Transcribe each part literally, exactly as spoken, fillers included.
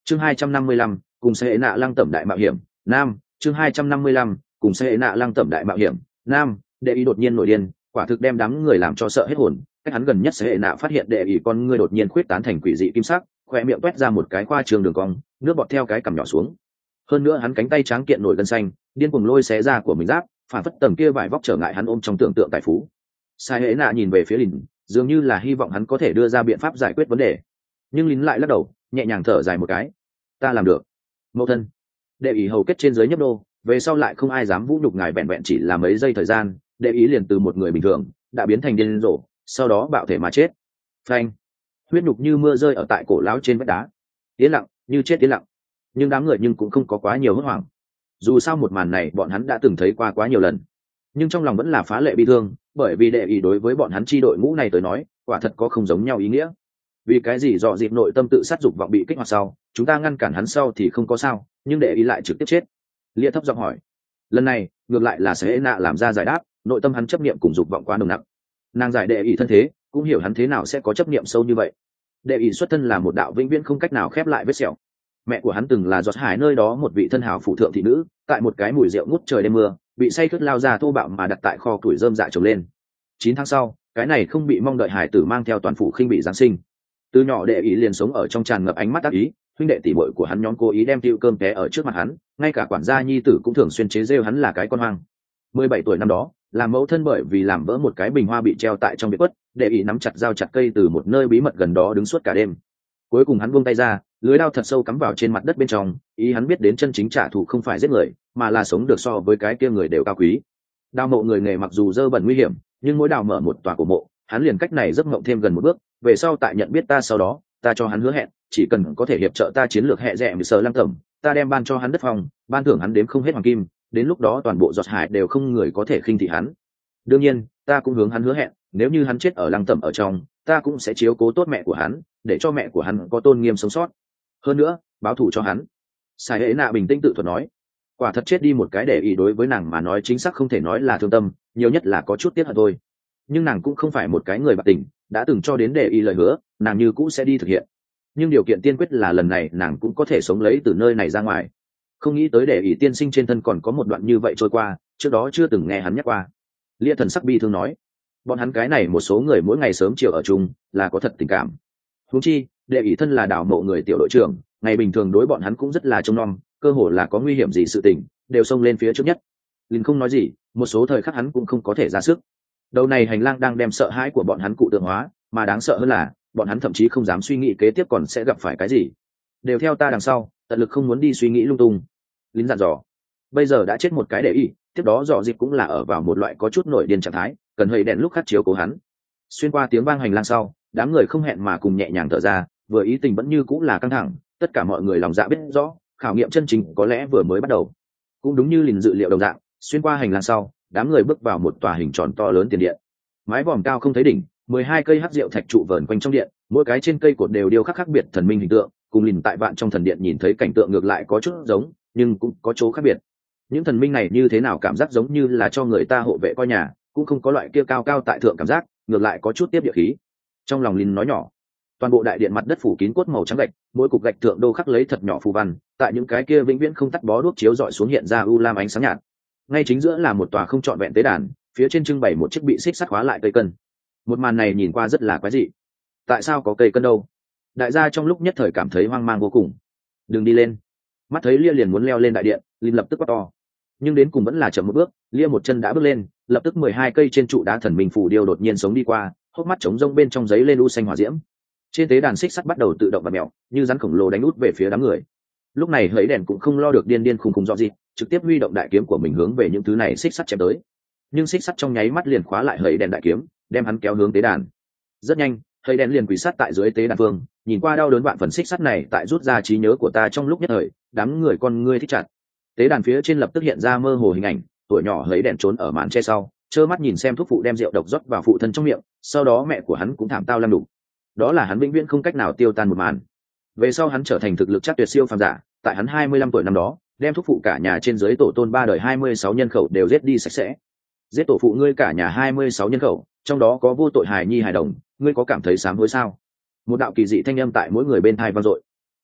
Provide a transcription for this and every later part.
chương hai trăm năm mươi lăm cùng xe nạ lăng tẩm đại mạo hiểm nam chương hai trăm năm mươi lăm cùng xe nạ lăng tẩm đại mạo hiểm nam. Đệ ý đột nhiên nổi điên, quả thực đem đám người làm cho sợ hết hồn. Cách hắn gần nhất xe nạ phát hiện đệ ý con ngươi đột nhiên khuyết tán thành quỷ dị kim sắc, khoe miệng toét ra một cái khoa trường đường cong, nước bọt theo cái cằm nhỏ xuống. Hơn nữa hắn cánh tay tráng kiện nổi gân xanh, điên cuồng lôi xé ra của mình giáp, phản phất tầng kia vải vóc trở ngại hắn ôm trong tưởng tượng tài phú. Sai hệ nạ nhìn về phía Lìn, dường như là hy vọng hắn có thể đưa ra biện pháp giải quyết vấn đề, nhưng Lìn lại lắc đầu, nhẹ nhàng thở dài một cái. Ta làm được. Mẫu thân. Đệ ý hầu kết trên dưới nhấp đô, về sau lại không ai dám vũ nhục ngài, vẹn vẹn chỉ là mấy giây thời gian, đệ ý liền từ một người bình thường đã biến thành điên rồ, sau đó bạo thể mà chết. Phanh. Huyết nhục như mưa rơi ở tại cổ lão trên vách đá. Yên lặng, như chết yên lặng. Nhưng đám người nhưng cũng không có quá nhiều hốt hoảng. Dù sao một màn này bọn hắn đã từng thấy qua quá nhiều lần, nhưng trong lòng vẫn là phá lệ bi thương, bởi vì đệ ý đối với bọn hắn chi đội ngũ này tới nói, quả thật có không giống nhau ý nghĩa. Vì cái gì dọ dịp nội tâm tự sát dục vọng bị kích hoạt sau, chúng ta ngăn cản hắn sau thì không có sao, nhưng đệ ý lại trực tiếp chết. Lia thấp giọng hỏi. Lần này ngược lại là sẽ nạ làm ra giải đáp, nội tâm hắn chấp niệm cùng dục vọng quá nồng nặc. Nàng giải đệ ý thân thế, cũng hiểu hắn thế nào sẽ có chấp niệm sâu như vậy. Đệ ý xuất thân là một đạo vĩnh viễn không cách nào khép lại vết sẹo. Mẹ của hắn từng là giọt hải nơi đó một vị thân hào phụ thượng thị nữ, tại một cái mùi rượu ngút trời đêm mưa, bị say khướt lao ra thô bạo mà đặt tại kho củi rơm dạ trồng lên. Chín tháng sau, cái này không bị mong đợi hải tử mang theo toàn phủ khinh bị giáng sinh. Từ nhỏ đệ ý liền sống ở trong tràn ngập ánh mắt ác ý, huynh đệ tỷ muội của hắn nhóm cố ý đem tiêu cơm té ở trước mặt hắn, ngay cả quản gia nhi tử cũng thường xuyên chế rêu hắn là cái con hoang. Mười bảy tuổi năm đó, làm mẫu thân bởi vì làm vỡ một cái bình hoa bị treo tại trong biệt quất, đệ ý nắm chặt dao chặt cây từ một nơi bí mật gần đó đứng suốt cả đêm. Cuối cùng hắn buông tay ra, lưới đao thật sâu cắm vào trên mặt đất bên trong, ý hắn biết đến chân chính trả thù không phải giết người, mà là sống được so với cái kia người đều cao quý. Đào mộ người nghề mặc dù dơ bẩn nguy hiểm, nhưng mỗi đào mở một tòa cổ mộ, hắn liền cách này giấc mộng thêm gần một bước. Về sau tại nhận biết ta sau đó, ta cho hắn hứa hẹn, chỉ cần có thể hiệp trợ ta chiến lược hệ rẻ mười sở lăng tẩm, ta đem ban cho hắn đất phòng, ban thưởng hắn đếm không hết hoàng kim, đến lúc đó toàn bộ giọt hải đều không người có thể khinh thị hắn. Đương nhiên, ta cũng hướng hắn hứa hẹn, nếu như hắn chết ở lăng tẩm ở trong, ta cũng sẽ chiếu cố tốt mẹ của hắn, để cho mẹ của hắn có tôn nghiêm sống sót. Hơn nữa, báo thù cho hắn. Sai hệ nạ bình tĩnh tự thuật nói. Quả thật chết đi một cái để ý đối với nàng mà nói chính xác không thể nói là thương tâm, nhiều nhất là có chút tiếc hận thôi. Nhưng nàng cũng không phải một cái người bạc tình, đã từng cho đến để ý lời hứa, nàng như cũ sẽ đi thực hiện. Nhưng điều kiện tiên quyết là lần này nàng cũng có thể sống lấy từ nơi này ra ngoài. Không nghĩ tới để ý tiên sinh trên thân còn có một đoạn như vậy trôi qua, trước đó chưa từng nghe hắn nhắc qua. Lia thần sắc bi thương nói. Bọn hắn cái này một số người mỗi ngày sớm chiều ở chung, là có thật tình cảm. Huống chi, đệ ý thân là đảo mộ người tiểu đội trưởng, ngày bình thường đối bọn hắn cũng rất là trông nom, cơ hồ là có nguy hiểm gì sự tình, đều xông lên phía trước nhất. Linh không nói gì, một số thời khắc hắn cũng không có thể ra sức. Đầu này hành lang đang đem sợ hãi của bọn hắn cụ tượng hóa, mà đáng sợ hơn là, bọn hắn thậm chí không dám suy nghĩ kế tiếp còn sẽ gặp phải cái gì. Đều theo ta đằng sau, tận lực không muốn đi suy nghĩ lung tung. Lính dặn dò. Bây giờ đã chết một cái để ý, tiếp đó dò dịp cũng là ở vào một loại có chút nổi điên trạng thái, cần hơi đèn lúc khát chiếu cố hắn. Xuyên qua tiếng vang hành lang sau, đám người không hẹn mà cùng nhẹ nhàng thở ra, vừa ý tình vẫn như cũng là căng thẳng, tất cả mọi người lòng dạ biết rõ, khảo nghiệm chân chính có lẽ vừa mới bắt đầu. Cũng đúng như Lìn dự liệu đồng dạng, xuyên qua hành lang sau, đám người bước vào một tòa hình tròn to lớn tiền điện. Mái vòm cao không thấy đỉnh, mười hai cây hắc diệu thạch trụ vờn quanh trong điện, mỗi cái trên cây cột đều điêu khắc khác biệt thần minh hình tượng, cùng Lìn tại vạn trong thần điện nhìn thấy cảnh tượng ngược lại có chút giống, nhưng cũng có chỗ khác biệt. Những thần minh này như thế nào cảm giác giống như là cho người ta hộ vệ coi nhà, cũng không có loại kia cao cao tại thượng cảm giác, ngược lại có chút tiếp địa khí. Trong lòng Lìn nói nhỏ, toàn bộ đại điện mặt đất phủ kín cốt màu trắng gạch, mỗi cục gạch thượng đô khắc lấy thật nhỏ phù văn, tại những cái kia vĩnh viễn không tắt bó đuốc chiếu dọi xuống hiện ra u lam ánh sáng nhạt. Ngay chính giữa là một tòa không trọn vẹn tế đàn, phía trên trưng bày một chiếc bị xích sắt khóa lại cây cân. Một màn này nhìn qua rất là quái dị. Tại sao có cây cân đâu? Đại gia trong lúc nhất thời cảm thấy hoang mang vô cùng. Đừng đi lên. Mắt thấy Lia liền muốn leo lên đại điện, Linh lập tức quát to. Nhưng đến cùng vẫn là chậm một bước, Lia một chân đã bước lên, lập tức mười hai cây trên trụ đá thần minh phù điêu đột nhiên sống đi qua, hốc mắt trống rông bên trong giấy lên u xanh hỏa diễm. Trên tế đàn xích sắt bắt đầu tự động và mèo, như rắn khổng lồ đánh út về phía đám người. Lúc này hấy đèn cũng không lo được điên điên khùng khùng do gì, trực tiếp huy động đại kiếm của mình hướng về những thứ này xích sắt chém tới. Nhưng xích sắt trong nháy mắt liền khóa lại hấy đèn đại kiếm, đem hắn kéo hướng tế đàn. Rất nhanh, hấy đèn liền quỳ sát tại dưới tế đàn phương, nhìn qua đau đớn vạn phần xích sắt này tại rút ra trí nhớ của ta trong lúc nhất thời, đám người con ngươi thích chặt. Tế đàn phía trên lập tức hiện ra mơ hồ hình ảnh, tuổi nhỏ hấy đèn trốn ở màn che sau, trơ mắt nhìn xem thuốc phụ đem rượu độc rót vào phụ thân trong miệng, sau đó mẹ của hắn cũng thảm tao lăn đủ. Đó là hắn vĩnh viễn không cách nào tiêu tan một màn. Về sau hắn trở thành thực lực chắc tuyệt siêu phàm giả, tại hắn hai mươi lăm tuổi năm đó, đem thuốc phụ cả nhà trên dưới tổ tôn ba đời hai mươi sáu nhân khẩu đều giết đi sạch sẽ. Giết tổ phụ ngươi cả nhà hai mươi sáu nhân khẩu, trong đó có vô tội hài nhi hài đồng, ngươi có cảm thấy sám hối sao? Một đạo kỳ dị thanh âm tại mỗi người bên tai vang dội.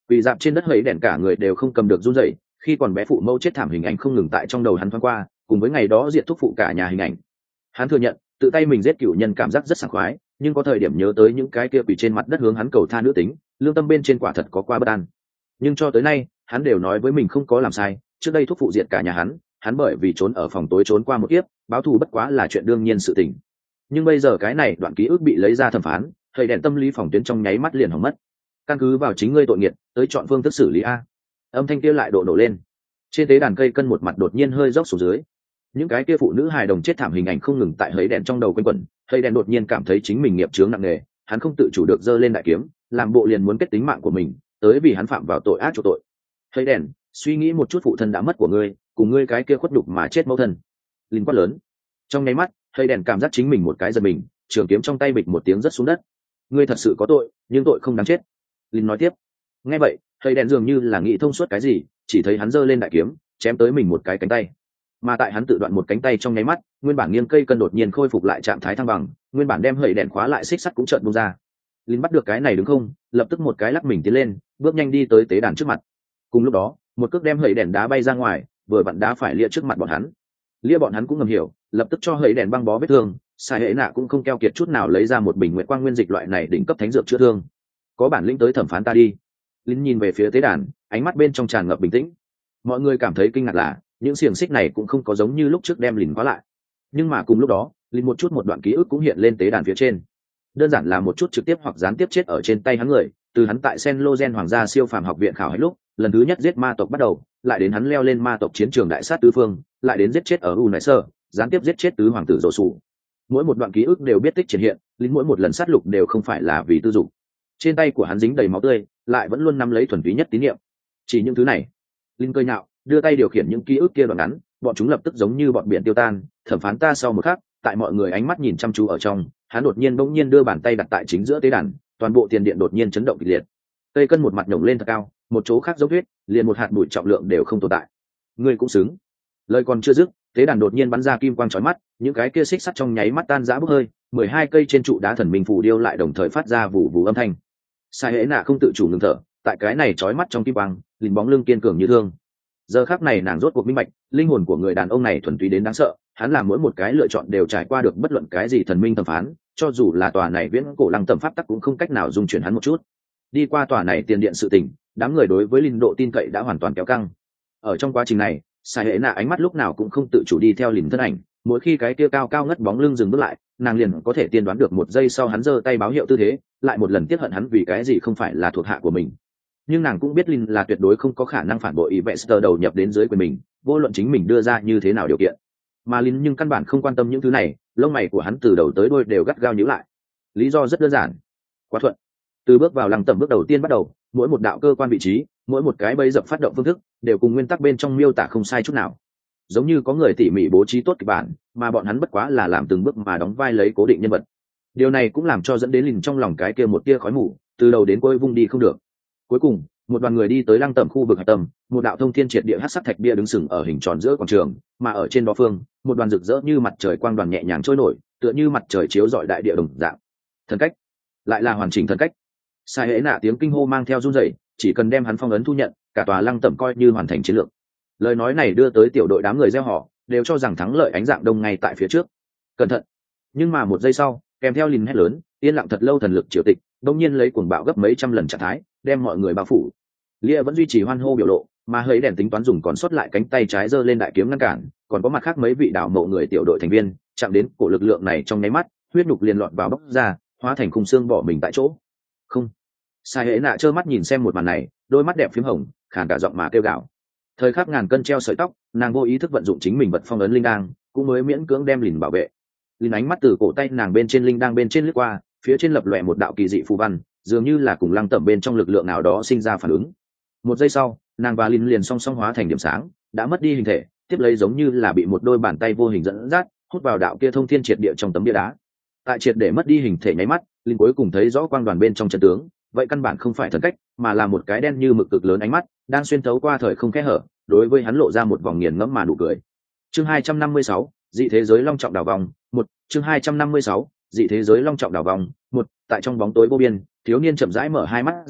Quỳ dạp trên đất hấy đèn cả người đều không cầm được run rẩy, khi còn bé phụ mẫu chết thảm hình ảnh không ngừng tại trong đầu hắn thoáng qua, cùng với ngày đó diệt thúc phụ cả nhà hình ảnh. Hắn thừa nhận tự tay mình giết cựu nhân cảm giác rất sảng khoái, nhưng có thời điểm nhớ tới những cái kia quỳ trên mặt đất hướng hắn cầu tha nữ tính, lương tâm bên trên quả thật có qua bất an. Nhưng cho tới nay hắn đều nói với mình không có làm sai. Trước đây thúc phụ diệt cả nhà hắn, hắn bởi vì trốn ở phòng tối trốn qua một kiếp, báo thù bất quá là chuyện đương nhiên sự tình. Nhưng bây giờ cái này đoạn ký ức bị lấy ra thẩm phán, thầy đèn tâm lý phòng tuyến trong nháy mắt liền hỏng mất. Căn cứ vào chính ngươi tội nghiệt tới chọn phương thức xử lý a. Âm thanh kia lại độ nổ lên. Trên tế đàn cây cân một mặt đột nhiên hơi dốc xuống dưới. Những cái kia phụ nữ hài đồng chết thảm hình ảnh không ngừng tại hấy đèn trong đầu quanh quẩn. Hấy đèn đột nhiên cảm thấy chính mình nghiệp chướng nặng nề, hắn không tự chủ được giơ lên đại kiếm, làm bộ liền muốn kết tính mạng của mình, tới vì hắn phạm vào tội ác chỗ tội. Hấy đèn, suy nghĩ một chút phụ thân đã mất của ngươi, cùng ngươi cái kia khuất đục mà chết mẫu thân. Linh quát lớn. Trong nháy mắt, hấy đèn cảm giác chính mình một cái giật mình, trường kiếm trong tay bịch một tiếng rớt xuống đất. Ngươi thật sự có tội, nhưng tội không đáng chết. Linh nói tiếp. Nghe vậy, hấy đèn dường như là nghĩ thông suốt cái gì, chỉ thấy hắn giơ lên đại kiếm, chém tới mình một cái cánh tay. Mà tại hắn tự đoạn một cánh tay trong nháy mắt, nguyên bản nghiêng cây cân đột nhiên khôi phục lại trạng thái thăng bằng, nguyên bản đem hấy đèn khóa lại xích sắt cũng chợt bung ra. Linh bắt được cái này đứng không, lập tức một cái lắc mình tiến lên, bước nhanh đi tới tế đàn trước mặt. Cùng lúc đó, một cước đem hấy đèn đá bay ra ngoài, vừa vặn đá phải lia trước mặt bọn hắn. Lia bọn hắn cũng ngầm hiểu, lập tức cho hấy đèn băng bó vết thương, sai hệ nạ cũng không keo kiệt chút nào lấy ra một bình nguyệt quang nguyên dịch loại này đỉnh cấp thánh dược chữa thương. Có bản lĩnh tới thẩm phán ta đi. Linh nhìn về phía tế đàn, ánh mắt bên trong tràn ngập bình tĩnh. Mọi người cảm thấy kinh ngạc là những xiềng xích này cũng không có giống như lúc trước đem Linh khóa lại, nhưng mà cùng lúc đó Linh một chút một đoạn ký ức cũng hiện lên tế đàn phía trên. Đơn giản là một chút trực tiếp hoặc gián tiếp chết ở trên tay hắn người, từ hắn tại Sen Logen Hoàng gia siêu phàm học viện khảo hết lúc lần thứ nhất giết ma tộc bắt đầu, lại đến hắn leo lên ma tộc chiến trường đại sát tứ phương, lại đến giết chết ở u nại sơ, gián tiếp giết chết tứ hoàng tử rồ sủ. Mỗi một đoạn ký ức đều biết tích triển hiện, Linh mỗi một lần sát lục đều không phải là vì tư dục. Trên tay của hắn dính đầy máu tươi, lại vẫn luôn nắm lấy thuần túy nhất tín niệm. Chỉ những thứ này, Linh cười nhạo, đưa tay điều khiển những ký ức kia đoạn ngắn, bọn chúng lập tức giống như bọn biển tiêu tan. Thẩm phán ta sau một khắc, tại mọi người ánh mắt nhìn chăm chú ở trong, hắn đột nhiên bỗng nhiên đưa bàn tay đặt tại chính giữa tế đàn, toàn bộ tiền điện đột nhiên chấn động kịch liệt. Cây cân một mặt nhổng lên thật cao, một chỗ khác dốc huyết, liền một hạt bụi trọng lượng đều không tồn tại. Ngươi cũng xứng. Lời còn chưa dứt, tế đàn đột nhiên bắn ra kim quang chói mắt, những cái kia xích sắt trong nháy mắt tan rã bốc hơi, mười hai cây trên trụ đá thần minh phù điêu lại đồng thời phát ra vụ vụ âm thanh. Sai hễ nạ không tự chủ ngừng thở, tại cái này chói mắt trong kim quang, lìn bóng lưng kiên cường như thương. Giờ khắc này nàng rốt cuộc minh bạch, linh hồn của người đàn ông này thuần túy đến đáng sợ, hắn làm mỗi một cái lựa chọn đều trải qua được bất luận cái gì thần minh thẩm phán, cho dù là tòa này viễn cổ lăng tầm pháp tắc cũng không cách nào dung chuyển hắn một chút. Đi qua tòa này tiền điện sự tình, đám người đối với linh độ tin cậy đã hoàn toàn kéo căng. Ở trong quá trình này, sai hệ nạ ánh mắt lúc nào cũng không tự chủ đi theo lìn thân ảnh, mỗi khi cái kia cao cao ngất bóng lưng dừng bước lại, nàng liền có thể tiên đoán được một giây sau hắn giơ tay báo hiệu tư thế, lại một lần tiếc hận hắn vì cái gì không phải là thuộc hạ của mình. Nhưng nàng cũng biết Lin là tuyệt đối không có khả năng phản bội Yvester đầu nhập đến dưới quyền mình, vô luận chính mình đưa ra như thế nào điều kiện. Mà Lin nhưng căn bản không quan tâm những thứ này, lông mày của hắn từ đầu tới đuôi đều gắt gao nhíu lại. Lý do rất đơn giản, quá thuận. Từ bước vào lăng tẩm bước đầu tiên bắt đầu, mỗi một đạo cơ quan vị trí, mỗi một cái bẫy dập phát động phương thức, đều cùng nguyên tắc bên trong miêu tả không sai chút nào. Giống như có người tỉ mỉ bố trí tốt kịch bản, mà bọn hắn bất quá là làm từng bước mà đóng vai lấy cố định nhân vật. Điều này cũng làm cho dẫn đến Lin trong lòng cái kia một tia khói mù, từ đầu đến cuối vung đi không được. Cuối cùng, một đoàn người đi tới lăng tẩm khu vực hạch tâm, một đạo thông thiên triệt địa hắc sắc thạch bia đứng sừng ở hình tròn giữa quảng trường, mà ở trên đó phương, một đoàn rực rỡ như mặt trời quang đoàn nhẹ nhàng trôi nổi, tựa như mặt trời chiếu rọi đại địa đồng dạng. Thần cách, lại là hoàn chỉnh thần cách. Sai hễ nạ tiếng kinh hô mang theo run rẩy, chỉ cần đem hắn phong ấn thu nhận, cả tòa lăng tẩm coi như hoàn thành chiến lược. Lời nói này đưa tới tiểu đội đám người reo hò, đều cho rằng thắng lợi ánh dạng đông ngay tại phía trước. Cẩn thận! Nhưng mà một giây sau, kèm theo Lin hét lớn, yên lặng thật lâu thần lực triều tịch, đột nhiên lấy cuồng bạo gấp mấy trăm lần trạng thái, đem mọi người bao phủ. Lia vẫn duy trì hoan hô biểu lộ, mà hơi đèn tính toán dùng còn sót lại cánh tay trái giơ lên đại kiếm ngăn cản, còn có mặt khác mấy vị đảo mộ người tiểu đội thành viên, chạm đến cổ lực lượng này trong nháy mắt, huyết nhục liền lọt vào bóc ra, hóa thành khung xương bỏ mình tại chỗ. Không. Sai hễ nạ trơ mắt nhìn xem một màn này, đôi mắt đẹp phím hồng, khàn cả giọng mà kêu gào. Thời khắc ngàn cân treo sợi tóc, nàng vô ý thức vận dụng chính mình vật phong ấn linh đang, cũng mới miễn cưỡng đem Lìn bảo vệ. Lìn ánh mắt từ cổ tay nàng bên trên linh đang bên trên lướt qua, phía trên lập lòe một đạo kỳ dị phù văn, dường như là cùng lăng tẩm bên trong lực lượng nào đó sinh ra phản ứng. Một giây sau, nàng và Lin liền song song hóa thành điểm sáng, đã mất đi hình thể, tiếp lấy giống như là bị một đôi bàn tay vô hình dẫn dắt, hút vào đạo kia thông thiên triệt địa trong tấm bia đá. Tại triệt để mất đi hình thể nháy mắt, Lin cuối cùng thấy rõ quang đoàn bên trong trận tướng, vậy căn bản không phải thần cách, mà là một cái đen như mực cực lớn ánh mắt, đang xuyên thấu qua thời không kẽ hở, đối với hắn lộ ra một vòng nghiền ngẫm mà nụ cười. Chương hai trăm năm mươi sáu, dị thế giới long trọng đảo vòng, một, chương hai trăm năm mươi sáu, dị thế giới long trọng đảo vòng, một, tại trong bóng tối vô biên, thiếu niên chậm rãi mở hai mắt ra,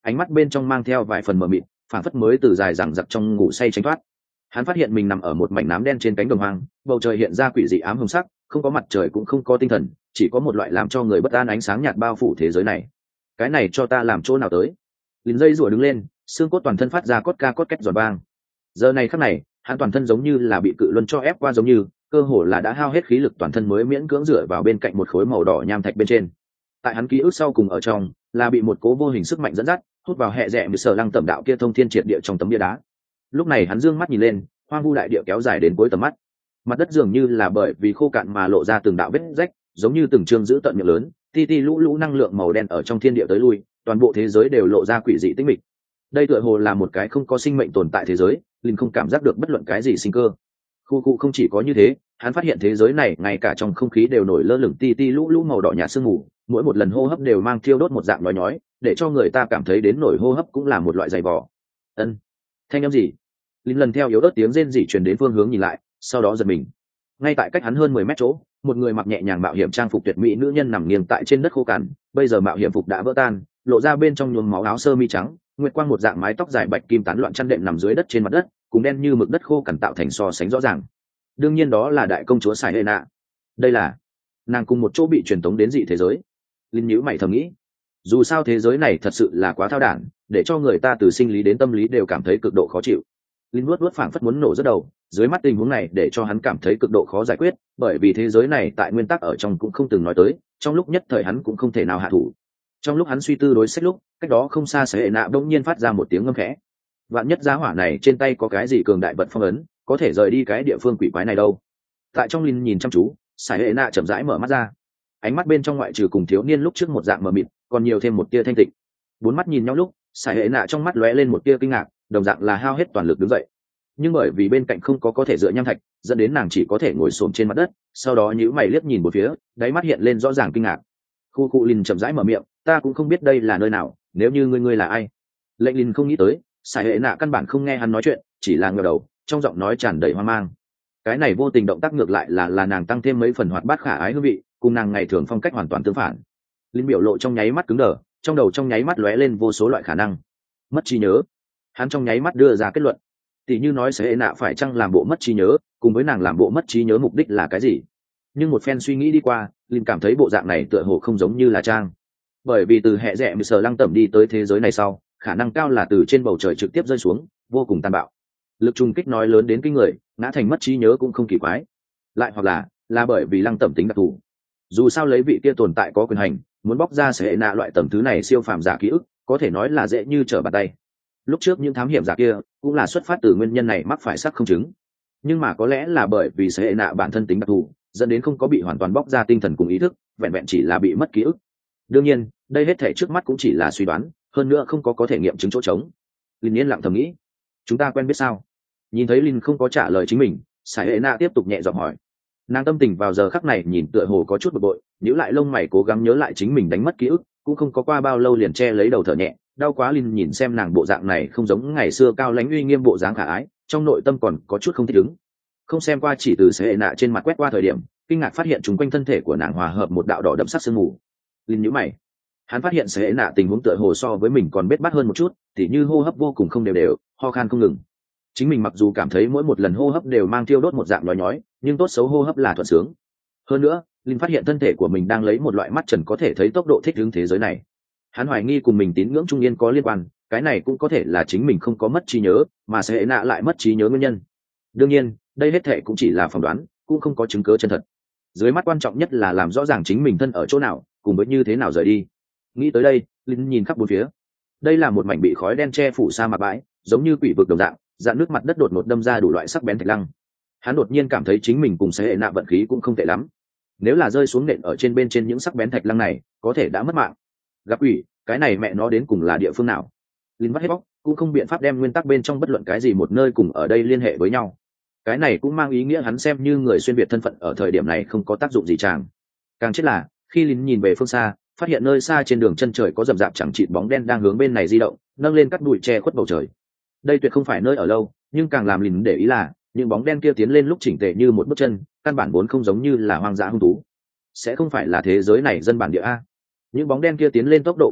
ánh mắt bên trong mang theo vài phần mờ mịt, phảng phất mới từ dài rằng giặc trong ngủ say tránh thoát. Hắn phát hiện mình nằm ở một mảnh nám đen trên cánh đồng hoang, bầu trời hiện ra quỷ dị ám hồng sắc, không có mặt trời cũng không có tinh thần, chỉ có một loại làm cho người bất an ánh sáng nhạt bao phủ thế giới này. Cái này cho ta làm chỗ nào tới? Lính dây rủa đứng lên, xương cốt toàn thân phát ra cốt ca cốt két giòn vang. Giờ này khắc này, hắn toàn thân giống như là bị cự luân cho ép qua, giống như cơ hồ là đã hao hết khí lực toàn thân mới miễn cưỡng dựa vào bên cạnh một khối màu đỏ nham thạch bên trên. Tại hắn ký ức sau cùng ở trong, là bị một cố vô hình sức mạnh dẫn dắt, hút vào hệ rẽ như sở lăng tẩm đạo kia thông thiên triệt địa trong tấm bia đá. Lúc này hắn dương mắt nhìn lên, hoang vu đại địa kéo dài đến cuối tầm mắt. Mặt đất dường như là bởi vì khô cạn mà lộ ra từng đạo vết rách, giống như từng trương giữ tận miệng lớn, ti ti lũ lũ năng lượng màu đen ở trong thiên địa tới lui, toàn bộ thế giới đều lộ ra quỷ dị tĩnh mịch. Đây tựa hồ là một cái không có sinh mệnh tồn tại thế giới, linh không cảm giác được bất luận cái gì sinh cơ. Khu cụ không chỉ có như thế, hắn phát hiện thế giới này ngay cả trong không khí đều nổi lơ lửng ti ti lũ lũ màu đỏ nhạt sương mù, mỗi một lần hô hấp đều mang thiêu đốt một dạng nói nhói, để cho người ta cảm thấy đến nổi hô hấp cũng là một loại dày vò. Ân, thanh âm gì? Linh lần theo yếu ớt tiếng rên rỉ truyền đến phương hướng nhìn lại, sau đó giật mình. Ngay tại cách hắn hơn mười mét chỗ, một người mặc nhẹ nhàng mạo hiểm trang phục tuyệt mỹ nữ nhân nằm nghiêng tại trên đất khô cằn, bây giờ mạo hiểm phục đã vỡ tan, lộ ra bên trong nhuốm máu áo sơ mi trắng, nguyệt quang một dạng mái tóc dài bạch kim tán loạn chăn đệm nằm dưới đất trên mặt đất, cùng đen như mực đất khô cằn tạo thành so sánh rõ ràng. Đương nhiên đó là đại công chúa Sải Hệ Nạ. Đây là nàng cùng một chỗ bị truyền tống đến dị thế giới. Linh nhíu mày thầm nghĩ, dù sao thế giới này thật sự là quá thao đản, để cho người ta từ sinh lý đến tâm lý đều cảm thấy cực độ khó chịu. Linh nuốt nuốt phảng phất muốn nổ rất đầu, dưới mắt tình huống này để cho hắn cảm thấy cực độ khó giải quyết, bởi vì thế giới này tại nguyên tắc ở trong cũng không từng nói tới, trong lúc nhất thời hắn cũng không thể nào hạ thủ. Trong lúc hắn suy tư đối sách lúc, cách đó không xa Sải Hệ Nạ bỗng nhiên phát ra một tiếng ngâm khẽ. Vạn nhất giá hỏa này trên tay có cái gì cường đại vật phong ấn, có thể rời đi cái địa phương quỷ quái này đâu. Tại trong Linh nhìn chăm chú, Sải Hệ Nạ chậm rãi mở mắt ra, ánh mắt bên trong ngoại trừ cùng thiếu niên lúc trước một dạng mờ mịt, còn nhiều thêm một tia thanh tịnh. Bốn mắt nhìn nhau lúc, Sải Hệ Nạ trong mắt lóe lên một tia kinh ngạc, đồng dạng là hao hết toàn lực đứng dậy. Nhưng bởi vì bên cạnh không có có thể dựa nham thạch, dẫn đến nàng chỉ có thể ngồi xổm trên mặt đất, sau đó nhíu mày liếc nhìn một phía, đáy mắt hiện lên rõ ràng kinh ngạc. Khu cụ Linh chậm rãi mở miệng, ta cũng không biết đây là nơi nào, nếu như ngươi ngươi là ai? Lệnh Linh không nghĩ tới, Sải Hệ Nạ căn bản không nghe hắn nói chuyện, chỉ là ngửa đầu, trong giọng nói tràn đầy hoang mang. Cái này vô tình động tác ngược lại là là nàng tăng thêm mấy phần hoạt bát khả ái hương vị, cùng nàng ngày thường phong cách hoàn toàn tương phản. Linh biểu lộ trong nháy mắt cứng đờ, trong đầu trong nháy mắt lóe lên vô số loại khả năng. Mất trí nhớ. Hắn trong nháy mắt đưa ra kết luận. Tỷ như nói Sải Hệ Nạ phải chăng làm bộ mất trí nhớ, cùng với nàng làm bộ mất trí nhớ mục đích là cái gì? Nhưng một phen suy nghĩ đi qua, Linh cảm thấy bộ dạng này tựa hồ không giống như là trang. Bởi vì từ hệ rẽ mười sở lăng tẩm đi tới thế giới này sau, khả năng cao là từ trên bầu trời trực tiếp rơi xuống, vô cùng tàn bạo. Lực trùng kích nói lớn đến kinh người, ngã thành mất trí nhớ cũng không kỳ quái. Lại hoặc là là bởi vì lăng tẩm tính đặc thù. Dù sao lấy vị kia tồn tại có quyền hành, muốn bóc ra Sải Hệ Nạ loại tầm thứ này siêu phàm giả ký ức, có thể nói là dễ như trở bàn tay. Lúc trước những thám hiểm giả kia cũng là xuất phát từ nguyên nhân này mắc phải sắc không chứng. Nhưng mà có lẽ là bởi vì Sải Hệ Nạ bản thân tính đặc thù, dẫn đến không có bị hoàn toàn bóc ra tinh thần cùng ý thức, vẹn vẹn chỉ là bị mất ký ức. Đương nhiên, đây hết thể trước mắt cũng chỉ là suy đoán, hơn nữa không có có thể nghiệm chứng chỗ trống. Linh yên lặng thầm nghĩ, chúng ta quen biết sao? Nhìn thấy Linh không có trả lời chính mình, Sải Hệ Nạ tiếp tục nhẹ giọng hỏi. Nàng tâm tình vào giờ khắc này nhìn tựa hồ có chút bực bội, nhíu lại lông mày cố gắng nhớ lại chính mình đánh mất ký ức, cũng không có qua bao lâu liền che lấy đầu thở nhẹ, đau quá. Linh nhìn xem nàng bộ dạng này không giống ngày xưa cao lãnh uy nghiêm bộ dáng khả ái, trong nội tâm còn có chút không thích ứng. Không xem qua chỉ từ Sải Hệ Nạ trên mặt quét qua thời điểm, kinh ngạc phát hiện chúng quanh thân thể của nàng hòa hợp một đạo đỏ đậm sắc sương mù. Linh nhíu mày, hắn phát hiện Sải Hệ Nạ tình huống tựa hồ so với mình còn bết bát hơn một chút, tỉ như hô hấp vô cùng không đều đều, ho khan không ngừng. Chính mình mặc dù cảm thấy mỗi một lần hô hấp đều mang thiêu đốt một dạng nhói nhói, nhưng tốt xấu hô hấp là thuận sướng. Hơn nữa, Linh phát hiện thân thể của mình đang lấy một loại mắt trần có thể thấy tốc độ thích ứng thế giới này. Hắn hoài nghi cùng mình tín ngưỡng trung niên có liên quan, cái này cũng có thể là chính mình không có mất trí nhớ, mà Sải Hệ Nạ lại mất trí nhớ nguyên nhân. Đương nhiên, đây hết thể cũng chỉ là phỏng đoán, cũng không có chứng cứ chân thật. Dưới mắt quan trọng nhất là làm rõ ràng chính mình thân ở chỗ nào, cùng với như thế nào rời đi. Nghĩ tới đây, Linh nhìn khắp bốn phía. Đây là một mảnh bị khói đen che phủ sa mạc bãi, giống như quỷ vực đồng dạng, dạn nước mặt đất đột ngột đâm ra đủ loại sắc bén thạch lăng. Hắn đột nhiên cảm thấy chính mình cùng Sải Hệ Nạ vận khí cũng không tệ lắm. Nếu là rơi xuống nện ở trên bên trên những sắc bén thạch lăng này, có thể đã mất mạng. Gặp quỷ, cái này mẹ nó đến cùng là địa phương nào? Linh bắt hết bóc, cũng không biện pháp đem nguyên tắc bên trong bất luận cái gì một nơi cùng ở đây liên hệ với nhau. Cái này cũng mang ý nghĩa hắn xem như người xuyên việt thân phận ở thời điểm này không có tác dụng gì chàng. Càng chết là, khi Linh nhìn về phương xa, phát hiện nơi xa trên đường chân trời có rậm rạp chẳng chịt bóng đen đang hướng bên này di động, nâng lên cắt bụi che khuất bầu trời. Đây tuyệt không phải nơi ở lâu, nhưng càng làm Linh để ý là, những bóng đen kia tiến lên lúc chỉnh tề như một bước chân, căn bản vốn không giống như là hoang dã hung thú. Sẽ không phải là thế giới này dân bản địa a? Những bóng đen kia tiến lên tốc độ cực nhanh,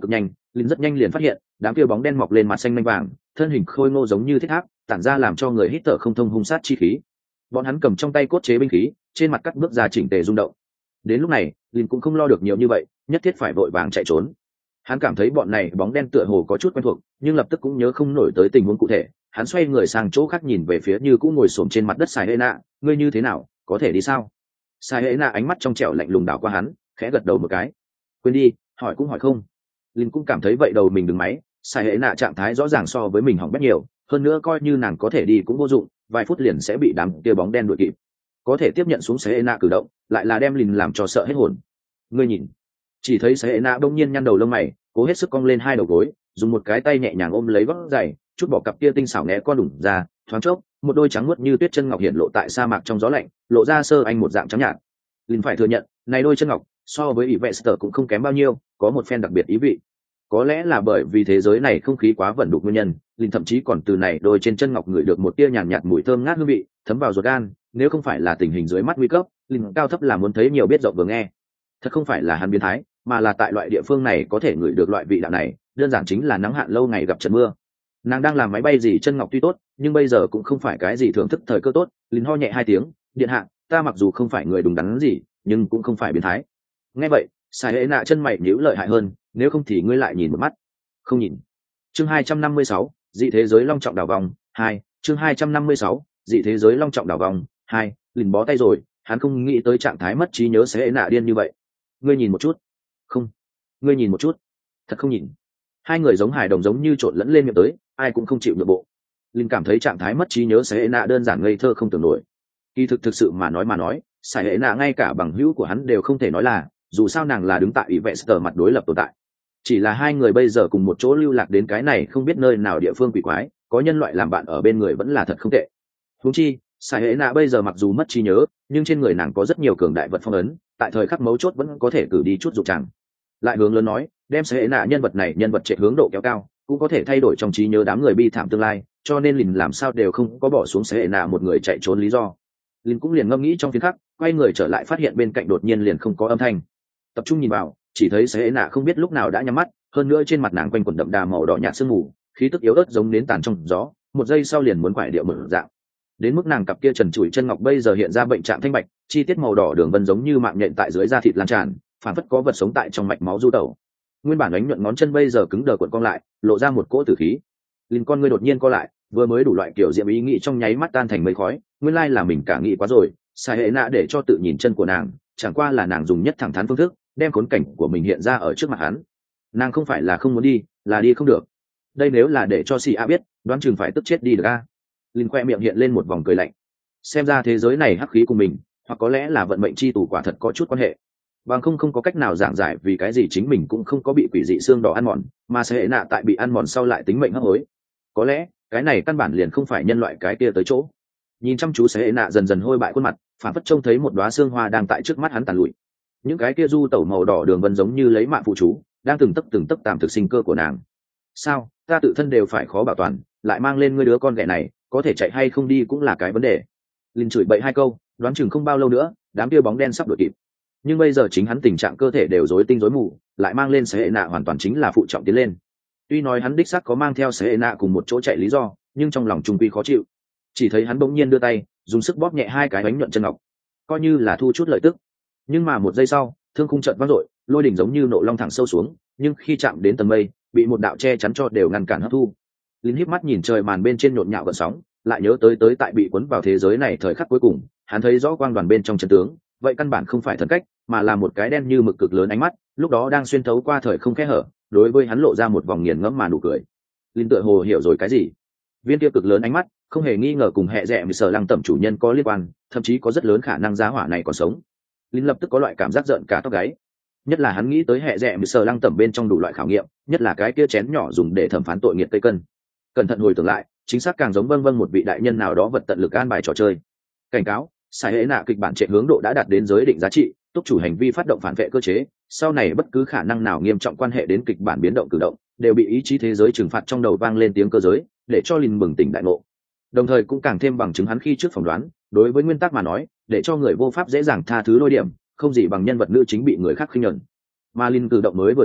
Linh rất nhanh liền phát hiện đám kia bóng đen mọc lên mặt xanh lanh vàng, thân hình khôi ngô giống như thiết tháp, tản ra làm cho người hít thở không thông hung sát chi khí. Bọn hắn cầm trong tay cốt chế binh khí, trên mặt cắt bước ra chỉnh tề rung động. Đến lúc này Linh cũng không lo được nhiều như vậy, nhất thiết phải vội vàng chạy trốn. Hắn cảm thấy bọn này bóng đen tựa hồ có chút quen thuộc, nhưng lập tức cũng nhớ không nổi tới tình huống cụ thể. Hắn xoay người sang chỗ khác nhìn về phía như cũng ngồi xổm trên mặt đất Sai Hệ Nạ, ngươi như thế nào, có thể đi sao? Sai Hệ Nạ ánh mắt trong trẻo lạnh lùng đảo qua hắn, khẽ gật đầu một cái. Quên đi, hỏi cũng hỏi không. Linh cũng cảm thấy vậy đầu mình đứng máy, Sai Hệ Nạ trạng thái rõ ràng so với mình hỏng bét nhiều, hơn nữa coi như nàng có thể đi cũng vô dụng, vài phút liền sẽ bị đám kia bóng đen đuổi kịp. Có thể tiếp nhận xuống Sai Hệ Nạ cử động, lại là đem Linh làm cho sợ hết hồn. Ngươi nhìn, chỉ thấy Sai Hệ Nạ đông nhiên nhăn đầu lông mày, cố hết sức cong lên hai đầu gối, dùng một cái tay nhẹ nhàng ôm lấy gót giày, chút bỏ cặp kia tinh xảo né con đủng ra, thoáng chốc một đôi trắng muốt như tuyết chân ngọc hiện lộ tại sa mạc trong gió lạnh, lộ ra sơ anh một dạng trắng nhạt. Linh phải thừa nhận, này đôi chân ngọc so với Ivester cũng không kém bao nhiêu, có một phen đặc biệt ý vị. Có lẽ là bởi vì thế giới này không khí quá vẩn đục nguyên nhân, Linh thậm chí còn từ này đôi trên chân ngọc ngửi được một tia nhàn nhạt, nhạt mùi thơm ngát hương vị, thấm vào ruột gan. Nếu không phải là tình hình dưới mắt nguy cấp, Linh cao thấp là muốn thấy nhiều biết rộng vừa nghe. Thật không phải là hắn biến thái, mà là tại loại địa phương này có thể ngửi được loại vị đạo này, đơn giản chính là nắng hạn lâu ngày gặp trận mưa. Nàng đang làm máy bay gì chân ngọc tuy tốt, nhưng bây giờ cũng không phải cái gì thưởng thức thời cơ tốt. Linh ho nhẹ hai tiếng, điện hạ, ta mặc dù không phải người đúng đắn gì, nhưng cũng không phải biến thái. Nghe vậy, Sai Hệ Nạ chân mày nhíu lợi hại hơn, nếu không thì ngươi lại nhìn một mắt. Không nhìn. Chương hai trăm năm mươi sáu, dị thế giới long trọng đảo vòng hai. Chương hai trăm năm mươi sáu, dị thế giới long trọng đảo vòng hai. Linh bó tay rồi, hắn không nghĩ tới trạng thái mất trí nhớ Sai Hệ Nạ điên như vậy. Ngươi nhìn một chút. Không. Ngươi nhìn một chút. Thật không nhìn. Hai người giống hài đồng giống như trộn lẫn lên miệng tới, ai cũng không chịu nhượng bộ. Linh cảm thấy trạng thái mất trí nhớ Sai Hệ Nạ đơn giản ngây thơ không tưởng nổi. Kỳ thực thực sự mà nói mà nói, Sai Hệ Nạ ngay cả bằng hữu của hắn đều không thể nói là, dù sao nàng là đứng tại Ivester mặt đối lập tồn tại. Chỉ là hai người bây giờ cùng một chỗ lưu lạc đến cái này không biết nơi nào địa phương quỷ quái, có nhân loại làm bạn ở bên người vẫn là thật không tệ. Huống chi, Sai Hệ Nạ bây giờ mặc dù mất trí nhớ, nhưng trên người nàng có rất nhiều cường đại vật phong ấn, tại thời khắc mấu chốt vẫn có thể cử đi chút dụng chẳng. Lại hướng lớn nói, đem Sai Hệ Nạ nhân vật này nhân vật chạy hướng độ kéo cao, cũng có thể thay đổi trong trí nhớ đám người bi thảm tương lai, cho nên Lìn làm sao đều không có bỏ xuống Sai Hệ Nạ một người chạy trốn lý do. Lìn cũng liền ngâm nghĩ trong phiến khắc, quay người trở lại phát hiện bên cạnh đột nhiên liền không có âm thanh. Tập trung nhìn vào, chỉ thấy Sai Hệ Nạ không biết lúc nào đã nhắm mắt, hơn nữa trên mặt nàng quanh quẩn đậm đà màu đỏ nhạt sương mù, khí tức yếu ớt giống nến tàn trong gió, một giây sau liền muốn quải điệu mở dạng. Đến mức nàng cặp kia trần trụi chân ngọc bây giờ hiện ra bệnh trạng thanh bạch, chi tiết màu đỏ đường vân giống như mạng nhện tại dưới da thịt lan tràn, phản phất có vật sống tại trong mạch máu du tẩu. Nguyên bản ánh nhuận ngón chân bây giờ cứng đờ cuộn cong lại, lộ ra một cỗ tử khí. Linh con ngươi đột nhiên co lại, vừa mới đủ loại kiểu diệm ý nghĩ trong nháy mắt tan thành mây khói, nguyên lai là mình cả nghĩ quá rồi. Sai Hệ Nạ để cho tự nhìn chân của nàng, chẳng qua là nàng dùng nhất thẳng thắn phương thức, đem khốn cảnh của mình hiện ra ở trước mặt hắn. Nàng không phải là không muốn đi, là đi không được. Đây nếu là để cho Si A biết, đoán chừng phải tức chết đi được a. Linh khoe miệng hiện lên một vòng cười lạnh. Xem ra thế giới này hắc khí của mình, hoặc có lẽ là vận mệnh chi tù quả thật có chút quan hệ. Bằng không không có cách nào giảng giải vì cái gì chính mình cũng không có bị quỷ dị xương đỏ ăn mòn, mà Sai Hệ Nạ tại bị ăn mòn sau lại tính mệnh hấp hối. Có lẽ cái này căn bản liền không phải nhân loại cái kia tới chỗ. Nhìn chăm chú Sai Hệ Nạ dần dần hôi bại khuôn mặt, phản phất trông thấy một đóa xương hoa đang tại trước mắt hắn tàn lụi. Những cái kia du tẩu màu đỏ đường vân giống như lấy mạng phụ chú, đang từng tấc từng tấc tạm thực sinh cơ của nàng. Sao, ta tự thân đều phải khó bảo toàn, lại mang lên ngươi đứa con ghẻ này, có thể chạy hay không đi cũng là cái vấn đề. Linh chửi bậy hai câu, đoán chừng không bao lâu nữa, đám kia bóng đen sắp đuổi kịp. Nhưng bây giờ chính hắn tình trạng cơ thể đều rối tinh rối mù, lại mang lên Sai Hệ Nạ hoàn toàn chính là phụ trọng tiến lên. Tuy nói hắn đích xác có mang theo Sai Hệ Nạ cùng một chỗ chạy lý do, nhưng trong lòng trung quy khó chịu. Chỉ thấy hắn bỗng nhiên đưa tay, dùng sức bóp nhẹ hai cái bánh nhuận chân ngọc, coi như là thu chút lợi tức. Nhưng mà một giây sau, thương khung chợt vang dội, lôi đỉnh giống như nộ long thẳng sâu xuống, nhưng khi chạm đến tầng mây, bị một đạo che chắn cho đều ngăn cản hấp thu. Linh híp mắt nhìn trời màn bên trên nhộn nhạo gợn sóng, lại nhớ tới tới tại bị cuốn vào thế giới này thời khắc cuối cùng, hắn thấy rõ quang đoàn bên trong chân tướng, vậy căn bản không phải thần cách, mà là một cái đen như mực cực lớn ánh mắt, lúc đó đang xuyên thấu qua thời không kẽ hở, đối với hắn lộ ra một vòng nghiền ngẫm mà nụ cười. Linh tựa hồ hiểu rồi cái gì. Viên kia cực lớn ánh mắt, không hề nghi ngờ cùng hệ rẻ mười sở lăng tẩm chủ nhân có liên quan, thậm chí có rất lớn khả năng giá hỏa này còn sống. Linh lập tức có loại cảm giác giận cả tóc gáy. Nhất là hắn nghĩ tới hệ rẻ mười sở lăng tẩm bên trong đủ loại khảo nghiệm, nhất là cái kia chén nhỏ dùng để thẩm phán tội nghiệt tây cân. Cẩn thận hồi tưởng lại, chính xác càng giống vân vân một vị đại nhân nào đó vật tận lực an bài trò chơi. Cảnh cáo, Sai Hệ Nạ kịch bản trệ hướng độ đã đạt đến giới định giá trị, túc chủ hành vi phát động phản vệ cơ chế, sau này bất cứ khả năng nào nghiêm trọng quan hệ đến kịch bản biến động cử động, đều bị ý chí thế giới trừng phạt. Trong đầu vang lên tiếng cơ giới, để cho Linh bừng tỉnh đại ngộ. Đồng thời cũng càng thêm bằng chứng hắn khi trước phỏng đoán, đối với nguyên tắc mà nói, để cho người vô pháp dễ dàng tha thứ lôi điểm, không gì bằng nhân vật nữ chính bị người khác khinh nhẫn. Mà Linh cử động mới vừa rồi,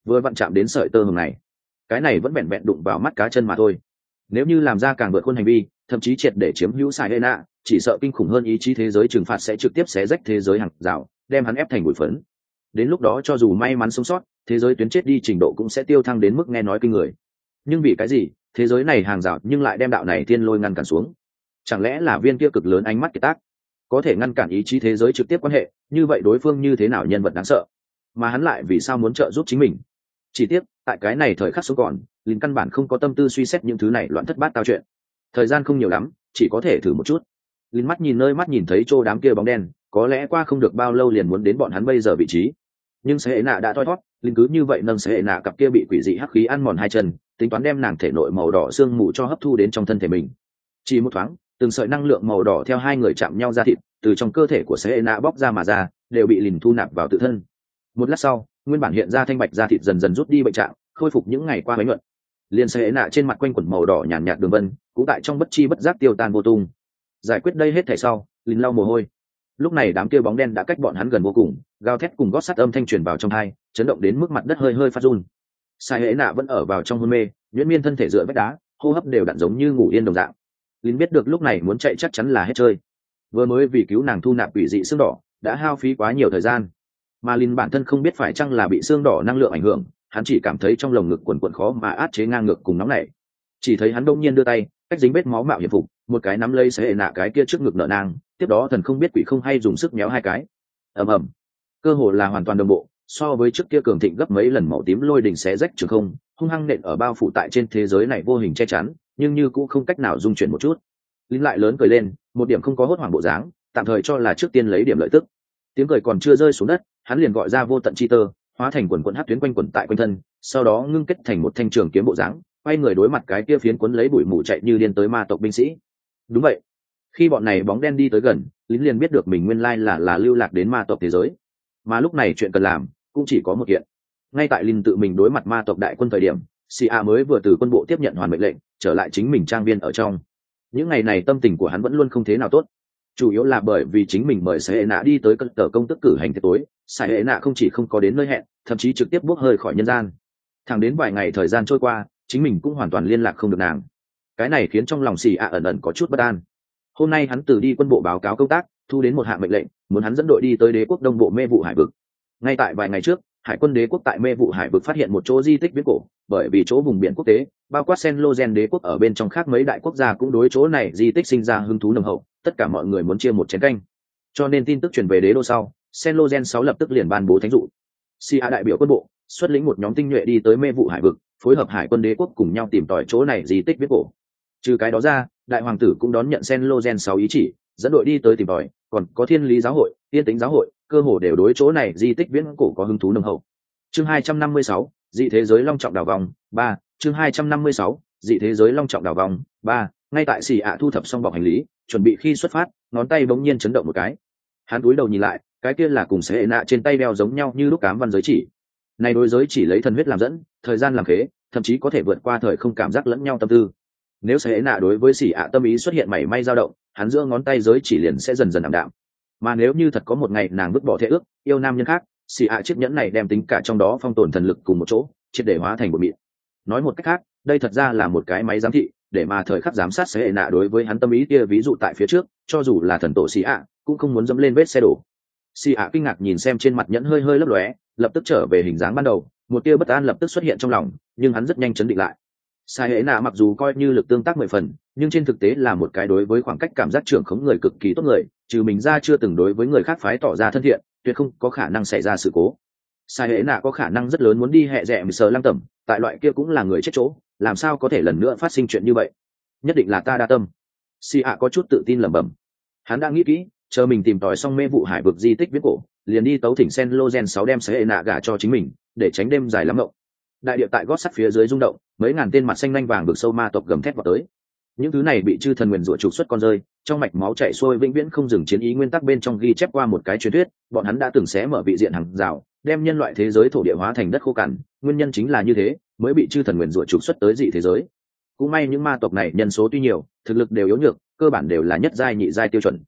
vừa vặn chạm đến sợi tơ hồng này. Cái này vẫn vẹn vẹn đụng vào mắt cá chân mà thôi. Nếu như làm ra càng vượt khuôn hành vi, thậm chí triệt để chiếm hữu sai hệ nạ, chỉ sợ kinh khủng hơn ý chí thế giới trừng phạt sẽ trực tiếp xé rách thế giới hàng rào, đem hắn ép thành bụi phấn. Đến lúc đó cho dù may mắn sống sót, thế giới tuyến chết đi trình độ cũng sẽ tiêu thăng đến mức nghe nói kinh người. Nhưng vì cái gì thế giới này hàng rào nhưng lại đem đạo này thiên lôi ngăn cản xuống? Chẳng lẽ là viên kia cực lớn ánh mắt kiệt tác có thể ngăn cản ý chí thế giới trực tiếp quan hệ? Như vậy đối phương như thế nào nhân vật đáng sợ, mà hắn lại vì sao muốn trợ giúp chính mình? Chỉ tiếc tại cái này thời khắc sống còn, Linh căn bản không có tâm tư suy xét những thứ này loạn thất bát tao chuyện. Thời gian không nhiều lắm, chỉ có thể thử một chút. Linh mắt nhìn nơi mắt nhìn thấy chỗ đám kia bóng đen, có lẽ qua không được bao lâu liền muốn đến bọn hắn bây giờ vị trí. Nhưng Sẽ Hệ Nạ đã thoi thoát, Linh cứ như vậy nâng Sẽ Hệ Nạ cặp kia bị quỷ dị hắc khí ăn mòn hai chân, tính toán đem nàng thể nội màu đỏ xương mù cho hấp thu đến trong thân thể mình. Chỉ một thoáng, từng sợi năng lượng màu đỏ theo hai người chạm nhau ra thịt, từ trong cơ thể của Sẽ Hệ Nạ bóc ra mà ra, đều bị Linh thu nạp vào tự thân. Một lát sau, nguyên bản hiện ra thanh bạch da thịt dần dần rút đi bệnh trạng, khôi phục những ngày qua bánh nhuận. Liên Sẽ Hệ Nạ trên mặt quanh quẩn màu đỏ nhàn nhạt đường vân, cũng tại trong bất chi bất giác tiêu tan vô tung. Giải quyết đây hết thảy sau, Linh lau mồ hôi. Lúc này đám kia bóng đen đã cách bọn hắn gần vô cùng, gào thét cùng gót sắt âm thanh truyền vào trong tai, chấn động đến mức mặt đất hơi hơi phát run. Sai Hệ Nạ vẫn ở vào trong hôn mê, nhuyễn miên thân thể dựa vách đá, hô hấp đều đặn giống như ngủ yên đồng dạng. Linh biết được lúc này muốn chạy chắc chắn là hết chơi. Vừa mới vì cứu nàng thu nạp quỷ dị xương đỏ, đã hao phí quá nhiều thời gian. Mà Linh bản thân không biết phải chăng là bị xương đỏ năng lượng ảnh hưởng, hắn chỉ cảm thấy trong lồng ngực quần quần khó mà át chế ngang ngược cùng nóng nảy. Chỉ thấy hắn đông nhiên đưa tay, cách dính vết máu mạo hiểm phục, một cái nắm lấy Sẽ Hệ Nạ cái kia trước ngực nở nang, tiếp đó thần không biết quỷ không hay dùng sức méo hai cái. Ầm ầm, cơ hồ là hoàn toàn đồng bộ, so với trước kia cường thịnh gấp mấy lần, màu tím lôi đỉnh xé rách trường không, hung hăng nện ở bao phủ tại trên thế giới này vô hình che chắn, nhưng như cũng không cách nào dung chuyển một chút. Linh lại lớn cười lên, một điểm không có hốt hoảng bộ dáng, tạm thời cho là trước tiên lấy điểm lợi tức. Tiếng cười còn chưa rơi xuống đất, hắn liền gọi ra vô tận chi tơ, hóa thành quần quần hắc tuyến quanh quẩn tại quanh thân, sau đó ngưng kết thành một thanh trường kiếm bộ dáng, quay người đối mặt cái kia phiến cuốn lấy bụi mù chạy như điên tới ma tộc binh sĩ. Đúng vậy, khi bọn này bóng đen đi tới gần, Lính liền biết được mình nguyên lai là là lưu lạc đến ma tộc thế giới, mà lúc này chuyện cần làm cũng chỉ có một kiện. Ngay tại Linh tự mình đối mặt ma tộc đại quân thời điểm, xê a mới vừa từ quân bộ tiếp nhận hoàn mệnh lệnh, trở lại chính mình trang viên ở trong. Những ngày này tâm tình của hắn vẫn luôn không thế nào tốt, chủ yếu là bởi vì chính mình mời Sai Hệ Nạ đi tới cất tờ công tức cử hành tiệc tối, Sai Hệ Nạ không chỉ không có đến nơi hẹn, thậm chí trực tiếp bốc hơi khỏi nhân gian. Thẳng đến vài ngày thời gian trôi qua, chính mình cũng hoàn toàn liên lạc không được nàng. Cái này khiến trong lòng xì ạ ẩn ẩn có chút bất an. Hôm nay hắn từ đi quân bộ báo cáo công tác, thu đến một hạng mệnh lệnh, muốn hắn dẫn đội đi tới đế quốc đông bộ mê vụ hải vực. Ngay tại vài ngày trước, hải quân đế quốc tại mê vụ hải vực phát hiện một chỗ di tích viễn cổ, bởi vì chỗ vùng biển quốc tế, bao quát Senlogen đế quốc ở bên trong khác mấy đại quốc gia cũng đối chỗ này di tích sinh ra hứng thú nồng hậu, tất cả mọi người muốn chia một chén canh. Cho nên tin tức truyền về đế đô sau, Senlogen sáu lập tức liền ban bố thánh dụ. xê a đại biểu quân bộ, xuất lĩnh một nhóm tinh nhuệ đi tới mê vụ hải vực, phối hợp hải quân đế quốc cùng nhau tìm tòi chỗ này di tích viễn cổ. Trừ cái đó ra, đại hoàng tử cũng đón nhận Senlogen sáu ý chỉ, dẫn đội đi tới tìm tòi, còn có Thiên Lý giáo hội, Tiên Tính giáo hội, cơ hồ đều đối chỗ này di tích viễn cổ có hứng thú nồng hậu. Chương hai trăm năm mươi sáu, dị thế giới long trọng đảo vòng ba. Chương hai trăm năm mươi sáu, dị thế giới long trọng đảo vòng ba. Ngay tại xì ạ thu thập xong bọc hành lý, chuẩn bị khi xuất phát, ngón tay bỗng nhiên chấn động một cái. Hắn cúi đầu nhìn lại, cái kia là cùng Sẽ Hệ Nạ trên tay đeo giống nhau như lúc cám văn giới chỉ. Này đối giới chỉ lấy thần huyết làm dẫn, thời gian làm khế, thậm chí có thể vượt qua thời không cảm giác lẫn nhau tâm tư. Nếu Sẽ Hệ Nạ đối với xì ạ tâm ý xuất hiện mảy may dao động, hắn giữa ngón tay giới chỉ liền sẽ dần dần ảm đạm. Mà nếu như thật có một ngày nàng vứt bỏ thể ước, yêu nam nhân khác, xì ạ chiếc nhẫn này đem tính cả trong đó phong tồn thần lực cùng một chỗ, triệt để hóa thành một mịn. Nói một cách khác, đây thật ra là một cái máy giám thị, để mà thời khắc giám sát Sẽ Hệ Nạ đối với hắn tâm ý kia ví dụ tại phía trước, cho dù là thần tổ xì ạ, cũng không muốn dẫm lên vết xe đổ. Xì ạ kinh ngạc nhìn xem trên mặt nhẫn hơi hơi lấp lóe, lập tức trở về hình dáng ban đầu, một tia bất an lập tức xuất hiện trong lòng, nhưng hắn rất nhanh chấn định lại. Sai Hệ Nạ mặc dù coi như lực tương tác mười phần, nhưng trên thực tế là một cái đối với khoảng cách cảm giác trưởng khống người cực kỳ tốt người, trừ mình ra chưa từng đối với người khác phái tỏ ra thân thiện, tuyệt không có khả năng xảy ra sự cố. Sai Hệ Nạ có khả năng rất lớn muốn đi hẹ rẻ mười sờ lăng tẩm, tại loại kia cũng là người chết chỗ, làm sao có thể lần nữa phát sinh chuyện như vậy? Nhất định là ta đa tâm. Si ạ có chút tự tin lẩm bẩm. Hắn đã nghĩ kỹ, chờ mình tìm tòi xong mê vụ hải vực di tích viễn cổ, liền đi tấu thỉnh Senlogen sáu đem Sai Hệ Nạ gả cho chính mình, để tránh đêm dài lắm ngộng. Đại địa tại gót sắt phía dưới rung động, mấy ngàn tên mặt xanh nhanh vàng vực sâu ma tộc gầm thét vào tới. Những thứ này bị chư thần nguyền rủa trục xuất con rơi, trong mạch máu chảy xuôi vĩnh viễn không dừng chiến ý nguyên tắc bên trong ghi chép qua một cái truyền thuyết, bọn hắn đã từng xé mở vị diện hàng rào, đem nhân loại thế giới thổ địa hóa thành đất khô cằn, nguyên nhân chính là như thế, mới bị chư thần nguyền rủa trục xuất tới dị thế giới. Cũng may những ma tộc này nhân số tuy nhiều, thực lực đều yếu nhược, cơ bản đều là nhất giai nhị giai tiêu chuẩn.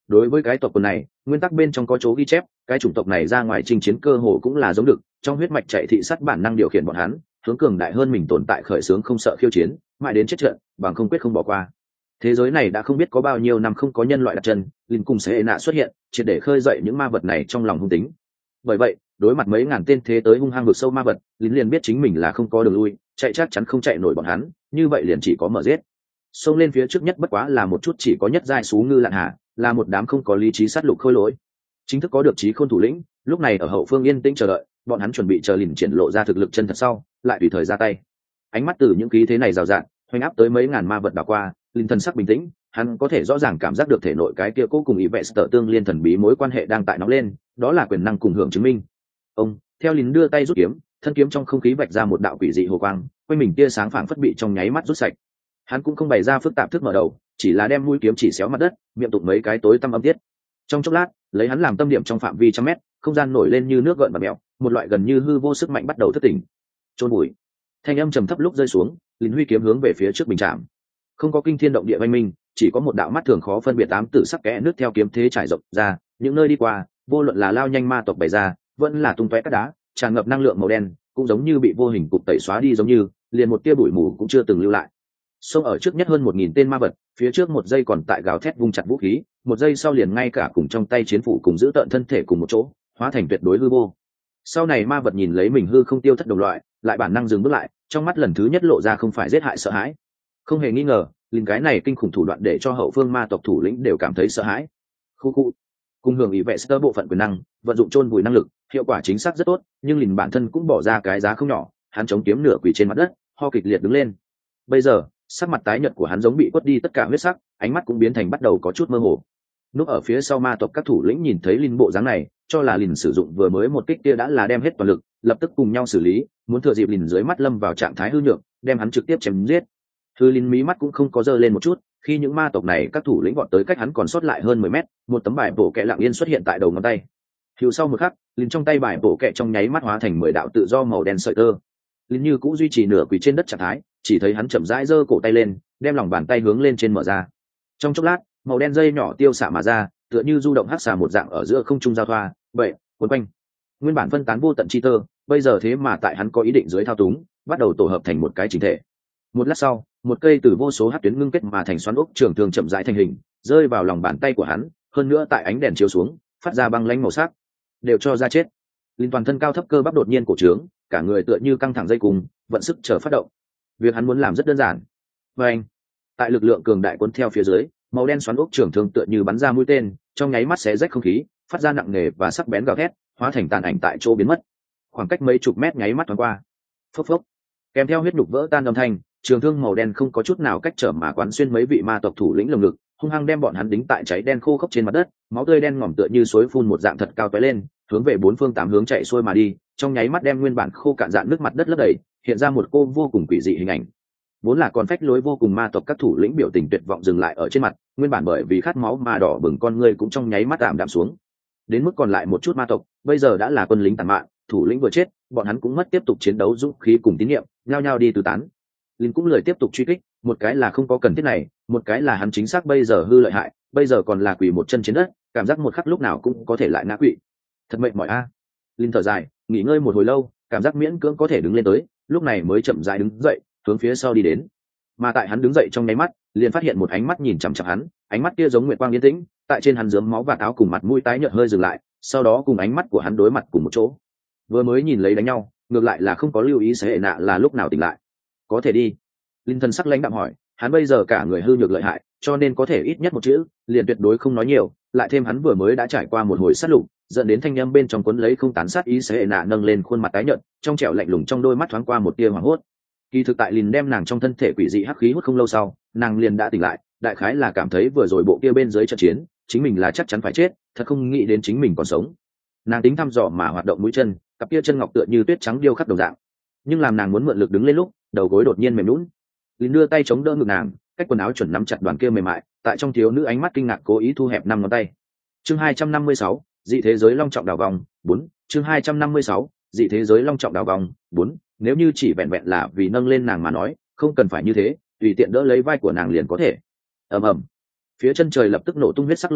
đối với cái tộc quần này nguyên tắc bên trong có chỗ ghi chép, cái chủng tộc này ra ngoài chinh chiến cơ hồ cũng là giống được, trong huyết mạch chạy thị sắt bản năng điều khiển bọn hắn hướng cường đại hơn mình tồn tại khởi xướng không sợ khiêu chiến, mãi đến chết trận bằng không quyết không bỏ qua. Thế giới này đã không biết có bao nhiêu năm không có nhân loại đặt chân, Linh cùng sẽ nạ xuất hiện triệt để khơi dậy những ma vật này trong lòng hung tính. Bởi vậy đối mặt mấy ngàn tên thế tới hung hăng vực sâu ma vật, Linh liền biết chính mình là không có đường lui, chạy chắc chắn không chạy nổi bọn hắn, như vậy liền chỉ có mở giết. Xông lên phía trước nhất bất quá là một chút chỉ có nhất giai sú ngư lạn hạ, là một đám không có lý trí sát lục khôi lỗi. Chính thức có được trí khôn thủ lĩnh lúc này ở hậu phương yên tĩnh chờ đợi, bọn hắn chuẩn bị chờ Lìn triển lộ ra thực lực chân thật sau lại tùy thời ra tay. Ánh mắt từ những khí thế này rào rạt hoành áp tới mấy ngàn ma vật đảo qua, Lìn thần sắc bình tĩnh, hắn có thể rõ ràng cảm giác được thể nội cái kia cố cùng ý vệ sở tương liên thần bí mối quan hệ đang tại nóng lên, đó là quyền năng cùng hưởng chứng minh. Ông theo Lìn đưa tay rút kiếm, thân kiếm trong không khí vạch ra một đạo quỷ dị hồ quang, quanh mình tia sáng phảng phất bị trong nháy mắt rút sạch. Hắn cũng không bày ra phức tạp thức mở đầu, chỉ là đem mũi kiếm chỉ xéo mặt đất, miệng tụng mấy cái tối tăm âm tiết. Trong chốc lát, lấy hắn làm tâm điểm trong phạm vi trăm mét, không gian nổi lên như nước gợn và mèo, một loại gần như hư vô sức mạnh bắt đầu thức tỉnh. Chôn bụi. Thanh âm trầm thấp lúc rơi xuống, Linh huy kiếm hướng về phía trước bình trạm. Không có kinh thiên động địa oanh minh, chỉ có một đạo mắt thường khó phân biệt tám tử sắc kẽ nước theo kiếm thế trải rộng ra, những nơi đi qua, vô luận là lao nhanh ma tộc bày ra, vẫn là tung tóe cát đá, tràn ngập năng lượng màu đen, cũng giống như bị vô hình cục tẩy xóa đi giống như, liền một tia bụi mù cũng chưa từng lưu lại. Xông ở trước nhất hơn một nghìn tên ma vật, phía trước một giây còn tại gào thét vung chặt vũ khí, một giây sau liền ngay cả cùng trong tay chiến phủ cùng giữ tợn thân thể cùng một chỗ, hóa thành tuyệt đối hư vô. Sau này ma vật nhìn lấy mình hư không tiêu thất đồng loại, lại bản năng dừng bước lại, trong mắt lần thứ nhất lộ ra không phải giết hại sợ hãi. Không hề nghi ngờ, liền cái này kinh khủng thủ đoạn để cho hậu phương ma tộc thủ lĩnh đều cảm thấy sợ hãi. Khu khu. Cùng hưởng ý vệ sơ bộ phận quyền năng, vận dụng chôn vùi năng lực, hiệu quả chính xác rất tốt, nhưng liền bản thân cũng bỏ ra cái giá không nhỏ, hắn chống kiếm nửa quỳ trên mặt đất, ho kịch liệt đứng lên. Bây giờ, sắc mặt tái nhợt của hắn giống bị quất đi tất cả huyết sắc, ánh mắt cũng biến thành bắt đầu có chút mơ hồ. Núp ở phía sau ma tộc các thủ lĩnh nhìn thấy Linh bộ dáng này, cho là Lìn sử dụng vừa mới một kích kia đã là đem hết toàn lực, lập tức cùng nhau xử lý, muốn thừa dịp Lìn dưới mắt lâm vào trạng thái hư nhược, đem hắn trực tiếp chém giết. Hư Lìn mí mắt cũng không có dơ lên một chút, khi những ma tộc này các thủ lĩnh vọt tới cách hắn còn sót lại hơn mười mét, một tấm bài bổ kẹ lặng yên xuất hiện tại đầu ngón tay. Hữu sau một khắc, Lìn trong tay bài bổ kẹ trong nháy mắt hóa thành mười đạo tự do màu đen sợi tơ. Lìn như cũng duy trì nửa quỳ trên đất trạng thái, chỉ thấy hắn chậm rãi giơ cổ tay lên, đem lòng bàn tay hướng lên trên mở ra. Trong chốc lát, màu đen dây nhỏ tiêu xạ mà ra, tựa như du động hắc xà một dạng ở giữa không trung giao thoa, vậy cuốn quanh. Nguyên bản phân tán vô tận chi tơ, bây giờ thế mà tại hắn có ý định dưới thao túng, bắt đầu tổ hợp thành một cái chỉnh thể. Một lát sau, một cây từ vô số hắc tuyến ngưng kết mà thành xoắn ốc trường thương chậm rãi thành hình, rơi vào lòng bàn tay của hắn, hơn nữa tại ánh đèn chiếu xuống, phát ra băng lãnh màu sắc. Đều cho ra chết. Linh toàn thân cao thấp cơ bắp đột nhiên cổ trướng, cả người tựa như căng thẳng dây cùng, vận sức chờ phát động. Việc hắn muốn làm rất đơn giản. Và anh, tại lực lượng cường đại cuốn theo phía dưới, màu đen xoắn ốc trường thương tựa như bắn ra mũi tên, trong nháy mắt xé rách không khí, phát ra nặng nề và sắc bén gào thét, hóa thành tàn ảnh tại chỗ biến mất. Khoảng cách mấy chục mét nháy mắt thoáng qua. Phốc phốc. Kèm theo huyết nhục vỡ tan âm thanh, trường thương màu đen không có chút nào cách trở mà quán xuyên mấy vị ma tộc thủ lĩnh lồng ngực, hung hăng đem bọn hắn đính tại cháy đen khô khốc trên mặt đất, máu tươi đen ngòm tựa như suối phun một dạng thật cao tóe lên, hướng về bốn phương tám hướng chạy xuôi mà đi, trong nháy mắt đem nguyên bản khô cạn dạn nước mặt đất lấp đầy, hiện ra một cô vô cùng quỷ dị hình ảnh. Vốn là còn phách lối vô cùng ma tộc các thủ lĩnh biểu tình tuyệt vọng dừng lại ở trên mặt, nguyên bản bởi vì khát máu mà đỏ bừng con người cũng trong nháy mắt tạm đạm xuống. Đến mức còn lại một chút ma tộc, bây giờ đã là quân lính tàn mạn, thủ lĩnh vừa chết, bọn hắn cũng mất tiếp tục chiến đấu dũng khí cùng tín nhiệm, nhao nhao đi tứ tán. Linh cũng lười tiếp tục truy kích, một cái là không có cần thiết này, một cái là hắn chính xác bây giờ hư lợi hại, bây giờ còn là quỳ một chân trên đất, cảm giác một khắc lúc nào cũng có thể lại ngã quỵ. Thật mệt mỏi a. À. Linh thở dài, nghỉ ngơi một hồi lâu, cảm giác miễn cưỡng có thể đứng lên tới, lúc này mới chậm rãi đứng dậy, hướng phía sau đi đến. Mà tại hắn đứng dậy trong nháy mắt, liền phát hiện một ánh mắt nhìn chằm chằm hắn, ánh mắt kia giống nguyệt quang yên tĩnh, tại trên hắn rớm máu và áo cùng mặt mũi tái nhợt hơi dừng lại, sau đó cùng ánh mắt của hắn đối mặt cùng một chỗ. Vừa mới nhìn lấy đánh nhau, ngược lại là không có lưu ý sẽ hệ nạ là lúc nào tỉnh lại. Có thể đi. Linh thần sắc lãnh đạm hỏi, hắn bây giờ cả người hư nhược lợi hại, cho nên có thể ít nhất một chữ, liền tuyệt đối không nói nhiều, lại thêm hắn vừa mới đã trải qua một hồi sát lục, dẫn đến thanh âm bên trong cuốn lấy không tán sát ý sẽ hệ nạ nâng lên khuôn mặt tái nhợt, trong trẻo lạnh lùng trong đôi mắt thoáng qua một tia hoảng hốt. Kỳ thực tại Lìn đem nàng trong thân thể quỷ dị hắc khí hút không lâu sau, nàng liền đã tỉnh lại, đại khái là cảm thấy vừa rồi bộ kia bên dưới trận chiến, chính mình là chắc chắn phải chết, thật không nghĩ đến chính mình còn sống. Nàng tính thăm dò mà hoạt động mũi chân, cặp kia chân ngọc tựa như tuyết trắng điêu khắc đồng dạng. Nhưng làm nàng muốn mượn lực đứng lên lúc, đầu gối đột nhiên mềm nhũn. Lìn đưa tay chống đỡ ngực nàng, cách quần áo chuẩn nắm chặt đoàn kia mềm mại, tại trong thiếu nữ ánh mắt kinh ngạc cố ý thu hẹp năm ngón tay. Chương hai trăm năm mươi sáu, dị thế giới long trọng đảo vòng, bốn. Chương hai trăm năm mươi sáu, dị thế giới long trọng đảo vòng, bốn. Nếu như chỉ vẹn vẹn là vì nâng lên nàng mà nói, không cần phải như thế, tùy tiện đỡ lấy vai của nàng liền có thể. Ầm ầm. Phía chân trời lập tức nổ tung huyết sắc lôi đỉnh,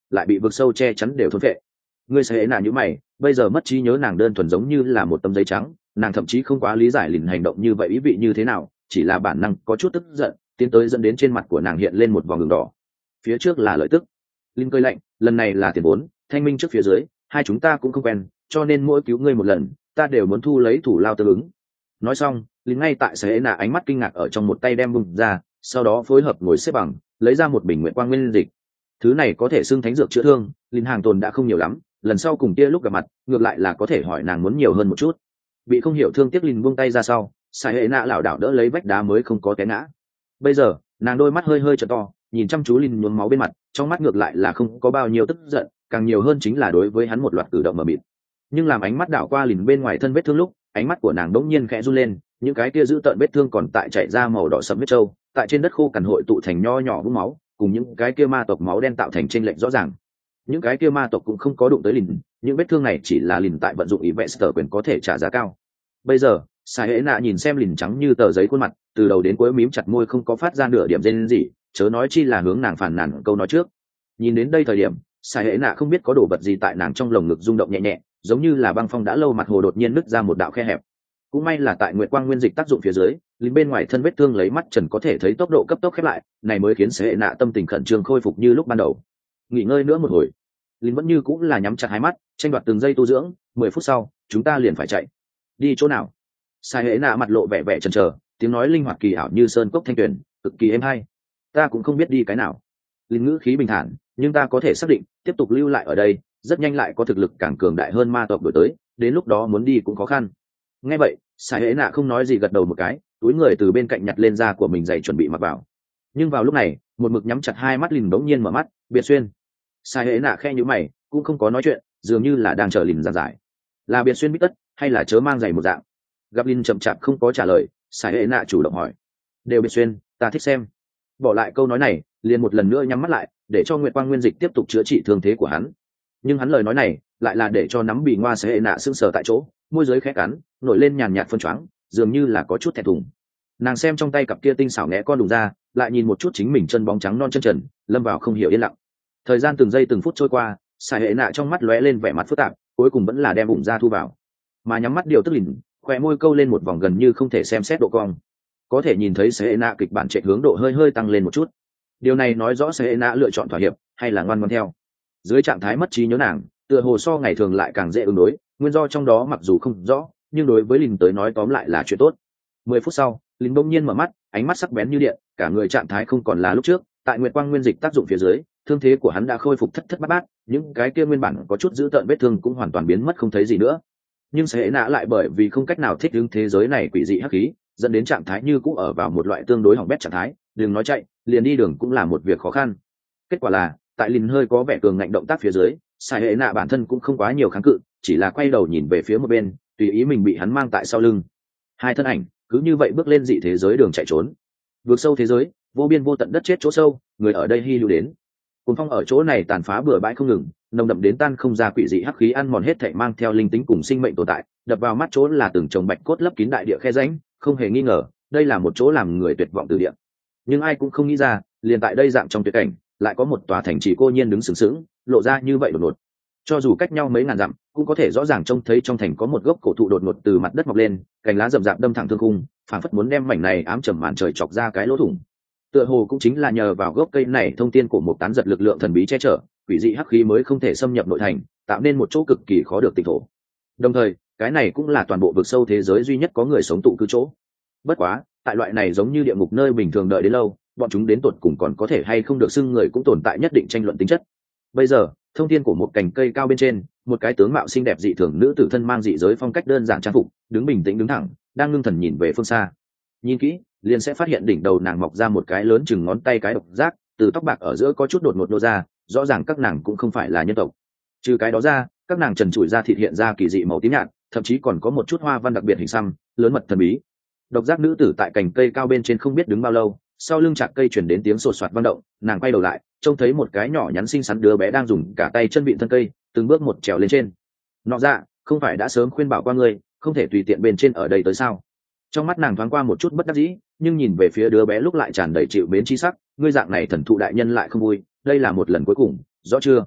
lại bị vực sâu che chắn đều thôn vệ. Ngươi sẽ hệ nạ như mày, bây giờ mất trí nhớ nàng đơn thuần giống như là một tấm giấy trắng, nàng thậm chí không quá lý giải lìn hành động như vậy ý vị như thế nào, chỉ là bản năng có chút tức giận tiến tới dẫn đến trên mặt của nàng hiện lên một vòng đường đỏ. Phía trước là lợi tức. Linh cười lạnh, lần này là tiền vốn, thanh minh trước phía dưới, hai chúng ta cũng không quen, cho nên mỗi cứu ngươi một lần ta đều muốn thu lấy thủ lao tương ứng. Nói xong, Linh ngay tại sẽ nạ ánh mắt kinh ngạc ở trong một tay đem bung ra, sau đó phối hợp ngồi xếp bằng, lấy ra một bình nguyện quang nguyên dịch. Thứ này có thể xưng thánh dược chữa thương, Linh hàng tồn đã không nhiều lắm, lần sau cùng kia lúc gặp mặt ngược lại là có thể hỏi nàng muốn nhiều hơn một chút. Bị không hiểu thương tiếc Linh buông tay ra sau, sai hệ nạ lảo đảo đỡ lấy vách đá mới không có té ngã. Bây giờ nàng đôi mắt hơi hơi trợ to, nhìn chăm chú Linh nhuốm máu bên mặt, trong mắt ngược lại là không có bao nhiêu tức giận, càng nhiều hơn chính là đối với hắn một loạt cử động mờ mịt. Nhưng làm ánh mắt đảo qua Linh bên ngoài thân vết thương lúc, ánh mắt của nàng đống nhiên khẽ run lên, những cái kia giữ tợn vết thương còn tại chảy ra màu đỏ sẫm huyết trâu, tại trên đất khô cằn hội tụ thành nho nhỏ vũng máu, cùng những cái kia ma tộc máu đen tạo thành chênh lệch rõ ràng. Những cái kia ma tộc cũng không có đụng tới Linh, những vết thương này chỉ là Linh tại vận dụng ý vẽ sở quyền có thể trả giá cao. Bây giờ sai hệ nạ nhìn xem Linh trắng như tờ giấy khuôn mặt, từ đầu đến cuối mím chặt môi không có phát ra nửa điểm rên gì, chớ nói chi là hướng nàng phản nàn câu nói trước. Nhìn đến đây thời điểm, sai hệ nạ không biết có đồ vật gì tại nàng trong lồng ngực rung động nhẹ nhẹ, giống như là băng phong đã lâu mặt hồ đột nhiên nứt ra một đạo khe hẹp. Cũng may là tại nguyệt quang nguyên dịch tác dụng phía dưới, Linh bên ngoài thân vết thương lấy mắt trần có thể thấy tốc độ cấp tốc khép lại, này mới khiến sai hệ nạ tâm tình khẩn trương khôi phục như lúc ban đầu. Nghỉ ngơi nữa một hồi, Linh vẫn như cũng là nhắm chặt hai mắt, tranh đoạt từng giây tu dưỡng. Mười phút sau, chúng ta liền phải chạy. Đi chỗ nào? Sai hệ nạ mặt lộ vẻ vẻ chần chờ, tiếng nói linh hoạt kỳ ảo như sơn cốc thanh tuyền, cực kỳ êm hay. Ta cũng không biết đi cái nào. Linh ngữ khí bình thản, nhưng ta có thể xác định tiếp tục lưu lại ở đây rất nhanh lại có thực lực càng cường đại hơn ma tộc đổi tới, đến lúc đó muốn đi cũng khó khăn. Nghe vậy, Sai hệ nạ không nói gì gật đầu một cái, túi người từ bên cạnh nhặt lên da của mình giày chuẩn bị mặc vào. Nhưng vào lúc này, một mực nhắm chặt hai mắt Linh bỗng nhiên mở mắt. Biệt xuyên. Sai hệ nạ khe nhíu mày, cũng không có nói chuyện, dường như là đang chờ Linh giảng giải. Là biệt xuyên bít tất hay là chớ mang giày một dạng? Gặp Linh chậm chạp không có trả lời, Sai hệ nạ chủ động hỏi. Đều biệt xuyên, ta thích xem. Bỏ lại câu nói này, liền một lần nữa nhắm mắt lại, để cho nguyệt quang nguyên dịch tiếp tục chữa trị thương thế của hắn. Nhưng hắn lời nói này lại là để cho nắm bị ngoa Sai hệ nạ sững sờ tại chỗ, môi dưới khẽ cắn, nổi lên nhàn nhạt phân choáng, dường như là có chút thẹn thùng. Nàng xem trong tay cặp kia tinh xảo nghẽ con đùng ra, lại nhìn một chút chính mình chân bóng trắng non chân trần, lâm vào không hiểu yên lặng. Thời gian từng giây từng phút trôi qua, Sai hệ nạ trong mắt lóe lên vẻ mặt phức tạp, cuối cùng vẫn là đem bụng ra thu vào, mà nhắm mắt điều tức lìn, khóe môi câu lên một vòng gần như không thể xem xét độ cong. Có thể nhìn thấy Sai hệ nạ kịch bản chạy hướng độ hơi hơi tăng lên một chút. Điều này nói rõ Sai hệ nạ lựa chọn thỏa hiệp hay là ngoan ngoãn theo. Dưới trạng thái mất trí nhớ nàng, tựa hồ so ngày thường lại càng dễ ứng đối, nguyên do trong đó mặc dù không rõ, nhưng đối với Lìn tới nói tóm lại là chuyện tốt. Mười phút sau, Lìn bỗng nhiên mở mắt, ánh mắt sắc bén như điện, cả người trạng thái không còn là lúc trước, tại nguyệt quang nguyên dịch tác dụng phía dưới, thương thế của hắn đã khôi phục thất thất bát bát, những cái kia nguyên bản có chút giữ tợn vết thương cũng hoàn toàn biến mất không thấy gì nữa. Nhưng Sai hệ nạ lại bởi vì không cách nào thích ứng thế giới này quỷ dị hắc khí, dẫn đến trạng thái như cũng ở vào một loại tương đối hỏng bét trạng thái, đừng nói chạy, liền đi đường cũng là một việc khó khăn. Kết quả là, tại Lìn hơi có vẻ cường ngạnh động tác phía dưới, Sai hệ nạ bản thân cũng không quá nhiều kháng cự, chỉ là quay đầu nhìn về phía một bên, tùy ý mình bị hắn mang tại sau lưng. Hai thân ảnh cứ như vậy bước lên dị thế giới đường chạy trốn. Vượt sâu thế giới, vô biên vô tận đất chết chỗ sâu, người ở đây hy lưu đến. Cuồng phong ở chỗ này tàn phá bừa bãi không ngừng, nồng đậm đến tan không ra quỷ dị hắc khí ăn mòn hết thảy mang theo linh tính cùng sinh mệnh tồn tại, đập vào mắt chỗ là từng chồng bạch cốt lấp kín đại địa khe rãnh, không hề nghi ngờ, đây là một chỗ làm người tuyệt vọng từ địa. Nhưng ai cũng không nghĩ ra, liền tại đây dạng trong tuyệt cảnh, lại có một tòa thành trì cô nhiên đứng sừng sững, lộ ra như vậy đột ngột. Cho dù cách nhau mấy ngàn dặm, cũng có thể rõ ràng trông thấy trong thành có một gốc cổ thụ đột ngột từ mặt đất mọc lên, cành lá rậm rạp đâm thẳng thương khung, phảng phất muốn đem mảnh này ám trầm màn trời chọc ra cái lỗ thủng. Tựa hồ cũng chính là nhờ vào gốc cây này thông tiên của một tán giật lực lượng thần bí che chở, quỷ dị hắc khí mới không thể xâm nhập nội thành, tạo nên một chỗ cực kỳ khó được tịnh thổ. Đồng thời, cái này cũng là toàn bộ vực sâu thế giới duy nhất có người sống tụ cư chỗ. Bất quá, tại loại này giống như địa ngục nơi bình thường đợi đến lâu, bọn chúng đến tột cùng còn có thể hay không được xưng người cũng tồn tại nhất định tranh luận tính chất. Bây giờ, thông thiên của một cành cây cao bên trên, một cái tướng mạo xinh đẹp dị thường nữ tử thân mang dị giới phong cách đơn giản trang phục, đứng bình tĩnh đứng thẳng, đang ngưng thần nhìn về phương xa. Nhìn kỹ, liền sẽ phát hiện đỉnh đầu nàng mọc ra một cái lớn chừng ngón tay cái độc giác, từ tóc bạc ở giữa có chút đột ngột nô ra, rõ ràng các nàng cũng không phải là nhân tộc. Trừ cái đó ra, các nàng trần trụi da thịt hiện ra kỳ dị màu tím nhạt, thậm chí còn có một chút hoa văn đặc biệt hình xăm, lớn mật thần bí. Độc giác nữ tử tại cành cây cao bên trên không biết đứng bao lâu, sau lưng chạc cây chuyển đến tiếng sột soạt vang động, nàng quay đầu lại, trông thấy một cái nhỏ nhắn xinh xắn đứa bé đang dùng cả tay chân vịn thân cây, từng bước một trèo lên trên. Nọ dạ, không phải đã sớm khuyên bảo qua ngươi, không thể tùy tiện bên trên ở đây tới sao? Trong mắt nàng thoáng qua một chút bất đắc dĩ, nhưng nhìn về phía đứa bé lúc lại tràn đầy chịu mến chi sắc, ngươi dạng này thần thụ đại nhân lại không vui, đây là một lần cuối cùng, rõ chưa?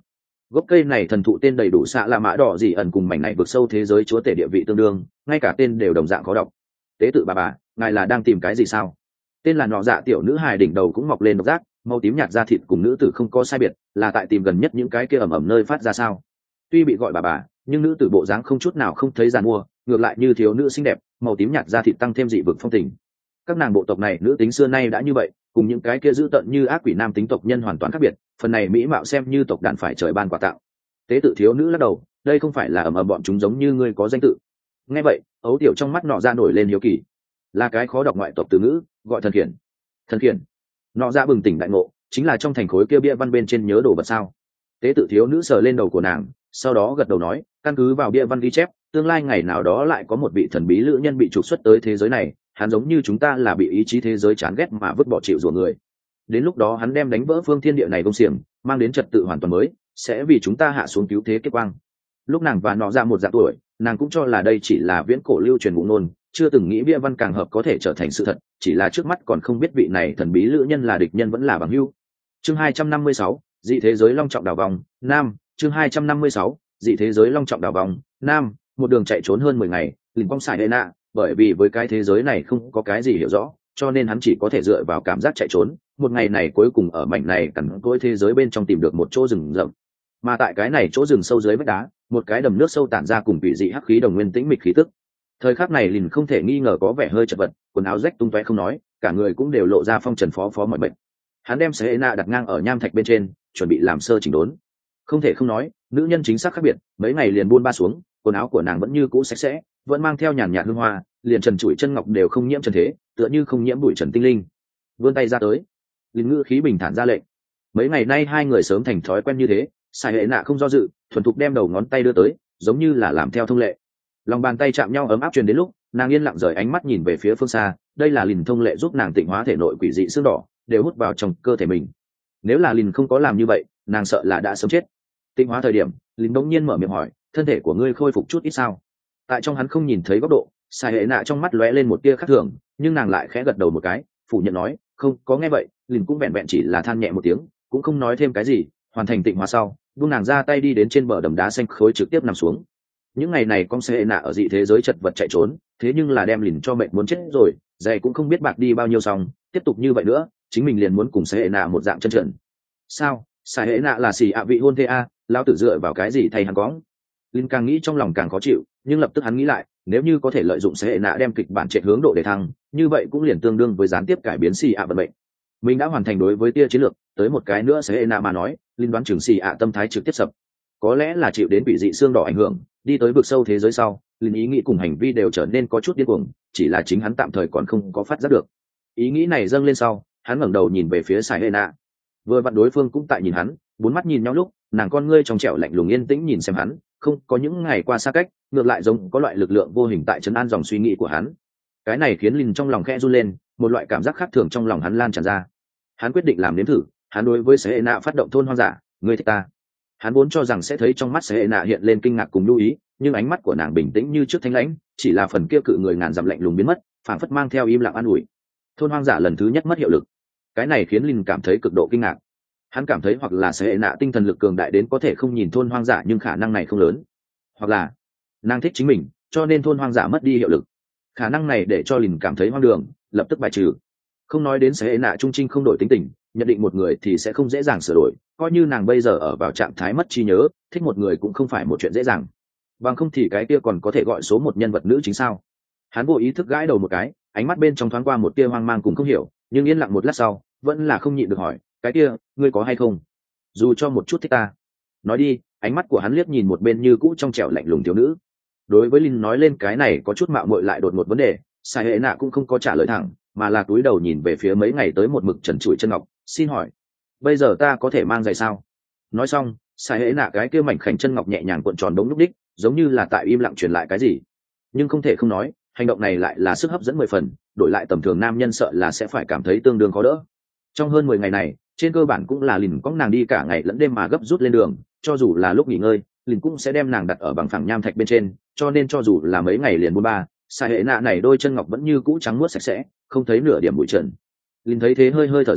Gốc cây này thần thụ tên đầy đủ xạ là mã đỏ dị ẩn cùng mảnh này vượt sâu thế giới chúa tể địa vị tương đương, ngay cả tên đều đồng dạng khó đọc. Tế tự bà bà, ngài là đang tìm cái gì sao? Tên là nọ dạ tiểu nữ hài đỉnh đầu cũng mọc lên độc giác, màu tím nhạt da thịt cùng nữ tử không có sai biệt, là tại tìm gần nhất những cái kia ẩm ẩm nơi phát ra sao? Tuy bị gọi bà bà, nhưng nữ tử bộ dáng không chút nào không thấy giàn mua, ngược lại như thiếu nữ xinh đẹp, màu tím nhạt da thịt tăng thêm dị vực phong tình. Các nàng bộ tộc này nữ tính xưa nay đã như vậy, cùng những cái kia dữ tợn như ác quỷ nam tính tộc nhân hoàn toàn khác biệt, phần này mỹ mạo xem như tộc đàn phải trời ban quà tặng. Tế tự thiếu nữ lắc đầu, đây không phải là ầm ầm bọn chúng giống như ngươi có danh tự. Nghe vậy, ấu tiểu trong mắt nọ ra nổi lên hiếu kỳ, là cái khó đọc ngoại tộc từ ngữ, gọi thần khiển. Thần khiển. Nọ ra bừng tỉnh đại ngộ, chính là trong thành khối kia bia văn bên trên nhớ đồ vật sao? Tế tự thiếu nữ sờ lên đầu của nàng, sau đó gật đầu nói, căn cứ vào bia văn ghi chép, tương lai ngày nào đó lại có một vị thần bí lữ nhân bị trục xuất tới thế giới này, hắn giống như chúng ta là bị ý chí thế giới chán ghét mà vứt bỏ chịu rủa người. Đến lúc đó hắn đem đánh vỡ phương thiên địa này công xiềng, mang đến trật tự hoàn toàn mới, sẽ vì chúng ta hạ xuống cứu thế kiếp quang. Lúc nàng và nọ ra một dạng tuổi, nàng cũng cho là đây chỉ là viễn cổ lưu truyền ngụ ngôn, chưa từng nghĩ bia văn càng hợp có thể trở thành sự thật, chỉ là trước mắt còn không biết vị này thần bí lữ nhân là địch nhân vẫn là bằng hữu. Chương hai trăm năm mươi sáu, dị thế giới long trọng đảo vòng, nam, chương hai trăm năm mươi sáu, dị thế giới long trọng đảo vòng, nam, một đường chạy trốn hơn mười ngày, lìn bong xài nạ, bởi vì với cái thế giới này không có cái gì hiểu rõ, cho nên hắn chỉ có thể dựa vào cảm giác chạy trốn. Một ngày này cuối cùng ở mảnh này cằn cỗi thế giới bên trong tìm được một chỗ rừng rậm, mà tại cái này chỗ rừng sâu dưới vách đá, một cái đầm nước sâu tản ra cùng vị dị hắc khí đồng nguyên tĩnh mịch khí tức. Thời khắc này lìn không thể nghi ngờ có vẻ hơi chật vật, quần áo rách tung tóe không nói, cả người cũng đều lộ ra phong trần phó phó mọi bệnh. Hắn đem Serena đặt ngang ở nham thạch bên trên, chuẩn bị làm sơ chỉnh đốn. Không thể không nói, nữ nhân chính xác khác biệt, mấy ngày liền buôn ba xuống, quần áo của nàng vẫn như cũ sạch sẽ, vẫn mang theo nhàn nhạt hương hoa, liền trần trụi chân ngọc đều không nhiễm trần thế, tựa như không nhiễm bụi trần tinh linh. Vươn tay ra tới, lìn ngữ khí bình thản ra lệnh. Mấy ngày nay hai người sớm thành thói quen như thế, Sai Hệ Nạ không do dự, thuần thục đem đầu ngón tay đưa tới, giống như là làm theo thông lệ. Lòng bàn tay chạm nhau ấm áp truyền đến lúc, nàng yên lặng rời ánh mắt nhìn về phía phương xa, đây là lìn thông lệ giúp nàng tịnh hóa thể nội quỷ dị xương đỏ, đều hút vào trong cơ thể mình. Nếu là lìn không có làm như vậy, nàng sợ là đã sớm chết. Tịnh hóa thời điểm, lìn bỗng nhiên mở miệng hỏi, thân thể của ngươi khôi phục chút ít sao? Tại trong hắn không nhìn thấy góc độ, Sai Hệ Nạ trong mắt lóe lên một tia khác thường, nhưng nàng lại khẽ gật đầu một cái, phủ nhận nói, không có. Nghe vậy, lìn cũng vẹn vẹn chỉ là than nhẹ một tiếng, cũng không nói thêm cái gì. Hoàn thành tịnh hóa sau, buông nàng ra tay đi đến trên bờ đầm đá xanh khối trực tiếp nằm xuống. Những ngày này con Sai Hệ Nạ ở dị thế giới chật vật chạy trốn, thế nhưng là đem lìn cho mệnh muốn chết rồi, giày cũng không biết bạc đi bao nhiêu xong, tiếp tục như vậy nữa, chính mình liền muốn cùng Sai Hệ Nạ một dạng chân trần. Sao? Sai Hệ Nạ là xì ạ vị hôn thê a, lão tử dựa vào cái gì thay hắn cóng? Linh càng nghĩ trong lòng càng khó chịu, nhưng lập tức hắn nghĩ lại, nếu như có thể lợi dụng Sai Hệ Nạ đem kịch bản chạy hướng độ để thăng, như vậy cũng liền tương đương với gián tiếp cải biến xì ạ vận mệnh. Mình đã hoàn thành đối với tia chiến lược, tới một cái nữa Sai Hệ Nạ mà nói, Linh đoán chừng xì ạ tâm thái trực tiếp sập. Có lẽ là chịu đến bị dị xương đỏ ảnh hưởng, đi tới vực sâu thế giới sau, Linh ý nghĩ cùng hành vi đều trở nên có chút điên cuồng, chỉ là chính hắn tạm thời còn không có phát giác được. Ý nghĩ này dâng lên sau, hắn ngẩng đầu nhìn về phía Sai Hệ Nạ. Vừa vặn đối phương cũng tại nhìn hắn, bốn mắt nhìn nhau lúc, nàng con ngươi trong trẻo lạnh lùng yên tĩnh nhìn xem hắn, không có những ngày qua xa cách, ngược lại giống có loại lực lượng vô hình tại trấn an dòng suy nghĩ của hắn. Cái này khiến Linh trong lòng khẽ run lên, một loại cảm giác khác thường trong lòng hắn lan tràn ra. Hắn quyết định làm nếm thử, hắn đối với Sai Hệ Nạ phát động thôn hoang dã, ngươi thích ta. Hắn vốn cho rằng sẽ thấy trong mắt Sai Hệ Nạ hiện lên kinh ngạc cùng lưu ý, nhưng ánh mắt của nàng bình tĩnh như trước thanh lãnh, chỉ là phần kia cự người ngàn dặm lạnh lùng biến mất, phảng phất mang theo im lặng an ủi. Thôn hoang dã lần thứ nhất mất hiệu lực. Cái này khiến Linh cảm thấy cực độ kinh ngạc. Hắn cảm thấy hoặc là Sai Hệ Nạ tinh thần lực cường đại đến có thể không nhìn thôn hoang dã, nhưng khả năng này không lớn, hoặc là nàng thích chính mình, cho nên thôn hoang dã mất đi hiệu lực. Khả năng này để cho Linh cảm thấy hoang đường, lập tức bài trừ. Không nói đến Sai Hệ Nạ trung trinh không đổi tính tình, nhận định một người thì sẽ không dễ dàng sửa đổi, coi như nàng bây giờ ở vào trạng thái mất trí nhớ, thích một người cũng không phải một chuyện dễ dàng. Bằng không thì cái kia còn có thể gọi số một nhân vật nữ chính sao? Hắn vô ý thức gãi đầu một cái, ánh mắt bên trong thoáng qua một tia hoang mang cùng không hiểu, nhưng yên lặng một lát sau, vẫn là không nhịn được hỏi, cái kia, ngươi có hay không? Dù cho một chút thích ta. Nói đi, ánh mắt của hắn liếc nhìn một bên như cũ trong trẻo lạnh lùng thiếu nữ. Đối với Linh nói lên cái này có chút mạo muội lại đột ngột vấn đề, Sai Hệ Nạ cũng không có trả lời thẳng, mà là cúi đầu nhìn về phía mấy ngày tới một mực trần trụi chân ngọc, xin hỏi, bây giờ ta có thể mang giày sao? Nói xong, Sai Hệ Nạ cái kia mảnh khảnh chân ngọc nhẹ nhàng cuộn tròn đống lúc đích, giống như là tại im lặng truyền lại cái gì. Nhưng không thể không nói, hành động này lại là sức hấp dẫn mười phần, đổi lại tầm thường nam nhân sợ là sẽ phải cảm thấy tương đương khó đỡ. Trong hơn mười ngày này, trên cơ bản cũng là Lìn cõng nàng đi cả ngày lẫn đêm mà gấp rút lên đường, cho dù là lúc nghỉ ngơi, Lìn cũng sẽ đem nàng đặt ở bằng phẳng nham thạch bên trên, cho nên cho dù là mấy ngày liền buôn ba, Sai Hệ Nạ này đôi chân ngọc vẫn như cũ trắng muốt sạch sẽ, không thấy nửa điểm bụi trần. Lìn thấy thế hơi hơi thở dài,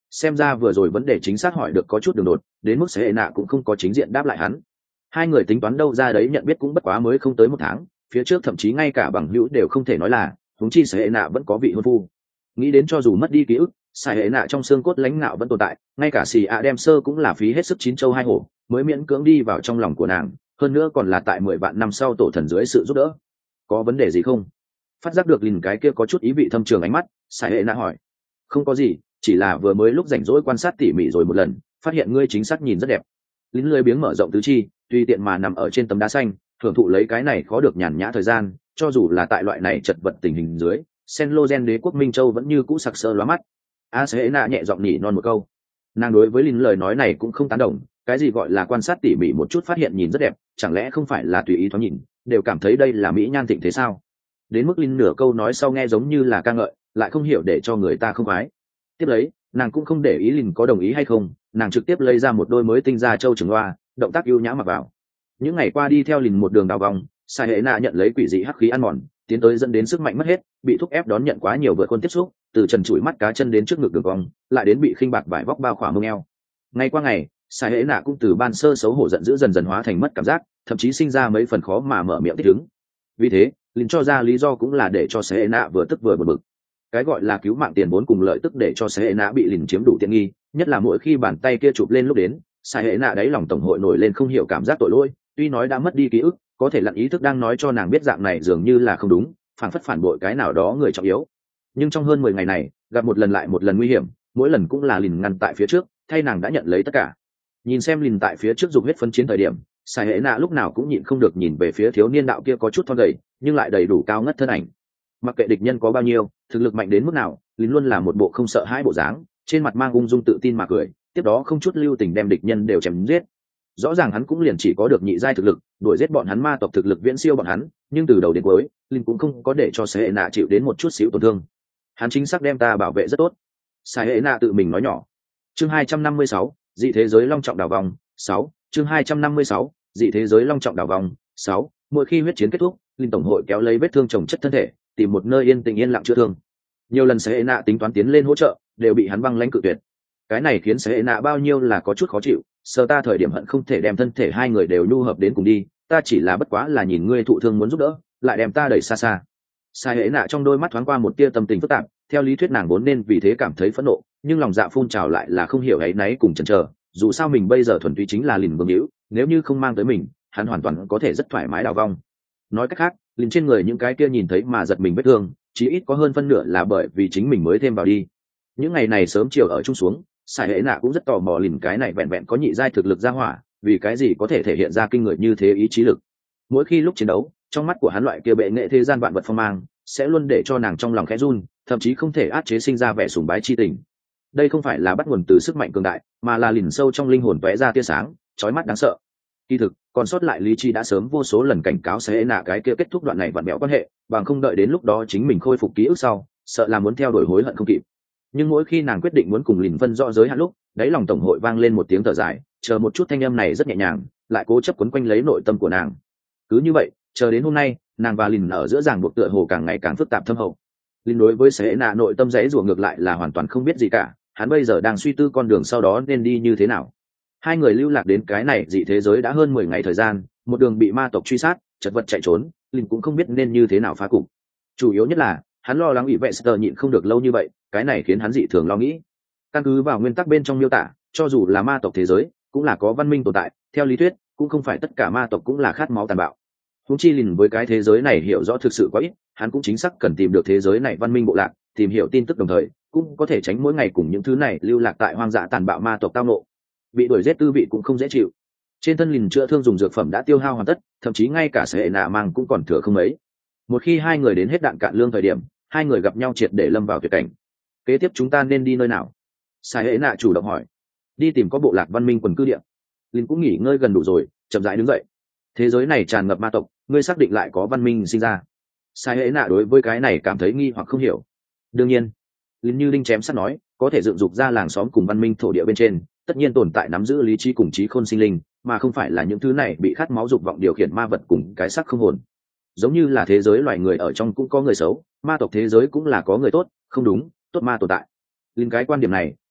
xem ra vừa rồi vấn đề chính xác hỏi được có chút đường đột, đến mức sẽ nạ cũng không có chính diện đáp lại hắn. Hai người tính toán đâu ra đấy nhận biết cũng bất quá mới không tới một tháng, phía trước thậm chí ngay cả bằng hữu đều không thể nói là, huống chi sẽ nạ vẫn có vị hôn phu. Nghĩ đến cho dù mất đi ký ức, sai hệ nạ trong xương cốt lãnh ngạo vẫn tồn tại, ngay cả xì ạ đem sơ cũng là phí hết sức chín châu hai hổ mới miễn cưỡng đi vào trong lòng của nàng, hơn nữa còn là tại mười vạn năm sau tổ thần dưới sự giúp đỡ. Có vấn đề gì không? Phát giác được lìn cái kia có chút ý vị thâm trường ánh mắt, sai hệ nạ hỏi. Không có gì, chỉ là vừa mới lúc rảnh rỗi quan sát tỉ mỉ rồi một lần, phát hiện ngươi chính xác nhìn rất đẹp. Lín lười biếng mở rộng tứ chi, tùy tiện mà nằm ở trên tấm đá xanh, thưởng thụ lấy cái này khó được nhàn nhã thời gian, cho dù là tại loại này chật vật tình hình dưới, Sen Lozen đế quốc Minh Châu vẫn như cũ sặc sỡ lóa mắt. A Sẽ nạ nhẹ giọng nhỉ non một câu. Nàng đối với lín lời nói này cũng không tán đồng, cái gì gọi là quan sát tỉ mỉ một chút phát hiện nhìn rất đẹp, chẳng lẽ không phải là tùy ý thoáng nhìn, đều cảm thấy đây là mỹ nhan thịnh thế sao? Đến mức lín nửa câu nói sau nghe giống như là ca ngợi, lại không hiểu để cho người ta không khoái. Tiếp lấy, nàng cũng không để ý lín có đồng ý hay không, nàng trực tiếp lấy ra một đôi mới tinh ra châu trường loa, động tác ưu nhã mặc vào. Những ngày qua đi theo lín một đường đào vòng, sai hệ nạ nhận lấy quỷ dị hắc khí ăn mòn, tiến tới dẫn đến sức mạnh mất hết, bị thúc ép đón nhận quá nhiều vượt khuôn tiếp xúc, từ trần trụi mắt cá chân đến trước ngực đường cong, lại đến bị khinh bạc vải vóc bao khỏa mông eo. Ngày qua ngày, sai hệ nạ cũng từ ban sơ xấu hổ giận dữ dần dần hóa thành mất cảm giác, thậm chí sinh ra mấy phần khó mà mở miệng thích ứng. Vì thế, lín cho ra lý do cũng là để cho sai hệ nạ vừa tức vừa bực bực. Cái gọi là cứu mạng tiền vốn cùng lợi tức để cho sai hệ nạ bị lín chiếm đủ tiện nghi, nhất là mỗi khi bàn tay kia chụp lên lúc đến, sai hệ nạ đáy lòng tổng hội nổi lên không hiểu cảm giác tội lỗi, tuy nói đã mất đi ký ức, có thể lặn ý thức đang nói cho nàng biết dạng này dường như là không đúng, phản phất phản bội cái nào đó người trọng yếu. Nhưng trong hơn mười ngày này, gặp một lần lại một lần nguy hiểm, mỗi lần cũng là lìn ngăn tại phía trước, thay nàng đã nhận lấy tất cả. Nhìn xem lìn tại phía trước dùng huyết phân chiến thời điểm, sai hệ nạ lúc nào cũng nhịn không được nhìn về phía thiếu niên đạo kia có chút thon gầy nhưng lại đầy đủ cao ngất thân ảnh. Mặc kệ địch nhân có bao nhiêu, thực lực mạnh đến mức nào, lìn luôn là một bộ không sợ hãi bộ dáng, trên mặt mang ung dung tự tin mà cười, tiếp đó không chút lưu tình đem địch nhân đều chém giết. Rõ ràng hắn cũng liền chỉ có được nhị giai thực lực, đuổi giết bọn hắn ma tộc thực lực viễn siêu bọn hắn, nhưng từ đầu đến cuối, Linh cũng không có để cho Sai Hệ Nạ chịu đến một chút xíu tổn thương. Hắn chính xác đem ta bảo vệ rất tốt. Sai Hệ Nạ tự mình nói nhỏ. Chương hai trăm năm mươi sáu, dị thế giới long trọng đảo vòng, sáu, chương hai trăm năm mươi sáu, dị thế giới long trọng đảo vòng, sáu. Mỗi khi huyết chiến kết thúc, Linh tổng hội kéo lấy vết thương chồng chất thân thể, tìm một nơi yên tĩnh yên lặng chữa thương. Nhiều lần Sai Hệ Nạ tính toán tiến lên hỗ trợ, đều bị hắn băng lãnh cự tuyệt. Cái này khiến Sai Hệ Nạ bao nhiêu là có chút khó chịu. Sơ ta thời điểm hận không thể đem thân thể hai người đều nhu hợp đến cùng đi, ta chỉ là bất quá là nhìn ngươi thụ thương muốn giúp đỡ, lại đem ta đẩy xa xa. Sai hệ nạ trong đôi mắt thoáng qua một tia tâm tình phức tạp, theo lý thuyết nàng vốn nên vì thế cảm thấy phẫn nộ, nhưng lòng dạ phun trào lại là không hiểu ấy náy cùng chần chờ. Dù sao mình bây giờ thuần túy chính là lìn vương hữu, nếu như không mang tới mình, hắn hoàn toàn có thể rất thoải mái đào vong. Nói cách khác, lìn trên người những cái kia nhìn thấy mà giật mình vết thương, chí ít có hơn phân nửa là bởi vì chính mình mới thêm vào đi. Những ngày này sớm chiều ở chung xuống, Sai hệ nạ cũng rất tò mò lìn cái này vẹn vẹn có nhị giai thực lực ra hỏa, vì cái gì có thể thể hiện ra kinh người như thế ý chí lực. Mỗi khi lúc chiến đấu, trong mắt của hắn loại kia bệ nghệ thế gian vạn vật phong mang, sẽ luôn để cho nàng trong lòng khẽ run, thậm chí không thể áp chế sinh ra vẻ sùng bái chi tình. Đây không phải là bắt nguồn từ sức mạnh cường đại, mà là lìn sâu trong linh hồn tóe ra tia sáng, chói mắt đáng sợ. Kỳ thực, còn sót lại lý trí đã sớm vô số lần cảnh cáo Sai hệ nạ cái kia kết thúc đoạn này vặn bẽo quan hệ, bằng không đợi đến lúc đó chính mình khôi phục ký ức sau, sợ là muốn theo đuổi hối hận không kịp. Nhưng mỗi khi nàng quyết định muốn cùng lìn phân rõ giới hạn lúc, đáy lòng tổng hội vang lên một tiếng thở dài, chờ một chút thanh âm này rất nhẹ nhàng, lại cố chấp quấn quanh lấy nội tâm của nàng. Cứ như vậy, chờ đến hôm nay, nàng và lìn ở giữa ràng buộc tựa hồ càng ngày càng phức tạp thâm hậu. Lìn đối với Sai hệ nạ nội tâm giấy rủa ngược lại là hoàn toàn không biết gì cả, hắn bây giờ đang suy tư con đường sau đó nên đi như thế nào. Hai người lưu lạc đến cái này dị thế giới đã hơn mười ngày thời gian, một đường bị ma tộc truy sát, chật vật chạy trốn, lìn cũng không biết nên như thế nào phá cục. Chủ yếu nhất là hắn lo lắng bị vệ sờ nhịn không được lâu như vậy, cái này khiến hắn dị thường lo nghĩ. Căn cứ vào nguyên tắc bên trong miêu tả, cho dù là ma tộc thế giới cũng là có văn minh tồn tại, theo lý thuyết cũng không phải tất cả ma tộc cũng là khát máu tàn bạo. Húng chi lìn với cái thế giới này hiểu rõ thực sự quá ít, hắn cũng chính xác cần tìm được thế giới này văn minh bộ lạc, tìm hiểu tin tức đồng thời cũng có thể tránh mỗi ngày cùng những thứ này lưu lạc tại hoang dã tàn bạo ma tộc tao nộ. Bị đuổi giết tư vị cũng không dễ chịu. Trên thân lìn chữa thương dùng dược phẩm đã tiêu hao hoàn tất, thậm chí ngay cả Sai hệ nạ mang cũng còn thừa không mấy. Một khi hai người đến hết đạn cạn lương thời điểm, hai người gặp nhau triệt để lâm vào tuyệt cảnh. Kế tiếp chúng ta nên đi nơi nào? Sai hệ nạ chủ động hỏi. Đi tìm có bộ lạc văn minh quần cư địa. Lìn cũng nghỉ ngơi gần đủ rồi, chậm rãi đứng dậy. Thế giới này tràn ngập ma tộc, ngươi xác định lại có văn minh sinh ra? Sai hệ nạ đối với cái này cảm thấy nghi hoặc không hiểu. Đương nhiên, Lìn như đinh chém sắt nói, có thể dựng dục ra làng xóm cùng văn minh thổ địa bên trên, tất nhiên tồn tại nắm giữ lý trí cùng trí khôn sinh linh, mà không phải là những thứ này bị khát máu dục vọng điều khiển ma vật cùng cái xác không hồn. Giống như là thế giới loài người ở trong cũng có người xấu, ma tộc thế giới cũng là có người tốt, không đúng, tốt ma tồn tại. Liên cái quan điểm này,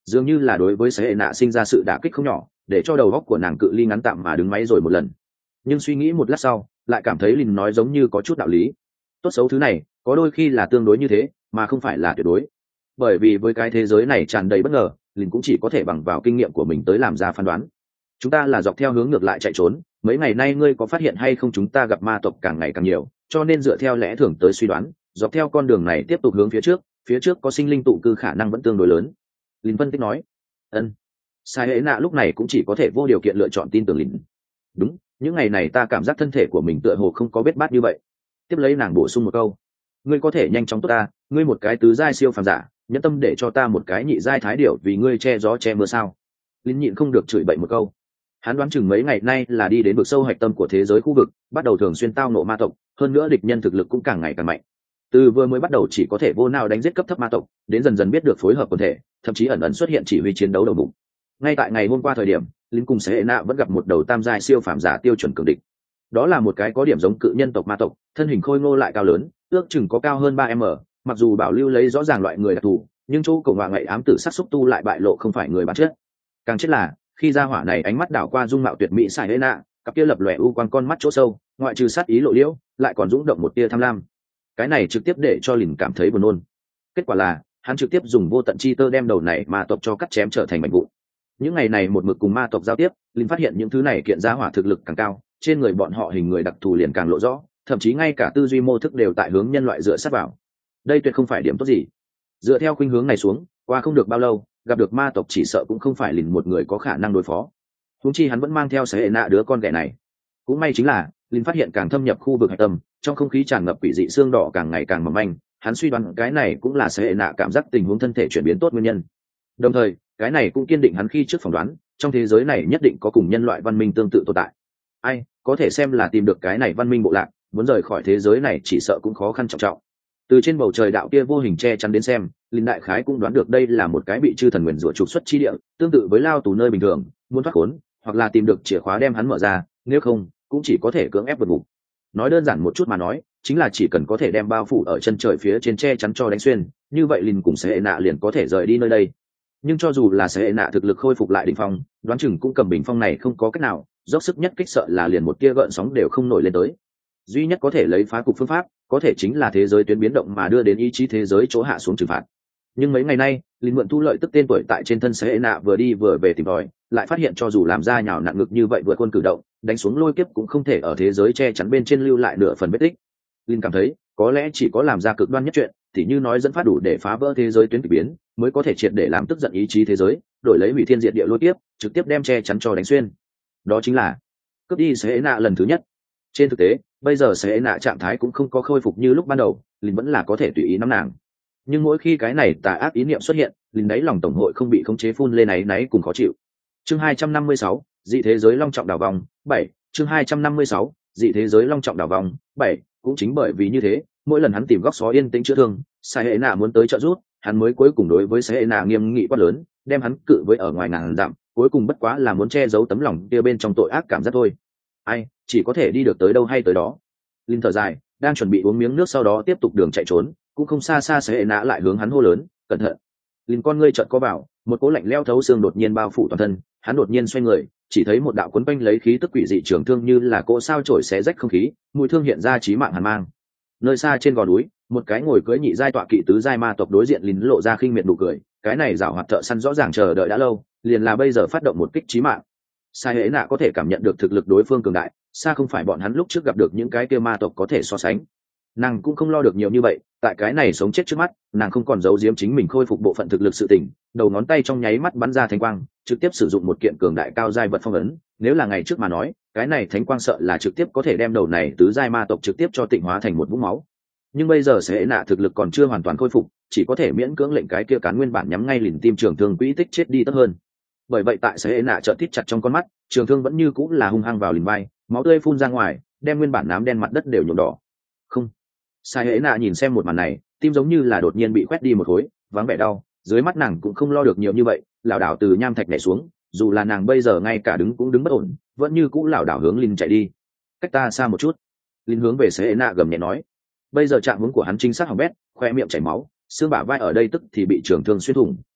dường như là đối với sẽ hệ nạ sinh ra sự đả kích không nhỏ, để cho đầu óc của nàng cự ly ngắn tạm mà đứng máy rồi một lần. Nhưng suy nghĩ một lát sau lại cảm thấy Lin nói giống như có chút đạo lý. Tốt xấu thứ này có đôi khi là tương đối như thế mà không phải là tuyệt đối, bởi vì với cái thế giới này tràn đầy bất ngờ, Lin cũng chỉ có thể bằng vào kinh nghiệm của mình tới làm ra phán đoán. Chúng ta là dọc theo hướng ngược lại chạy trốn, mấy ngày nay ngươi có phát hiện hay không, chúng ta gặp ma tộc càng ngày càng nhiều, cho nên dựa theo lẽ thường tới suy đoán, dọc theo con đường này tiếp tục hướng phía trước, phía trước có sinh linh tụ cư khả năng vẫn tương đối lớn. Lin phân tích nói. Ân. Sai hệ nạ lúc này cũng chỉ có thể vô điều kiện lựa chọn tin tưởng Lin. Đúng, những ngày này ta cảm giác thân thể của mình tựa hồ không có vết bát như vậy. Tiếp lấy nàng bổ sung một câu, ngươi có thể nhanh chóng tốt ta, ngươi một cái tứ giai siêu phàm giả, nhẫn tâm để cho ta một cái nhị giai thái điểu vì ngươi che gió che mưa sao? Linh nhịn không được chửi bậy một câu. Hắn đoán chừng mấy ngày nay là đi đến vực sâu hạch tâm của thế giới khu vực, bắt đầu thường xuyên tao nộ ma tộc, hơn nữa địch nhân thực lực cũng càng ngày càng mạnh. Từ vừa mới bắt đầu chỉ có thể vô nào đánh giết cấp thấp ma tộc, đến dần dần biết được phối hợp quần thể, thậm chí ẩn ẩn xuất hiện chỉ huy chiến đấu đầu bụng. Ngay tại ngày hôm qua thời điểm, Linh cùng Sẽ Nạ vẫn gặp một đầu tam giai siêu phàm giả tiêu chuẩn cường địch. Đó là một cái có điểm giống cự nhân tộc ma tộc, thân hình khôi ngô lại cao lớn, ước chừng có cao hơn ba mét, mặc dù bảo lưu lấy rõ ràng loại người đặc thù, nhưng chỗ cổ ngoại ngậy ám tử sát xúc tu lại bại lộ không phải người bản chất. Càng chết là khi gia hỏa này ánh mắt đảo qua dung mạo tuyệt mỹ Sai Hệ Nạ, cặp kia lập lòe u quang con mắt chỗ sâu, ngoại trừ sát ý lộ liễu, lại còn dũng động một tia tham lam. Cái này trực tiếp để cho Lìn cảm thấy buồn nôn. Kết quả là hắn trực tiếp dùng vô tận chi tơ đem đầu này ma tộc cho cắt chém trở thành mảnh vụn. Những ngày này một mực cùng ma tộc giao tiếp, Lìn phát hiện những thứ này kiện gia hỏa thực lực càng cao, trên người bọn họ hình người đặc thù liền càng lộ rõ, thậm chí ngay cả tư duy mô thức đều tại hướng nhân loại dựa sát vào. Đây tuyệt không phải điểm tốt gì. Dựa theo khuynh hướng này xuống, qua không được bao lâu, gặp được ma tộc chỉ sợ cũng không phải Lìn một người có khả năng đối phó. Huống chi hắn vẫn mang theo Sẽ Nạ đứa con ghẻ này. Cũng may chính là Lìn phát hiện càng thâm nhập khu vực hạch tâm, trong không khí tràn ngập quỷ dị xương đỏ càng ngày càng mỏng manh, hắn suy đoán cái này cũng là Sẽ Nạ cảm giác tình huống thân thể chuyển biến tốt nguyên nhân. Đồng thời, cái này cũng kiên định hắn khi trước phỏng đoán, trong thế giới này nhất định có cùng nhân loại văn minh tương tự tồn tại. Ai có thể xem là tìm được cái này văn minh bộ lạc, muốn rời khỏi thế giới này chỉ sợ cũng khó khăn trọng trọng. Từ trên bầu trời đạo kia vô hình che chắn đến xem, Linh đại khái cũng đoán được đây là một cái bị chư thần nguyền rủa trục xuất chi địa, tương tự với lao tù nơi bình thường, muốn thoát khốn hoặc là tìm được chìa khóa đem hắn mở ra, nếu không cũng chỉ có thể cưỡng ép vượt ngục. Nói đơn giản một chút mà nói, chính là chỉ cần có thể đem bao phủ ở chân trời phía trên che chắn cho đánh xuyên, như vậy Linh cùng Sẽ Nạ liền có thể rời đi nơi đây. Nhưng cho dù là Sẽ Nạ thực lực khôi phục lại đỉnh phong, đoán chừng cũng cầm bình phong này không có cách nào, dốc sức nhất kích sợ là liền một tia gợn sóng đều không nổi lên tới. Duy nhất có thể lấy phá cục phương pháp, có thể chính là thế giới tuyến biến động mà đưa đến ý chí thế giới chỗ hạ xuống trừng phạt. Nhưng mấy ngày nay, Linh mượn thu lợi tức tên tuổi tại trên thân Sẽ Nạ vừa đi vừa về tìm tòi, lại phát hiện cho dù làm ra nhào nặn ngực như vậy vượt quân cử động, đánh xuống lôi kiếp cũng không thể ở thế giới che chắn bên trên lưu lại nửa phần vết tích. Linh cảm thấy, có lẽ chỉ có làm ra cực đoan nhất chuyện, thì như nói dẫn phát đủ để phá vỡ thế giới tuyến kỳ biến, mới có thể triệt để làm tức giận ý chí thế giới, đổi lấy hủy thiên diệt địa lôi kiếp, trực tiếp đem che chắn cho đánh xuyên. Đó chính là cướp đi Sẽ Nạ lần thứ nhất. Trên thực tế, bây giờ Sẽ Nạ trạng thái cũng không có khôi phục như lúc ban đầu, Linh vẫn là có thể tùy ý nắm nàng. Nhưng mỗi khi cái này tà ác ý niệm xuất hiện, Linh đáy lòng tổng hội không bị khống chế phun lên áy náy cùng khó chịu. Chương hai trăm năm mươi sáu, dị thế giới long trọng đảo vòng, bảy. Chương hai trăm năm mươi sáu, dị thế giới long trọng đảo vòng, bảy. Cũng chính bởi vì như thế, mỗi lần hắn tìm góc xó yên tĩnh chữa thương, Sai Hệ Nạ muốn tới trợ giúp, hắn mới cuối cùng đối với Sai Hệ Nạ nghiêm nghị quát lớn, đem hắn cự với ở ngoài ngàn dặm, cuối cùng bất quá là muốn che giấu tấm lòng kia bên trong tội ác cảm giác thôi. Ai, chỉ có thể đi được tới đâu hay tới đó. Linh thở dài, đang chuẩn bị uống miếng nước sau đó tiếp tục đường chạy trốn, cũng không xa xa Sai Hệ Nạ lại hướng hắn hô lớn, cẩn thận. Linh con ngươi chợt có vào, một cỗ lạnh lẽo thấu xương đột nhiên bao phủ toàn thân, hắn đột nhiên xoay người, chỉ thấy một đạo cuốn quanh lấy khí tức quỷ dị trường thương như là cỗ sao chổi xé rách không khí, mũi thương hiện ra chí mạng hàn mang. Nơi xa trên gò núi, một cái ngồi cưỡi nhị giai tọa kỵ tứ giai ma tộc đối diện Linh lộ ra khinh miệt nụ cười, cái này giảo hoạt thợ săn rõ ràng chờ đợi đã lâu, liền là bây giờ phát động một kích chí mạng. Sai Hệ Nạ có thể cảm nhận được thực lực đối phương cường đại, xa không phải bọn hắn lúc trước gặp được những cái kia ma tộc có thể so sánh. Nàng cũng không lo được nhiều như vậy, tại cái này sống chết trước mắt, nàng không còn giấu giếm chính mình khôi phục bộ phận thực lực sự tỉnh, đầu ngón tay trong nháy mắt bắn ra thánh quang, trực tiếp sử dụng một kiện cường đại cao giai vật phong ấn. Nếu là ngày trước mà nói, cái này thánh quang sợ là trực tiếp có thể đem đầu này tứ giai ma tộc trực tiếp cho tịnh hóa thành một vũng máu. Nhưng bây giờ Sẽ Nạ thực lực còn chưa hoàn toàn khôi phục, chỉ có thể miễn cưỡng lệnh cái kia cán nguyên bản nhắm ngay liền tim trường thương quỹ tích chết đi tất hơn. Bởi vậy tại Sẽ Nạ trợn thít chặt trong con mắt, trường thương vẫn như cũng là hung hăng vào liền vai, máu tươi phun ra ngoài, đem nguyên bản nám đen mặt đất đều nhuộm đỏ. Không. Sai Hệ Nạ nhìn xem một màn này, tim giống như là đột nhiên bị quét đi một khối, vắng vẻ đau, dưới mắt nàng cũng không lo được nhiều như vậy, lảo đảo từ nham thạch nhảy xuống, dù là nàng bây giờ ngay cả đứng cũng đứng bất ổn, vẫn như cũng lảo đảo hướng Linh chạy đi. Cách ta xa một chút. Linh hướng về Sai Hệ Nạ gầm nhẹ nói. Bây giờ trạng huống của hắn chính xác hỏng bét, khoe miệng chảy máu, xương bả vai ở đây tức thì bị trường thương xuyên thủng,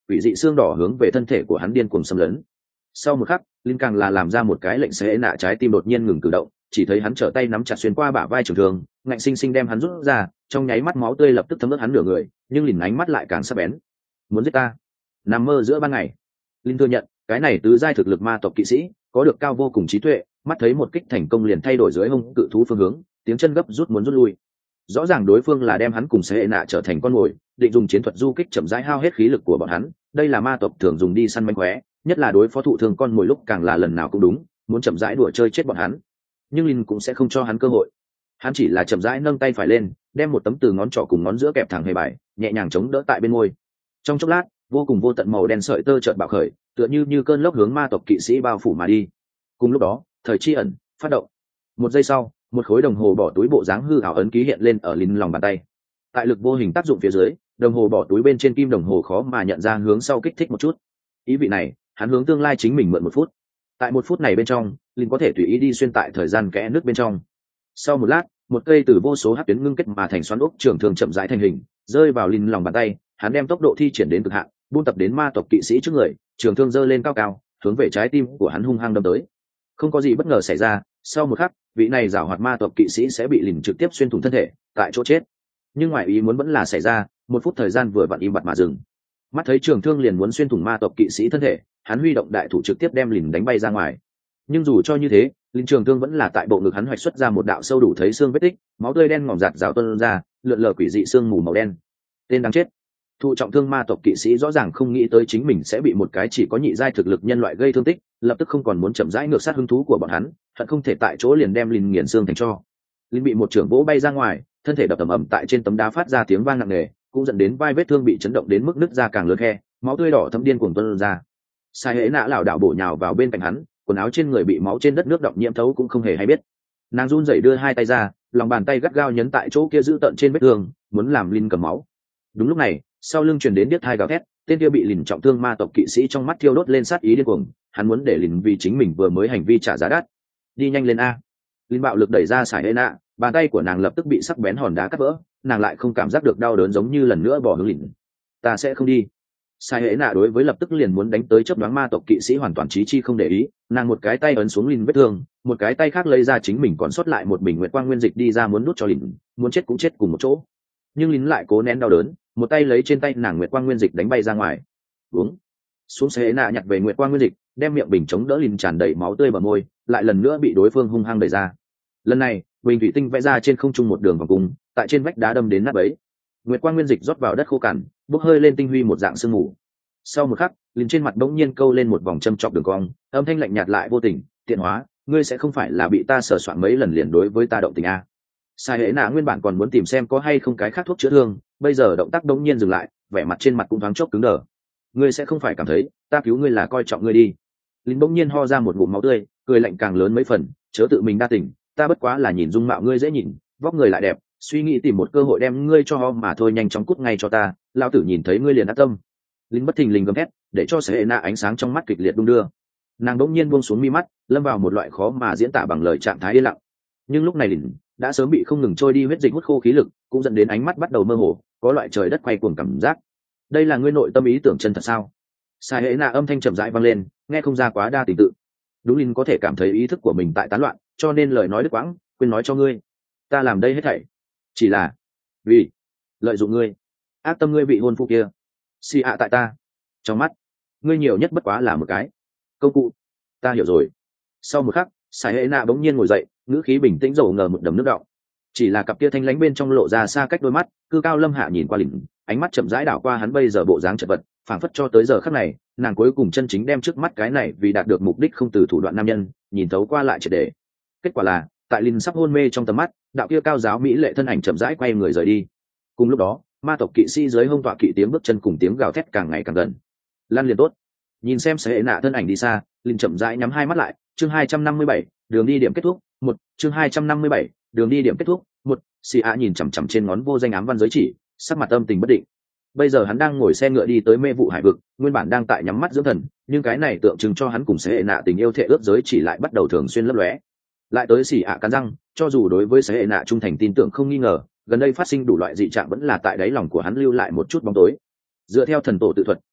quỷ dị xương đỏ hướng về thân thể của hắn điên cuồng xâm lấn. Sau một khắc, linh càng là làm ra một cái lệnh sẽ nạ trái tim đột nhiên ngừng cử động, chỉ thấy hắn trở tay nắm chặt xuyên qua bả vai trường thương, ngạnh sinh sinh đem hắn rút ra, trong nháy mắt máu tươi lập tức thấm ướt hắn nửa người, nhưng lìn ánh mắt lại càng sắc bén. Muốn giết ta? Nằm mơ giữa ban ngày. Linh thừa nhận, cái này tứ giai thực lực ma tộc kỵ sĩ, có được cao vô cùng trí tuệ, mắt thấy một kích thành công liền thay đổi dưới hung cự thú phương hướng, tiếng chân gấp rút muốn rút lui. Rõ ràng đối phương là đem hắn cùng sẽ nạ trở thành con mồi, định dùng chiến thuật du kích chậm rãi hao hết khí lực của bọn hắn, đây là ma tộc thường dùng đi săn manh khóe, nhất là đối phó thụ thương con mồi lúc càng là lần nào cũng đúng, muốn chậm rãi đùa chơi chết bọn hắn. Nhưng Linh cũng sẽ không cho hắn cơ hội. Hắn chỉ là chậm rãi nâng tay phải lên, đem một tấm từ ngón trỏ cùng ngón giữa kẹp thẳng hề bài, nhẹ nhàng chống đỡ tại bên môi. Trong chốc lát, vô cùng vô tận màu đen sợi tơ chợt bạo khởi, tựa như như cơn lốc hướng ma tộc kỵ sĩ bao phủ mà đi. Cùng lúc đó, thời chi ẩn phát động. Một giây sau, một khối đồng hồ bỏ túi bộ dáng hư ảo ấn ký hiện lên ở Linh lòng bàn tay. Tại lực vô hình tác dụng phía dưới, đồng hồ bỏ túi bên trên kim đồng hồ khó mà nhận ra hướng sau kích thích một chút. Ý vị này, hắn hướng tương lai chính mình mượn một phút. Tại một phút này bên trong, Linh có thể tùy ý đi xuyên tại thời gian kẽ nước bên trong. Sau một lát, một cây từ vô số hắc tuyến ngưng kết mà thành xoắn ốc trường thường chậm rãi thành hình, rơi vào Linh lòng bàn tay. Hắn đem tốc độ thi triển đến cực hạn, buôn tập đến ma tộc kỵ sĩ trước người, trường thương giơ lên cao cao, hướng về trái tim của hắn hung hăng đâm tới. Không có gì bất ngờ xảy ra, sau một khắc, vị này giảo hoạt ma tộc kỵ sĩ sẽ bị Linh trực tiếp xuyên thủng thân thể, tại chỗ chết. Nhưng ngoài ý muốn vẫn là xảy ra, một phút thời gian vừa vặn im bặt mà dừng. Mắt thấy trường thương liền muốn xuyên thủng ma tộc kỵ sĩ thân thể, hắn huy động đại thủ trực tiếp đem Linh đánh bay ra ngoài. Nhưng dù cho như thế, Linh trường thương vẫn là tại bộ ngực hắn hoạch xuất ra một đạo sâu đủ thấy xương vết tích, máu tươi đen ngòm giạt rào tuôn ra, lượn lờ quỷ dị xương mù màu đen. Tên đáng chết. Thụ trọng thương ma tộc kỵ sĩ rõ ràng không nghĩ tới chính mình sẽ bị một cái chỉ có nhị giai thực lực nhân loại gây thương tích, lập tức không còn muốn chậm rãi ngược sát hứng thú của bọn hắn, hận không thể tại chỗ liền đem Linh nghiền xương thành tro. Linh bị một trưởng vỗ bay ra ngoài, thân thể đập ầm ầm tại trên tấm đá phát ra tiếng vang nặng nề, cũng dẫn đến vai vết thương bị chấn động đến mức nứt ra càng lớn khe, máu tươi đỏ thấm điên cuồng tuôn ra. Sai Hễ Nã lảo đảo bổ nhào vào bên cạnh hắn, quần áo trên người bị máu trên đất nước đọng nhiễm thấu cũng không hề hay biết. Nàng run rẩy đưa hai tay ra, lòng bàn tay gắt gao nhấn tại chỗ kia giữ tận trên vết thương, muốn làm Linh cầm máu. Đúng lúc này, sau lưng truyền đến điếc thai gào thét, tên kia bị Linh trọng thương ma tộc kỵ sĩ trong mắt thiêu đốt lên sát ý điên cuồng, hắn muốn để Linh vì chính mình vừa mới hành vi trả giá đắt. Đi nhanh lên a! Linh bạo lực đẩy ra Sai Hễ Nã, bàn tay của nàng lập tức bị sắc bén hòn đá cắt vỡ, nàng lại không cảm giác được đau đớn giống như lần nữa bỏ hướng Linh. Ta sẽ không đi. Sai Hễ Nã đối với lập tức liền muốn đánh tới chớp nhoáng ma tộc kỵ sĩ hoàn toàn trí chi không để ý, nàng một cái tay ấn xuống Linh vết thương, một cái tay khác lấy ra chính mình còn sót lại một bình nguyệt quang nguyên dịch đi ra muốn đút cho Linh, muốn chết cũng chết cùng một chỗ. Nhưng Linh lại cố nén đau đớn, một tay lấy trên tay nàng nguyệt quang nguyên dịch đánh bay ra ngoài. Uống. Xuống Sai Hễ Nã nhặt về nguyệt quang nguyên dịch, đem miệng bình chống đỡ Linh tràn đầy máu tươi bờ môi, lại lần nữa bị đối phương hung hăng đẩy ra. Lần này, bình thủy tinh vẽ ra trên không trung một đường vòng cung, tại trên vách đá đâm đến nát bấy. Nguyệt quang nguyên dịch rót vào đất khô cằn, bốc hơi lên tinh huy một dạng sương mù. Sau một khắc, Linh trên mặt bỗng nhiên câu lên một vòng châm chọc đường cong, âm thanh lạnh nhạt lại vô tình, tiện hóa, ngươi sẽ không phải là bị ta sờ soạn mấy lần liền đối với ta động tình a? Sai Hễ Nã nguyên bản còn muốn tìm xem có hay không cái khác thuốc chữa thương, bây giờ động tác bỗng nhiên dừng lại, vẻ mặt trên mặt cũng thoáng chốc cứng đờ. Ngươi sẽ không phải cảm thấy ta cứu ngươi là coi trọng ngươi đi? Linh bỗng nhiên ho ra một ngụm máu tươi, cười lạnh càng lớn mấy phần, chớ tự mình đa tình, ta bất quá là nhìn dung mạo ngươi dễ nhìn, vóc người lại đẹp, suy nghĩ tìm một cơ hội đem ngươi cho ho mà thôi, nhanh chóng cút ngay cho ta, lão tử nhìn thấy ngươi liền đã tâm. Linh bất thình lình gầm thét, để cho Sai Hễ Nã ánh sáng trong mắt kịch liệt đung đưa. Nàng đỗng nhiên buông xuống mi mắt, lâm vào một loại khó mà diễn tả bằng lời trạng thái yên lặng. Nhưng lúc này Linh đã sớm bị không ngừng trôi đi huyết dịch hút khô khí lực, cũng dẫn đến ánh mắt bắt đầu mơ hồ, có loại trời đất quay cuồng cảm giác. Đây là ngươi nội tâm ý tưởng chân thật sao? Sai Hễ Nã âm thanh chậm rãi vang lên, nghe không ra quá đa tình tự. Đúng Linh có thể cảm thấy ý thức của mình tại tán loạn, cho nên lời nói đứt quãng, quên nói cho ngươi, ta làm đây hết thảy chỉ là vì lợi dụng ngươi, ác tâm ngươi vị hôn phu kia. Si ạ tại ta trong mắt, ngươi nhiều nhất bất quá là một cái công cụ. Ta hiểu rồi. Sau một khắc, Sai Hễ Nã bỗng nhiên ngồi dậy, ngữ khí bình tĩnh dầu ngờ một đầm nước đọng. Chỉ là cặp kia thanh lãnh bên trong lộ ra xa cách đôi mắt, cư cao lâm hạ nhìn qua Linh, ánh mắt chậm rãi đảo qua hắn bây giờ bộ dáng chật vật, phảng phất cho tới giờ khắc này, nàng cuối cùng chân chính đem trước mắt cái này vì đạt được mục đích không từ thủ đoạn nam nhân, nhìn thấu qua lại triệt để. Kết quả là, tại Linh sắp hôn mê trong tầm mắt, đạo kia cao giáo mỹ lệ thân ảnh chậm rãi quay người rời đi. Cùng lúc đó, ma tộc kỵ sĩ dưới hông tọa kỵ tiếng bước chân cùng tiếng gào thét càng ngày càng gần. Lan liền tốt. Nhìn xem Sai Hễ Nã thân ảnh đi xa, Linh chậm rãi nhắm hai mắt lại. Chương hai trăm năm mươi bảy, đường đi điểm kết thúc. Một. Chương hai trăm năm mươi bảy, đường đi điểm kết thúc. Một. Si ạ nhìn chằm chằm trên ngón vô danh ám văn giới chỉ, sắc mặt âm tình bất định. Bây giờ hắn đang ngồi xe ngựa đi tới mê vụ hải vực, nguyên bản đang tại nhắm mắt dưỡng thần, nhưng cái này tượng trưng cho hắn cùng Sai Hễ Nã tình yêu thệ ước giới chỉ lại bắt đầu thường xuyên lấp lóe. Lại tới xỉ ạ cắn răng, cho dù đối với Sai Hễ Nã trung thành tin tưởng không nghi ngờ, gần đây phát sinh đủ loại dị trạng vẫn là tại đáy lòng của hắn lưu lại một chút bóng tối. Dựa theo thần tổ tự thuật,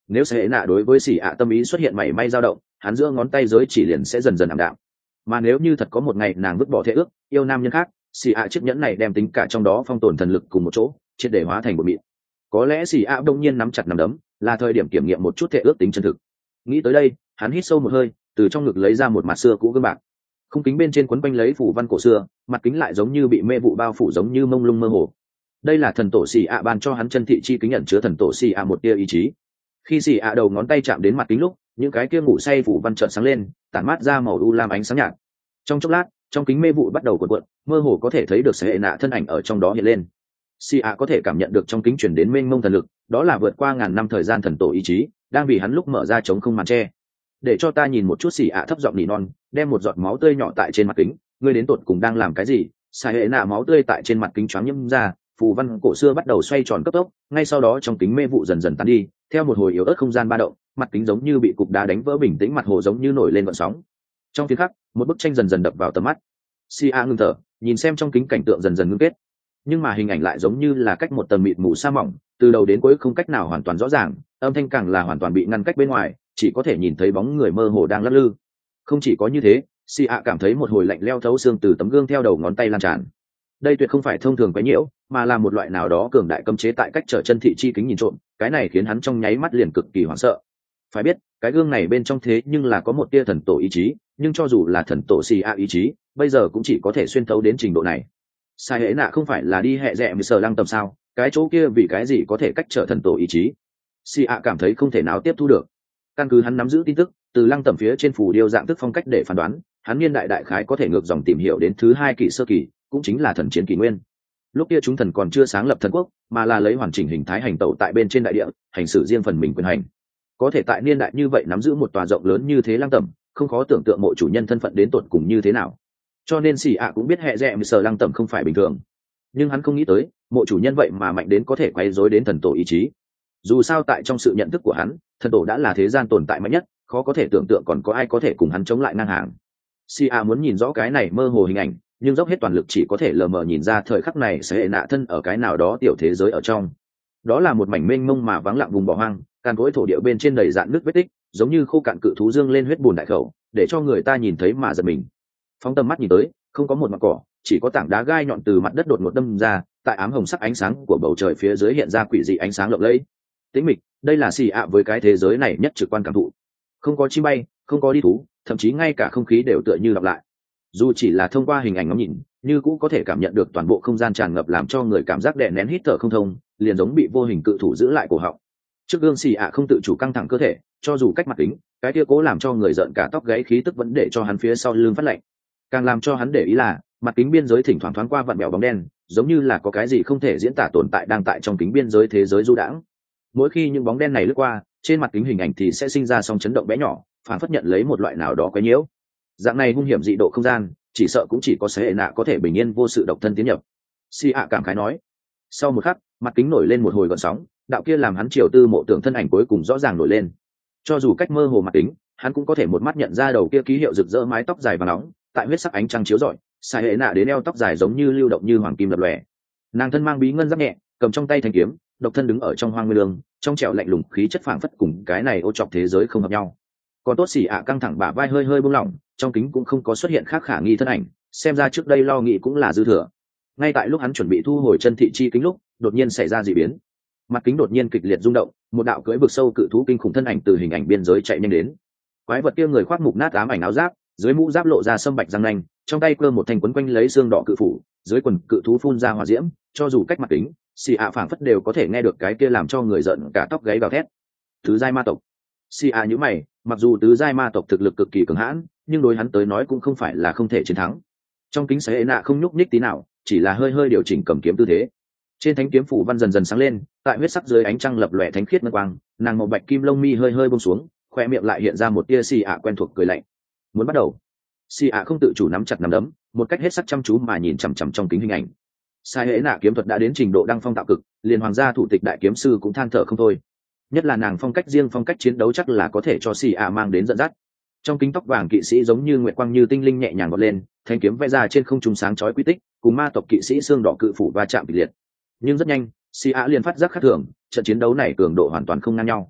nếu sẽ nạ đối với xì ạ tâm ý xuất hiện mảy may dao động, hắn giữa ngón tay giới chỉ liền sẽ dần dần ảm đạm. Mà nếu như thật có một ngày nàng vứt bỏ thệ ước yêu nam nhân khác, xì ạ chiếc nhẫn này đem tính cả trong đó phong tồn thần lực cùng một chỗ triệt để hóa thành một mịn. Có lẽ xì ạ đông nhiên nắm chặt nắm đấm, là thời điểm kiểm nghiệm một chút thệ ước tính chân thực. Nghĩ tới đây, hắn hít sâu một hơi, từ trong ngực lấy ra một mặt xưa cũ gương bạc. Khung kính bên trên quấn quanh lấy phủ văn cổ xưa, mặt kính lại giống như bị mê vụ bao phủ, giống như mông lung mơ hồ. Đây là thần tổ xì ạ ban cho hắn chân thị chi kính nhận chứa thần tổ xì ạ một tia ý chí. Khi xì ạ đầu ngón tay chạm đến mặt kính lúc, những cái kia ngủ say phủ văn chợt sáng lên, tản mát ra màu u lam ánh sáng nhạt. Trong chốc lát, trong kính mê vụ bắt đầu cuộn cuộn, mơ hồ có thể thấy được sẽ hệ nạ thân ảnh ở trong đó hiện lên. xì ạ có thể cảm nhận được trong kính truyền đến mênh mông thần lực, đó là vượt qua ngàn năm thời gian thần tổ ý chí đang vì hắn lúc mở ra chống không màn che. Để cho ta nhìn một chút, xì ạ thấp giọng nỉ non, đem một giọt máu tươi nhỏ tại trên mặt kính. Ngươi đến tột cùng đang làm cái gì? Sai hệ nạ máu tươi tại trên mặt kính choáng nhiễm ra, phù văn cổ xưa bắt đầu xoay tròn cấp tốc, ngay sau đó trong kính mê vụ dần dần tan đi, theo một hồi yếu ớt không gian ba động, mặt kính giống như bị cục đá đánh vỡ, bình tĩnh mặt hồ giống như nổi lên gợn sóng. Trong tiếng khắc, một bức tranh dần dần đập vào tầm mắt. xì ạ ngưng thở, nhìn xem trong kính cảnh tượng dần dần ngưng kết, nhưng mà hình ảnh lại giống như là cách một tầng mịt mù sa mỏng, từ đầu đến cuối không cách nào hoàn toàn rõ ràng, âm thanh càng là hoàn toàn bị ngăn cách bên ngoài, chỉ có thể nhìn thấy bóng người mơ hồ đang lắc lư. Không chỉ có như thế, xì ạ cảm thấy một hồi lạnh leo thấu xương từ tấm gương theo đầu ngón tay lan tràn. Đây tuyệt không phải thông thường quấy nhiễu, mà là một loại nào đó cường đại cấm chế tại cách trở chân thị chi kính nhìn trộm. Cái này khiến hắn trong nháy mắt liền cực kỳ hoảng sợ. Phải biết, cái gương này bên trong thế nhưng là có một tia thần tổ ý chí, nhưng cho dù là thần tổ xì ạ ý chí, bây giờ cũng chỉ có thể xuyên thấu đến trình độ này. Sai hễ nạ không phải là đi hẹ rẹ mười sở lăng tầm sao? Cái chỗ kia vì cái gì có thể cách trở thần tổ ý chí? xì ạ cảm thấy không thể nào tiếp thu được. Căn cứ hắn nắm giữ tin tức, từ lăng tầm phía trên phủ điêu dạng thức phong cách để phán đoán, hắn niên đại đại khái có thể ngược dòng tìm hiểu đến thứ hai kỷ sơ kỳ, cũng chính là thần chiến kỷ nguyên. Lúc kia chúng thần còn chưa sáng lập thần quốc, mà là lấy hoàn chỉnh hình thái hành tẩu tại bên trên đại địa, hành xử riêng phần mình quyền hành. Có thể tại niên đại như vậy nắm giữ một tòa rộng lớn như thế lăng tẩm, không khó tưởng tượng mộ chủ nhân thân phận đến tột cùng như thế nào. Cho nên xì ạ cũng biết hệ rẽ sờ lăng tẩm không phải bình thường, nhưng hắn không nghĩ tới mộ chủ nhân vậy mà mạnh đến có thể quay rối đến thần tổ ý chí. Dù sao tại trong sự nhận thức của hắn, thần tổ đã là thế gian tồn tại mạnh nhất, khó có thể tưởng tượng còn có ai có thể cùng hắn chống lại ngang hàng. xì ạ muốn nhìn rõ cái này mơ hồ hình ảnh, nhưng dốc hết toàn lực chỉ có thể lờ mờ nhìn ra thời khắc này sẽ hệ nạ thân ở cái nào đó tiểu thế giới ở trong. Đó là một mảnh mênh mông mà vắng lặng vùng bỏ hoang, càn cỗi thổ địa bên trên đầy dạn nước vết tích, giống như khô cạn cự thú dương lên huyết bùn đại khẩu, để cho người ta nhìn thấy mà giật mình. Phóng tầm mắt nhìn tới, không có một mặt cỏ, chỉ có tảng đá gai nhọn từ mặt đất đột ngột đâm ra, tại ám hồng sắc ánh sáng của bầu trời phía dưới hiện ra quỷ dị ánh sáng lộng lẫy. Tĩnh mịch, đây là xì ạ với cái thế giới này nhất trực quan cảm thụ. Không có chim bay, không có đi thú, thậm chí ngay cả không khí đều tựa như lặp lại. Dù chỉ là thông qua hình ảnh ngắm nhìn, như cũng có thể cảm nhận được toàn bộ không gian tràn ngập, làm cho người cảm giác đè nén hít thở không thông, liền giống bị vô hình cự thủ giữ lại cổ họng. Trước gương xì ạ không tự chủ căng thẳng cơ thể, cho dù cách mặt kính, cái kia cố làm cho người giận cả tóc gáy khí tức vẫn để cho hắn phía sau lưng phát lạnh. Càng làm cho hắn để ý là mặt kính biên giới thỉnh thoảng thoáng qua vặn bèo bóng đen, giống như là có cái gì không thể diễn tả tồn tại đang tại trong kính biên giới thế giới du đãng. Mỗi khi những bóng đen này lướt qua, trên mặt kính hình ảnh thì sẽ sinh ra sóng chấn động bé nhỏ, phản phất nhận lấy một loại nào đó quấy nhiễu. Dạng này hung hiểm dị độ không gian, chỉ sợ cũng chỉ có sẽ hệ nạ có thể bình yên vô sự độc thân tiến nhập. Si ạ cảm khái nói. Sau một khắc, mặt kính nổi lên một hồi gợn sóng, đạo kia làm hắn triều tư mộ tưởng thân ảnh cuối cùng rõ ràng nổi lên. Cho dù cách mơ hồ mặt kính, hắn cũng có thể một mắt nhận ra đầu kia ký hiệu rực rỡ mái tóc dài và nóng, tại huyết sắc ánh trăng chiếu rọi, sai hệ nạ đến eo tóc dài giống như lưu động như hoàng kim lập lòe. Nàng thân mang bí ngân giáp nhẹ, cầm trong tay thanh kiếm, độc thân đứng ở trong hoang nguyên lương, trong trẻo lạnh lùng khí chất phảng phất cùng cái này ô trọc thế giới không hợp nhau. Còn tốt xỉ ạ căng thẳng bả vai hơi hơi buông lỏng, trong kính cũng không có xuất hiện khác khả nghi thân ảnh, xem ra trước đây lo nghĩ cũng là dư thừa. Ngay tại lúc hắn chuẩn bị thu hồi chân thị chi kính lúc, đột nhiên xảy ra dị biến. Mặt kính đột nhiên kịch liệt rung động, một đạo cưỡi vực sâu cự thú kinh khủng thân ảnh từ hình ảnh biên giới chạy nhanh đến. Quái vật kia người khoác mục nát ám ảnh áo giáp, dưới mũ giáp lộ ra sâm bạch răng nanh, trong tay cơ một thanh quấn quanh lấy xương đỏ cự phủ, dưới quần cự thú phun ra hỏa diễm, cho dù cách mặt kính, xì ạ phảng phất đều có thể nghe được cái kia làm cho người giận cả tóc gáy gào thét. Tứ giai ma tộc. Xì ạ nhíu mày, mặc dù tứ giai ma tộc thực lực cực kỳ cường hãn, nhưng đối hắn tới nói cũng không phải là không thể chiến thắng. Trong kính sấy nạ không nhúc nhích tí nào, chỉ là hơi hơi điều chỉnh cầm kiếm tư thế. Trên thánh kiếm phủ văn dần dần sáng lên, tại huyết sắc dưới ánh trăng lập lòe thánh khiết ngân quang, nàng màu bạch kim lông mi hơi hơi buông xuống, khoe miệng lại hiện ra một tia xì ạ quen thuộc cười lạnh. Muốn bắt đầu. Xì ạ không tự chủ nắm chặt nắm đấm, một cách hết sắc chăm chú mà nhìn chằm chằm trong kính hình ảnh. Sai hễ nạ kiếm thuật đã đến trình độ đăng phong tạo cực, liền hoàng gia thủ tịch đại kiếm sư cũng than thở không thôi. Nhất là nàng phong cách riêng, phong cách chiến đấu chắc là có thể cho xì ạ mang đến dẫn dắt. Trong kính tóc vàng kỵ sĩ giống như nguyệt quang như tinh linh nhẹ nhàng vọt lên, thanh kiếm vẽ ra trên không trung sáng chói quy tích, cùng ma tộc kỵ sĩ xương đỏ cự phủ va chạm kịch liệt. Nhưng rất nhanh, xì ạ liền phát giác khác thường, trận chiến đấu này cường độ hoàn toàn không ngang nhau.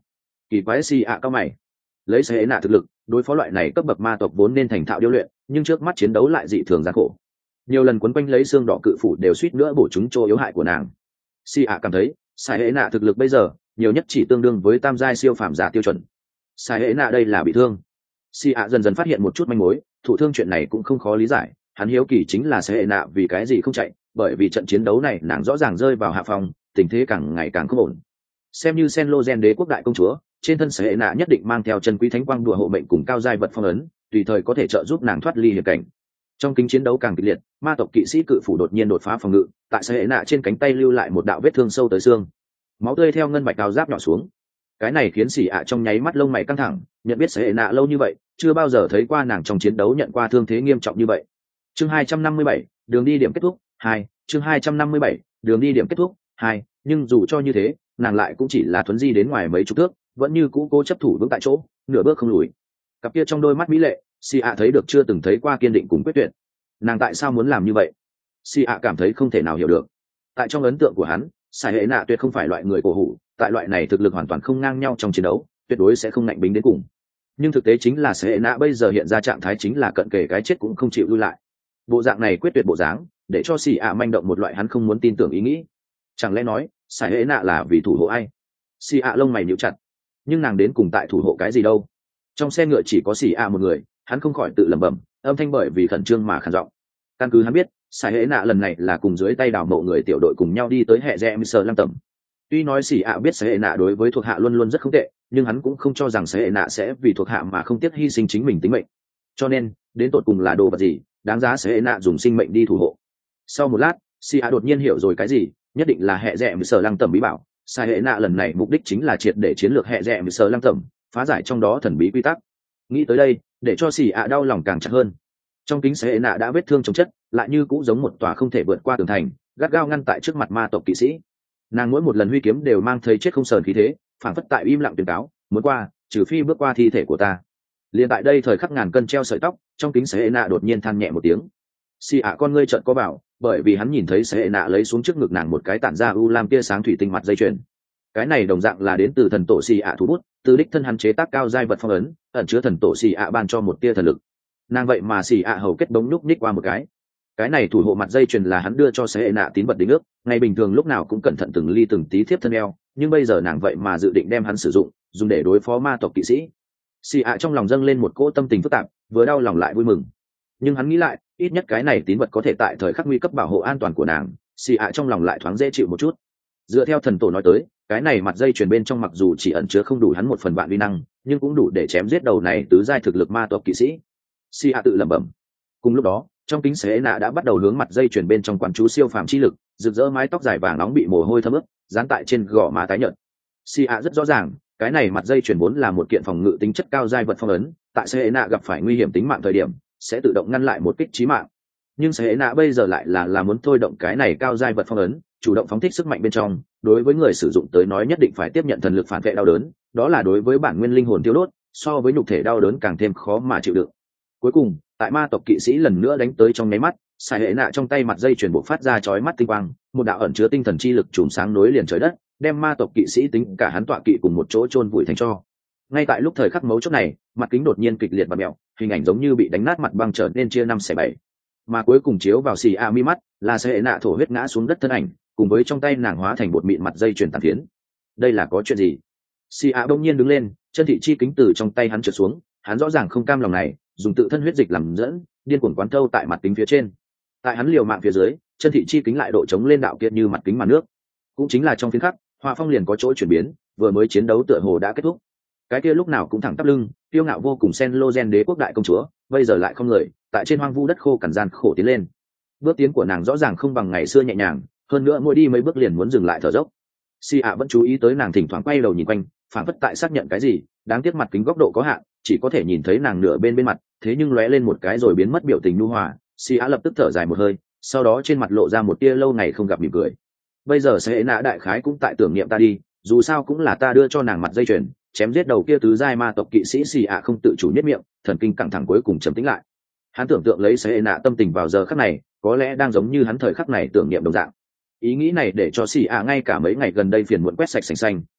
kỳ quái xì ạ cao mày. Lấy sẽ nạ thực lực đối phó loại này cấp bậc ma tộc vốn nên thành thạo điêu luyện, nhưng trước mắt chiến đấu lại dị thường gian khổ. Nhiều lần quấn quanh lấy xương đỏ cự phủ đều suýt nữa bổ trúng chỗ yếu hại của nàng. xì ạ cảm thấy sai hệ nạ thực lực bây giờ nhiều nhất chỉ tương đương với tam giai siêu phàm giả tiêu chuẩn. Sai hệ nạ đây là bị thương. xì ạ dần dần phát hiện một chút manh mối, thụ thương chuyện này cũng không khó lý giải. Hắn hiếu kỳ chính là sai hệ nạ vì cái gì không chạy, bởi vì trận chiến đấu này nàng rõ ràng rơi vào hạ phòng, tình thế càng ngày càng không ổn. Xem như Sen Lô Gen đế quốc đại công chúa, trên thân sai hệ nạ nhất định mang theo chân quý thánh quang đùa hộ mệnh cùng cao giai vật phong ấn, tùy thời có thể trợ giúp nàng thoát ly hiểm cảnh. Trong kính chiến đấu càng kịch liệt, ma tộc kỵ sĩ cự phủ đột nhiên đột phá phòng ngự, tại sai hệ nạ trên cánh tay lưu lại một đạo vết thương sâu tới xương, máu tươi theo ngân bạch áo giáp nhỏ xuống. Cái này khiến xỉ ạ trong nháy mắt lông mày căng thẳng, nhận biết sai hệ nạ lâu như vậy, chưa bao giờ thấy qua nàng trong chiến đấu nhận qua thương thế nghiêm trọng như vậy. Chương hai trăm năm mươi bảy, đường đi điểm kết thúc hai. Chương hai trăm năm mươi bảy, đường đi điểm kết thúc hai. Nhưng dù cho như thế, nàng lại cũng chỉ là thuấn di đến ngoài mấy chục thước, vẫn như cũ cố chấp thủ vững tại chỗ, nửa bước không lùi. Cặp kia trong đôi mắt mỹ lệ, xì ạ thấy được chưa từng thấy qua kiên định cùng quyết tuyệt. Nàng tại sao muốn làm như vậy? xì ạ cảm thấy không thể nào hiểu được. Tại trong ấn tượng của hắn, sai hệ nạ tuyệt không phải loại người cổ hủ, tại loại này thực lực hoàn toàn không ngang nhau trong chiến đấu, tuyệt đối sẽ không ngạnh bính đến cùng. Nhưng thực tế chính là sai hệ nạ bây giờ hiện ra trạng thái chính là cận kề cái chết cũng không chịu lui lại. Bộ dạng này quyết tuyệt bộ dáng, để cho xì ạ manh động một loại hắn không muốn tin tưởng ý nghĩ. Chẳng lẽ nói sai hệ nạ là vì thủ hộ ai? xì ạ lông mày nhíu chặt. Nhưng nàng đến cùng tại thủ hộ cái gì đâu? Trong xe ngựa chỉ có xì ạ một người, hắn không khỏi tự lẩm bẩm, âm thanh bởi vì khẩn trương mà khàn giọng. Căn cứ hắn biết, sai hệ nạ lần này là cùng dưới tay đào mộ người tiểu đội cùng nhau đi tới hệ rẽ sờ lăng tầm. Tuy nói xì ạ biết sai hệ nạ đối với thuộc hạ luôn luôn rất không tệ, nhưng hắn cũng không cho rằng sai hệ nạ sẽ vì thuộc hạ mà không tiếc hy sinh chính mình tính mệnh. Cho nên đến tột cùng là đồ vật gì đáng giá sai hệ nạ dùng sinh mệnh đi thủ hộ? Sau một lát, xì ạ đột nhiên hiểu rồi cái gì, nhất định là hệ rẽ sờ lăng tầm bí bảo. Sai hệ nạ lần này mục đích chính là triệt để chiến lược hệ rẽ sờ lăng tầm, phá giải trong đó thần bí quy tắc. Nghĩ tới đây, để cho xì ạ đau lòng càng chặt hơn. Trong kính sai hệ nạ đã vết thương chống chất, lại như cũng giống một tòa không thể vượt qua tường thành, gắt gao ngăn tại trước mặt ma tộc kỵ sĩ. Nàng mỗi một lần huy kiếm đều mang thấy chết không sờn khí thế, phảng phất tại im lặng tuyên cáo, muốn qua, trừ phi bước qua thi thể của ta. Liền tại đây thời khắc ngàn cân treo sợi tóc, trong kính sai hệ nạ đột nhiên than nhẹ một tiếng. Xì ạ con ngươi trợn có bảo, bởi vì hắn nhìn thấy sai hệ nạ lấy xuống trước ngực nàng một cái tản ra u lam tia sáng thủy tinh mặt dây chuyền. Cái này đồng dạng là đến từ thần tổ xì ạ thủ bút, từ đích thân hắn chế tác cao giai vật phong ấn, ẩn chứa thần tổ xì ạ ban cho một tia thần lực. Nàng vậy mà xì ạ hầu kết bóng nhúc nhích qua một cái. Cái này thủ hộ mặt dây chuyền là hắn đưa cho sai hệ nạ tín vật đính ước, ngày bình thường lúc nào cũng cẩn thận từng ly từng tí thiếp thân eo, nhưng bây giờ nàng vậy mà dự định đem hắn sử dụng, dùng để đối phó ma tộc kỵ sĩ. Xì ạ trong lòng dâng lên một cỗ tâm tình phức tạp, vừa đau lòng lại vui mừng. Nhưng hắn nghĩ lại, ít nhất cái này tín vật có thể tại thời khắc nguy cấp bảo hộ an toàn của nàng, xì ạ trong lòng lại thoáng dễ chịu một chút. Dựa theo thần tổ nói tới, cái này mặt dây chuyền bên trong mặc dù chỉ ẩn chứa không đủ hắn một phần vạn uy năng, nhưng cũng đủ để chém giết đầu này tứ giai thực lực ma tộc kỵ sĩ. xì ạ tự lẩm bẩm. Cùng lúc đó, trong kính xế nạ đã bắt đầu hướng mặt dây chuyền bên trong quán chú siêu phàm chi lực, rực rỡ mái tóc dài vàng nóng bị mồ hôi thấm ướt, dán tại trên gò má tái nhợt. xì ạ rất rõ ràng, cái này mặt dây chuyền vốn là một kiện phòng ngự tính chất cao giai vật phong ấn, tại xế nạ gặp phải nguy hiểm tính mạng thời điểm, sẽ tự động ngăn lại một kích chí mạng. Nhưng xế nạ bây giờ lại là là muốn thôi động cái này cao giai vật phong ấn, chủ động phóng thích sức mạnh bên trong, đối với người sử dụng tới nói nhất định phải tiếp nhận thần lực phản vệ đau đớn, đó là đối với bản nguyên linh hồn tiêu đốt, so với nhục thể đau đớn càng thêm khó mà chịu đựng. Cuối cùng, tại ma tộc kỵ sĩ lần nữa đánh tới trong nháy mắt, sai hệ nạ trong tay mặt dây chuyền bộ phát ra chói mắt tinh quang, một đạo ẩn chứa tinh thần chi lực trùm sáng nối liền trời đất, đem ma tộc kỵ sĩ tính cả hắn tọa kỵ cùng một chỗ chôn vùi thành tro. Ngay tại lúc thời khắc mấu chốt này, mặt kính đột nhiên kịch liệt và mèo, hình ảnh giống như bị đánh nát mặt băng trở nên chia năm xẻ bảy. Mà cuối cùng chiếu vào xì a mi mắt, là sai hệ nạ thổ huyết ngã xuống đất thân ảnh, cùng với trong tay nàng hóa thành bột mịn mặt dây chuyền tàn phiến. Đây là có chuyện gì? xì a đông nhiên đứng lên, chân thị chi kính từ trong tay hắn trượt xuống, hắn rõ ràng không cam lòng này, dùng tự thân huyết dịch làm dẫn, điên cuồng quán thâu tại mặt kính phía trên. Tại hắn liều mạng phía dưới, chân thị chi kính lại độ chống lên đạo kiệt như mặt kính màn nước. Cũng chính là trong phiến khắc, họa phong liền có chỗ chuyển biến, vừa mới chiến đấu tựa hồ đã kết thúc. Cái kia lúc nào cũng thẳng tắp lưng, tiêu ngạo vô cùng Sen Lô Gen đế quốc đại công chúa, bây giờ lại không người, tại trên hoang vu đất khô cằn gian khổ tiến lên. Bước tiến của nàng rõ ràng không bằng ngày xưa nhẹ nhàng, hơn nữa mỗi đi mấy bước liền muốn dừng lại thở dốc. Si ạ vẫn chú ý tới nàng thỉnh thoảng quay đầu nhìn quanh, phản phất tại xác nhận cái gì, đáng tiếc mặt kính góc độ có hạn, chỉ có thể nhìn thấy nàng nửa bên bên mặt, thế nhưng lóe lên một cái rồi biến mất biểu tình nhu hòa. Si ạ lập tức thở dài một hơi, sau đó trên mặt lộ ra một tia lâu ngày không gặp mỉm cười. Bây giờ sẽ nã đại khái cũng tại tưởng niệm ta đi, dù sao cũng là ta đưa cho nàng mặt dây chuyền, chém giết đầu kia tứ giai ma tộc kỵ sĩ. Xì ạ không tự chủ nhất miệng, thần kinh căng thẳng cuối cùng trầm tĩnh lại. Hắn tưởng tượng lấy sẽ nã tâm tình vào giờ khắc này, có lẽ đang giống như hắn thời khắc này tưởng niệm đồng dạng. Ý nghĩ này để cho xì ạ ngay cả mấy ngày gần đây phiền muộn quét sạch sành xanh,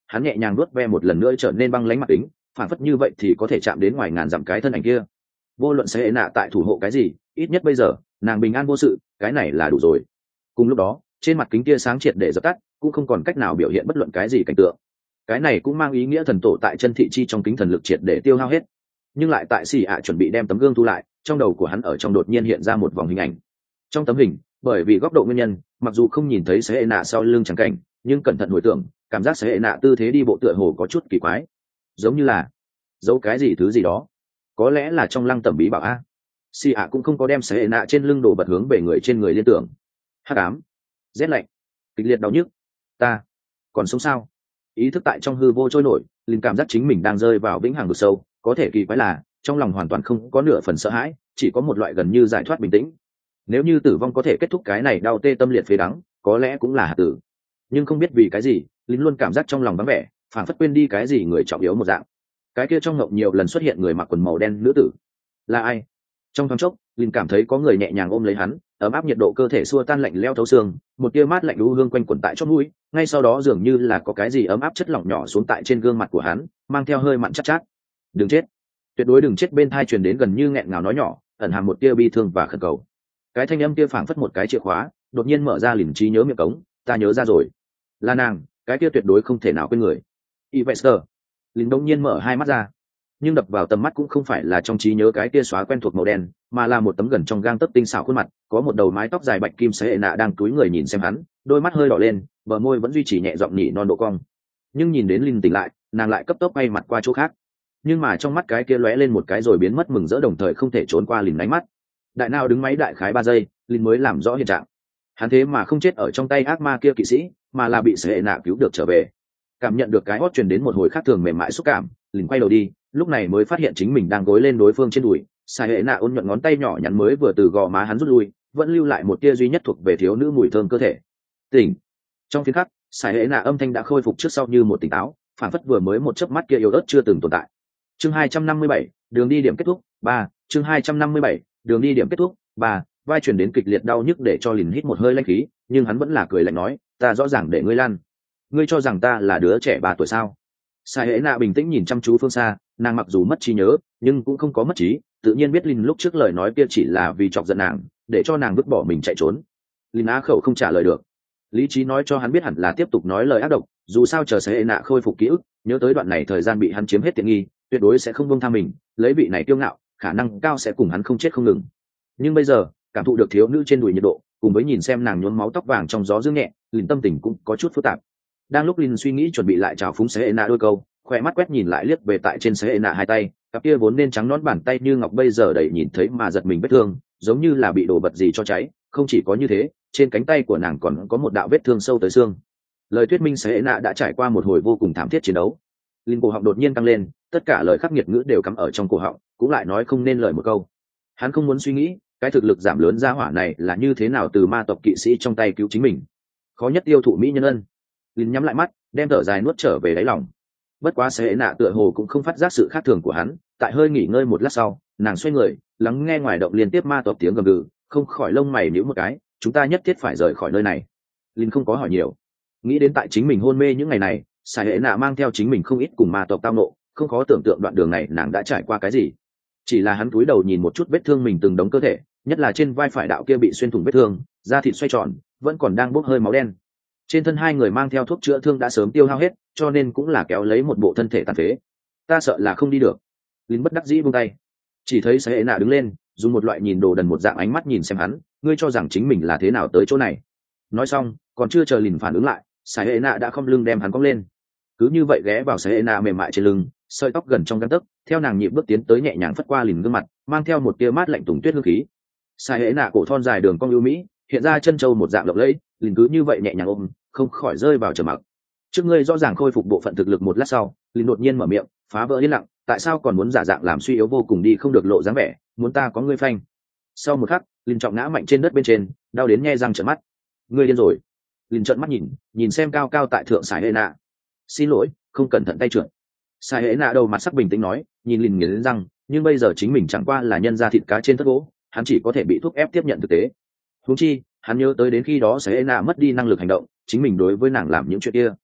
hắn nhẹ nhàng nuốt ve một lần nữa trở nên băng lánh mặt kính, phản phất như vậy thì có thể chạm đến ngoài ngàn dặm cái thân ảnh kia. Vô luận sẽ nạ tại thủ hộ cái gì, ít nhất bây giờ nàng bình an vô sự, cái này là đủ rồi. Cùng lúc đó trên mặt kính tia sáng triệt để dập tắt, cũng không còn cách nào biểu hiện bất luận cái gì cảnh tượng. Cái này cũng mang ý nghĩa thần tổ tại chân thị chi trong kính thần lực triệt để tiêu hao hết. Nhưng lại tại xì ạ chuẩn bị đem tấm gương thu lại, trong đầu của hắn ở trong đột nhiên hiện ra một vòng hình ảnh. Trong tấm hình, bởi vì góc độ nguyên nhân, mặc dù không nhìn thấy sẽ nạ sau lưng trắng cảnh, nhưng cẩn thận hồi tưởng, cảm giác sẽ nạ tư thế đi bộ tựa hồ có chút kỳ quái, giống như là giấu cái gì thứ gì đó. Có lẽ là trong lăng tẩm bí bảo a. Xì ạ cũng không có đem sẽ nạ trên lưng đổ bật hướng về người trên người liên tưởng. Hắc ám, rét lạnh, kịch liệt đau nhức, ta còn sống sao? Ý thức tại trong hư vô trôi nổi, linh cảm giác chính mình đang rơi vào vĩnh hằng vực sâu. Có thể kỳ quái là trong lòng hoàn toàn không có nửa phần sợ hãi, chỉ có một loại gần như giải thoát bình tĩnh. Nếu như tử vong có thể kết thúc cái này đau tê tâm liệt phế đắng, có lẽ cũng là hạ tử. Nhưng không biết vì cái gì, linh luôn cảm giác trong lòng vắng vẻ, phản phất quên đi cái gì người trọng yếu một dạng. Cái kia trong ngộng nhiều lần xuất hiện người mặc quần màu đen nữ tử, là ai? Trong thoáng chốc, linh cảm thấy có người nhẹ nhàng ôm lấy hắn, ấm áp nhiệt độ cơ thể xua tan lạnh leo thấu xương, một tia mát lạnh lũ hương quanh quẩn tại chót mũi, ngay sau đó dường như là có cái gì ấm áp chất lỏng nhỏ xuống tại trên gương mặt của hắn, mang theo hơi mặn chát chát. Đừng chết, tuyệt đối đừng chết, bên tai truyền đến gần như nghẹn ngào nói nhỏ, ẩn hàm một tia bi thương và khẩn cầu. Cái thanh âm kia phảng phất một cái chìa khóa, đột nhiên mở ra lìn trí nhớ miệng cống. Ta nhớ ra rồi, là nàng, cái kia tuyệt đối không thể nào quên người. Ivester. Lìn đông nhiên mở hai mắt ra, nhưng đập vào tầm mắt cũng không phải là trong trí nhớ cái kia xóa quen thuộc màu đen, mà là một tấm gần trong gang tấc tinh xảo khuôn mặt, có một đầu mái tóc dài bạch kim xế nạ đang túi người nhìn xem hắn, đôi mắt hơi đỏ lên, bờ môi vẫn duy trì nhẹ giọng nhỉ non độ cong. Nhưng nhìn đến Lìn tỉnh lại, nàng lại cấp tốc quay mặt qua chỗ khác, nhưng mà trong mắt cái kia lóe lên một cái rồi biến mất mừng rỡ, đồng thời không thể trốn qua Lìn ánh mắt. Đại nào đứng máy đại khái ba giây, Lìn mới làm rõ hiện trạng. Hắn thế mà không chết ở trong tay ác ma kia kỵ sĩ, mà là bị xế nạ cứu được trở về. Cảm nhận được cái hót truyền đến một hồi khác thường mềm mại xúc cảm, Lìn quay đầu đi, lúc này mới phát hiện chính mình đang gối lên đối phương trên đùi. Sai hệ nạ ôn nhuận ngón tay nhỏ nhắn mới vừa từ gò má hắn rút lui, vẫn lưu lại một tia duy nhất thuộc về thiếu nữ mùi thơm cơ thể. Tỉnh. Trong phiên khắc, Sai hệ nạ âm thanh đã khôi phục trước sau như một tỉnh táo, phản phất vừa mới một chớp mắt kia yếu ớt chưa từng tồn tại. Chương hai trăm năm mươi bảy, đường đi điểm kết thúc ba. Chương hai trăm năm mươi bảy, đường đi điểm kết thúc ba. Vai truyền đến kịch liệt đau nhức để cho Lìn hít một hơi lãnh khí, nhưng hắn vẫn là cười lạnh nói, ta rõ ràng để ngươi lăn. Ngươi cho rằng ta là đứa trẻ ba tuổi sao? Sai hệ nạ bình tĩnh nhìn chăm chú phương xa, nàng mặc dù mất trí nhớ nhưng cũng không có mất trí, tự nhiên biết Lìn lúc trước lời nói kia chỉ là vì chọc giận nàng, để cho nàng vứt bỏ mình chạy trốn. Lìn á khẩu không trả lời được, lý trí nói cho hắn biết hẳn là tiếp tục nói lời ác độc, dù sao chờ Sai hệ nạ khôi phục ký ức, nhớ tới đoạn này thời gian bị hắn chiếm hết tiện nghi, tuyệt đối sẽ không buông tha mình, lấy vị này kiêu ngạo, khả năng cao sẽ cùng hắn không chết không ngừng. Nhưng bây giờ cảm thụ được thiếu nữ trên đùi nhiệt độ, cùng với nhìn xem nàng nhuốm máu tóc vàng trong gió dương nhẹ, Lìn tâm tình cũng có chút phức tạp. Đang lúc Lìn suy nghĩ chuẩn bị lại chào phúng Sai hệ nạ đôi câu, khoe mắt quét nhìn lại liếc về tại trên Sai hệ nạ hai tay, cặp kia vốn nên trắng nõn bàn tay như ngọc bây giờ đầy nhìn thấy mà giật mình vết thương, giống như là bị đổ bật gì cho cháy. Không chỉ có như thế, trên cánh tay của nàng còn có một đạo vết thương sâu tới xương. Lời thuyết minh Sai hệ nạ đã trải qua một hồi vô cùng thảm thiết chiến đấu. Lìn cổ họng đột nhiên tăng lên, tất cả lời khắc nghiệt ngữ đều cắm ở trong cổ họng, cũng lại nói không nên lời một câu. Hắn không muốn suy nghĩ, cái thực lực giảm lớn ra hỏa này là như thế nào từ ma tộc kỵ sĩ trong tay cứu chính mình. Khó nhất tiêu thụ mỹ nhân ân. Lìn nhắm lại mắt, đem thở dài nuốt trở về đáy lòng. Bất quá Sẽ nạ tựa hồ cũng không phát giác sự khác thường của hắn, tại hơi nghỉ ngơi một lát sau, nàng xoay người, lắng nghe ngoài động liên tiếp ma tộc tiếng gầm gừ, không khỏi lông mày nhíu một cái, chúng ta nhất thiết phải rời khỏi nơi này. Lìn không có hỏi nhiều, nghĩ đến tại chính mình hôn mê những ngày này, Sẽ nạ mang theo chính mình không ít cùng ma tộc tao nộ, không khó tưởng tượng đoạn đường này nàng đã trải qua cái gì. Chỉ là hắn cúi đầu nhìn một chút vết thương mình từng đống cơ thể, nhất là trên vai phải đạo kia bị xuyên thủng vết thương, da thịt xoay tròn, vẫn còn đang bốc hơi máu đen. Trên thân hai người mang theo thuốc chữa thương đã sớm tiêu hao hết, cho nên cũng là kéo lấy một bộ thân thể tàn phế. Ta sợ là không đi được. Lín bất đắc dĩ buông tay, chỉ thấy Sai nạ đứng lên, dùng một loại nhìn đồ đần một dạng ánh mắt nhìn xem hắn, ngươi cho rằng chính mình là thế nào tới chỗ này? Nói xong, còn chưa chờ Lìn phản ứng lại, Sai nạ đã khom lưng đem hắn cõng lên. Cứ như vậy ghé vào Sai nạ mềm mại trên lưng, sợi tóc gần trong gang tấc, theo nàng nhịp bước tiến tới nhẹ nhàng phất qua Lìn gương mặt, mang theo một tia mát lạnh tùng tuyết hương khí. Sai nạ cổ thon dài đường cong ưu mỹ, hiện ra chân châu một dạng lộng lẫy, Lìn cứ như vậy nhẹ nhàng ôm, không khỏi rơi vào trầm mặc. Trước ngươi rõ ràng khôi phục bộ phận thực lực một lát sau, Lìn đột nhiên mở miệng, phá vỡ yên lặng, tại sao còn muốn giả dạng làm suy yếu vô cùng đi không được lộ dáng vẻ, muốn ta có ngươi phanh. Sau một khắc, Lìn trọng ngã mạnh trên đất bên trên, đau đến nhe răng trợn mắt. Ngươi điên rồi. Lìn trợn mắt nhìn, nhìn xem cao cao tại thượng Sai nạ. Xin lỗi, không cẩn thận tay trượt. Sai nạ đầu mặt sắc bình tĩnh nói, nhìn Lìn nghiến răng, nhưng bây giờ chính mình chẳng qua là nhân ra thịt cá trên thất gỗ, hắn chỉ có thể bị thúc ép tiếp nhận thực tế. Huống chi, hắn nhớ tới đến khi đó Sai nạ mất đi năng lực hành động, chính mình đối với nàng làm những chuyện kia.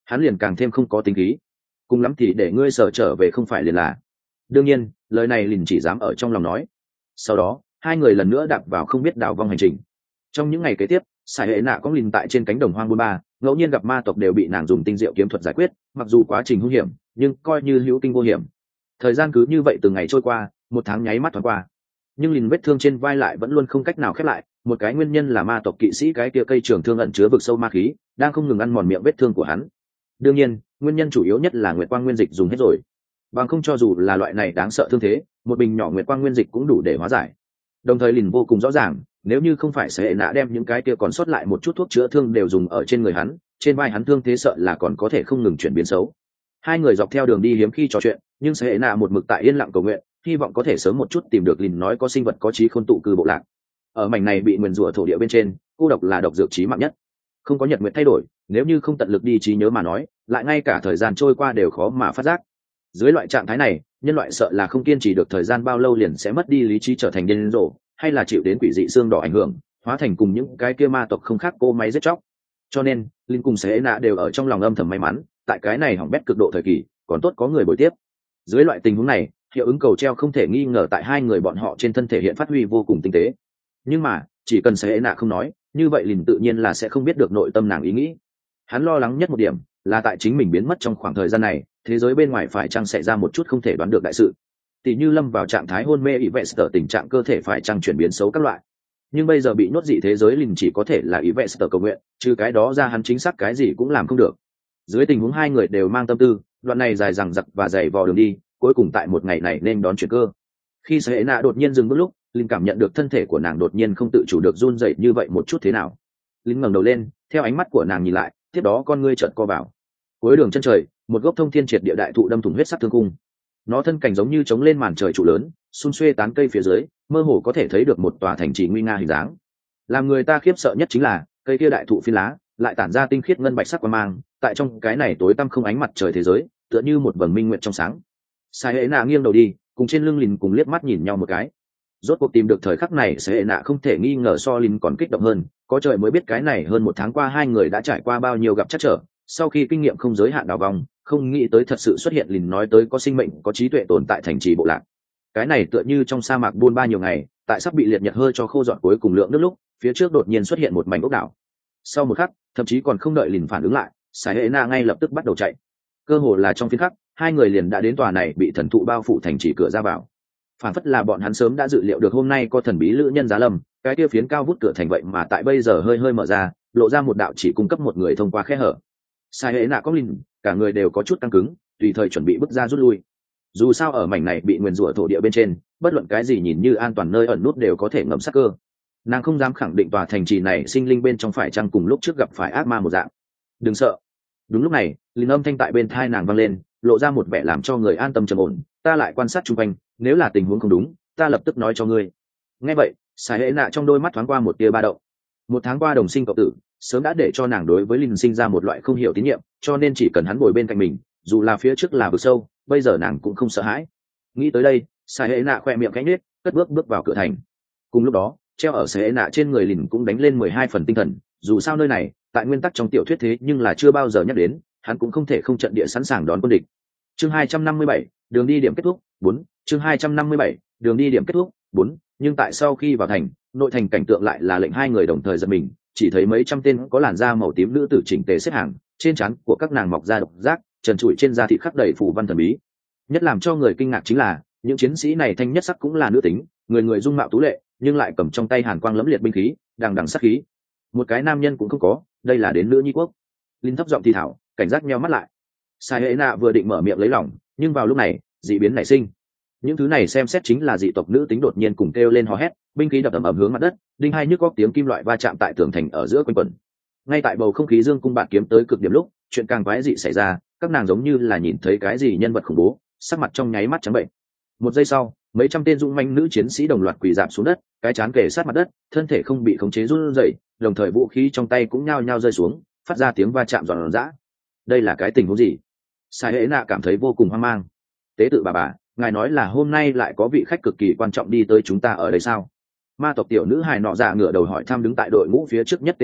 hắn liền càng thêm không có tính khí. Cùng lắm thì để ngươi sở trở về không phải liền là. Đương nhiên lời này liền chỉ dám ở trong lòng nói. Sau đó hai người lần nữa đạp vào không biết đảo vong hành trình. Trong những ngày kế tiếp, Sải Hệ Nạ có lìn tại trên cánh đồng hoang buôn ba, ngẫu nhiên gặp ma tộc đều bị nàng dùng tinh diệu kiếm thuật giải quyết, mặc dù quá trình hung hiểm nhưng coi như hữu kinh vô hiểm. Thời gian cứ như vậy từng ngày trôi qua, một tháng nháy mắt thoáng qua, nhưng lìn vết thương trên vai lại vẫn luôn không cách nào khép lại. Một cái nguyên nhân là ma tộc kỵ sĩ cái kia cây trường thương ẩn chứa vực sâu ma khí đang không ngừng ăn mòn miệng vết thương của hắn. Đương nhiên nguyên nhân chủ yếu nhất là nguyệt quang nguyên dịch dùng hết rồi, bằng không cho dù là loại này đáng sợ thương thế, một bình nhỏ nguyệt quang nguyên dịch cũng đủ để hóa giải. Đồng thời lìn vô cùng rõ ràng, nếu như không phải Sải Hệ Nạ đem những cái kia còn sót lại một chút thuốc chữa thương đều dùng ở trên người hắn, trên vai hắn thương thế sợ là còn có thể không ngừng chuyển biến xấu. Hai người dọc theo đường đi hiếm khi trò chuyện, nhưng Sải Hệ Nạ một mực tại yên lặng cầu nguyện, hy vọng có thể sớm một chút tìm được lìn nói có sinh vật có trí khôn tụ cư bộ lạc. Ở mảnh này bị nguyền rủa thổ địa bên trên, cô độc là độc dược chí mạng nhất, không có nhật nguyện thay đổi, nếu như không tận lực đi trí nhớ mà nói, lại ngay cả thời gian trôi qua đều khó mà phát giác. Dưới loại trạng thái này, nhân loại sợ là không kiên trì được thời gian bao lâu liền sẽ mất đi lý trí trở thành điên rồ, hay là chịu đến quỷ dị xương đỏ ảnh hưởng, hóa thành cùng những cái kia ma tộc không khác cô máy giết chóc. Cho nên linh cùng Sải Hệ Nạ đều ở trong lòng âm thầm may mắn, tại cái này hỏng bét cực độ thời kỳ còn tốt có người bồi tiếp. Dưới loại tình huống này, hiệu ứng cầu treo không thể nghi ngờ tại hai người bọn họ trên thân thể hiện phát huy vô cùng tinh tế. Nhưng mà chỉ cần Sải Hệ Nạ không nói, như vậy lìn tự nhiên là sẽ không biết được nội tâm nàng ý nghĩ. Hắn lo lắng nhất một điểm là tại chính mình biến mất trong khoảng thời gian này, thế giới bên ngoài phải chăng xảy ra một chút không thể đoán được đại sự, tỷ như lâm vào trạng thái hôn mê ý vệ sở, tình trạng cơ thể phải chăng chuyển biến xấu các loại. Nhưng bây giờ bị nhốt dị thế giới lìn chỉ có thể là ý vệ sở cầu nguyện, trừ cái đó ra hắn chính xác cái gì cũng làm không được. Dưới tình huống hai người đều mang tâm tư, đoạn này dài dằng dặc và dày vò đường đi, cuối cùng tại một ngày này nên đón chuyển cơ. Khi Sải Hệ Nạ đột nhiên dừng bước lúc, linh cảm nhận được thân thể của nàng đột nhiên không tự chủ được run rẩy như vậy một chút thế nào. Linh ngẩng đầu lên, theo ánh mắt của nàng nhìn lại, tiếp đó con ngươi chợt co vào. Cuối đường chân trời, một gốc thông thiên triệt địa đại thụ đâm thủng huyết sắc thương cung. Nó thân cảnh giống như chống lên màn trời trụ lớn, xun xuê tán cây phía dưới, mơ hồ có thể thấy được một tòa thành trì nguy nga hình dáng. Làm người ta khiếp sợ nhất chính là cây kia đại thụ phi lá lại tản ra tinh khiết ngân bạch sắc quang mang, tại trong cái này tối tăm không ánh mặt trời thế giới, tựa như một vầng minh nguyệt trong sáng. Sải Hệ Nạ nghiêng đầu đi, cùng trên lưng lìn cùng liếc mắt nhìn nhau một cái. Rốt cuộc tìm được thời khắc này, Sải Hệ Nạ không thể nghi ngờ so lìn còn kích động hơn, có trời mới biết cái này hơn một tháng qua hai người đã trải qua bao nhiêu gặp trắc trở. Sau khi kinh nghiệm không giới hạn đào vòng, không nghĩ tới thật sự xuất hiện lìn nói tới có sinh mệnh có trí tuệ tồn tại thành trì bộ lạc. Cái này tựa như trong sa mạc buôn ba nhiều ngày, tại sắp bị liệt nhật hơi cho khô dọn cuối cùng lượng nước lúc, phía trước đột nhiên xuất hiện một mảnh ốc đảo. Sau một khắc, thậm chí còn không đợi lìn phản ứng lại, Sải Hệ Nạ ngay lập tức bắt đầu chạy. Cơ hồ là trong phiến khắc, hai người liền đã đến tòa này bị thần thụ bao phủ thành trì cửa ra vào. Phản phất là bọn hắn sớm đã dự liệu được hôm nay có thần bí lữ nhân giá lâm, cái kia phiến cao vút cửa thành vậy mà tại bây giờ hơi hơi mở ra, lộ ra một đạo chỉ cung cấp một người thông qua khe hở. Sải Hệ Nạ có lìn, cả người đều có chút căng cứng, tùy thời chuẩn bị bước ra rút lui. Dù sao ở mảnh này bị nguyền rủa thổ địa bên trên, bất luận cái gì nhìn như an toàn nơi ẩn nút đều có thể ngầm sắc cơ. Nàng không dám khẳng định tòa thành trì này sinh linh bên trong phải chăng cùng lúc trước gặp phải ác ma một dạng. Đừng sợ. Đúng lúc này, linh âm thanh tại bên tai nàng vang lên, lộ ra một vẻ làm cho người an tâm trầm ổn. Ta lại quan sát xung quanh, nếu là tình huống không đúng, ta lập tức nói cho ngươi. Nghe vậy, Sải Hệ Nạ trong đôi mắt thoáng qua một tia ba động. Một tháng qua đồng sinh cộng tử, sớm đã để cho nàng đối với linh sinh ra một loại không hiểu tín nhiệm, cho nên chỉ cần hắn ngồi bên cạnh mình, dù là phía trước là vực sâu, bây giờ nàng cũng không sợ hãi. Nghĩ tới đây, Sải Hệ Nạ khoe miệng khẽ nhếch, cất bước bước vào cửa thành. Cùng lúc đó, treo ở Sải Hệ Nạ trên người lìn cũng đánh lên mười hai phần tinh thần, dù sao nơi này tại nguyên tắc trong tiểu thuyết thế nhưng là chưa bao giờ nhắc đến, hắn cũng không thể không trận địa sẵn sàng đón quân địch. Chương hai trăm năm mươi bảy, đường đi điểm kết thúc bốn. Chương hai trăm năm mươi bảy, đường đi điểm kết thúc bốn. Nhưng tại sau khi vào thành, nội thành cảnh tượng lại là lệnh hai người đồng thời giật mình, chỉ thấy mấy trăm tên có làn da màu tím nữ tử chỉnh tề xếp hàng, trên trán của các nàng mọc ra độc giác, trần trụi trên da thịt khắc đầy phù văn thần bí. Nhất làm cho người kinh ngạc chính là, những chiến sĩ này thanh nhất sắc cũng là nữ tính, người người dung mạo tú lệ, nhưng lại cầm trong tay hàn quang lẫm liệt binh khí, đằng đằng sát khí. Một cái nam nhân cũng không có, đây là đến nữ nhi quốc. Linh thấp giọng thì thảo, cảnh giác nheo mắt lại. Sải Hệ Nạ vừa định mở miệng lấy lòng, nhưng vào lúc này, dị biến nảy sinh. Những thứ này xem xét chính là dị tộc nữ tính đột nhiên cùng kêu lên hò hét, binh khí đập ầm ầm hướng mặt đất, đinh hai nhức góc tiếng kim loại va chạm tại tường thành ở giữa quanh quẩn. Ngay tại bầu không khí dương cung bạt kiếm tới cực điểm lúc, chuyện càng quái dị xảy ra, các nàng giống như là nhìn thấy cái gì nhân vật khủng bố, sắc mặt trong nháy mắt trắng bệnh. Một giây sau, mấy trăm tên dũng manh nữ chiến sĩ đồng loạt quỳ rạp xuống đất, cái chán kề sát mặt đất, thân thể không bị khống chế run rẩy, đồng thời vũ khí trong tay cũng nhao nhao rơi xuống, phát ra tiếng va chạm giòn giã. Đây là cái tình huống gì? Sải Hệ Nạ cảm thấy vô cùng hoang mang. Tế tự bà bà, ngài nói là hôm nay lại có vị khách cực kỳ quan trọng đi tới chúng ta ở đây sao? Ma tộc tiểu nữ hài nọ dạ ngửa đầu hỏi thăm đứng tại đội ngũ phía trước nhất tế tự,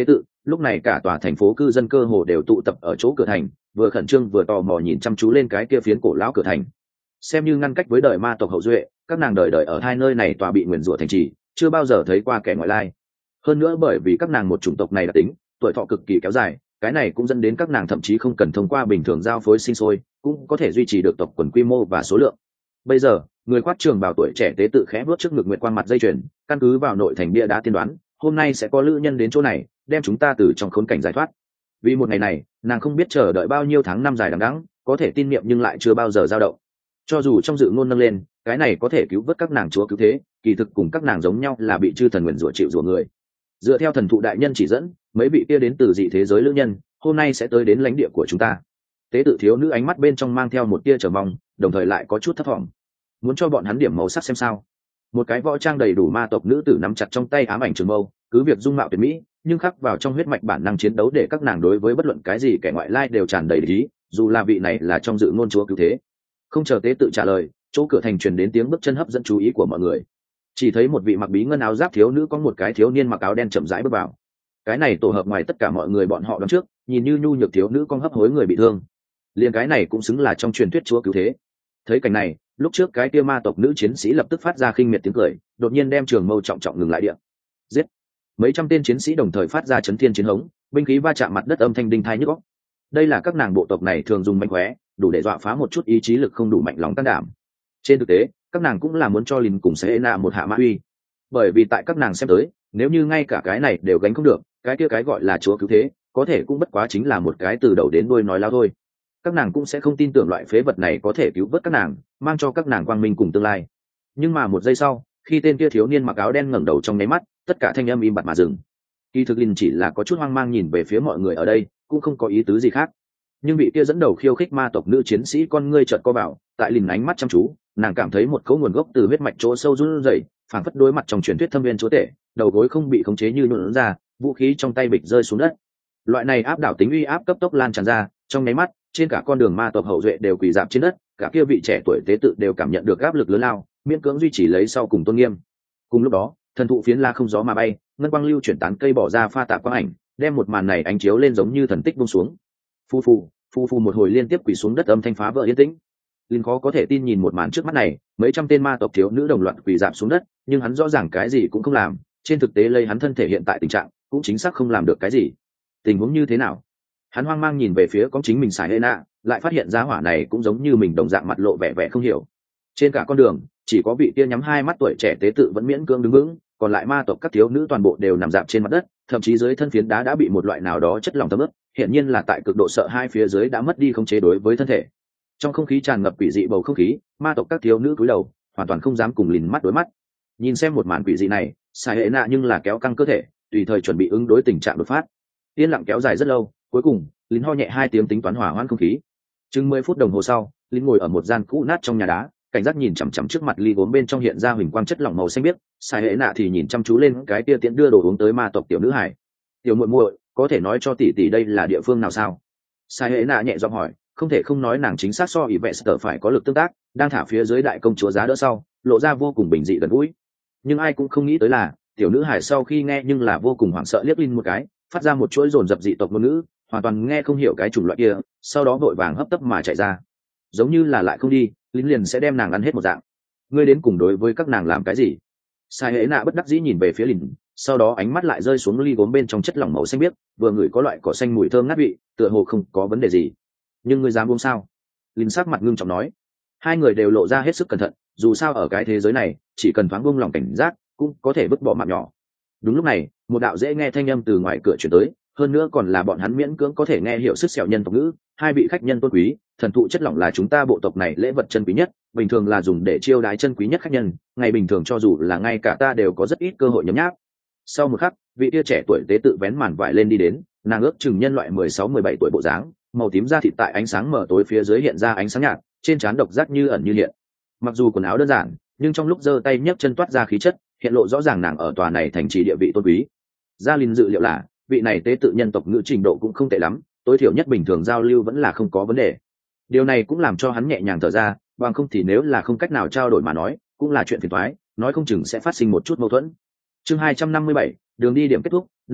lúc này cả tòa thành phố cư dân cơ hồ đều tụ tập ở chỗ cửa thành, vừa khẩn trương vừa tò mò nhìn chăm chú lên cái kia phiến cổ lão cửa thành. Xem như ngăn cách với đời ma tộc hậu duệ, các nàng đời đời ở hai nơi này tòa bị nguyền rủa thành trì, chưa bao giờ thấy qua kẻ ngoại lai. Hơn nữa bởi vì các nàng một chủng tộc này đặc tính, tuổi thọ cực kỳ kéo dài, cái này cũng dẫn đến các nàng thậm chí không cần thông qua bình thường giao phối sinh sôi, cũng có thể duy trì được tộc quần quy mô và số lượng. Bây giờ, người khoác trường bào tuổi trẻ tế tự khẽ bước trước ngực nguyệt quang mặt dây chuyền, căn cứ vào nội thành bia đá tiên đoán, hôm nay sẽ có lữ nhân đến chỗ này, đem chúng ta từ trong khốn cảnh giải thoát. Vì một ngày này, nàng không biết chờ đợi bao nhiêu tháng năm dài đằng đẵng, có thể tin niệm nhưng lại chưa bao giờ dao động. Cho dù trong dự ngôn nâng lên, cái này có thể cứu vớt các nàng chúa cứu thế, kỳ thực cùng các nàng giống nhau là bị chư thần nguyền rủa chịu rủa người. Dựa theo thần thụ đại nhân chỉ dẫn, mấy vị kia đến từ dị thế giới lữ nhân, hôm nay sẽ tới đến lãnh địa của chúng ta. Tế tự thiếu nữ ánh mắt bên trong mang theo một tia chờ mong, đồng thời lại có chút thất vọng. Muốn cho bọn hắn điểm màu sắc xem sao? Một cái võ trang đầy đủ ma tộc nữ tử nắm chặt trong tay ám ảnh trường mâu, cứ việc dung mạo tuyệt mỹ, nhưng khắc vào trong huyết mạch bản năng chiến đấu để các nàng đối với bất luận cái gì kẻ ngoại lai đều tràn đầy lý, dù là vị này là trong dự ngôn chúa cứu thế. Không chờ tế tự trả lời, chỗ cửa thành truyền đến tiếng bước chân hấp dẫn chú ý của mọi người. Chỉ thấy một vị mặc bí ngân áo giáp thiếu nữ có một cái thiếu niên mặc áo đen chậm rãi bước vào. Cái này tổ hợp ngoài tất cả mọi người bọn họ đón trước, nhìn như nhu nhược thiếu nữ con hấp hối người bị thương. Liền cái này cũng xứng là trong truyền thuyết chúa cứu thế. Thấy cảnh này, lúc trước cái kia ma tộc nữ chiến sĩ lập tức phát ra khinh miệt tiếng cười, đột nhiên đem trường mâu trọng trọng ngừng lại điện. Giết! Mấy trăm tên chiến sĩ đồng thời phát ra chấn thiên chiến hống, binh khí va chạm mặt đất âm thanh đinh tai nhức óc. Đây là các nàng bộ tộc này thường dùng mánh khóe, đủ để dọa phá một chút ý chí lực không đủ mạnh lòng can đảm. Trên thực tế, các nàng cũng là muốn cho Lin cùng Selena một hạ mã uy. Bởi vì tại các nàng xem tới, nếu như ngay cả cái này đều gánh không được, cái kia cái gọi là chúa cứu thế, có thể cũng bất quá chính là một cái từ đầu đến đuôi nói láo thôi. Các nàng cũng sẽ không tin tưởng loại phế vật này có thể cứu vớt các nàng, mang cho các nàng quang minh cùng tương lai. Nhưng mà một giây sau, khi tên kia thiếu niên mặc áo đen ngẩng đầu trong nháy mắt, tất cả thanh âm im bặt mà dừng. Kỳ thực Lin chỉ là có chút hoang mang nhìn về phía mọi người ở đây, cũng không có ý tứ gì khác. Nhưng vị kia dẫn đầu khiêu khích ma tộc nữ chiến sĩ con ngươi chợt co vào, tại Lin ánh mắt chăm chú, nàng cảm thấy một cấu nguồn gốc từ huyết mạch chỗ sâu run rẩy, phảng phất đối mặt trong truyền thuyết thâm viên chúa tể, đầu gối không bị khống chế như nhuộn ra, vũ khí trong tay bịch rơi xuống đất. Loại này áp đảo tính uy áp cấp tốc lan tràn ra, trong nháy mắt, trên cả con đường ma tộc hậu duệ đều quỳ rạp trên đất, cả kia vị trẻ tuổi tế tự đều cảm nhận được áp lực lớn lao, miễn cưỡng duy trì lấy sau cùng tôn nghiêm. Cùng lúc đó, thần thụ phiến la không gió mà bay, ngân quang lưu chuyển tán cây bỏ ra pha tạp quang ảnh, đem một màn này ánh chiếu lên giống như thần tích buông xuống. Phu phu, phu phu một hồi liên tiếp quỳ xuống đất âm thanh phá vỡ yên tĩnh. Linh khó có thể tin nhìn một màn trước mắt này, mấy trăm tên ma tộc thiếu nữ đồng loạt quỳ rạp xuống đất, nhưng hắn rõ ràng cái gì cũng không làm, trên thực tế lấy hắn thân thể hiện tại tình trạng, cũng chính xác không làm được cái gì. Tình huống như thế nào? Hắn hoang mang nhìn về phía con chính mình xài hệ nạ, lại phát hiện ra hỏa này cũng giống như mình đồng dạng mặt lộ vẻ vẻ không hiểu. Trên cả con đường, chỉ có vị kia nhắm hai mắt tuổi trẻ tế tự vẫn miễn cưỡng đứng vững, còn lại ma tộc các thiếu nữ toàn bộ đều nằm dạp trên mặt đất, thậm chí dưới thân phiến đá đã bị một loại nào đó chất lỏng thấm ướt, hiển nhiên là tại cực độ sợ hai phía dưới đã mất đi khống chế đối với thân thể. Trong không khí tràn ngập quỷ dị bầu không khí, ma tộc các thiếu nữ cúi đầu, hoàn toàn không dám cùng Lìn mắt đối mắt. Nhìn xem một màn quỷ dị này, xài hệ nạ nhưng là kéo căng cơ thể, tùy thời chuẩn bị ứng đối tình trạng đột phát. Yên lặng kéo dài rất lâu, cuối cùng Lìn ho nhẹ hai tiếng tính toán hỏa hoãn không khí. Chừng mười phút đồng hồ sau, Lìn ngồi ở một gian cũ nát trong nhà đá, cảnh giác nhìn chằm chằm trước mặt ly gốm bên trong hiện ra huỳnh quang chất lỏng màu xanh biếc. Xài hệ nạ thì nhìn chăm chú lên cái kia tiễn đưa đồ uống tới ma tộc tiểu nữ hải. Tiểu muội muội, có thể nói cho tỷ tỷ đây là địa phương nào sao? Xài hệ nạ nhẹ giọng hỏi, không thể không nói nàng chính xác so ỷ vệ sở phải có lực tương tác, đang thả phía dưới đại công chúa giá đỡ sau, lộ ra vô cùng bình dị gần gũi. Nhưng ai cũng không nghĩ tới là, tiểu nữ hải sau khi nghe nhưng là vô cùng hoảng sợ liếc Linh một cái, phát ra một chuỗi dồn dập dị tộc ngôn ngữ, hoàn toàn nghe không hiểu cái chủng loại kia, sau đó vội vàng hấp tấp mà chạy ra. Giống như là lại không đi, Linh liền sẽ đem nàng ăn hết một dạng. Ngươi đến cùng đối với các nàng làm cái gì? Sai hệ nạ bất đắc dĩ nhìn về phía Linh, sau đó ánh mắt lại rơi xuống ly gốm bên trong chất lỏng màu xanh biếc, vừa ngửi có loại cỏ xanh mùi thơm ngát vị, tựa hồ không có vấn đề gì. Nhưng ngươi dám uống sao? Linh sắc mặt ngưng trọng nói. Hai người đều lộ ra hết sức cẩn thận, dù sao ở cái thế giới này, chỉ cần thoáng buông lòng cảnh giác, cũng có thể vứt bỏ mạng nhỏ. Đúng lúc này, một đạo dễ nghe thanh âm từ ngoài cửa truyền tới, hơn nữa còn là bọn hắn miễn cưỡng có thể nghe hiểu sức sẹo nhân tộc ngữ. Hai vị khách nhân tôn quý, thần thụ chất lỏng là chúng ta bộ tộc này lễ vật chân quý nhất, bình thường là dùng để chiêu đái chân quý nhất khách nhân, ngày bình thường cho dù là ngay cả ta đều có rất ít cơ hội nhấm nháp. Sau một khắc, vị tia trẻ tuổi tế tự vén màn vải lên đi đến, nàng ước chừng nhân loại mười sáu mười bảy tuổi bộ dáng, màu tím da thịt tại ánh sáng mở tối phía dưới hiện ra ánh sáng nhạt, trên trán độc giác như ẩn như hiện. Mặc dù quần áo đơn giản, nhưng trong lúc giơ tay nhấc chân toát ra khí chất, hiện lộ rõ ràng nàng ở tòa này thành trì địa vị tôn quý. Gia Linh dự liệu là, vị này tế tự nhân tộc ngữ trình độ cũng không tệ lắm, tối thiểu nhất bình thường giao lưu vẫn là không có vấn đề. Điều này cũng làm cho hắn nhẹ nhàng thở ra, bằng không thì nếu là không cách nào trao đổi mà nói, cũng là chuyện phiền toái, nói không chừng sẽ phát sinh một chút mâu thuẫn. Chương hai trăm năm mươi bảy, đường đi điểm kết thúc, nam,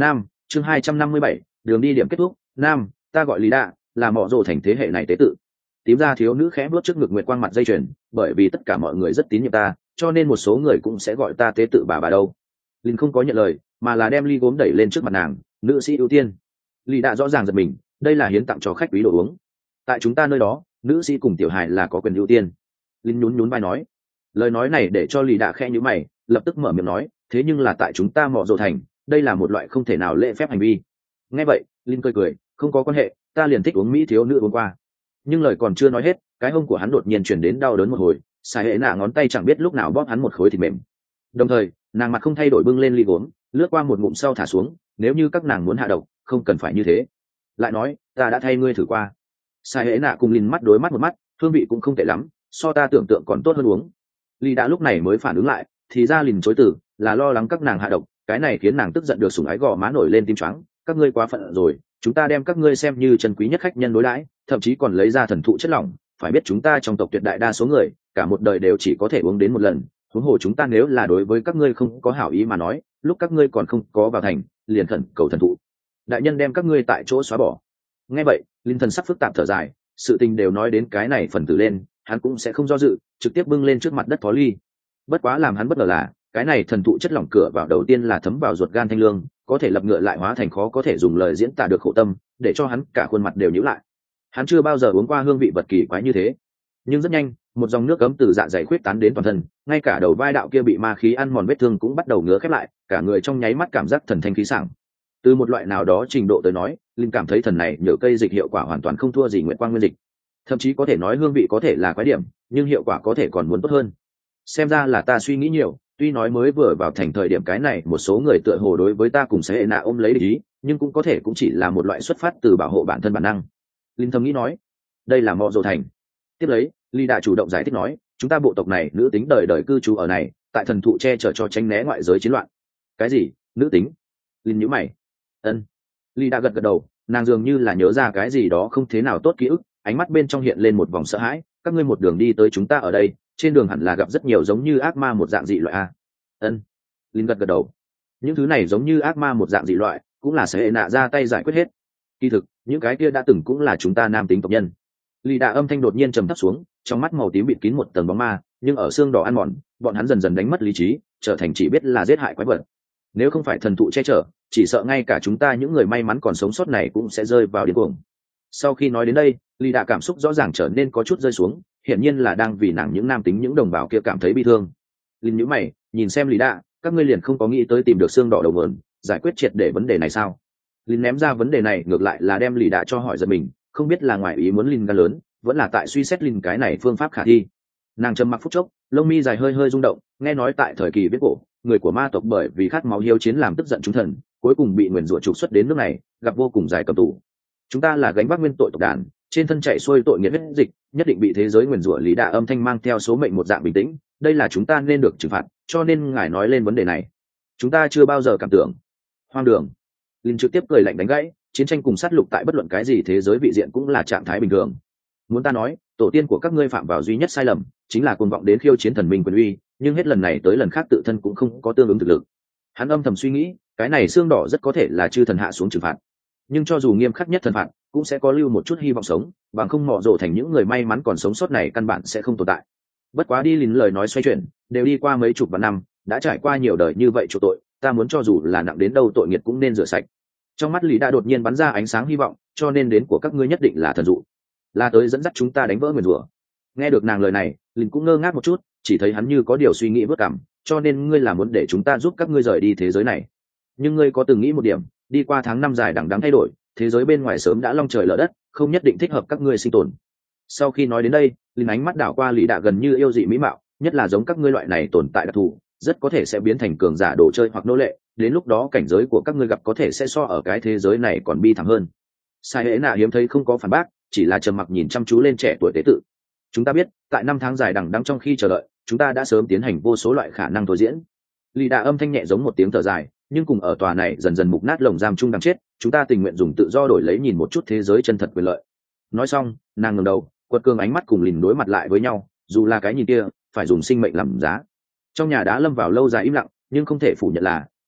chương hai trăm năm mươi bảy, đường đi điểm kết thúc. Nam, ta gọi lý đạ, là mọ rồ thành thế hệ này tế tự. Tím da thiếu nữ khẽ bước trước ngực nguyệt quang mặt dây chuyền, bởi vì tất cả mọi người rất tín nhiệm ta, cho nên một số người cũng sẽ gọi ta tế tự bà bà đâu. Linh không có nhận lời, mà là đem ly gốm đẩy lên trước mặt nàng. Nữ sĩ ưu tiên. Lý đạ rõ ràng giật mình, đây là hiến tặng cho khách quý đồ uống. Tại chúng ta nơi đó, nữ sĩ cùng tiểu hài là có quyền ưu tiên. Linh nhún nhún vai nói. Lời nói này để cho Lý đạ khẽ nhíu mày, lập tức mở miệng nói, thế nhưng là tại chúng ta mọ rồ thành, đây là một loại không thể nào lễ phép hành vi. Nghe vậy, Linh cười cười, không có quan hệ, ta liền thích uống mỹ thiếu nữ uống qua. Nhưng lời còn chưa nói hết, cái hông của hắn đột nhiên chuyển đến đau đớn một hồi, Sai hệ nạ ngón tay chẳng biết lúc nào bóp hắn một khối thịt mềm. Đồng thời, nàng mặt không thay đổi bưng lên ly gốm, lướt qua một ngụm sau thả xuống, nếu như các nàng muốn hạ độc, không cần phải như thế. Lại nói, ta đã thay ngươi thử qua. Sai hệ nạ cùng Linh mắt đối mắt một mắt, hương vị cũng không tệ lắm, so ta tưởng tượng còn tốt hơn uống. Ly đã lúc này mới phản ứng lại, thì ra Linh chối từ là lo lắng các nàng hạ độc, cái này khiến nàng tức giận được sủng ái gò má nổi lên tím choáng. Các ngươi quá phận rồi, chúng ta đem các ngươi xem như chân quý nhất khách nhân đối đãi, thậm chí còn lấy ra thần thụ chất lỏng, phải biết chúng ta trong tộc tuyệt đại đa số người cả một đời đều chỉ có thể uống đến một lần, huống hồ chúng ta nếu là đối với các ngươi không có hảo ý mà nói, lúc các ngươi còn không có vào thành liền khẩn cầu thần thụ đại nhân đem các ngươi tại chỗ xóa bỏ. Nghe vậy, Linh thần sắc phức tạp thở dài, sự tình đều nói đến cái này phần tử lên, hắn cũng sẽ không do dự, trực tiếp bưng lên trước mặt đất phó ly. Bất quá làm hắn bất ngờ là cái này thần thụ chất lỏng cửa vào đầu tiên là thấm vào ruột gan thanh lương, có thể lập ngựa lại hóa thành khó có thể dùng lời diễn tả được khổ tâm, để cho hắn cả khuôn mặt đều nhíu lại. Hắn chưa bao giờ uống qua hương vị vật kỳ quái như thế, nhưng rất nhanh, một dòng nước ấm từ dạ dày khuyết tán đến toàn thân, ngay cả đầu vai đạo kia bị ma khí ăn mòn vết thương cũng bắt đầu ngứa khép lại, cả người trong nháy mắt cảm giác thần thanh khí sảng. Từ một loại nào đó trình độ tới nói, Linh cảm thấy thần này nhờ cây dịch hiệu quả hoàn toàn không thua gì nguyệt quang nguyên dịch, thậm chí có thể nói hương vị có thể là quái điểm, nhưng hiệu quả có thể còn muốn tốt hơn. Xem ra là ta suy nghĩ nhiều, tuy nói mới vừa vào thành thời điểm cái này một số người tựa hồ đối với ta cùng sẽ hệ nạ ôm lấy ý, nhưng cũng có thể cũng chỉ là một loại xuất phát từ bảo hộ bản thân bản năng. Linh thầm nghĩ nói, đây là mọ rồ thành. Tiếp lấy, Ly đã chủ động giải thích nói, chúng ta bộ tộc này nữ tính đời đời cư trú ở này, tại thần thụ che chở cho tránh né ngoại giới chiến loạn. Cái gì? Nữ tính? Linh nhíu mày. Ân. Ly đã gật gật đầu, nàng dường như là nhớ ra cái gì đó không thế nào tốt ký ức, ánh mắt bên trong hiện lên một vòng sợ hãi. Các ngươi một đường đi tới chúng ta ở đây, trên đường hẳn là gặp rất nhiều giống như ác ma một dạng dị loại a. Ân. Linh gật gật đầu. Những thứ này giống như ác ma một dạng dị loại, cũng là sẽ hệ nạ ra tay giải quyết hết. Kỳ thực, những cái kia đã từng cũng là chúng ta nam tính tộc nhân. Lý Đạ âm thanh đột nhiên trầm thấp xuống, trong mắt màu tím bịt kín một tầng bóng ma, nhưng ở xương đỏ ăn mòn, bọn hắn dần dần đánh mất lý trí, trở thành chỉ biết là giết hại quái vật. Nếu không phải thần thụ che chở, chỉ sợ ngay cả chúng ta những người may mắn còn sống sót này cũng sẽ rơi vào điên cuồng. Sau khi nói đến đây, Lý Đạ cảm xúc rõ ràng trở nên có chút rơi xuống, hiển nhiên là đang vì nàng những nam tính những đồng bào kia cảm thấy bi thương. Linh nhíu mày, nhìn xem Lý Đạ, các ngươi liền không có nghĩ tới tìm được xương đỏ đầu nguồn, giải quyết triệt để vấn đề này sao? Linh ném ra vấn đề này ngược lại là đem Lý Đạ cho hỏi giật mình, không biết là ngoài ý muốn Linh gan lớn, vẫn là tại suy xét Linh cái này phương pháp khả thi. Nàng trầm mặc phút chốc, lông mi dài hơi hơi rung động, nghe nói tại thời kỳ viết cổ, người của ma tộc bởi vì khát máu hiếu chiến làm tức giận chúng thần, cuối cùng bị nguyền rủa trục xuất đến nước này, gặp vô cùng dài cầm tù. Chúng ta là gánh vác nguyên tội tộc đàn, trên thân chạy xuôi tội nghiệt huyết dịch, nhất định bị thế giới nguyền rủa. Lý Đạ âm thanh mang theo số mệnh một dạng bình tĩnh, đây là chúng ta nên được trừng phạt, cho nên ngài nói lên vấn đề này, chúng ta chưa bao giờ cảm tưởng hoang đường. Linh trực tiếp cười lạnh đánh gãy, chiến tranh cùng sát lục tại bất luận cái gì thế giới vị diện cũng là trạng thái bình thường. Muốn ta nói, tổ tiên của các ngươi phạm vào duy nhất sai lầm chính là cuồng vọng đến khiêu chiến thần minh quyền uy, nhưng hết lần này tới lần khác tự thân cũng không có tương ứng thực lực. Hắn âm thầm suy nghĩ, cái này xương đỏ rất có thể là chư thần hạ xuống trừng phạt, nhưng cho dù nghiêm khắc nhất thần phạt cũng sẽ có lưu một chút hy vọng sống, bằng không mọ rộ thành những người may mắn còn sống sót này căn bản sẽ không tồn tại. Bất quá đi Linh lời nói xoay chuyển, đều đi qua mấy chục vạn năm, đã trải qua nhiều đời như vậy chỗ tội, ta muốn cho dù là nặng đến đâu tội nghiệp cũng nên rửa sạch. Trong mắt Lý đã đột nhiên bắn ra ánh sáng hy vọng, cho nên đến của các ngươi nhất định là thần dụ, là tới dẫn dắt chúng ta đánh vỡ nguyền rủa. Nghe được nàng lời này, Linh cũng ngơ ngác một chút, chỉ thấy hắn như có điều suy nghĩ vất cảm, cho nên ngươi là muốn để chúng ta giúp các ngươi rời đi thế giới này. Nhưng ngươi có từng nghĩ một điểm, đi qua tháng năm dài đằng đẵng thay đổi, thế giới bên ngoài sớm đã long trời lở đất, không nhất định thích hợp các ngươi sinh tồn. Sau khi nói đến đây, Linh ánh mắt đảo qua Lý Đạ gần như yêu dị mỹ mạo, nhất là giống các ngươi loại này tồn tại đặc thù, rất có thể sẽ biến thành cường giả đồ chơi hoặc nô lệ, đến lúc đó cảnh giới của các ngươi gặp có thể sẽ so ở cái thế giới này còn bi thảm hơn. Sai Hễ Nạ hiếm thấy không có phản bác, chỉ là trầm mặc nhìn chăm chú lên trẻ tuổi tế tự. Chúng ta biết, tại năm tháng dài đằng đẵng trong khi chờ đợi, chúng ta đã sớm tiến hành vô số loại khả năng thôi diễn. Lý Đạ âm thanh nhẹ giống một tiếng thở dài, nhưng cùng ở tòa này dần dần mục nát lồng giam chung đang chết, chúng ta tình nguyện dùng tự do đổi lấy nhìn một chút thế giới chân thật quyền lợi. Nói xong, nàng ngẩng đầu, quật cường ánh mắt cùng Lìn đối mặt lại với nhau, dù là cái nhìn kia phải dùng sinh mệnh làm giá. Trong nhà đã lâm vào lâu dài im lặng, nhưng không thể phủ nhận là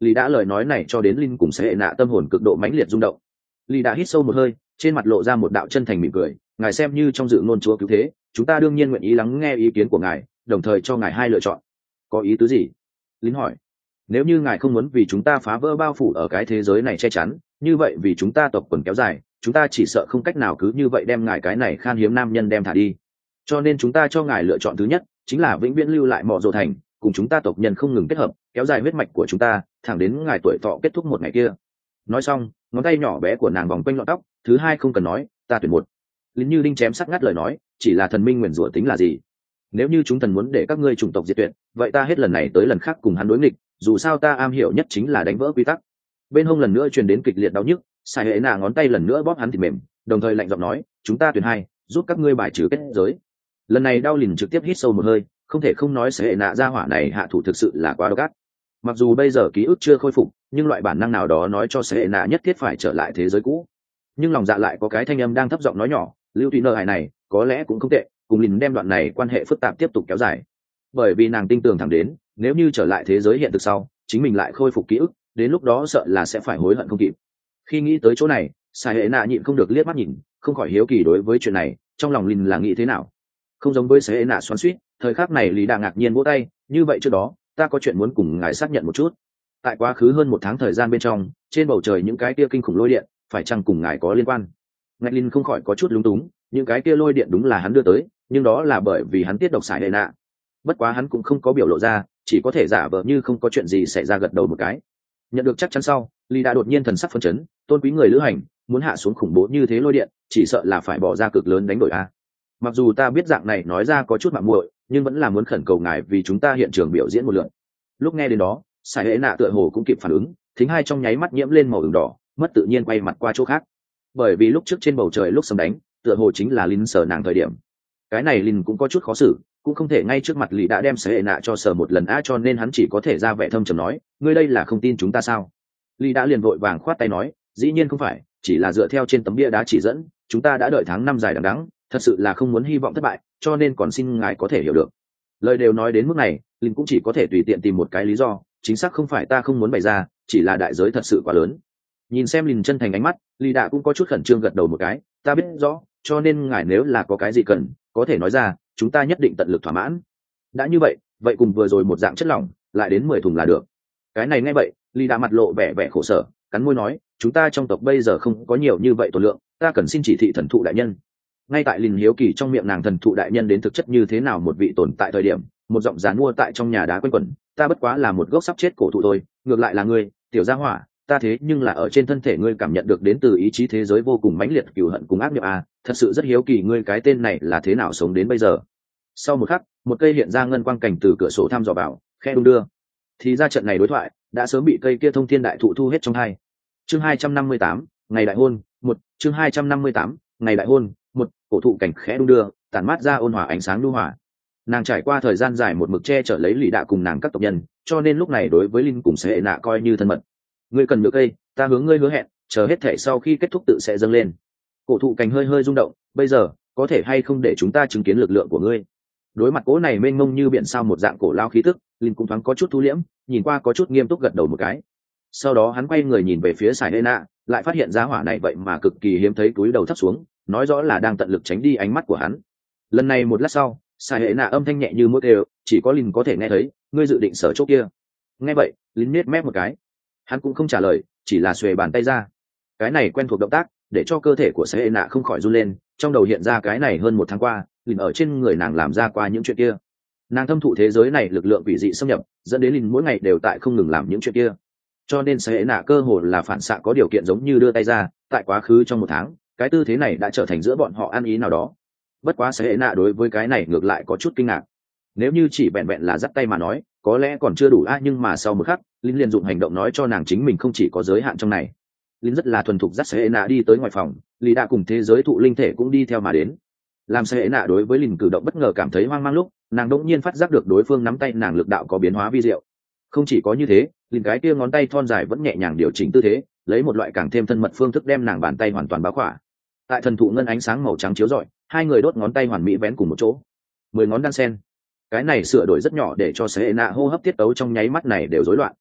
Lý đã lời nói này cho đến linh cùng sẽ hệ nạ tâm hồn cực độ mãnh liệt rung động. Lý đã hít sâu một hơi, trên mặt lộ ra một đạo chân thành mỉm cười, ngài xem như trong dự ngôn chúa cứu thế, chúng ta đương nhiên nguyện ý lắng nghe ý kiến của ngài, đồng thời cho ngài hai lựa chọn. Có ý tứ gì? Lính hỏi. Nếu như ngài không muốn vì chúng ta phá vỡ bao phủ ở cái thế giới này che chắn, như vậy vì chúng ta tộc quần kéo dài, chúng ta chỉ sợ không cách nào cứ như vậy đem ngài cái này khan hiếm nam nhân đem thả đi. Cho nên chúng ta cho ngài lựa chọn thứ nhất, chính là vĩnh viễn lưu lại Mọ Rồ thành, cùng chúng ta tộc nhân không ngừng kết hợp, kéo dài huyết mạch của chúng ta, thẳng đến ngài tuổi thọ kết thúc một ngày kia. Nói xong, ngón tay nhỏ bé của nàng vòng quanh lọn tóc. Thứ hai không cần nói, ta tuyển một. Lính như đinh chém sắc ngắt lời nói, chỉ là thần minh nguyền rủa tính là gì? Nếu như chúng thần muốn để các ngươi chủng tộc diệt tuyệt, vậy ta hết lần này tới lần khác cùng hắn đối nghịch, dù sao ta am hiểu nhất chính là đánh vỡ quy tắc. Bên hông lần nữa truyền đến kịch liệt đau nhức, Sai Hệ Nạ ngón tay lần nữa bóp hắn thịt mềm, đồng thời lạnh giọng nói, chúng ta tuyển hai, giúp các ngươi bài trừ kết giới. Lần này đau lìn trực tiếp hít sâu một hơi, không thể không nói Sai Hệ Nạ ra hỏa này hạ thủ thực sự là quá độc ác. Mặc dù bây giờ ký ức chưa khôi phục, nhưng loại bản năng nào đó nói cho Sai Hệ Nạ nhất thiết phải trở lại thế giới cũ. Nhưng lòng dạ lại có cái thanh âm đang thấp giọng nói nhỏ, lưu tùy nợ hải này có lẽ cũng không tệ, cùng lìn đem đoạn này quan hệ phức tạp tiếp tục kéo dài. Bởi vì nàng tin tưởng thẳng đến, nếu như trở lại thế giới hiện thực sau, chính mình lại khôi phục ký ức, đến lúc đó sợ là sẽ phải hối hận không kịp. Khi nghĩ tới chỗ này, Sai Hệ Nạ nhịn không được liếc mắt nhìn, không khỏi hiếu kỳ đối với chuyện này, trong lòng lìn là nghĩ thế nào. Không giống với Sai Hệ Nạ xoắn xuýt, thời khắc này Lý Đà ngạc nhiên vỗ tay, như vậy trước đó, ta có chuyện muốn cùng ngài xác nhận một chút. Tại quá khứ hơn một tháng thời gian bên trong, trên bầu trời những cái kia kinh khủng lôi điện, phải chăng cùng ngài có liên quan? Ngạch Linh không khỏi có chút lúng túng, những cái kia lôi điện đúng là hắn đưa tới, nhưng đó là bởi vì hắn tiết độc Sai Hệ Nạ. Bất quá hắn cũng không có biểu lộ ra, chỉ có thể giả vờ như không có chuyện gì xảy ra gật đầu một cái. Nhận được chắc chắn sau, Lý Đà đột nhiên thần sắc phấn chấn, tôn quý người lữ hành, muốn hạ xuống khủng bố như thế lôi điện, chỉ sợ là phải bỏ ra cực lớn đánh đổi a. Mặc dù ta biết dạng này nói ra có chút mạo muội, nhưng vẫn là muốn khẩn cầu ngài vì chúng ta hiện trường biểu diễn một lượt. Lúc nghe đến đó, Sai Hệ Nạ tựa hồ cũng kịp phản ứng, thính hai trong nháy mắt nhiễm lên màu ửng đỏ, mất tự nhiên quay mặt qua chỗ khác. Bởi vì lúc trước trên bầu trời lúc sấm đánh, tựa hồ chính là Linh sờ nàng thời điểm. Cái này Linh cũng có chút khó xử, cũng không thể ngay trước mặt Lý đã đem Sai Hệ Nạ cho sờ một lần á, cho nên hắn chỉ có thể ra vẻ thâm trầm nói, ngươi đây là không tin chúng ta sao? Lý đã liền vội vàng khoát tay nói, dĩ nhiên không phải, chỉ là dựa theo trên tấm bia đá chỉ dẫn, chúng ta đã đợi tháng năm dài đằng đẵng, thật sự là không muốn hy vọng thất bại, cho nên còn xin ngài có thể hiểu được. Lời đều nói đến mức này, Linh cũng chỉ có thể tùy tiện tìm một cái lý do, chính xác không phải ta không muốn bày ra, chỉ là đại giới thật sự quá lớn. Nhìn xem Linh chân thành ánh mắt, Lý Đạ cũng có chút khẩn trương gật đầu một cái, ta biết rõ, cho nên ngài nếu là có cái gì cần, có thể nói ra, chúng ta nhất định tận lực thỏa mãn. Đã như vậy, vậy cùng vừa rồi một dạng chất lỏng, lại đến mười thùng là được. Cái này nghe vậy, Lý Đạ mặt lộ vẻ vẻ khổ sở, cắn môi nói, chúng ta trong tộc bây giờ không có nhiều như vậy tổ lượng, ta cần xin chỉ thị thần thụ đại nhân. Ngay tại Linh hiếu kỳ trong miệng nàng thần thụ đại nhân đến thực chất như thế nào một vị tồn tại thời điểm, một giọng dán mua tại trong nhà đá quanh quẩn, ta bất quá là một gốc sắp chết cổ thụ thôi, ngược lại là ngươi, tiểu gia hỏa, ta thế nhưng là ở trên thân thể ngươi cảm nhận được đến từ ý chí thế giới vô cùng mãnh liệt cừu hận cùng ác niệm à, thật sự rất hiếu kỳ ngươi cái tên này là thế nào sống đến bây giờ. Sau một khắc, một cây hiện ra ngân quang cảnh từ cửa sổ thăm dò vào, khe đung đưa. Thì ra trận này đối thoại đã sớm bị cây kia thông thiên đại thụ thu hết trong hai. Chương hai trăm năm mươi tám, ngày đại hôn, một, chương hai trăm năm mươi tám, ngày đại hôn, một, cổ thụ cảnh khẽ đung đưa, tản mát ra ôn hòa ánh sáng nhu hòa. Nàng trải qua thời gian dài một mực che chở lấy Lý Đạ cùng nàng các tộc nhân, cho nên lúc này đối với Linh cùng Sai Hệ Nạ coi như thân mật. Ngươi cần được cây, ta hướng ngươi hứa hẹn, chờ hết thể sau khi kết thúc tự sẽ dâng lên. Cổ thụ cành hơi hơi rung động, bây giờ có thể hay không để chúng ta chứng kiến lực lượng của ngươi? Đối mặt cố này mênh mông như biển sao một dạng cổ lao khí tức, Linh cũng thoáng có chút thu liễm, nhìn qua có chút nghiêm túc gật đầu một cái. Sau đó hắn quay người nhìn về phía Sai Hệ Nạ, lại phát hiện giá hỏa này vậy mà cực kỳ hiếm thấy túi đầu thấp xuống, nói rõ là đang tận lực tránh đi ánh mắt của hắn. Lần này một lát sau, Sai Hệ Nạ âm thanh nhẹ như mũi đều, chỉ có Linh có thể nghe thấy, ngươi dự định sở chỗ kia. Nghe vậy, Linh nết mép một cái. Hắn cũng không trả lời, chỉ là xuề bàn tay ra. Cái này quen thuộc động tác, để cho cơ thể của Sai Hệ Nạ không khỏi run lên, trong đầu hiện ra cái này hơn một tháng qua, Linh ở trên người nàng làm ra qua những chuyện kia. Nàng thâm thụ thế giới này lực lượng quỷ dị xâm nhập, dẫn đến Linh mỗi ngày đều tại không ngừng làm những chuyện kia. Cho nên Sai Hệ Nạ cơ hồ là phản xạ có điều kiện giống như đưa tay ra, tại quá khứ trong một tháng, cái tư thế này đã trở thành giữa bọn họ ăn ý nào đó. Bất quá Sai Hệ Nạ đối với cái này ngược lại có chút kinh ngạc. Nếu như chỉ vẹn vẹn là dắt tay mà nói, có lẽ còn chưa đủ a, nhưng mà sau một khắc, Linh liền dụng hành động nói cho nàng chính mình không chỉ có giới hạn trong này. Linh rất là thuần thục dắt Sai Hệ Nạ đi tới ngoài phòng, Lý Đạ cùng thế giới thụ linh thể cũng đi theo mà đến. Làm Sai Hệ Nạ đối với Linh cử động bất ngờ cảm thấy hoang mang lúc, nàng đột nhiên phát giác được đối phương nắm tay nàng lực đạo có biến hóa vi diệu. Không chỉ có như thế, Linh cái kia ngón tay thon dài vẫn nhẹ nhàng điều chỉnh tư thế, lấy một loại càng thêm thân mật phương thức đem nàng bàn tay hoàn toàn bao khỏa. Tại thần thụ ngân ánh sáng màu trắng chiếu rọi, hai người đốt ngón tay hoàn mỹ vén cùng một chỗ, mười ngón đan sen. Cái này sửa đổi rất nhỏ để cho Sai Hệ Nạ hô hấp tiết tấu trong nháy mắt này đều rối loạn.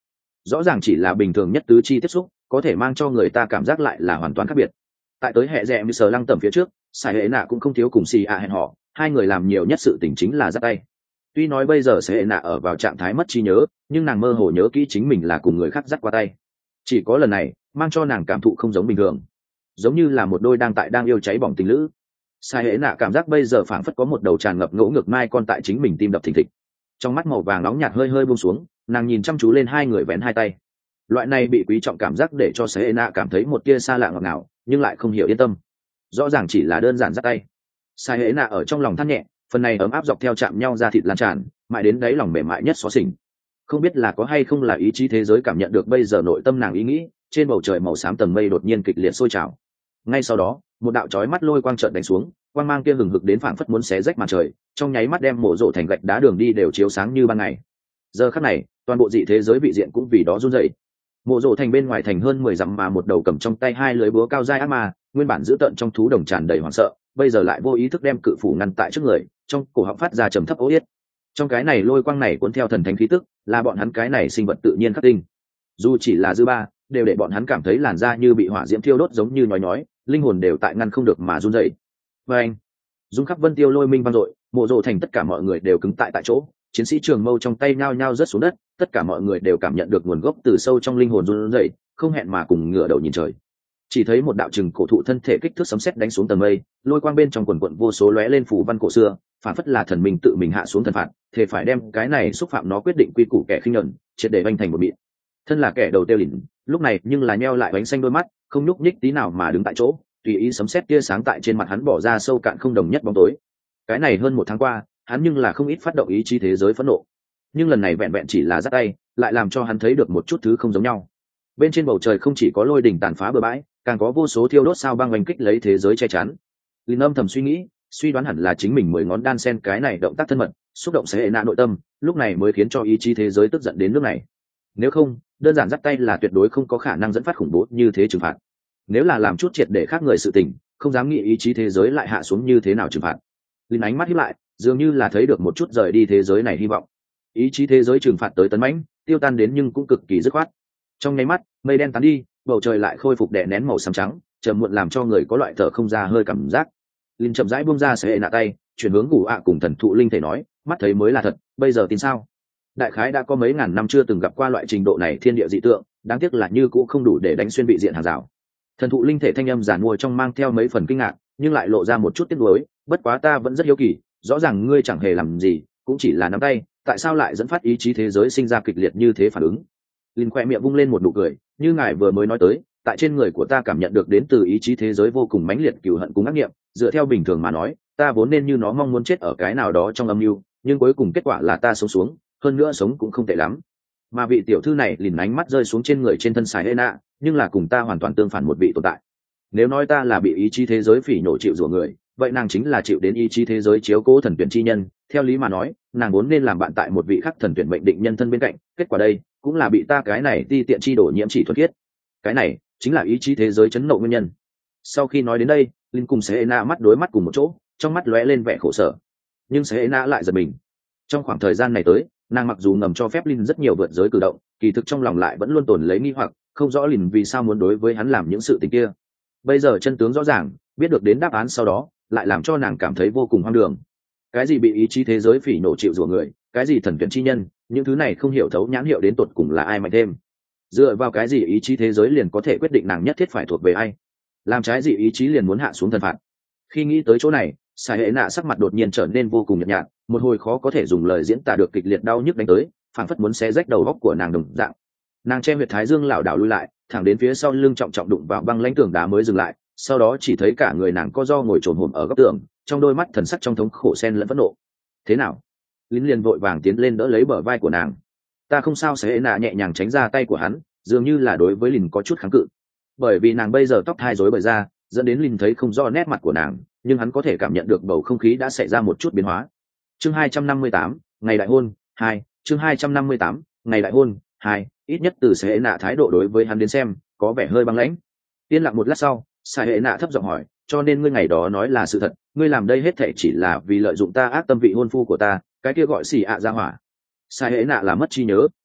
rõ ràng chỉ là bình thường nhất tứ chi tiếp xúc có thể mang cho người ta cảm giác lại là hoàn toàn khác biệt. Tại tới hệ rẽ như sờ lăng tẩm phía trước, Sai Hệ Nạ cũng không thiếu cùng xì ạ hẹn họ, hai người làm nhiều nhất sự tình chính là dắt tay. Tuy nói bây giờ Sai Hệ Nạ ở vào trạng thái mất trí nhớ, nhưng nàng mơ hồ nhớ kỹ chính mình là cùng người khác dắt qua tay. Chỉ có lần này mang cho nàng cảm thụ không giống bình thường, giống như là một đôi đang tại đang yêu cháy bỏng tình lữ. Sai Hệ Nạ cảm giác bây giờ phảng phất có một đầu tràn ngập ngỗ ngược mai con tại chính mình tim đập thình thịch. Trong mắt màu vàng nóng nhạt hơi hơi buông xuống, nàng nhìn chăm chú lên hai người vén hai tay. Loại này bị quý trọng cảm giác để cho Sai Hệ Nạ cảm thấy một tia xa lạ ngọt ngào, nhưng lại không hiểu yên tâm. Rõ ràng chỉ là đơn giản dắt tay. Sai Hệ Nạ ở trong lòng than nhẹ, phần này ấm áp dọc theo chạm nhau ra thịt lan tràn, mãi đến đáy lòng mềm mại nhất xóa xỉnh. Không biết là có hay không là ý chí thế giới cảm nhận được bây giờ nội tâm nàng ý nghĩ, trên bầu trời màu xám tầng mây đột nhiên kịch liệt sôi trào. Ngay sau đó, một đạo chói mắt lôi quang chợt đánh xuống, quang mang kia hừng hực đến phảng phất muốn xé rách màn trời, trong nháy mắt đem mộ rộ thành gạch đá đường đi đều chiếu sáng như ban ngày. Giờ khắc này, toàn bộ dị thế giới vị diện cũng vì đó run rẩy. Mộ rộ thành bên ngoài thành hơn mười dặm mà một đầu cầm trong tay hai lưới búa cao dai ác ma, nguyên bản giữ tợn trong thú đồng tràn đầy hoảng sợ, bây giờ lại vô ý thức đem cự phủ ngăn tại trước người, trong cổ họng phát ra trầm thấp ố yết. Trong cái này lôi quang này cuốn theo thần thánh khí tức, là bọn hắn cái này sinh vật tự nhiên khắc tinh. Dù chỉ là dư ba, đều để bọn hắn cảm thấy làn da như bị hỏa diễm thiêu đốt giống như nhói nhói, linh hồn đều tại ngăn không được mà run rẩy. Và anh, dung khắp vân tiêu lôi minh vang dội, mộ rộ thành tất cả mọi người đều cứng tại tại chỗ, chiến sĩ trường mâu trong tay nhao nhao rớt xuống đất, tất cả mọi người đều cảm nhận được nguồn gốc từ sâu trong linh hồn run rẩy, không hẹn mà cùng ngửa đầu nhìn trời. Chỉ thấy một đạo trừng cổ thụ thân thể kích thước sấm sét đánh xuống tầng mây, lôi quang bên trong quần quần vô số lóe lên phù văn cổ xưa, phản phất là thần minh tự mình hạ xuống thần phạt, thể phải đem cái này xúc phạm nó quyết định quy củ kẻ khinh nhẫn, triệt để vành thành một mịn. Thân là kẻ đầu tiêu lỉnh, lúc này nhưng là nheo lại bánh xanh đôi mắt, không nhúc nhích tí nào mà đứng tại chỗ, tùy ý sấm sét tia sáng tại trên mặt hắn bỏ ra sâu cạn không đồng nhất bóng tối. Cái này hơn một tháng qua, hắn nhưng là không ít phát động ý chí thế giới phẫn nộ, nhưng lần này vẹn vẹn chỉ là giắt tay, lại làm cho hắn thấy được một chút thứ không giống nhau. Bên trên bầu trời không chỉ có lôi đỉnh tàn phá bừa bãi, càng có vô số thiêu đốt sao băng oanh kích lấy thế giới che chắn. Linh âm thầm suy nghĩ, suy đoán hẳn là chính mình mười ngón đan sen cái này động tác thân mật, xúc động Sai Hệ Nạ nội tâm, lúc này mới khiến cho ý chí thế giới tức giận đến nước này. Nếu không, đơn giản dắt tay là tuyệt đối không có khả năng dẫn phát khủng bố như thế trừng phạt. Nếu là làm chút triệt để khác người sự tình, không dám nghĩ ý chí thế giới lại hạ xuống như thế nào trừng phạt. Linh ánh mắt híp lại, dường như là thấy được một chút rời đi thế giới này hy vọng. Ý chí thế giới trừng phạt tới tấn mãnh, tiêu tan đến nhưng cũng cực kỳ dứt khoát. Trong nháy mắt, mây đen tán đi, bầu trời lại khôi phục đè nén màu xám trắng, trầm muộn làm cho người có loại thở không ra hơi cảm giác. Linh chậm rãi buông ra Sai Hệ Nạ tay, chuyển hướng Gù ạ cùng thần thụ linh thể nói, mắt thấy mới là thật, bây giờ tin sao? Đại khái đã có mấy ngàn năm chưa từng gặp qua loại trình độ này thiên địa dị tượng, đáng tiếc là như cũng không đủ để đánh xuyên vị diện hàng rào. Thần thụ linh thể thanh âm giản mua trong mang theo mấy phần kinh ngạc, nhưng lại lộ ra một chút tiếc nuối, bất quá ta vẫn rất hiếu kỳ, rõ ràng ngươi chẳng hề làm gì, cũng chỉ là nắm tay, tại sao lại dẫn phát ý chí thế giới sinh ra kịch liệt như thế phản ứng? Linh khoe miệng vung lên một nụ cười, như ngài vừa mới nói tới, tại trên người của ta cảm nhận được đến từ ý chí thế giới vô cùng mãnh liệt cừu hận cùng ác nghiệm, dựa theo bình thường mà nói, ta vốn nên như nó mong muốn chết ở cái nào đó trong âm mưu, nhưng cuối cùng kết quả là ta sống xuống, hơn nữa sống cũng không tệ lắm. Mà vị tiểu thư này liền ánh mắt rơi xuống trên người trên thân Sai Hệ Nạ, nhưng là cùng ta hoàn toàn tương phản một vị tồn tại. Nếu nói ta là bị ý chí thế giới phỉ nhổ chịu rủa người, vậy nàng chính là chịu đến ý chí thế giới chiếu cố thần tuyển chi nhân. Theo lý mà nói, nàng vốn nên làm bạn tại một vị khắc thần tuyển mệnh định nhân thân bên cạnh, kết quả đây cũng là bị ta cái này ti tiện chi đổ nhiễm chỉ thuần khiết. Cái này chính là ý chí thế giới chấn nộ nguyên nhân. Sau khi nói đến đây, Linh cùng Sai Hệ Nạ mắt đối mắt cùng một chỗ, trong mắt lóe lên vẻ khổ sở. Nhưng Sai Hệ Nạ lại giật mình. Trong khoảng thời gian này tới, nàng mặc dù ngầm cho phép Linh rất nhiều vượt giới cử động, kỳ thực trong lòng lại vẫn luôn tồn lấy nghi hoặc, không rõ Linh vì sao muốn đối với hắn làm những sự tình kia. Bây giờ chân tướng rõ ràng, biết được đến đáp án sau đó, lại làm cho nàng cảm thấy vô cùng hoang đường. Cái gì bị ý chí thế giới phỉ nổ chịu rủa người, cái gì thần tuyển chi nhân, những thứ này không hiểu thấu nhãn hiệu đến tột cùng là ai mạnh thêm. Dựa vào cái gì ý chí thế giới liền có thể quyết định nàng nhất thiết phải thuộc về ai? Làm trái gì ý chí liền muốn hạ xuống thần phạt? Khi nghĩ tới chỗ này, Sai Hệ Nạ sắc mặt đột nhiên trở nên vô cùng nhợt nhạt, một hồi khó có thể dùng lời diễn tả được kịch liệt đau nhức đánh tới, phảng phất muốn xé rách đầu óc của nàng đồng dạng. Nàng che huyệt thái dương lảo đảo lui lại, thẳng đến phía sau lưng trọng trọng đụng vào băng lãnh tường đá mới dừng lại, sau đó chỉ thấy cả người nàng co ro ngồi trồn hổm ở góc tường, trong đôi mắt thần sắc trong thống khổ xen lẫn phẫn nộ. Thế nào? Lính liền vội vàng tiến lên đỡ lấy bờ vai của nàng. Ta không sao. Sai Hệ Nạ nhẹ nhàng tránh ra tay của hắn, dường như là đối với Lìn có chút kháng cự, bởi vì nàng bây giờ tóc hai rối bời ra, dẫn đến Lìn thấy không rõ nét mặt của nàng, nhưng hắn có thể cảm nhận được bầu không khí đã xảy ra một chút biến hóa. Chương hai trăm năm mươi tám, ngày đại hôn hai. Chương hai trăm năm mươi tám, ngày đại hôn hai. Ít nhất từ Sai Hệ Nạ thái độ đối với hắn đến xem, có vẻ hơi băng lãnh. Yên lặng một lát sau, Sai Hệ Nạ thấp giọng hỏi, cho nên ngươi ngày đó nói là sự thật, ngươi làm đây hết thảy chỉ là vì lợi dụng ta ác tâm vị hôn phu của ta, cái kia gọi xỉ ạ ra hỏa. Sai Hệ Nạ là mất trí nhớ,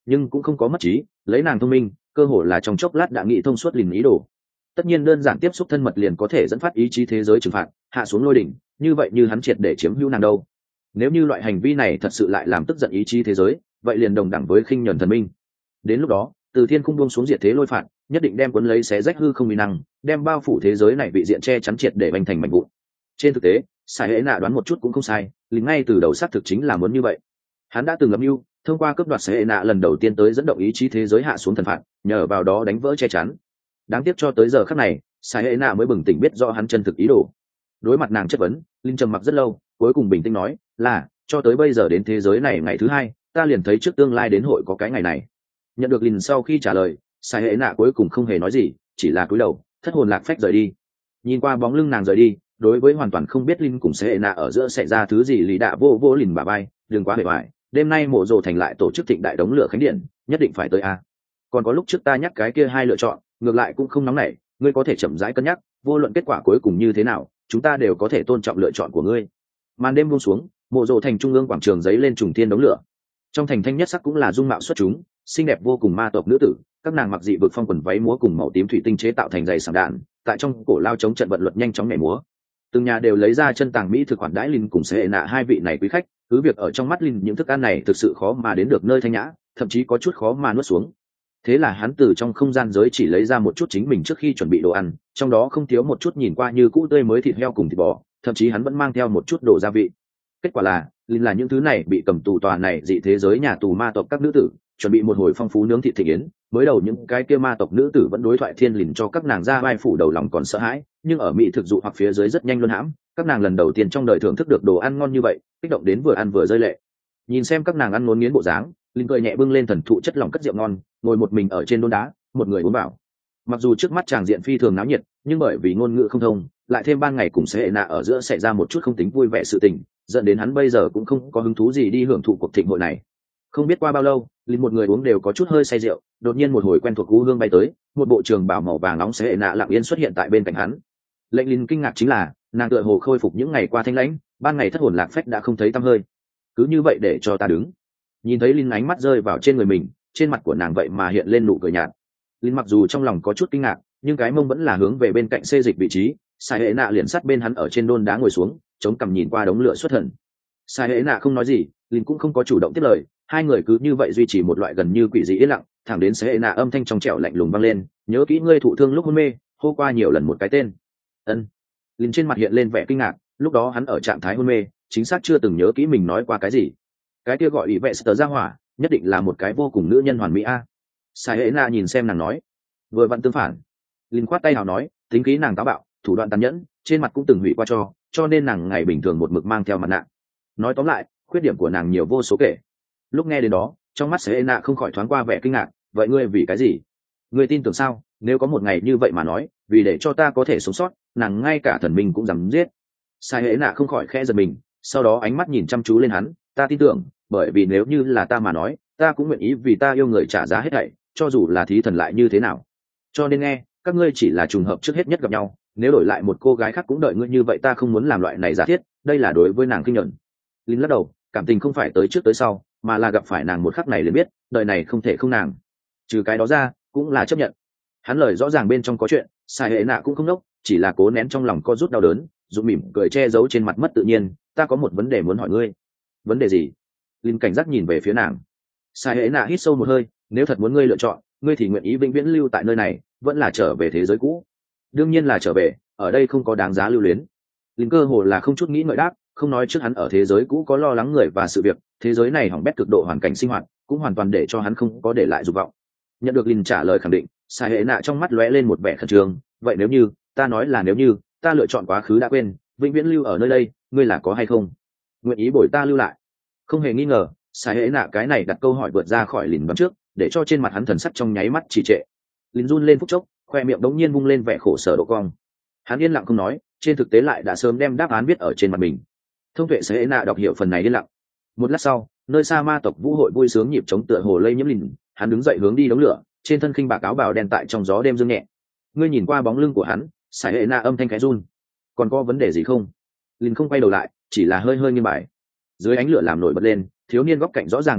nhưng cũng không có mất trí, lấy nàng thông minh cơ hồ là trong chốc lát đã nghĩ thông suốt lìn ý đồ. Tất nhiên đơn giản tiếp xúc thân mật liền có thể dẫn phát ý chí thế giới trừng phạt, hạ xuống lôi đỉnh, như vậy như hắn triệt để chiếm hữu nàng đâu. Nếu như loại hành vi này thật sự lại làm tức giận ý chí thế giới, vậy liền đồng đẳng với khinh nhẫn thần minh. Đến lúc đó từ thiên khung buông xuống diệt thế lôi phạt, nhất định đem cuốn lấy xé rách hư không uy năng, đem bao phủ thế giới này bị diện che chắn triệt để bành thành mảnh vụn. Trên thực tế Sai Hệ Nạ đoán một chút cũng không sai, liền ngay từ đầu xác thực chính là muốn như vậy. Hắn đã từng âm mưu thông qua cướp đoạt Sai Hệ Nạ lần đầu tiên tới dẫn động ý chí thế giới hạ xuống thần phạt, nhờ vào đó đánh vỡ che chắn. Đáng tiếc cho tới giờ khắc này Sai Hệ Nạ mới bừng tỉnh biết rõ hắn chân thực ý đồ. Đối mặt nàng chất vấn, linh trầm mặc rất lâu, cuối cùng bình tĩnh nói là cho tới bây giờ đến thế giới này ngày thứ hai, ta liền thấy trước tương lai đến hội có cái ngày này. Nhận được Lin sau khi trả lời, Sai Hệ Nạ cuối cùng không hề nói gì, chỉ là cúi đầu thất hồn lạc phách rời đi. Nhìn qua bóng lưng nàng rời đi, đối với hoàn toàn không biết Lin cùng Sai Hệ Nạ ở giữa xảy ra thứ gì, lý đạ vô vô Lin bà bay, đừng quá bề ngoài, đêm nay mộ rồ thành lại tổ chức thịnh đại đống lửa khánh điện, nhất định phải tới a. Còn có lúc trước ta nhắc cái kia hai lựa chọn, ngược lại cũng không nóng nảy, ngươi có thể chậm rãi cân nhắc, vô luận kết quả cuối cùng như thế nào, chúng ta đều có thể tôn trọng lựa chọn của ngươi. Màn đêm buông xuống, mộ rồ thành trung ương quảng trường giấy lên trùng thiên đống lửa. Trong thành thanh nhất sắc cũng là dung mạo xuất chúng, xinh đẹp vô cùng ma tộc nữ tử, các nàng mặc dị vực phong quần váy múa cùng màu tím thủy tinh chế tạo thành giày sảng đạn, tại trong cổ lao chống trận vận luật nhanh chóng nhảy múa. Từng nhà đều lấy ra chân tàng mỹ thực khoản đãi Linh cùng Sai Hệ Nạ hai vị này quý khách, cứ việc ở trong mắt Linh những thức ăn này thực sự khó mà đến được nơi thanh nhã, thậm chí có chút khó mà nuốt xuống. Thế là hắn từ trong không gian giới chỉ lấy ra một chút chính mình trước khi chuẩn bị đồ ăn, trong đó không thiếu một chút nhìn qua như cũ tươi mới thịt heo cùng thịt bò, thậm chí hắn vẫn mang theo một chút đồ gia vị. Kết quả là Linh là những thứ này bị cầm tù tòa này dị thế giới nhà tù ma tộc các nữ tử, chuẩn bị một hồi phong phú nướng thịt thị yến. Mới đầu những cái kia ma tộc nữ tử vẫn đối thoại thiên lìn cho các nàng ra vai phủ đầu lòng còn sợ hãi, nhưng ở mỹ thực dụ hoặc phía dưới rất nhanh luân hãm. Các nàng lần đầu tiên trong đời thưởng thức được đồ ăn ngon như vậy, kích động đến vừa ăn vừa rơi lệ. Nhìn xem các nàng ăn ngốn nghiến bộ dáng, Linh cười nhẹ bưng lên thần thụ chất lỏng cất rượu ngon, ngồi một mình ở trên đôn đá, một người uống vào. Mặc dù trước mắt tràng diện phi thường náo nhiệt, nhưng bởi vì ngôn ngữ không thông, lại thêm ban ngày cùng Sai Hệ Nạ ở giữa xảy ra một chút không tính vui vẻ sự tình, dẫn đến hắn bây giờ cũng không có hứng thú gì đi hưởng thụ cuộc thịnh hội này. Không biết qua bao lâu, Linh một người uống đều có chút hơi say rượu, đột nhiên một hồi quen thuộc u hương bay tới, một bộ trường bào màu vàng nóng Sai Hệ Nạ lặng yên xuất hiện tại bên cạnh hắn. Lệnh Linh kinh ngạc chính là, nàng tựa hồ khôi phục những ngày qua thanh lãnh, ban ngày thất hồn lạc phách đã không thấy tăm hơi. Cứ như vậy để cho ta đứng. Nhìn thấy Linh ánh mắt rơi vào trên người mình, trên mặt của nàng vậy mà hiện lên nụ cười nhạt. Linh mặc dù trong lòng có chút kinh ngạc, nhưng cái mông vẫn là hướng về bên cạnh xê dịch vị trí. Sai Hệ Nạ liền sát bên hắn ở trên đôn đá ngồi xuống, chống cằm nhìn qua đống lửa xuất thần. Sai Hệ Nạ không nói gì, Linh cũng không có chủ động tiếp lời, hai người cứ như vậy duy trì một loại gần như quỷ dị yên lặng, thẳng đến Sai Hệ Nạ âm thanh trong trẻo lạnh lùng vang lên, nhớ kỹ ngươi thụ thương lúc hôn mê, hô qua nhiều lần một cái tên. Ân. Linh trên mặt hiện lên vẻ kinh ngạc, lúc đó hắn ở trạng thái hôn mê, chính xác chưa từng nhớ kỹ mình nói qua cái gì. Cái kia gọi ủy vệ sờ ra hỏa, nhất định là một cái vô cùng nữ nhân hoàn mỹ a. Sai Hệ Nạ nhìn xem nàng nói, vừa vặn tương phản. Linh khoát tay hào nói, tính khí nàng táo bạo, thủ đoạn tàn nhẫn, trên mặt cũng từng hủy qua cho, cho nên nàng ngày bình thường một mực mang theo mặt nạ. Nói tóm lại, khuyết điểm của nàng nhiều vô số kể. Lúc nghe đến đó, trong mắt Sai Hệ Nạ không khỏi thoáng qua vẻ kinh ngạc, vậy ngươi vì cái gì? Ngươi tin tưởng sao? Nếu có một ngày như vậy mà nói, vì để cho ta có thể sống sót, nàng ngay cả thần minh cũng dám giết. Sai Hệ Nạ không khỏi khẽ giật mình, sau đó ánh mắt nhìn chăm chú lên hắn, ta tin tưởng, bởi vì nếu như là ta mà nói, ta cũng nguyện ý vì ta yêu người trả giá hết thảy, cho dù là thí thần lại như thế nào. Cho nên nghe, các ngươi chỉ là trùng hợp trước hết nhất gặp nhau, nếu đổi lại một cô gái khác cũng đợi ngươi như vậy, ta không muốn làm loại này giả thiết, đây là đối với nàng kinh nhận. Linh lắc đầu, cảm tình không phải tới trước tới sau, mà là gặp phải nàng một khắc này liền biết, đời này không thể không nàng. Trừ cái đó ra, cũng là chấp nhận. Hắn lời rõ ràng bên trong có chuyện, Sai Hệ Nạ cũng không nốc, chỉ là cố nén trong lòng co rút đau đớn, dụ mỉm cười che giấu trên mặt mất tự nhiên, ta có một vấn đề muốn hỏi ngươi. Vấn đề gì? Linh cảnh giác nhìn về phía nàng. Sai Hệ Nạ hít sâu một hơi, nếu thật muốn ngươi lựa chọn, ngươi thì nguyện ý vĩnh viễn lưu tại nơi này, vẫn là trở về thế giới cũ? Đương nhiên là trở về, ở đây không có đáng giá lưu luyến. Linh cơ hồ là không chút nghĩ ngợi đáp, không nói trước hắn ở thế giới cũ có lo lắng người và sự việc, thế giới này hỏng bét cực độ hoàn cảnh sinh hoạt, cũng hoàn toàn để cho hắn không có để lại dục vọng. Nhận được Linh trả lời khẳng định, Sai Hệ Nạ trong mắt lóe lên một vẻ khẩn trương, vậy nếu như, ta nói là nếu như, ta lựa chọn quá khứ đã quên, vĩnh viễn lưu ở nơi đây, ngươi là có hay không? Nguyện ý bồi ta lưu lại? Không hề nghi ngờ, Sai Hệ Nạ cái này đặt câu hỏi vượt ra khỏi Linh đoán trước, để cho trên mặt hắn thần sắc trong nháy mắt trì trệ. Linh run lên phút chốc, khoe miệng đống nhiên vung lên vẻ khổ sở độ cong. Hắn yên lặng không nói, trên thực tế lại đã sớm đem đáp án viết ở trên mặt mình. Thông tuệ Sai Hệ Nạ đọc hiểu phần này yên lặng. Một lát sau, nơi xa ma tộc vũ hội vui sướng nhịp chống tựa hồ lây nhiễm Linh, hắn đứng dậy hướng đi đống lửa, trên thân khinh bạc áo bào đen tại trong gió đêm dương nhẹ. Ngươi nhìn qua bóng lưng của hắn, Sai Hệ Nạ âm thanh khẽ run. Còn có vấn đề gì không? Linh không quay đầu lại, chỉ là hơi hơi nghiêng bài. Dưới ánh lửa làm nổi bật lên, thiếu niên góc cạnh rõ ràng bên mặt,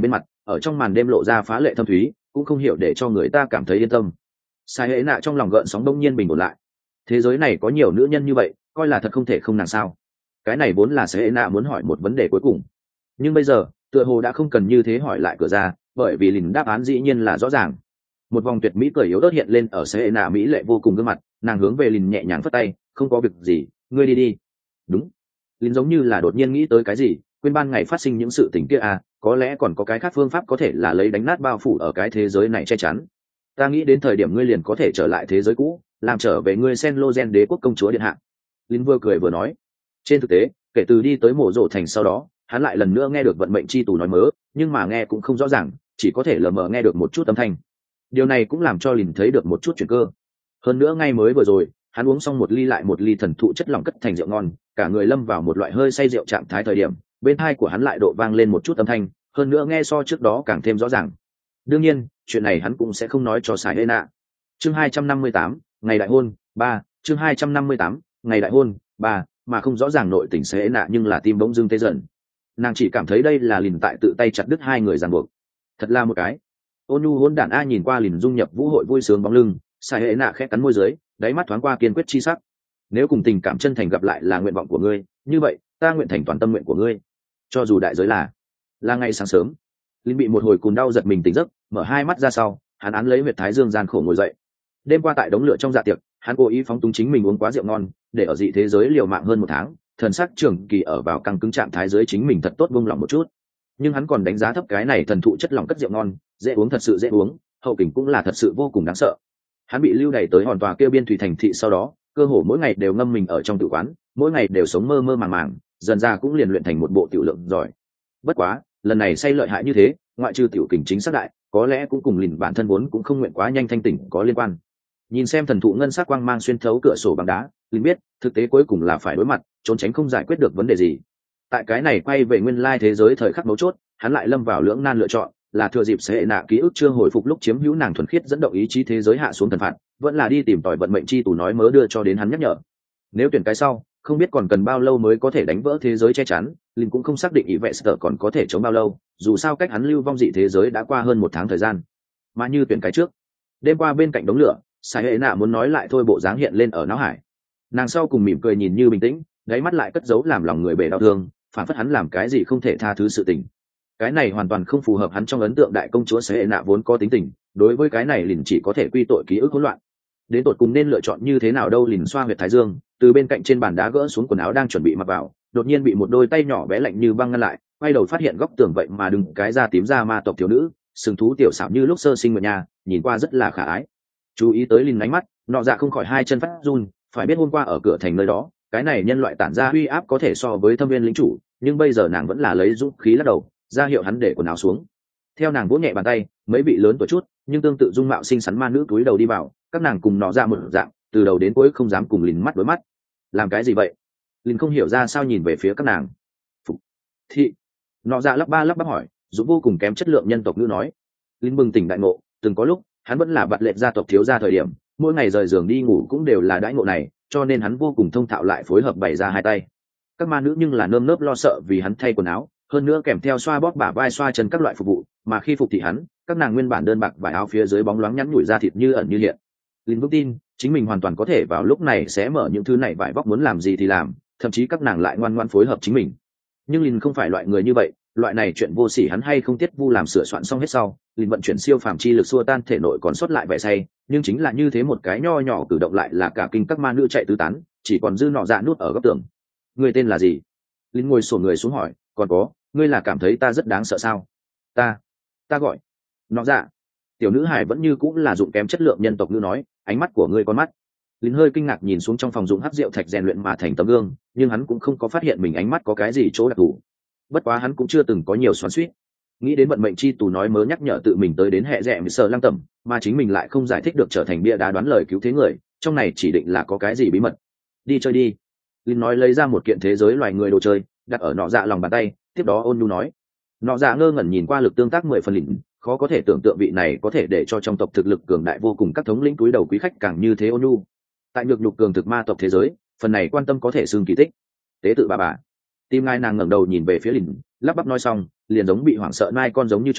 ở trong màn đêm lộ ra phá lệ thâm thúy, cũng không hiểu để cho người ta cảm thấy yên tâm. Sai hệ nạ trong lòng gợn sóng đông nhiên bình ổn lại. Thế giới này có nhiều nữ nhân như vậy, coi là thật không thể không nàng sao? Cái này vốn là Sai hệ nạ muốn hỏi một vấn đề cuối cùng, nhưng bây giờ tựa hồ đã không cần như thế hỏi lại cửa ra, bởi vì lìn đáp án dĩ nhiên là rõ ràng. Một vòng tuyệt mỹ cười yếu ớt hiện lên ở Sai hệ nạ mỹ lệ vô cùng gương mặt, nàng hướng về lìn nhẹ nhàng phất tay, không có việc gì, ngươi đi đi. Đúng. Lìn giống như là đột nhiên nghĩ tới cái gì, quên ban ngày phát sinh những sự tình kia à, có lẽ còn có cái khác phương pháp có thể là lấy đánh nát bao phủ ở cái thế giới này che chắn. Ta nghĩ đến thời điểm ngươi liền có thể trở lại thế giới cũ, làm trở về ngươi Sen Logen đế quốc công chúa điện hạ. Lin vừa cười vừa nói. Trên thực tế, kể từ đi tới mộ rộ thành sau đó, hắn lại lần nữa nghe được vận mệnh chi tù nói mớ, nhưng mà nghe cũng không rõ ràng, chỉ có thể lờ mờ nghe được một chút âm thanh. Điều này cũng làm cho Lin thấy được một chút chuyển cơ. Hơn nữa ngay mới vừa rồi, hắn uống xong một ly lại một ly thần thụ chất lỏng cất thành rượu ngon, cả người lâm vào một loại hơi say rượu trạng thái thời điểm, bên tai của hắn lại độ vang lên một chút âm thanh, hơn nữa nghe so trước đó càng thêm rõ ràng. Đương nhiên, chuyện này hắn cũng sẽ không nói cho Sai Nạ. Chương hai trăm năm mươi tám, ngày đại hôn, ba, chương hai trăm năm mươi tám, ngày đại hôn, ba, mà không rõ ràng nội tình Sai Nạ nhưng là tim bỗng dưng tê dần. Nàng chỉ cảm thấy đây là Lìn tại tự tay chặt đứt hai người ràng buộc. Thật là một cái. Ôn nhu hỗn đản a nhìn qua Lìn dung nhập vũ hội vui sướng bóng lưng, Sai Nạ khẽ cắn môi dưới, đáy mắt thoáng qua kiên quyết chi sắc. Nếu cùng tình cảm chân thành gặp lại là nguyện vọng của ngươi, như vậy, ta nguyện thành toàn tâm nguyện của ngươi. Cho dù đại giới là là ngày sáng sớm, Linh bị một hồi cùn đau giật mình tỉnh giấc, mở hai mắt ra sau, hắn án lấy huyệt thái dương gian khổ ngồi dậy. Đêm qua tại đống lửa trong dạ tiệc, hắn cố ý phóng túng chính mình uống quá rượu ngon, để ở dị thế giới liều mạng hơn một tháng, thần sắc trường kỳ ở vào căng cứng trạng thái dưới chính mình thật tốt buông lỏng một chút. Nhưng hắn còn đánh giá thấp cái này thần thụ chất lỏng cất rượu ngon, dễ uống thật sự dễ uống, hậu kình cũng là thật sự vô cùng đáng sợ. Hắn bị lưu đày tới hòn tòa kêu biên thủy thành thị sau đó, cơ hồ mỗi ngày đều ngâm mình ở trong tử quán, mỗi ngày đều sống mơ mơ màng màng, dần ra cũng liền luyện thành một bộ tiểu lượng giỏi. Bất quá, lần này say lợi hại như thế, ngoại trừ tiểu kình chính xác đại, có lẽ cũng cùng Lìn bản thân vốn cũng không nguyện quá nhanh thanh tỉnh có liên quan. Nhìn xem thần thụ ngân sắc quang mang xuyên thấu cửa sổ bằng đá, Lìn biết, thực tế cuối cùng là phải đối mặt, trốn tránh không giải quyết được vấn đề gì. Tại cái này quay về nguyên lai thế giới thời khắc mấu chốt, hắn lại lâm vào lưỡng nan lựa chọn, là thừa dịp Sai Nạ ký ức chưa hồi phục lúc chiếm hữu nàng thuần khiết dẫn động ý chí thế giới hạ xuống thần phạt, vẫn là đi tìm tòi vận mệnh chi tù nói mớ đưa cho đến hắn nhắc nhở. Nếu tuyển cái sau, không biết còn cần bao lâu mới có thể đánh vỡ thế giới che chắn, Linh cũng không xác định ý vệ sở còn có thể chống bao lâu, dù sao cách hắn lưu vong dị thế giới đã qua hơn một tháng thời gian. Mà như tuyển cái trước, đêm qua bên cạnh đống lửa, Sai Nạ muốn nói lại thôi bộ dáng hiện lên ở não hải. Nàng sau cùng mỉm cười nhìn như bình tĩnh, đáy mắt lại cất giấu làm lòng người bể đau thương, phản phất hắn làm cái gì không thể tha thứ sự tình. Cái này hoàn toàn không phù hợp hắn trong ấn tượng đại công chúa Sai Nạ vốn có tính tình, đối với cái này Lìn chỉ có thể quy tội ký ức hỗn loạn. Đến tột cùng nên lựa chọn như thế nào đâu? Lìn xoa huyệt thái dương, từ bên cạnh trên bàn đá gỡ xuống quần áo đang chuẩn bị mặc vào, đột nhiên bị một đôi tay nhỏ bé lạnh như băng ngăn lại, quay đầu phát hiện góc tường vậy mà đứng cái da tím da ma tộc thiếu nữ, sừng thú tiểu xảo như lúc sơ sinh ở nhà, nhìn qua rất là khả ái. Chú ý tới Lìn ánh mắt, nọ dạ không khỏi hai chân phát run, phải biết hôm qua ở cửa thành nơi đó, cái này nhân loại tản ra uy áp có thể so với thâm viên lĩnh chủ, nhưng bây giờ nàng vẫn là lấy dũng khí lắc đầu, ra hiệu hắn để quần áo xuống. Theo nàng vỗ nhẹ bàn tay, mấy vị lớn tuổi chút nhưng tương tự dung mạo xinh xắn ma nữ túi đầu đi vào, các nàng cùng nọ dạ một dạng, từ đầu đến cuối không dám cùng Lìn mắt đối mắt. Làm cái gì vậy? Lìn không hiểu ra sao nhìn về phía các nàng. Phục thị. Nọ dạ lắp ba lắp bắp hỏi, dũng vô cùng kém chất lượng nhân tộc ngữ nói. Lìn bừng tỉnh đại ngộ, từng có lúc hắn vẫn là bạt lệ gia tộc thiếu gia thời điểm, mỗi ngày rời giường đi ngủ cũng đều là đãi ngộ này, cho nên hắn vô cùng thông thạo lại phối hợp bày ra hai tay. Các ma nữ nhưng là nơm nớp lo sợ vì hắn thay quần áo, hơn nữa kèm theo xoa bóp bả vai xoa chân các loại phục vụ, mà khi phục thị hắn, các nàng nguyên bản đơn bạc vải áo phía dưới bóng loáng nhắn nhủi ra thịt như ẩn như hiện. Linh vững tin chính mình hoàn toàn có thể vào lúc này sẽ mở những thứ này vải vóc muốn làm gì thì làm, thậm chí các nàng lại ngoan ngoãn phối hợp chính mình. Nhưng Linh không phải loại người như vậy, loại này chuyện vô sỉ hắn hay không tiết vu làm sửa soạn xong hết sau, Linh vận chuyển siêu phàm chi lực xua tan thể nội còn sót lại vẻ say, nhưng chính là như thế một cái nho nhỏ cử động lại là cả kinh các ma nữ chạy tứ tán, chỉ còn dư nọ dạ nút ở góc tường. Người tên là gì? Linh ngồi xổm người xuống hỏi, còn có, ngươi là cảm thấy ta rất đáng sợ sao? Ta, ta gọi nọ dạ. Tiểu nữ hải vẫn như cũng là dụng kém chất lượng nhân tộc ngữ nói, ánh mắt của ngươi con mắt. Linh hơi kinh ngạc nhìn xuống trong phòng dụng hắc rượu thạch rèn luyện mà thành tấm gương, nhưng hắn cũng không có phát hiện mình ánh mắt có cái gì chỗ đặc thù. Bất quá hắn cũng chưa từng có nhiều xoắn xuýt. Nghĩ đến vận mệnh chi tù nói mớ nhắc nhở tự mình tới đến hệ rẽ sờ lăng tẩm, mà chính mình lại không giải thích được trở thành bia đá đoán lời cứu thế người, trong này chỉ định là có cái gì bí mật. Đi chơi đi. Linh nói lấy ra một kiện thế giới loài người đồ chơi, đặt ở nọ dạ lòng bàn tay, tiếp đó ôn nhu nói. Nọ dạ ngơ ngẩn nhìn qua lực tương tác mười phần lĩnh, khó có thể tưởng tượng vị này có thể để cho trong tộc thực lực cường đại vô cùng các thống lĩnh túi đầu quý khách càng như thế ôn nhu. Tại nhược nhục cường thực ma tộc thế giới, phần này quan tâm có thể xưng kỳ tích. Tế tự bà bà. Tim ngai nàng ngẩng đầu nhìn về phía lĩnh, lắp bắp nói xong, liền giống bị hoảng sợ nai con giống như trốn,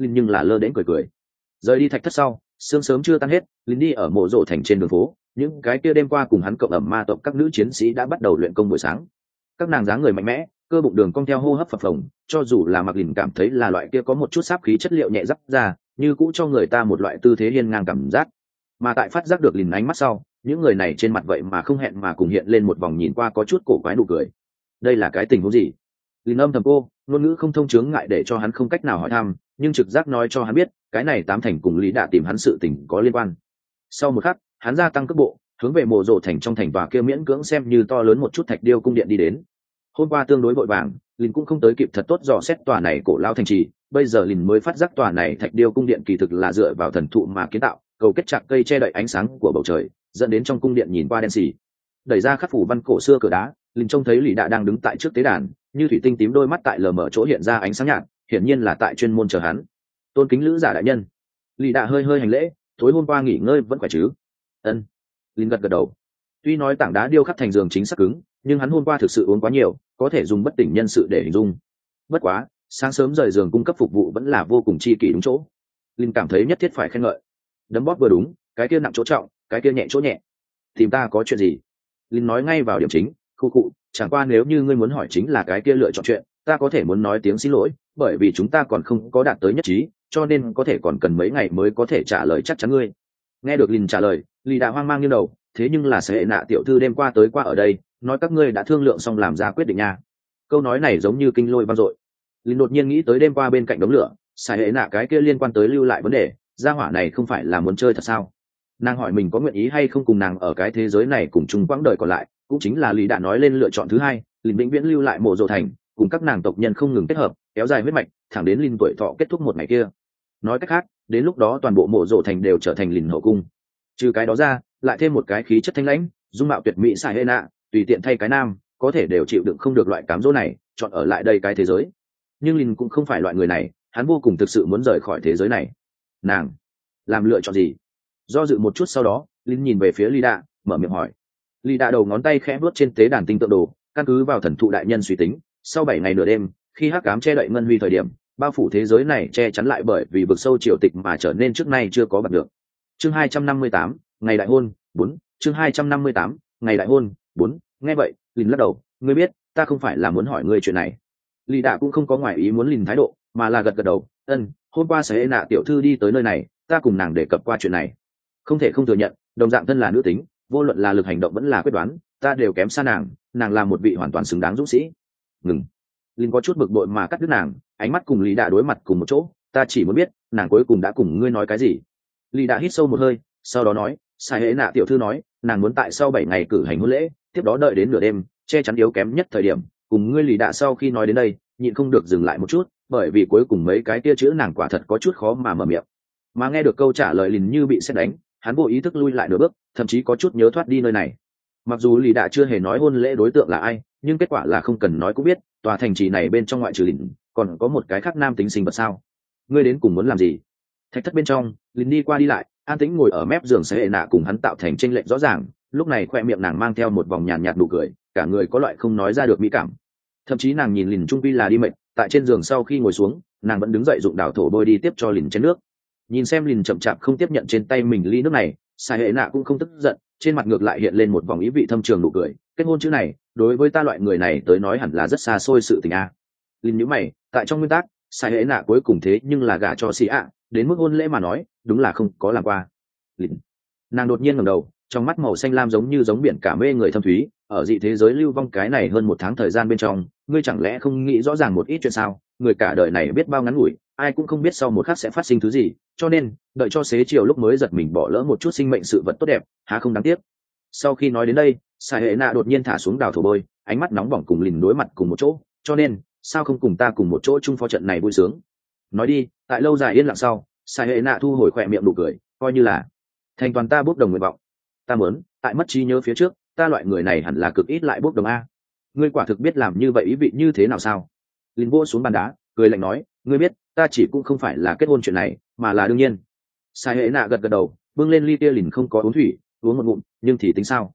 linh nhưng là lơ đễnh cười cười. Rời đi thạch thất sau, sương sớm chưa tan hết, linh đi ở mộ rộ thành trên đường phố, những cái kia đêm qua cùng hắn cộng ẩm ma tộc các nữ chiến sĩ đã bắt đầu luyện công buổi sáng. Các nàng dáng người mạnh mẽ, cơ bụng đường cong theo hô hấp phập phồng, cho dù là mặc lìn cảm thấy là loại kia có một chút sáp khí chất liệu nhẹ dắp ra, như cũ cho người ta một loại tư thế hiên ngang cảm giác. Mà tại phát giác được lìn ánh mắt sau, những người này trên mặt vậy mà không hẹn mà cùng hiện lên một vòng nhìn qua có chút cổ quái nụ cười. Đây là cái tình huống gì? Lìn âm thầm cô, ngôn ngữ không thông chướng ngại để cho hắn không cách nào hỏi thăm, nhưng trực giác nói cho hắn biết, cái này tám thành cùng Lý Đạ tìm hắn sự tình có liên quan. Sau một khắc, hắn gia tăng cước bộ, hướng về mộ rộ thành trong thành tòa kia miễn cưỡng xem như to lớn một chút thạch điêu cung điện đi đến. Hôm qua tương đối vội vàng, Lìn cũng không tới kịp thật tốt dò xét tòa này cổ lao thành trì, bây giờ Lìn mới phát giác tòa này thạch điêu cung điện kỳ thực là dựa vào thần thụ mà kiến tạo, cầu kết chặt cây che đậy ánh sáng của bầu trời, dẫn đến trong cung điện nhìn qua đen xì. Đẩy ra khắc phủ văn cổ xưa cửa đá, Lìn trông thấy Lý Đạ đang đứng tại trước tế đàn, như thủy tinh tím đôi mắt tại lờ mờ chỗ hiện ra ánh sáng nhạt, hiển nhiên là tại chuyên môn chờ hắn. Tôn kính lữ giả đại nhân. Lý Đạ hơi hơi hành lễ, tối hôm qua nghỉ ngơi vẫn khỏe chứ? Ân. Lìn gật gật đầu. Tuy nói tảng đá điêu khắc thành giường chính xác cứng, nhưng hắn hôm qua thực sự uống quá nhiều, có thể dùng bất tỉnh nhân sự để hình dung. Bất quá, sáng sớm rời giường cung cấp phục vụ vẫn là vô cùng chi kỷ đúng chỗ. Linh cảm thấy nhất thiết phải khen ngợi. Đấm bóp vừa đúng, cái kia nặng chỗ trọng, cái kia nhẹ chỗ nhẹ. Tìm ta có chuyện gì? Linh nói ngay vào điểm chính, khu cụ, chẳng qua nếu như ngươi muốn hỏi chính là cái kia lựa chọn chuyện, ta có thể muốn nói tiếng xin lỗi, bởi vì chúng ta còn không có đạt tới nhất trí, cho nên có thể còn cần mấy ngày mới có thể trả lời chắc chắn ngươi. Nghe được Linh trả lời, Lý Đạ hoang mang như đầu, thế nhưng là sẽ nạ tiểu thư đêm qua tới qua ở đây, nói các ngươi đã thương lượng xong làm ra quyết định nha. Câu nói này giống như kinh lôi vang dội. Linh đột nhiên nghĩ tới đêm qua bên cạnh đống lửa, sai hệ nạ cái kia liên quan tới lưu lại vấn đề, gia hỏa này không phải là muốn chơi thật sao? Nàng hỏi mình có nguyện ý hay không cùng nàng ở cái thế giới này cùng chung quãng đời còn lại, cũng chính là Lý Đạ nói lên lựa chọn thứ hai, Linh vĩnh viễn lưu lại mộ rộ thành, cùng các nàng tộc nhân không ngừng kết hợp, kéo dài huyết mạch, thẳng đến Linh tuổi thọ kết thúc một ngày kia. Nói cách khác, đến lúc đó toàn bộ mộ rộ thành đều trở thành Linh hậu cung. Trừ cái đó ra, lại thêm một cái khí chất thanh lãnh, dung mạo tuyệt mỹ sai hệ nạ, tùy tiện thay cái nam, có thể đều chịu đựng không được loại cám dỗ này, chọn ở lại đây cái thế giới. Nhưng Linh cũng không phải loại người này, hắn vô cùng thực sự muốn rời khỏi thế giới này. Nàng làm lựa chọn gì? Do dự một chút sau đó, Linh nhìn về phía Lý Đạ, mở miệng hỏi. Lý Đạ đầu ngón tay khẽ vuốt trên tế đàn tinh tượng đồ, căn cứ vào thần thụ đại nhân suy tính, sau bảy ngày nửa đêm, khi hắc ám che đậy ngân huy thời điểm, bao phủ thế giới này che chắn lại bởi vì vực sâu triều tịch mà trở nên trước nay chưa có bật được. Chương hai trăm năm mươi tám, ngày đại hôn, bốn. Chương hai trăm năm mươi tám, ngày đại hôn, bốn. Nghe vậy, Linh lắc đầu, ngươi biết, ta không phải là muốn hỏi ngươi chuyện này. Lý Đạ cũng không có ngoại ý muốn Linh thái độ, mà là gật gật đầu, ân, hôm qua sẽ nạ tiểu thư đi tới nơi này, ta cùng nàng đề cập qua chuyện này. Không thể không thừa nhận, đồng dạng thân là nữ tính, vô luận là lực hành động vẫn là quyết đoán, ta đều kém xa nàng, nàng là một vị hoàn toàn xứng đáng dũng sĩ. Ngừng. Linh có chút bực bội mà cắt đứt nàng, ánh mắt cùng Lý Đạ đối mặt cùng một chỗ, ta chỉ muốn biết, nàng cuối cùng đã cùng ngươi nói cái gì. Lý Đạ hít sâu một hơi, sau đó nói, sai hệ nạ tiểu thư nói, nàng muốn tại sau bảy ngày cử hành hôn lễ, tiếp đó đợi đến nửa đêm, che chắn yếu kém nhất thời điểm, cùng ngươi Lý Đạ sau khi nói đến đây, nhịn không được dừng lại một chút, bởi vì cuối cùng mấy cái kia chữ nàng quả thật có chút khó mà mở miệng. Mà nghe được câu trả lời Lìn như bị sét đánh, hắn vô ý thức lui lại nửa bước, thậm chí có chút nhớ thoát đi nơi này. Mặc dù Lý Đạ chưa hề nói hôn lễ đối tượng là ai, nhưng kết quả là không cần nói cũng biết, tòa thành trì này bên trong ngoại trừ Lìn, còn có một cái khác nam tính sinh vật sao? Ngươi đến cùng muốn làm gì? Thạch thất bên trong, Lìn đi qua đi lại, an tĩnh ngồi ở mép giường sẽ hệ nạ cùng hắn tạo thành tranh lệch rõ ràng, lúc này khoe miệng nàng mang theo một vòng nhàn nhạt nụ cười, cả người có loại không nói ra được mỹ cảm. Thậm chí nàng nhìn Lìn trung vi là đi mệt, tại trên giường sau khi ngồi xuống, nàng vẫn đứng dậy dụng đảo thổ bôi đi tiếp cho Lìn chén nước. Nhìn xem Lìn chậm chạp không tiếp nhận trên tay mình ly nước này, sai hệ nạ cũng không tức giận, trên mặt ngược lại hiện lên một vòng ý vị thâm trường nụ cười. Kết hôn chữ này, đối với ta loại người này tới nói hẳn là rất xa xôi sự tình a. Lìn nhíu mày, tại trong nguyên tắc, sai hệ nạ cuối cùng thế nhưng là gả cho xì ạ, đến mức hôn lễ mà nói, đúng là không có làm qua. Lìn, nàng đột nhiên ngẩng đầu, trong mắt màu xanh lam giống như giống biển cả mê người thâm thúy, ở dị thế giới lưu vong cái này hơn một tháng thời gian bên trong, ngươi chẳng lẽ không nghĩ rõ ràng một ít chuyện sao? Người cả đời này biết bao ngắn ngủi, ai cũng không biết sau một khắc sẽ phát sinh thứ gì, cho nên đợi cho xế chiều lúc mới giật mình bỏ lỡ một chút sinh mệnh sự vật tốt đẹp, há không đáng tiếc. Sau khi nói đến đây, sai hệ nạ đột nhiên thả xuống đào thổ bôi, ánh mắt nóng bỏng cùng Lìn đối mặt cùng một chỗ, cho nên sao không cùng ta cùng một chỗ chung phó trận này vui sướng? Nói đi. Tại lâu dài yên lặng sau, sai hệ nạ thu hồi khỏe miệng nụ cười, coi như là thành toàn ta bốc đồng nguyện vọng. Ta muốn, tại mất trí nhớ phía trước, ta loại người này hẳn là cực ít lại bốc đồng a. Ngươi quả thực biết làm như vậy ý vị như thế nào sao? Lìn vô xuống bàn đá, cười lạnh nói, ngươi biết, ta chỉ cũng không phải là kết hôn chuyện này, mà là đương nhiên. Sai hệ nạ gật gật đầu, bưng lên ly tia Lìn không có uống thủy, uống một ngụm, nhưng thì tính sao?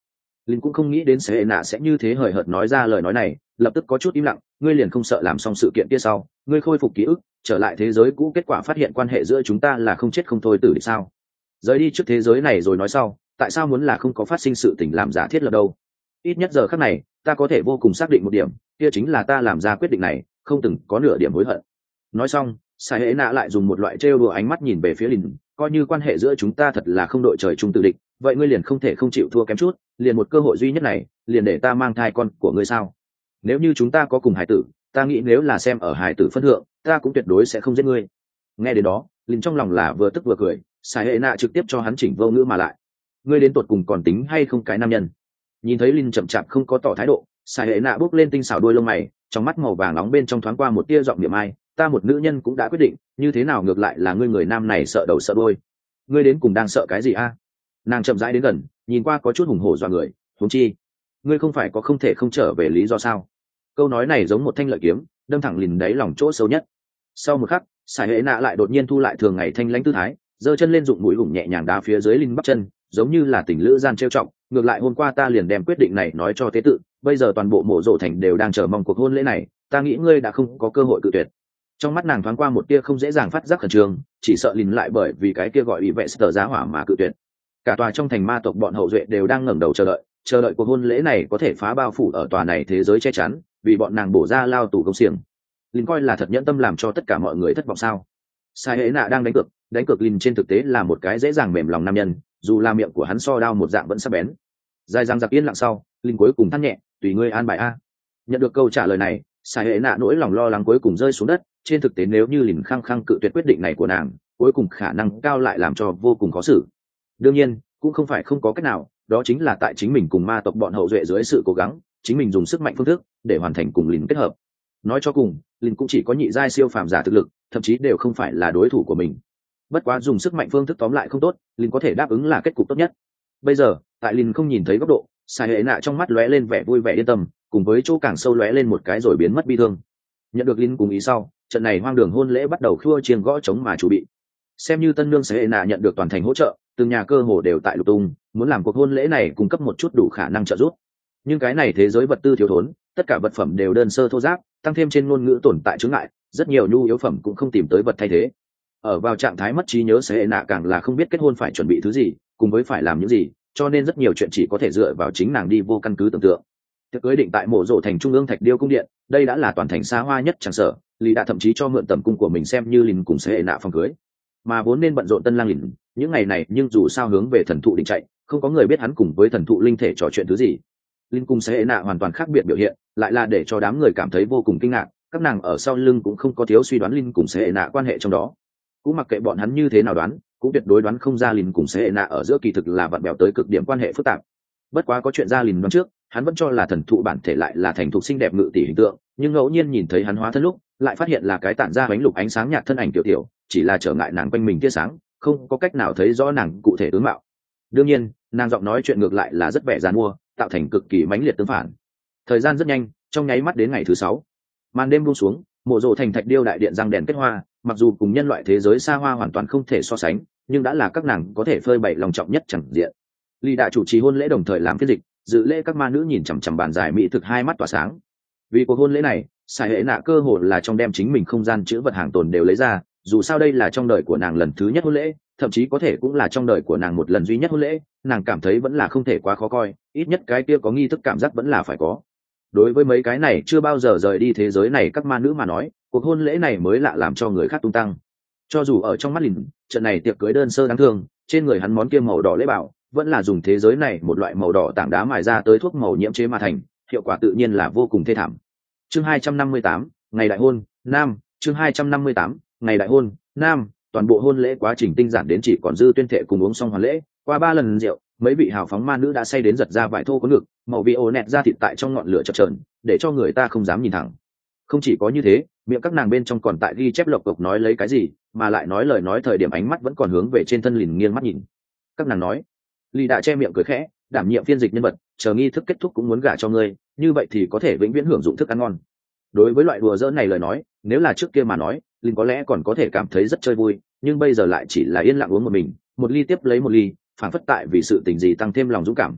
Linh cũng không nghĩ đến sẽ nạ sẽ như thế hời hợt nói ra lời nói này, lập tức có chút im lặng. Ngươi liền không sợ làm xong sự kiện kia sau, ngươi khôi phục ký ức, trở lại thế giới cũ, kết quả phát hiện quan hệ giữa chúng ta là không chết không thôi tử địch sao? Rời đi trước thế giới này rồi nói sau, tại sao muốn là không có phát sinh sự tình làm giả thiết lập đâu? Ít nhất giờ khắc này, ta có thể vô cùng xác định một điểm, kia chính là ta làm ra quyết định này, không từng có nửa điểm hối hận. Nói xong, Sai Hệ Nạ lại dùng một loại trêu đùa ánh mắt nhìn về phía Lin, coi như quan hệ giữa chúng ta thật là không đội trời chung tử địch, vậy ngươi liền không thể không chịu thua kém chút, liền một cơ hội duy nhất này, liền để ta mang thai con của ngươi sao? Nếu như chúng ta có cùng hải tử, ta nghĩ nếu là xem ở hải tử phân thượng, ta cũng tuyệt đối sẽ không giết ngươi. Nghe đến đó, Lin trong lòng là vừa tức vừa cười, Sai Hệ Nạ trực tiếp cho hắn chỉnh vô ngữ mà lại. Ngươi đến tột cùng còn tính hay không cái nam nhân? Nhìn thấy Lin chậm chạp không có tỏ thái độ, Sai Hệ Nạ bước lên tinh xảo đuôi lông mày, trong mắt màu vàng nóng bên trong thoáng qua một tia giọng niệm ai, ta một nữ nhân cũng đã quyết định, như thế nào ngược lại là ngươi người nam này sợ đầu sợ đuôi? Ngươi đến cùng đang sợ cái gì a? Nàng chậm rãi đến gần, nhìn qua có chút hùng hổ dọa người, huống chi, ngươi không phải có không thể không trở về lý do sao? Câu nói này giống một thanh lợi kiếm, đâm thẳng Lin đáy lòng chỗ sâu nhất. Sau một khắc, Sai Hệ Nạ lại đột nhiên thu lại thường ngày thanh lãnh tư thái, giơ chân lên dụng mũi gủng nhẹ nhàng đá phía dưới Lin bắp chân, giống như là tình lữ gian trêu trọng. Ngược lại hôm qua ta liền đem quyết định này nói cho tế tự, bây giờ toàn bộ mộ rộ thành đều đang chờ mong cuộc hôn lễ này, ta nghĩ ngươi đã không có cơ hội cự tuyệt. Trong mắt nàng thoáng qua một tia không dễ dàng phát giác khẩn trương, chỉ sợ Lin lại bởi vì cái kia gọi ủy vệ sở giá hỏa mà cự tuyệt. Cả tòa trong thành ma tộc bọn hậu duệ đều đang ngẩng đầu chờ đợi, chờ đợi cuộc hôn lễ này có thể phá bao phủ ở tòa này thế giới che chắn, vì bọn nàng bổ ra lao tù công xiềng. Lin coi là thật nhẫn tâm làm cho tất cả mọi người thất vọng sao? Sai Hệ Nạ đang đánh cược, đánh cược Lin trên thực tế là một cái dễ dàng mềm lòng nam nhân, dù là miệng của hắn so đao một dạng vẫn sắc bén. Dài dằng dặc yên lặng sau, Lin cuối cùng than nhẹ, tùy ngươi an bài a. Nhận được câu trả lời này, Sai Hệ Nạ nỗi lòng lo lắng cuối cùng rơi xuống đất. Trên thực tế nếu như Lin khăng khăng cự tuyệt quyết định này của nàng, cuối cùng khả năng cao lại làm cho vô cùng khó xử. Đương nhiên, cũng không phải không có cách nào, đó chính là tại chính mình cùng ma tộc bọn hậu duệ dưới sự cố gắng, chính mình dùng sức mạnh phương thức để hoàn thành cùng Lin kết hợp. Nói cho cùng, Lin cũng chỉ có nhị giai siêu phàm giả thực lực, thậm chí đều không phải là đối thủ của mình. Bất quá dùng sức mạnh phương thức tóm lại không tốt, Lin có thể đáp ứng là kết cục tốt nhất. Bây giờ, tại Lin không nhìn thấy góc độ, Sai Hệ Nạ trong mắt lóe lên vẻ vui vẻ yên tâm, cùng với chỗ càng sâu lóe lên một cái rồi biến mất bi thương. Nhận được Lin cùng ý sau, trận này hoang đường hôn lễ bắt đầu khua chiêng gõ trống mà chuẩn bị. Xem như tân nương Sai Hệ Nạ nhận được toàn thành hỗ trợ, từng nhà cơ hồ đều tại lục tung, muốn làm cuộc hôn lễ này cung cấp một chút đủ khả năng trợ giúp. Nhưng cái này thế giới vật tư thiếu thốn, tất cả vật phẩm đều đơn sơ thô ráp, tăng thêm trên ngôn ngữ tồn tại chướng ngại, rất nhiều nhu yếu phẩm cũng không tìm tới vật thay thế. Ở vào trạng thái mất trí nhớ Sai Hệ Nạ càng là không biết kết hôn phải chuẩn bị thứ gì, cùng với phải làm những gì, cho nên rất nhiều chuyện chỉ có thể dựa vào chính nàng đi vô căn cứ tưởng tượng. Tiệc cưới định tại mộ rộ thành trung ương thạch điêu cung điện, đây đã là toàn thành xa hoa nhất chẳng sở, Lý đã thậm chí cho mượn tầm cung của mình xem như Lin cùng Sai Hệ Nạ phòng cưới. Mà vốn nên bận rộn tân lang Lin, những ngày này nhưng dù sao hướng về thần thụ định chạy, không có người biết hắn cùng với thần thụ linh thể trò chuyện thứ gì. Lin cùng Sai Hệ Nạ hoàn toàn khác biệt biểu hiện, lại là để cho đám người cảm thấy vô cùng kinh ngạc, các nàng ở sau lưng cũng không có thiếu suy đoán Lin cùng Sai Hệ Nạ quan hệ trong đó. Cũng mặc kệ bọn hắn như thế nào đoán, cũng tuyệt đối đoán không ra Lin cùng Sai Hệ Nạ ở giữa kỳ thực là vặn bèo tới cực điểm quan hệ phức tạp. Bất quá có chuyện ra Lin đoán trước, hắn vẫn cho là thần thụ bản thể lại là thành thục xinh đẹp ngự tỷ hình tượng, nhưng ngẫu nhiên nhìn thấy hắn hóa thân lúc, lại phát hiện là cái tản ra bánh lục ánh sáng nhạt thân ảnh tiểu tiểu, chỉ là trở ngại nàng quanh mình tia sáng, không có cách nào thấy rõ nàng cụ thể tướng mạo. Đương nhiên, nàng giọng nói chuyện ngược lại là rất vẻ giàn mua, tạo thành cực kỳ mãnh liệt tương phản. Thời gian rất nhanh, trong nháy mắt đến ngày thứ sáu, màn đêm buông xuống, mộ rộ thành thạch điêu đại điện răng đèn kết hoa, mặc dù cùng nhân loại thế giới xa hoa hoàn toàn không thể so sánh, nhưng đã là các nàng có thể phơi bày lòng trọng nhất chẳng diện. Lý đại chủ trì hôn lễ đồng thời làm phiên dịch, dự lễ các ma nữ nhìn chằm chằm bàn dài mỹ thực hai mắt tỏa sáng. Vì cuộc hôn lễ này, Sai Hệ Nạ cơ hồ là trong đem chính mình không gian chứa vật hàng tồn đều lấy ra, dù sao đây là trong đời của nàng lần thứ nhất hôn lễ, thậm chí có thể cũng là trong đời của nàng một lần duy nhất hôn lễ, nàng cảm thấy vẫn là không thể quá khó coi, ít nhất cái kia có nghi thức cảm giác vẫn là phải có. Đối với mấy cái này chưa bao giờ rời đi thế giới này các ma nữ mà nói, cuộc hôn lễ này mới lạ làm cho người khác tung tăng. Cho dù ở trong mắt Lin, trận này tiệc cưới đơn sơ đáng thương, trên người hắn món kia màu đỏ lễ bảo, vẫn là dùng thế giới này một loại màu đỏ tảng đá mài ra tới thuốc màu nhiễm chế mà thành, hiệu quả tự nhiên là vô cùng thê thảm. Chương hai trăm năm mươi tám, ngày đại hôn, nam, chương hai trăm năm mươi tám, ngày đại hôn, nam, toàn bộ hôn lễ quá trình tinh giản đến chỉ còn dư tuyên thệ cùng uống xong hoàn lễ, qua ba lần rượu, mấy vị hào phóng ma nữ đã say đến giật ra vải thô có ngực, màu vị ô nẹt ra thịt tại trong ngọn lửa chập chờn, để cho người ta không dám nhìn thẳng. Không chỉ có như thế, miệng các nàng bên trong còn tại ghi chép lộc cộc nói lấy cái gì, mà lại nói lời nói thời điểm ánh mắt vẫn còn hướng về trên thân Lìn nghiêng mắt nhìn. Các nàng nói, Lý đã che miệng cười khẽ, đảm nhiệm phiên dịch nhân vật, chờ nghi thức kết thúc cũng muốn gả cho ngươi, như vậy thì có thể vĩnh viễn hưởng dụng thức ăn ngon. Đối với loại đùa giỡn này lời nói, nếu là trước kia mà nói, Lìn có lẽ còn có thể cảm thấy rất chơi vui, nhưng bây giờ lại chỉ là yên lặng uống một mình, một ly tiếp lấy một ly, phản phất tại vì sự tình gì tăng thêm lòng dũng cảm.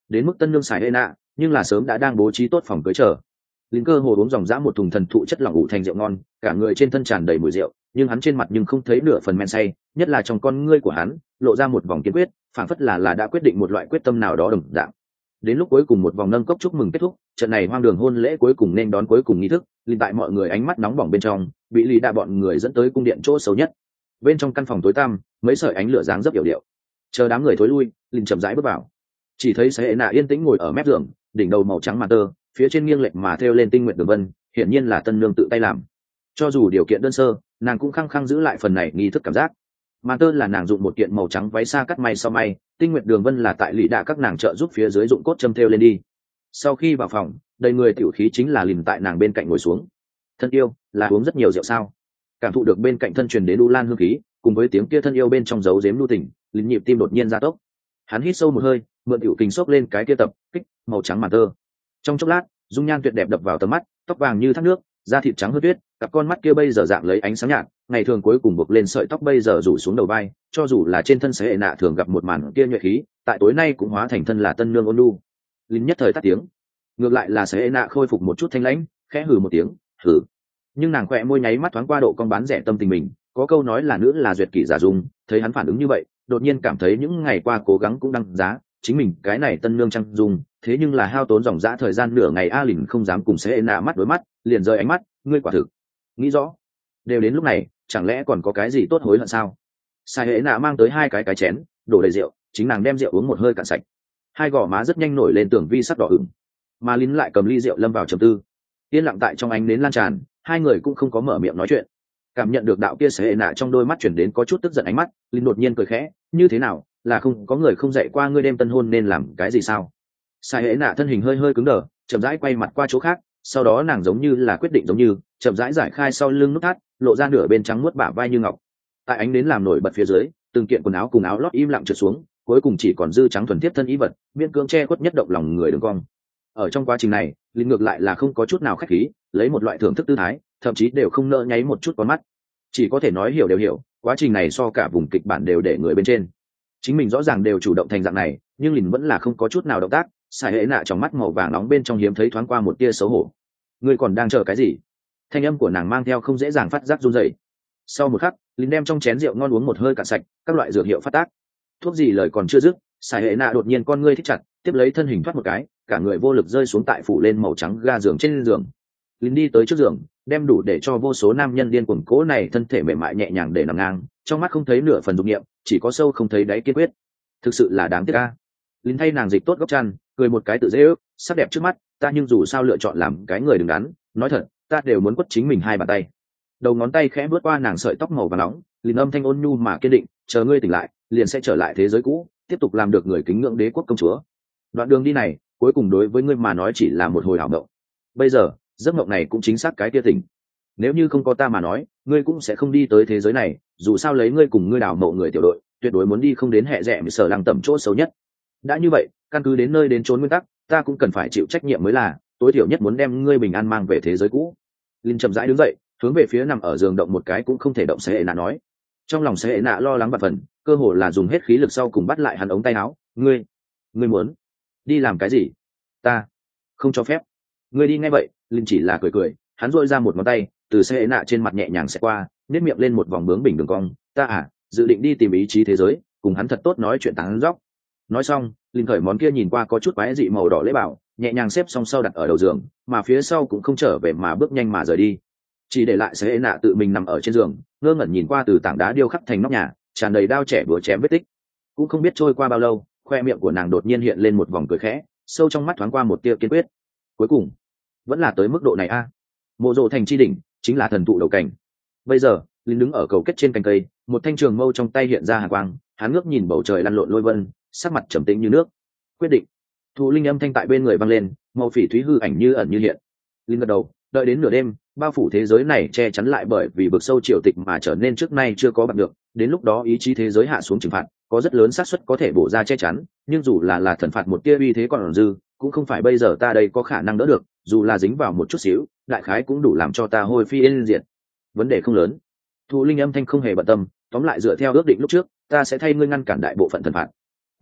đến mức tân nương xài hệ nạ nhưng là sớm đã đang bố trí tốt phòng cưới chờ. Lính cơ hồ uống dòng dã một thùng thần thụ chất lỏng ủ thành rượu ngon, cả người trên thân tràn đầy mùi rượu, nhưng hắn trên mặt nhưng không thấy nửa phần men say, nhất là trong con ngươi của hắn lộ ra một vòng kiên quyết, phảng phất là là đã quyết định một loại quyết tâm nào đó đồng dạng. Đến lúc cuối cùng một vòng nâng cốc chúc mừng kết thúc, trận này hoang đường hôn lễ cuối cùng nên đón cuối cùng nghi thức, liền tại mọi người ánh mắt nóng bỏng bên trong, bị Lý Đa bọn người dẫn tới cung điện chỗ xấu nhất. Bên trong căn phòng tối tăm, mấy sợi ánh lửa dáng rất yểu điệu. Chờ đám người thối lui, liền chậm rãi bước vào. Chỉ thấy Sẽ Nạ yên tĩnh ngồi ở mép giường, đỉnh đầu màu trắng màn tơ, phía trên nghiêng lệch mà thêu lên tinh nguyện đường vân, hiển nhiên là tân nương tự tay làm. Cho dù điều kiện đơn sơ, nàng cũng khăng khăng giữ lại phần này nghi thức cảm giác. Màn tơ là nàng dụng một kiện màu trắng váy xa cắt may sau may, tinh nguyện đường vân là tại Lý Đa các nàng trợ giúp phía dưới dụng cốt châm thêu lên đi. Sau khi vào phòng, đầy người tiểu khí chính là liền tại nàng bên cạnh ngồi xuống. Thân yêu, là uống rất nhiều rượu sao? Cảm thụ được bên cạnh thân truyền đến u lan hương khí, cùng với tiếng kia thân yêu bên trong dấu giếm lưu tình, lính nhịp tim đột nhiên gia tốc. Hắn hít sâu một hơi, mượn tiểu kình xốc lên cái kia tập kích màu trắng màn tơ. Trong chốc lát, dung nhan tuyệt đẹp đập vào tầm mắt, tóc vàng như thác nước, da thịt trắng hơn tuyết, cặp con mắt kia bây giờ dạng lấy ánh sáng nhạt, ngày thường cuối cùng buộc lên sợi tóc bây giờ rủ xuống đầu vai, cho dù là trên thân Sẽ Hệ Nạ thường gặp một màn kia nhuệ khí, tại tối nay cũng hóa thành thân là tân nương ôn lu. Lính nhất thời tắt tiếng. Ngược lại là Sẽ Hệ Nạ khôi phục một chút thanh lãnh, khẽ hừ một tiếng, hừ. Nhưng nàng khỏe môi nháy mắt thoáng qua độ con bán rẻ tâm tình mình, có câu nói là nữ là duyệt kỷ giả dung, thấy hắn phản ứng như vậy, đột nhiên cảm thấy những ngày qua cố gắng cũng đăng giá, chính mình cái này tân nương trang dung, thế nhưng là hao tốn dòng dã thời gian nửa ngày a lìn không dám cùng Sẽ Hệ Nạ mắt đối mắt, liền rời ánh mắt, ngươi quả thực nghĩ rõ. Đều đến lúc này, chẳng lẽ còn có cái gì tốt hối hận sao? Sai Hệ Nạ mang tới hai cái cái chén, đổ đầy rượu, chính nàng đem rượu uống một hơi cạn sạch. Hai gò má rất nhanh nổi lên tưởng vi sắc đỏ ửng, mà lín lại cầm ly rượu lâm vào trầm tư. Yên lặng tại trong ánh nến lan tràn, hai người cũng không có mở miệng nói chuyện. Cảm nhận được đạo kia Sẽ Hệ Nạ trong đôi mắt chuyển đến có chút tức giận ánh mắt, lín đột nhiên cười khẽ, như thế nào, là không có người không dạy qua ngươi đêm tân hôn nên làm cái gì sao? Sai Hệ Nạ thân hình hơi hơi cứng đờ, chậm rãi quay mặt qua chỗ khác, sau đó nàng giống như là quyết định giống như chậm rãi giải khai sau lưng nút thắt, lộ ra nửa bên trắng muốt bả vai như ngọc. Tại ánh nến làm nổi bật phía dưới, từng kiện quần áo cùng áo lót im lặng trượt xuống, cuối cùng chỉ còn dư trắng thuần tiếp thân ý vật, miễn cưỡng che khuất nhất động lòng người đường cong. Ở trong quá trình này, linh ngược lại là không có chút nào khách khí, lấy một loại thưởng thức tư thái, thậm chí đều không nỡ nháy một chút con mắt. Chỉ có thể nói hiểu đều hiểu, quá trình này so cả vùng kịch bản đều để người bên trên. Chính mình rõ ràng đều chủ động thành dạng này, nhưng linh vẫn là không có chút nào động tác. Sai Hệ Nạ trong mắt màu vàng nóng bên trong hiếm thấy thoáng qua một tia xấu hổ. Ngươi còn đang chờ cái gì? Thanh âm của nàng mang theo không dễ dàng phát giác run rẩy. Sau một khắc, lính đem trong chén rượu ngon uống một hơi cạn sạch, các loại dược hiệu phát tác. Thuốc gì lời còn chưa dứt, Sai Hệ Nạ đột nhiên con ngươi thích chặt, tiếp lấy thân hình thoát một cái, cả người vô lực rơi xuống tại phủ lên màu trắng ga giường trên giường. Lính đi tới trước giường, đem đủ để cho vô số nam nhân điên cuồng cố này thân thể mềm mại nhẹ nhàng để nằm ngang, trong mắt không thấy nửa phần dục niệm, chỉ có sâu không thấy đáy kiên quyết. Thực sự là đáng tiếc a. Lính thay nàng dịch tốt góc chăn, cười một cái tự dễ ước, sắc đẹp trước mắt, ta nhưng dù sao lựa chọn làm cái người đứng đắn, nói thật, ta đều muốn quất chính mình hai bàn tay. Đầu ngón tay khẽ bước qua nàng sợi tóc màu vàng nóng, liền âm thanh ôn nhu mà kiên định, chờ ngươi tỉnh lại, liền sẽ trở lại thế giới cũ, tiếp tục làm được người kính ngưỡng đế quốc công chúa. Đoạn đường đi này, cuối cùng đối với ngươi mà nói chỉ là một hồi ảo mộng. Bây giờ, giấc mộng này cũng chính xác cái kia tỉnh. Nếu như không có ta mà nói, ngươi cũng sẽ không đi tới thế giới này, dù sao lấy ngươi cùng ngươi đào mộ người tiểu đội, tuyệt đối muốn đi không đến hệ rẻ sở lăng tầm chỗ xấu nhất. Đã như vậy, căn cứ đến nơi đến chốn nguyên tắc, ta cũng cần phải chịu trách nhiệm mới là, tối thiểu nhất muốn đem ngươi bình an mang về thế giới cũ. Linh chậm rãi đứng dậy, hướng về phía nằm ở giường động một cái cũng không thể động Sẽ Hệ Nạ nói. Trong lòng Sẽ Hệ Nạ lo lắng vạn phần, cơ hồ là dùng hết khí lực sau cùng bắt lại hắn ống tay áo. Ngươi, ngươi muốn đi làm cái gì? Ta không cho phép. Ngươi đi ngay vậy. Linh chỉ là cười cười, hắn duỗi ra một ngón tay, từ Sẽ Hệ Nạ trên mặt nhẹ nhàng xẹt qua, nét miệng lên một vòng bướng bỉnh đường cong. Ta à, dự định đi tìm ý chí thế giới, cùng hắn thật tốt nói chuyện tán dóc. Nói xong, Linh khởi món kia nhìn qua có chút quái dị màu đỏ lễ bảo, nhẹ nhàng xếp song sau đặt ở đầu giường, mà phía sau cũng không trở về mà bước nhanh mà rời đi, chỉ để lại Sẽ Hệ Nạ tự mình nằm ở trên giường, ngơ ngẩn nhìn qua từ tảng đá điêu khắc thành nóc nhà, tràn đầy đao trẻ búa chém vết tích. Cũng không biết trôi qua bao lâu, khoe miệng của nàng đột nhiên hiện lên một vòng cười khẽ, sâu trong mắt thoáng qua một tia kiên quyết. Cuối cùng, vẫn là tới mức độ này a. À. Mộ Dụ thành chi đỉnh, chính là thần thụ đầu cảnh. Bây giờ, Linh đứng ở cầu kết trên cành cây, một thanh trường mâu trong tay hiện ra hàn quang, hắn ngước nhìn bầu trời lăn lộn lôi vân, sắc mặt trầm tĩnh như nước. Quyết định. Thụ linh âm thanh tại bên người vang lên, màu phỉ thúy hư ảnh như ẩn như hiện. Linh gật đầu, đợi đến nửa đêm, bao phủ thế giới này che chắn lại bởi vì vực sâu triều tịch mà trở nên trước nay chưa có bằng được. Đến lúc đó ý chí thế giới hạ xuống trừng phạt, có rất lớn xác suất có thể bổ ra che chắn, nhưng dù là là thần phạt một tia uy thế còn dư, cũng không phải bây giờ ta đây có khả năng đỡ được, dù là dính vào một chút xíu, đại khái cũng đủ làm cho ta hôi phi yên diệt. Vấn đề không lớn. Thụ linh âm thanh không hề bận tâm, tóm lại dựa theo ước định lúc trước, ta sẽ thay ngươi ngăn cản đại bộ phận thần phạt.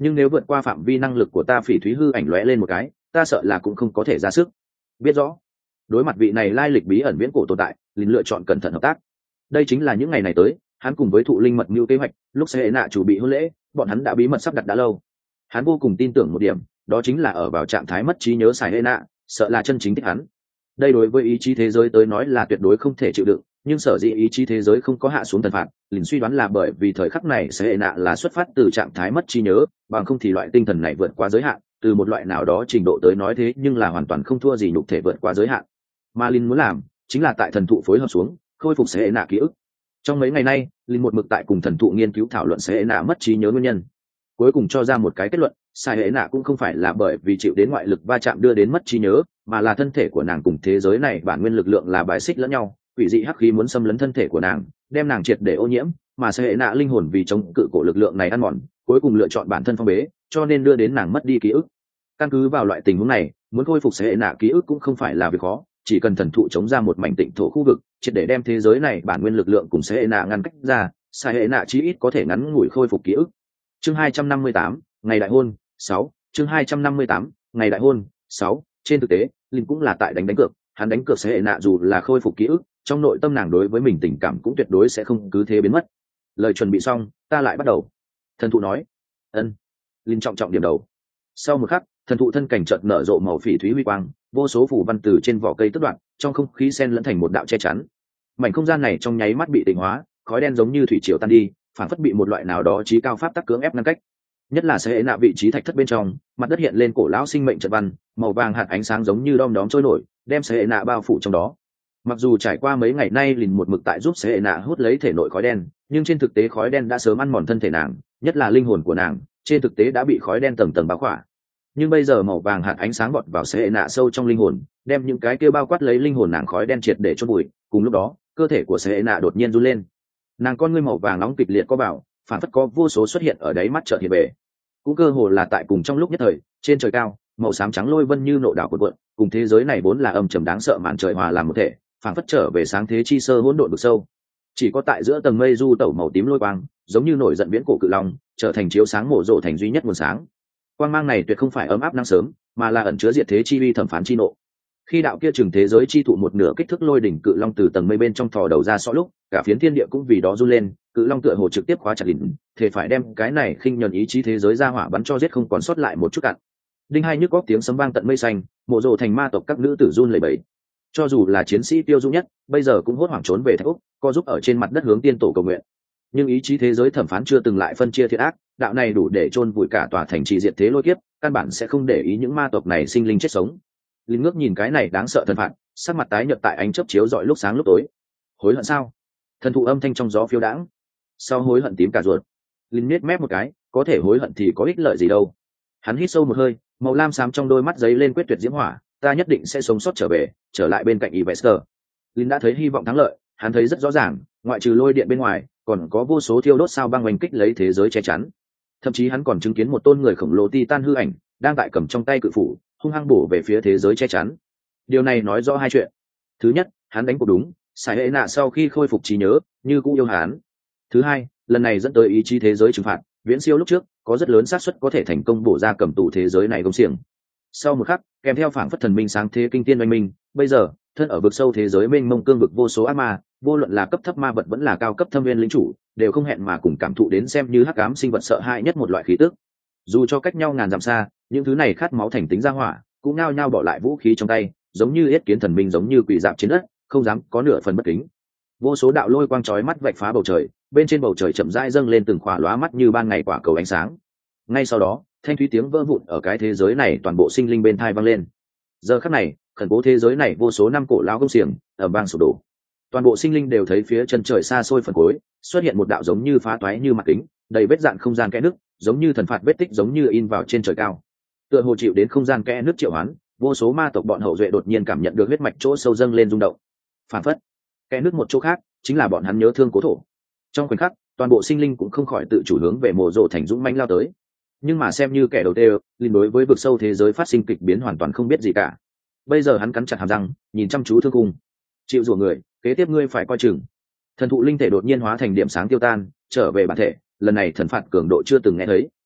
nhưng nếu vượt qua phạm vi năng lực của ta, phỉ thúy hư ảnh lóe lên một cái, ta sợ là cũng không có thể ra sức. Biết rõ, đối mặt vị này lai lịch bí ẩn viễn cổ tồn tại, Lin lựa chọn cẩn thận hợp tác. Đây chính là những ngày này tới, hắn cùng với thụ linh mật mưu kế hoạch, lúc sẽ hệ nạ chủ bị hôn lễ, bọn hắn đã bí mật sắp đặt đã lâu. Hắn vô cùng tin tưởng một điểm, đó chính là ở vào trạng thái mất trí nhớ xài hệ nạ, sợ là chân chính thích hắn. Đây đối với ý chí thế giới tới nói là tuyệt đối không thể chịu đựng, nhưng sở dĩ ý chí thế giới không có hạ xuống thần phạt, Lin suy đoán là bởi vì thời khắc này sẽ hệ nạ là xuất phát từ trạng thái mất trí nhớ, bằng không thì loại tinh thần này vượt quá giới hạn, từ một loại nào đó trình độ tới nói thế nhưng là hoàn toàn không thua gì nhục thể vượt quá giới hạn. Mà Lin muốn làm chính là tại thần thụ phối hợp xuống khôi phục sẽ hệ nạ ký ức. Trong mấy ngày nay, Lin một mực tại cùng thần thụ nghiên cứu thảo luận sẽ hệ nạ mất trí nhớ nguyên nhân, cuối cùng cho ra một cái kết luận: sai hệ nạ cũng không phải là bởi vì chịu đến ngoại lực va chạm đưa đến mất trí nhớ, mà là thân thể của nàng cùng thế giới này bản nguyên lực lượng là bài xích lẫn nhau, quỷ dị hắc khí muốn xâm lấn thân thể của nàng, đem nàng triệt để ô nhiễm, mà sai hệ nạ linh hồn vì chống cự cổ lực lượng này ăn mòn, cuối cùng lựa chọn bản thân phong bế, cho nên đưa đến nàng mất đi ký ức. Căn cứ vào loại tình huống này, muốn khôi phục sai hệ nạ ký ức cũng không phải là việc khó, chỉ cần thần thụ chống ra một mảnh tịnh thổ khu vực, triệt để đem thế giới này bản nguyên lực lượng cùng sai hệ nạ ngăn cách ra, sai hệ nạ chí ít có thể ngắn ngủi khôi phục ký ức. Chương hai trăm năm mươi tám, ngày đại hôn sáu. Chương hai trăm năm mươi tám, ngày đại hôn sáu. Trên thực tế, Linh cũng là tại đánh đánh cược, hắn đánh cược sẽ hệ nạ dù là khôi phục ký ức, trong nội tâm nàng đối với mình tình cảm cũng tuyệt đối sẽ không cứ thế biến mất. Lời chuẩn bị xong, ta lại bắt đầu. Thần thụ nói. Ân. Linh trọng trọng điểm đầu. Sau một khắc, thần thụ thân cảnh chợt nở rộ màu phỉ thúy huy quang, vô số phủ văn từ trên vỏ cây tước đoạn, trong không khí xen lẫn thành một đạo che chắn. Mảnh không gian này trong nháy mắt bị tịnh hóa, khói đen giống như thủy triều tan đi, phản phất bị một loại nào đó trí cao pháp tắc cưỡng ép ngăn cách. Nhất là sẽ hệ nạ vị trí thạch thất bên trong, mặt đất hiện lên cổ lão sinh mệnh trận văn, màu vàng hạt ánh sáng giống như đom đóm trôi nổi, đem sẽ hệ nạ bao phủ trong đó. Mặc dù trải qua mấy ngày nay Lìn một mực tại giúp sẽ hệ nạ hút lấy thể nội khói đen, nhưng trên thực tế khói đen đã sớm ăn mòn thân thể nàng, nhất là linh hồn của nàng, trên thực tế đã bị khói đen tầng tầng bao khỏa. Nhưng bây giờ màu vàng hạt ánh sáng vọt vào sẽ hệ nạ sâu trong linh hồn, đem những cái kia bao quát lấy linh hồn nàng khói đen triệt để chôn bụi. Cùng lúc đó, cơ thể của sẽ hệ nạ đột nhiên run lên, nàng con ngươi màu vàng nóng kịch liệt có bảo, phản phất có vô số xuất hiện ở đáy mắt chợt hiện về. Cũng cơ hồ là tại cùng trong lúc nhất thời, trên trời cao, màu xám trắng lôi vân như nộ đảo cuộn cuộn, cùng thế giới này vốn là âm trầm đáng sợ màn trời hòa làm một thể, phản phất trở về sáng thế chi sơ hỗn độn vực sâu. Chỉ có tại giữa tầng mây du tẩu màu tím lôi quang, giống như nổi giận viễn cổ cự long, trở thành chiếu sáng mổ rộ thành duy nhất nguồn sáng. Quang mang này tuyệt không phải ấm áp nắng sớm, mà là ẩn chứa diệt thế chi uy thẩm phán chi nộ. Khi đạo kia chừng thế giới chi thụ một nửa kích thước lôi đỉnh cự long từ tầng mây bên trong thò đầu ra xõ lúc, cả phiến thiên địa cũng vì đó run lên, cự long tựa hồ trực tiếp khóa chặt đỉnh, thể phải đem cái này khinh nhẫn ý chí thế giới ra hỏa bắn cho giết không còn sót lại một chút cặn. Đinh hai nhức góc tiếng sấm vang tận mây xanh, mộ rộ thành ma tộc các nữ tử run lẩy bẩy. Cho dù là chiến sĩ tiêu dũng nhất, bây giờ cũng hốt hoảng trốn về Thạch Úc, co giúp ở trên mặt đất hướng tiên tổ cầu nguyện. Nhưng ý chí thế giới thẩm phán chưa từng lại phân chia thiện ác, đạo này đủ để chôn vùi cả tòa thành trì diệt thế lôi kiếp, căn bản sẽ không để ý những ma tộc này sinh linh chết sống. Linh ngước nhìn cái này đáng sợ thần phạt, sắc mặt tái nhợt tại ánh chớp chiếu rọi lúc sáng lúc tối. Hối hận sao? Thần thụ âm thanh trong gió phiêu đãng. Sau hối hận tím cả ruột. Linh nhếch mép một cái, có thể hối hận thì có ích lợi gì đâu. Hắn hít sâu một hơi, màu lam xám trong đôi mắt giấy lên quyết tuyệt diễm hỏa, ta nhất định sẽ sống sót trở về, trở lại bên cạnh Ivester. Linh đã thấy hy vọng thắng lợi, hắn thấy rất rõ ràng, ngoại trừ lôi điện bên ngoài, còn có vô số thiêu đốt sao băng oanh kích lấy thế giới che chắn. Thậm chí hắn còn chứng kiến một tôn người khổng lồ titan hư ảnh, đang tại cầm trong tay cự phủ, hung hăng bổ về phía thế giới che chắn. Điều này nói rõ hai chuyện. Thứ nhất, hắn đánh cuộc đúng, Sai hệ nạ sau khi khôi phục trí nhớ, như cũng yêu hắn. Thứ hai, lần này dẫn tới ý chí thế giới trừng phạt, viễn siêu lúc trước, có rất lớn xác suất có thể thành công bổ ra cầm tụ thế giới này công xiềng. Sau một khắc, kèm theo phảng phất thần minh sáng thế kinh tiên oanh minh, bây giờ, thân ở vực sâu thế giới mênh mông cương vực vô số ác ma, vô luận là cấp thấp ma vật vẫn là cao cấp thâm viên lĩnh chủ, đều không hẹn mà cùng cảm thụ đến xem như hắc ám sinh vật sợ hãi nhất một loại khí tức. Dù cho cách nhau ngàn dặm xa, những thứ này khát máu thành tính ra hỏa, cũng nao nhao bỏ lại vũ khí trong tay, giống như yết kiến thần minh giống như quỷ dạp trên đất, không dám có nửa phần bất kính. Vô số đạo lôi quang chói mắt vạch phá bầu trời, bên trên bầu trời chậm rãi dâng lên từng khỏa lóa mắt như ban ngày quả cầu ánh sáng. Ngay sau đó, thanh thúy tiếng vỡ vụn ở cái thế giới này toàn bộ sinh linh bên thai vang lên. Giờ khắc này, khẩn cố thế giới này vô số năm cổ lão công xiềng ở bang sụp đổ. Toàn bộ sinh linh đều thấy phía chân trời xa xôi phần cuối xuất hiện một đạo giống như phá toái như mặt kính, đầy vết dạn không gian kẽ nước, giống như thần phạt vết tích giống như in vào trên trời cao. Tựa hồ chịu đến không gian kẽ nước triệu hoán, vô số ma tộc bọn hậu duệ đột nhiên cảm nhận được huyết mạch chỗ sâu dâng lên rung động. Phản phất, kẽ nước một chỗ khác chính là bọn hắn nhớ thương cố thổ. Trong khoảnh khắc, toàn bộ sinh linh cũng không khỏi tự chủ hướng về mộ rộ thành dũng mãnh lao tới. Nhưng mà xem như kẻ đầu tiên, linh đối với vực sâu thế giới phát sinh kịch biến hoàn toàn không biết gì cả. Bây giờ hắn cắn chặt hàm răng, nhìn chăm chú thương cung. Chịu rủa người, kế tiếp ngươi phải coi chừng. Thần thụ linh thể đột nhiên hóa thành điểm sáng tiêu tan, trở về bản thể, lần này thần phạt cường độ chưa từng nghe thấy,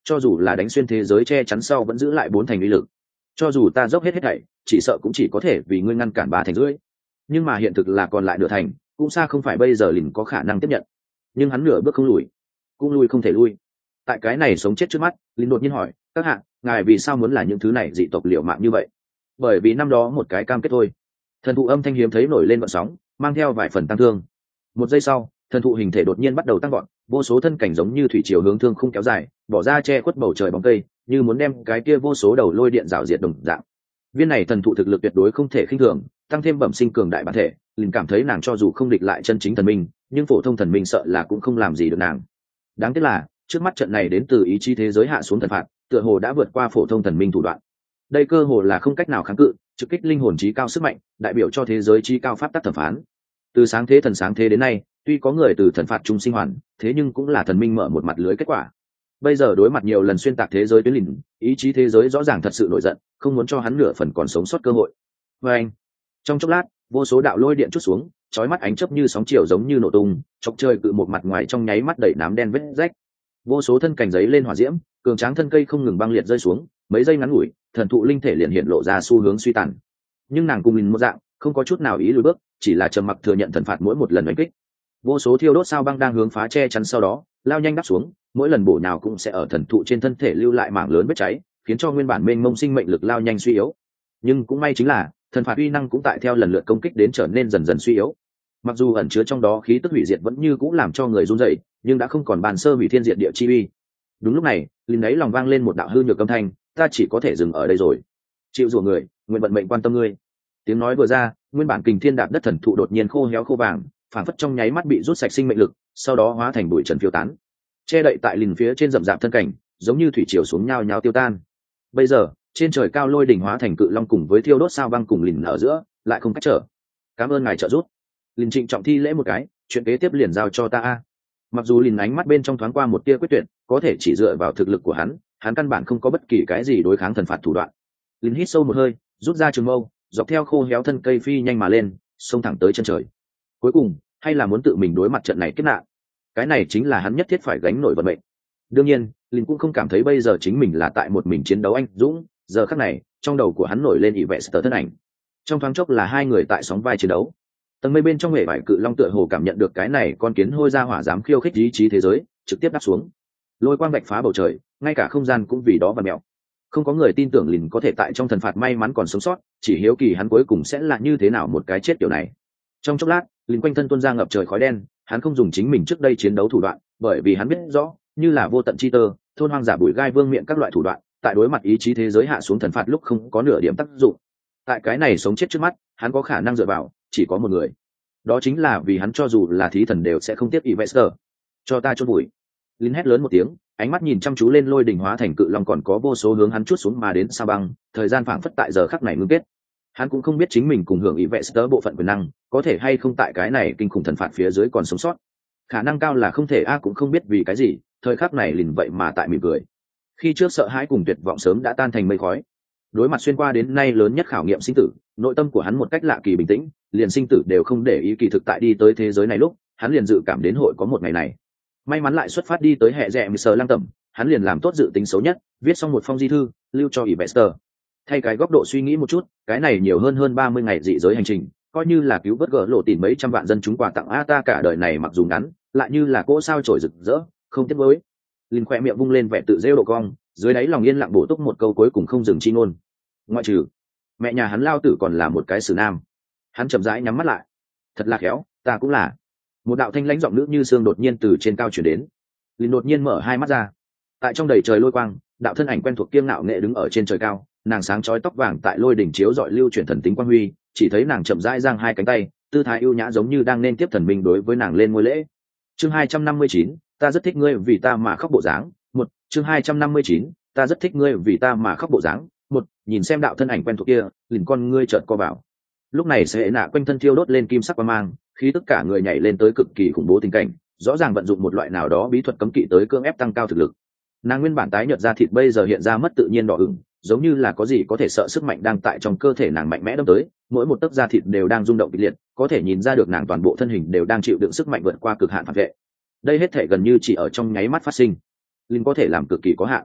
cho dù là đánh xuyên thế giới che chắn sau vẫn giữ lại bốn thành uy lực. Cho dù ta dốc hết hết thảy, chỉ sợ cũng chỉ có thể vì ngươi ngăn cản ba thành rưỡi. Nhưng mà hiện thực là còn lại nửa thành, cũng xa không phải bây giờ liền có khả năng tiếp nhận. Nhưng hắn nửa bước không lùi, cũng lui không thể lui. Tại cái này sống chết trước mắt, Linh đột nhiên hỏi, các hạ, ngài vì sao muốn là những thứ này dị tộc liều mạng như vậy? Bởi vì năm đó một cái cam kết thôi. Thần thụ âm thanh hiếm thấy nổi lên gợn sóng, mang theo vài phần tăng thương. Một giây sau, thần thụ hình thể đột nhiên bắt đầu tăng gọn, vô số thân cảnh giống như thủy triều hướng thương không kéo dài, bỏ ra che khuất bầu trời bóng cây, như muốn đem cái kia vô số đầu lôi điện rào diệt đồng dạng. Viên này thần thụ thực lực tuyệt đối không thể khinh thường, tăng thêm bẩm sinh cường đại bản thể, Linh cảm thấy nàng cho dù không địch lại chân chính thần minh, nhưng phổ thông thần minh sợ là cũng không làm gì được nàng. Đáng tiếc là, trước mắt trận này đến từ ý chí thế giới hạ xuống thần phạt, tựa hồ đã vượt qua phổ thông thần minh thủ đoạn. Đây cơ hồ là không cách nào kháng cự, trực kích linh hồn trí cao sức mạnh, đại biểu cho thế giới trí cao pháp tắc thẩm phán. Từ sáng thế thần sáng thế đến nay, tuy có người từ thần phạt trung sinh hoàn, thế nhưng cũng là thần minh mở một mặt lưới kết quả. Bây giờ đối mặt nhiều lần xuyên tạc thế giới tuyến lìn, ý chí thế giới rõ ràng thật sự nổi giận, không muốn cho hắn nửa phần còn sống sót cơ hội. Và anh, trong chốc lát, vô số đạo lôi điện chút xuống, chói mắt ánh chớp như sóng chiều giống như nổ tung, chọc trời cự một mặt ngoài trong nháy mắt đầy nám đen vết rách. Vô số thân cành giấy lên hỏa diễm, cường tráng thân cây không ngừng băng liệt rơi xuống, mấy giây ngắn ngủi, thần thụ linh thể liền hiện lộ ra xu hướng suy tàn. Nhưng nàng cùng mình một dạng, không có chút nào ý lùi bước, chỉ là trầm mặc thừa nhận thần phạt mỗi một lần đánh kích. Vô số thiêu đốt sao băng đang hướng phá che chắn sau đó, lao nhanh đáp xuống, mỗi lần bổ nào cũng sẽ ở thần thụ trên thân thể lưu lại mảng lớn vết cháy, khiến cho nguyên bản mênh mông sinh mệnh lực lao nhanh suy yếu. Nhưng cũng may chính là, thần phạt uy năng cũng tại theo lần lượt công kích đến trở nên dần dần suy yếu. Mặc dù ẩn chứa trong đó khí tức hủy diệt vẫn như cũng làm cho người run rẩy, nhưng đã không còn bàn sơ hủy thiên diệt địa chi uy. Đúng lúc này, linh ấy lòng vang lên một đạo hư nhược âm thanh, ta chỉ có thể dừng ở đây rồi. Chịu rủa người, nguyện vận mệnh quan tâm ngươi. Tiếng nói vừa ra, nguyên bản kình thiên đạp đất thần thụ đột nhiên khô héo khô vàng, phản phất trong nháy mắt bị rút sạch sinh mệnh lực, sau đó hóa thành bụi trần phiêu tán, che đậy tại lìn phía trên rậm rạp thân cảnh, giống như thủy triều xuống nhao nhao tiêu tan. Bây giờ, trên trời cao lôi đỉnh hóa thành cự long cùng với thiêu đốt sao băng cùng lìn ở giữa, lại không cách trở. Cảm ơn ngài trợ giúp. Lìn trịnh trọng thi lễ một cái, chuyện kế tiếp liền giao cho ta a. Mặc dù lìn ánh mắt bên trong thoáng qua một tia quyết tuyệt, có thể chỉ dựa vào thực lực của hắn, hắn căn bản không có bất kỳ cái gì đối kháng thần phạt thủ đoạn. Lìn hít sâu một hơi, rút ra trường mâu, dọc theo khô héo thân cây phi nhanh mà lên, xông thẳng tới chân trời. Cuối cùng, hay là muốn tự mình đối mặt trận này kết nạn. Cái này chính là hắn nhất thiết phải gánh nổi vận mệnh. Đương nhiên, Lìn cũng không cảm thấy bây giờ chính mình là tại một mình chiến đấu anh dũng, giờ khắc này, trong đầu của hắn nổi lên Yvette thân ảnh. Trong thoáng chốc là hai người tại sóng vai chiến đấu. Tầng mây bên trong hệ vải cự long tựa hồ cảm nhận được cái này con kiến hôi ra hỏa dám khiêu khích ý chí thế giới, trực tiếp đáp xuống. Lôi quang vạch phá bầu trời, ngay cả không gian cũng vì đó vặn mèo. Không có người tin tưởng Lìn có thể tại trong thần phạt may mắn còn sống sót, chỉ hiếu kỳ hắn cuối cùng sẽ là như thế nào một cái chết kiểu này. Trong chốc lát, Lìn quanh thân tuôn ra ngập trời khói đen, hắn không dùng chính mình trước đây chiến đấu thủ đoạn, bởi vì hắn biết rõ, như là vô tận chi tơ, thôn hoang giả bụi gai vương miệng các loại thủ đoạn, tại đối mặt ý chí thế giới hạ xuống thần phạt lúc không có nửa điểm tác dụng. Tại cái này sống chết trước mắt, hắn có khả năng dựa vào, chỉ có một người. Đó chính là vì hắn cho dù là thí thần đều sẽ không tiếp Yvette. Cho ta chôn bụi. Lìn hét lớn một tiếng, ánh mắt nhìn chăm chú lên lôi đỉnh hóa thành cự long còn có vô số hướng hắn chuốt xuống mà đến sao băng, thời gian phảng phất tại giờ khắc này ngưng kết. Hắn cũng không biết chính mình cùng hưởng Yvette bộ phận quyền năng, có thể hay không tại cái này kinh khủng thần phạt phía dưới còn sống sót. Khả năng cao là không thể a cũng không biết vì cái gì, thời khắc này Lìn vậy mà tại mỉm cười. Khi trước sợ hãi cùng tuyệt vọng sớm đã tan thành mây khói. Đối mặt xuyên qua đến nay lớn nhất khảo nghiệm sinh tử, nội tâm của hắn một cách lạ kỳ bình tĩnh, liền sinh tử đều không để ý kỳ thực tại đi tới thế giới này lúc, hắn liền dự cảm đến hội có một ngày này. May mắn lại xuất phát đi tới hệ rẽ mười sờ lang tẩm, hắn liền làm tốt dự tính xấu nhất, viết xong một phong di thư, lưu cho Yvette. Thay cái góc độ suy nghĩ một chút, cái này nhiều hơn hơn ba mươi ngày dị giới hành trình, coi như là cứu vớt gỡ lộ tìm mấy trăm vạn dân chúng quà tặng a ta cả đời này mặc dù ngắn, lại như là cỗ sao trổi rực rỡ, không tiếc với. Lìn khoe miệng vung lên vẻ tự rêu độ cong, dưới đáy lòng yên lặng bổ túc một câu cuối cùng không dừng chi ngôn. Ngoại trừ mẹ nhà hắn lao tử còn là một cái xử nam. Hắn chậm rãi nhắm mắt lại. Thật là khéo, ta cũng là. Một đạo thanh lãnh giọng nữ như sương đột nhiên từ trên cao chuyển đến. Lìn đột nhiên mở hai mắt ra. Tại trong đầy trời lôi quang, đạo thân ảnh quen thuộc kiêng ngạo nghệ đứng ở trên trời cao, nàng sáng chói tóc vàng tại lôi đỉnh chiếu dọi lưu chuyển thần tính quang huy, chỉ thấy nàng chậm rãi giang hai cánh tay, tư thái ưu nhã giống như đang nên tiếp thần minh đối với nàng lên ngôi lễ. Chương hai trăm năm mươi chín, ta rất thích ngươi vì ta mà khóc bộ dáng. Một, chương hai trăm năm mươi chín, ta rất thích ngươi vì ta mà khóc bộ dáng. Một, nhìn xem đạo thân ảnh quen thuộc kia, Lìn con ngươi chợt co vào. Lúc này sẽ nạ quanh thân thiêu đốt lên kim sắc quang mang, khí tất cả người nhảy lên tới cực kỳ khủng bố tình cảnh, rõ ràng vận dụng một loại nào đó bí thuật cấm kỵ tới cưỡng ép tăng cao thực lực. Nàng nguyên bản tái nhợt da thịt bây giờ hiện ra mất tự nhiên đỏ ửng, giống như là có gì có thể sợ sức mạnh đang tại trong cơ thể nàng mạnh mẽ đâm tới, mỗi một tấc da thịt đều đang rung động kịch liệt, có thể nhìn ra được nàng toàn bộ thân hình đều đang chịu đựng sức mạnh vượt qua cực hạn phản vệ. Đây hết thể gần như chỉ ở trong nháy mắt phát sinh. Linh có thể làm cực kỳ có hạn.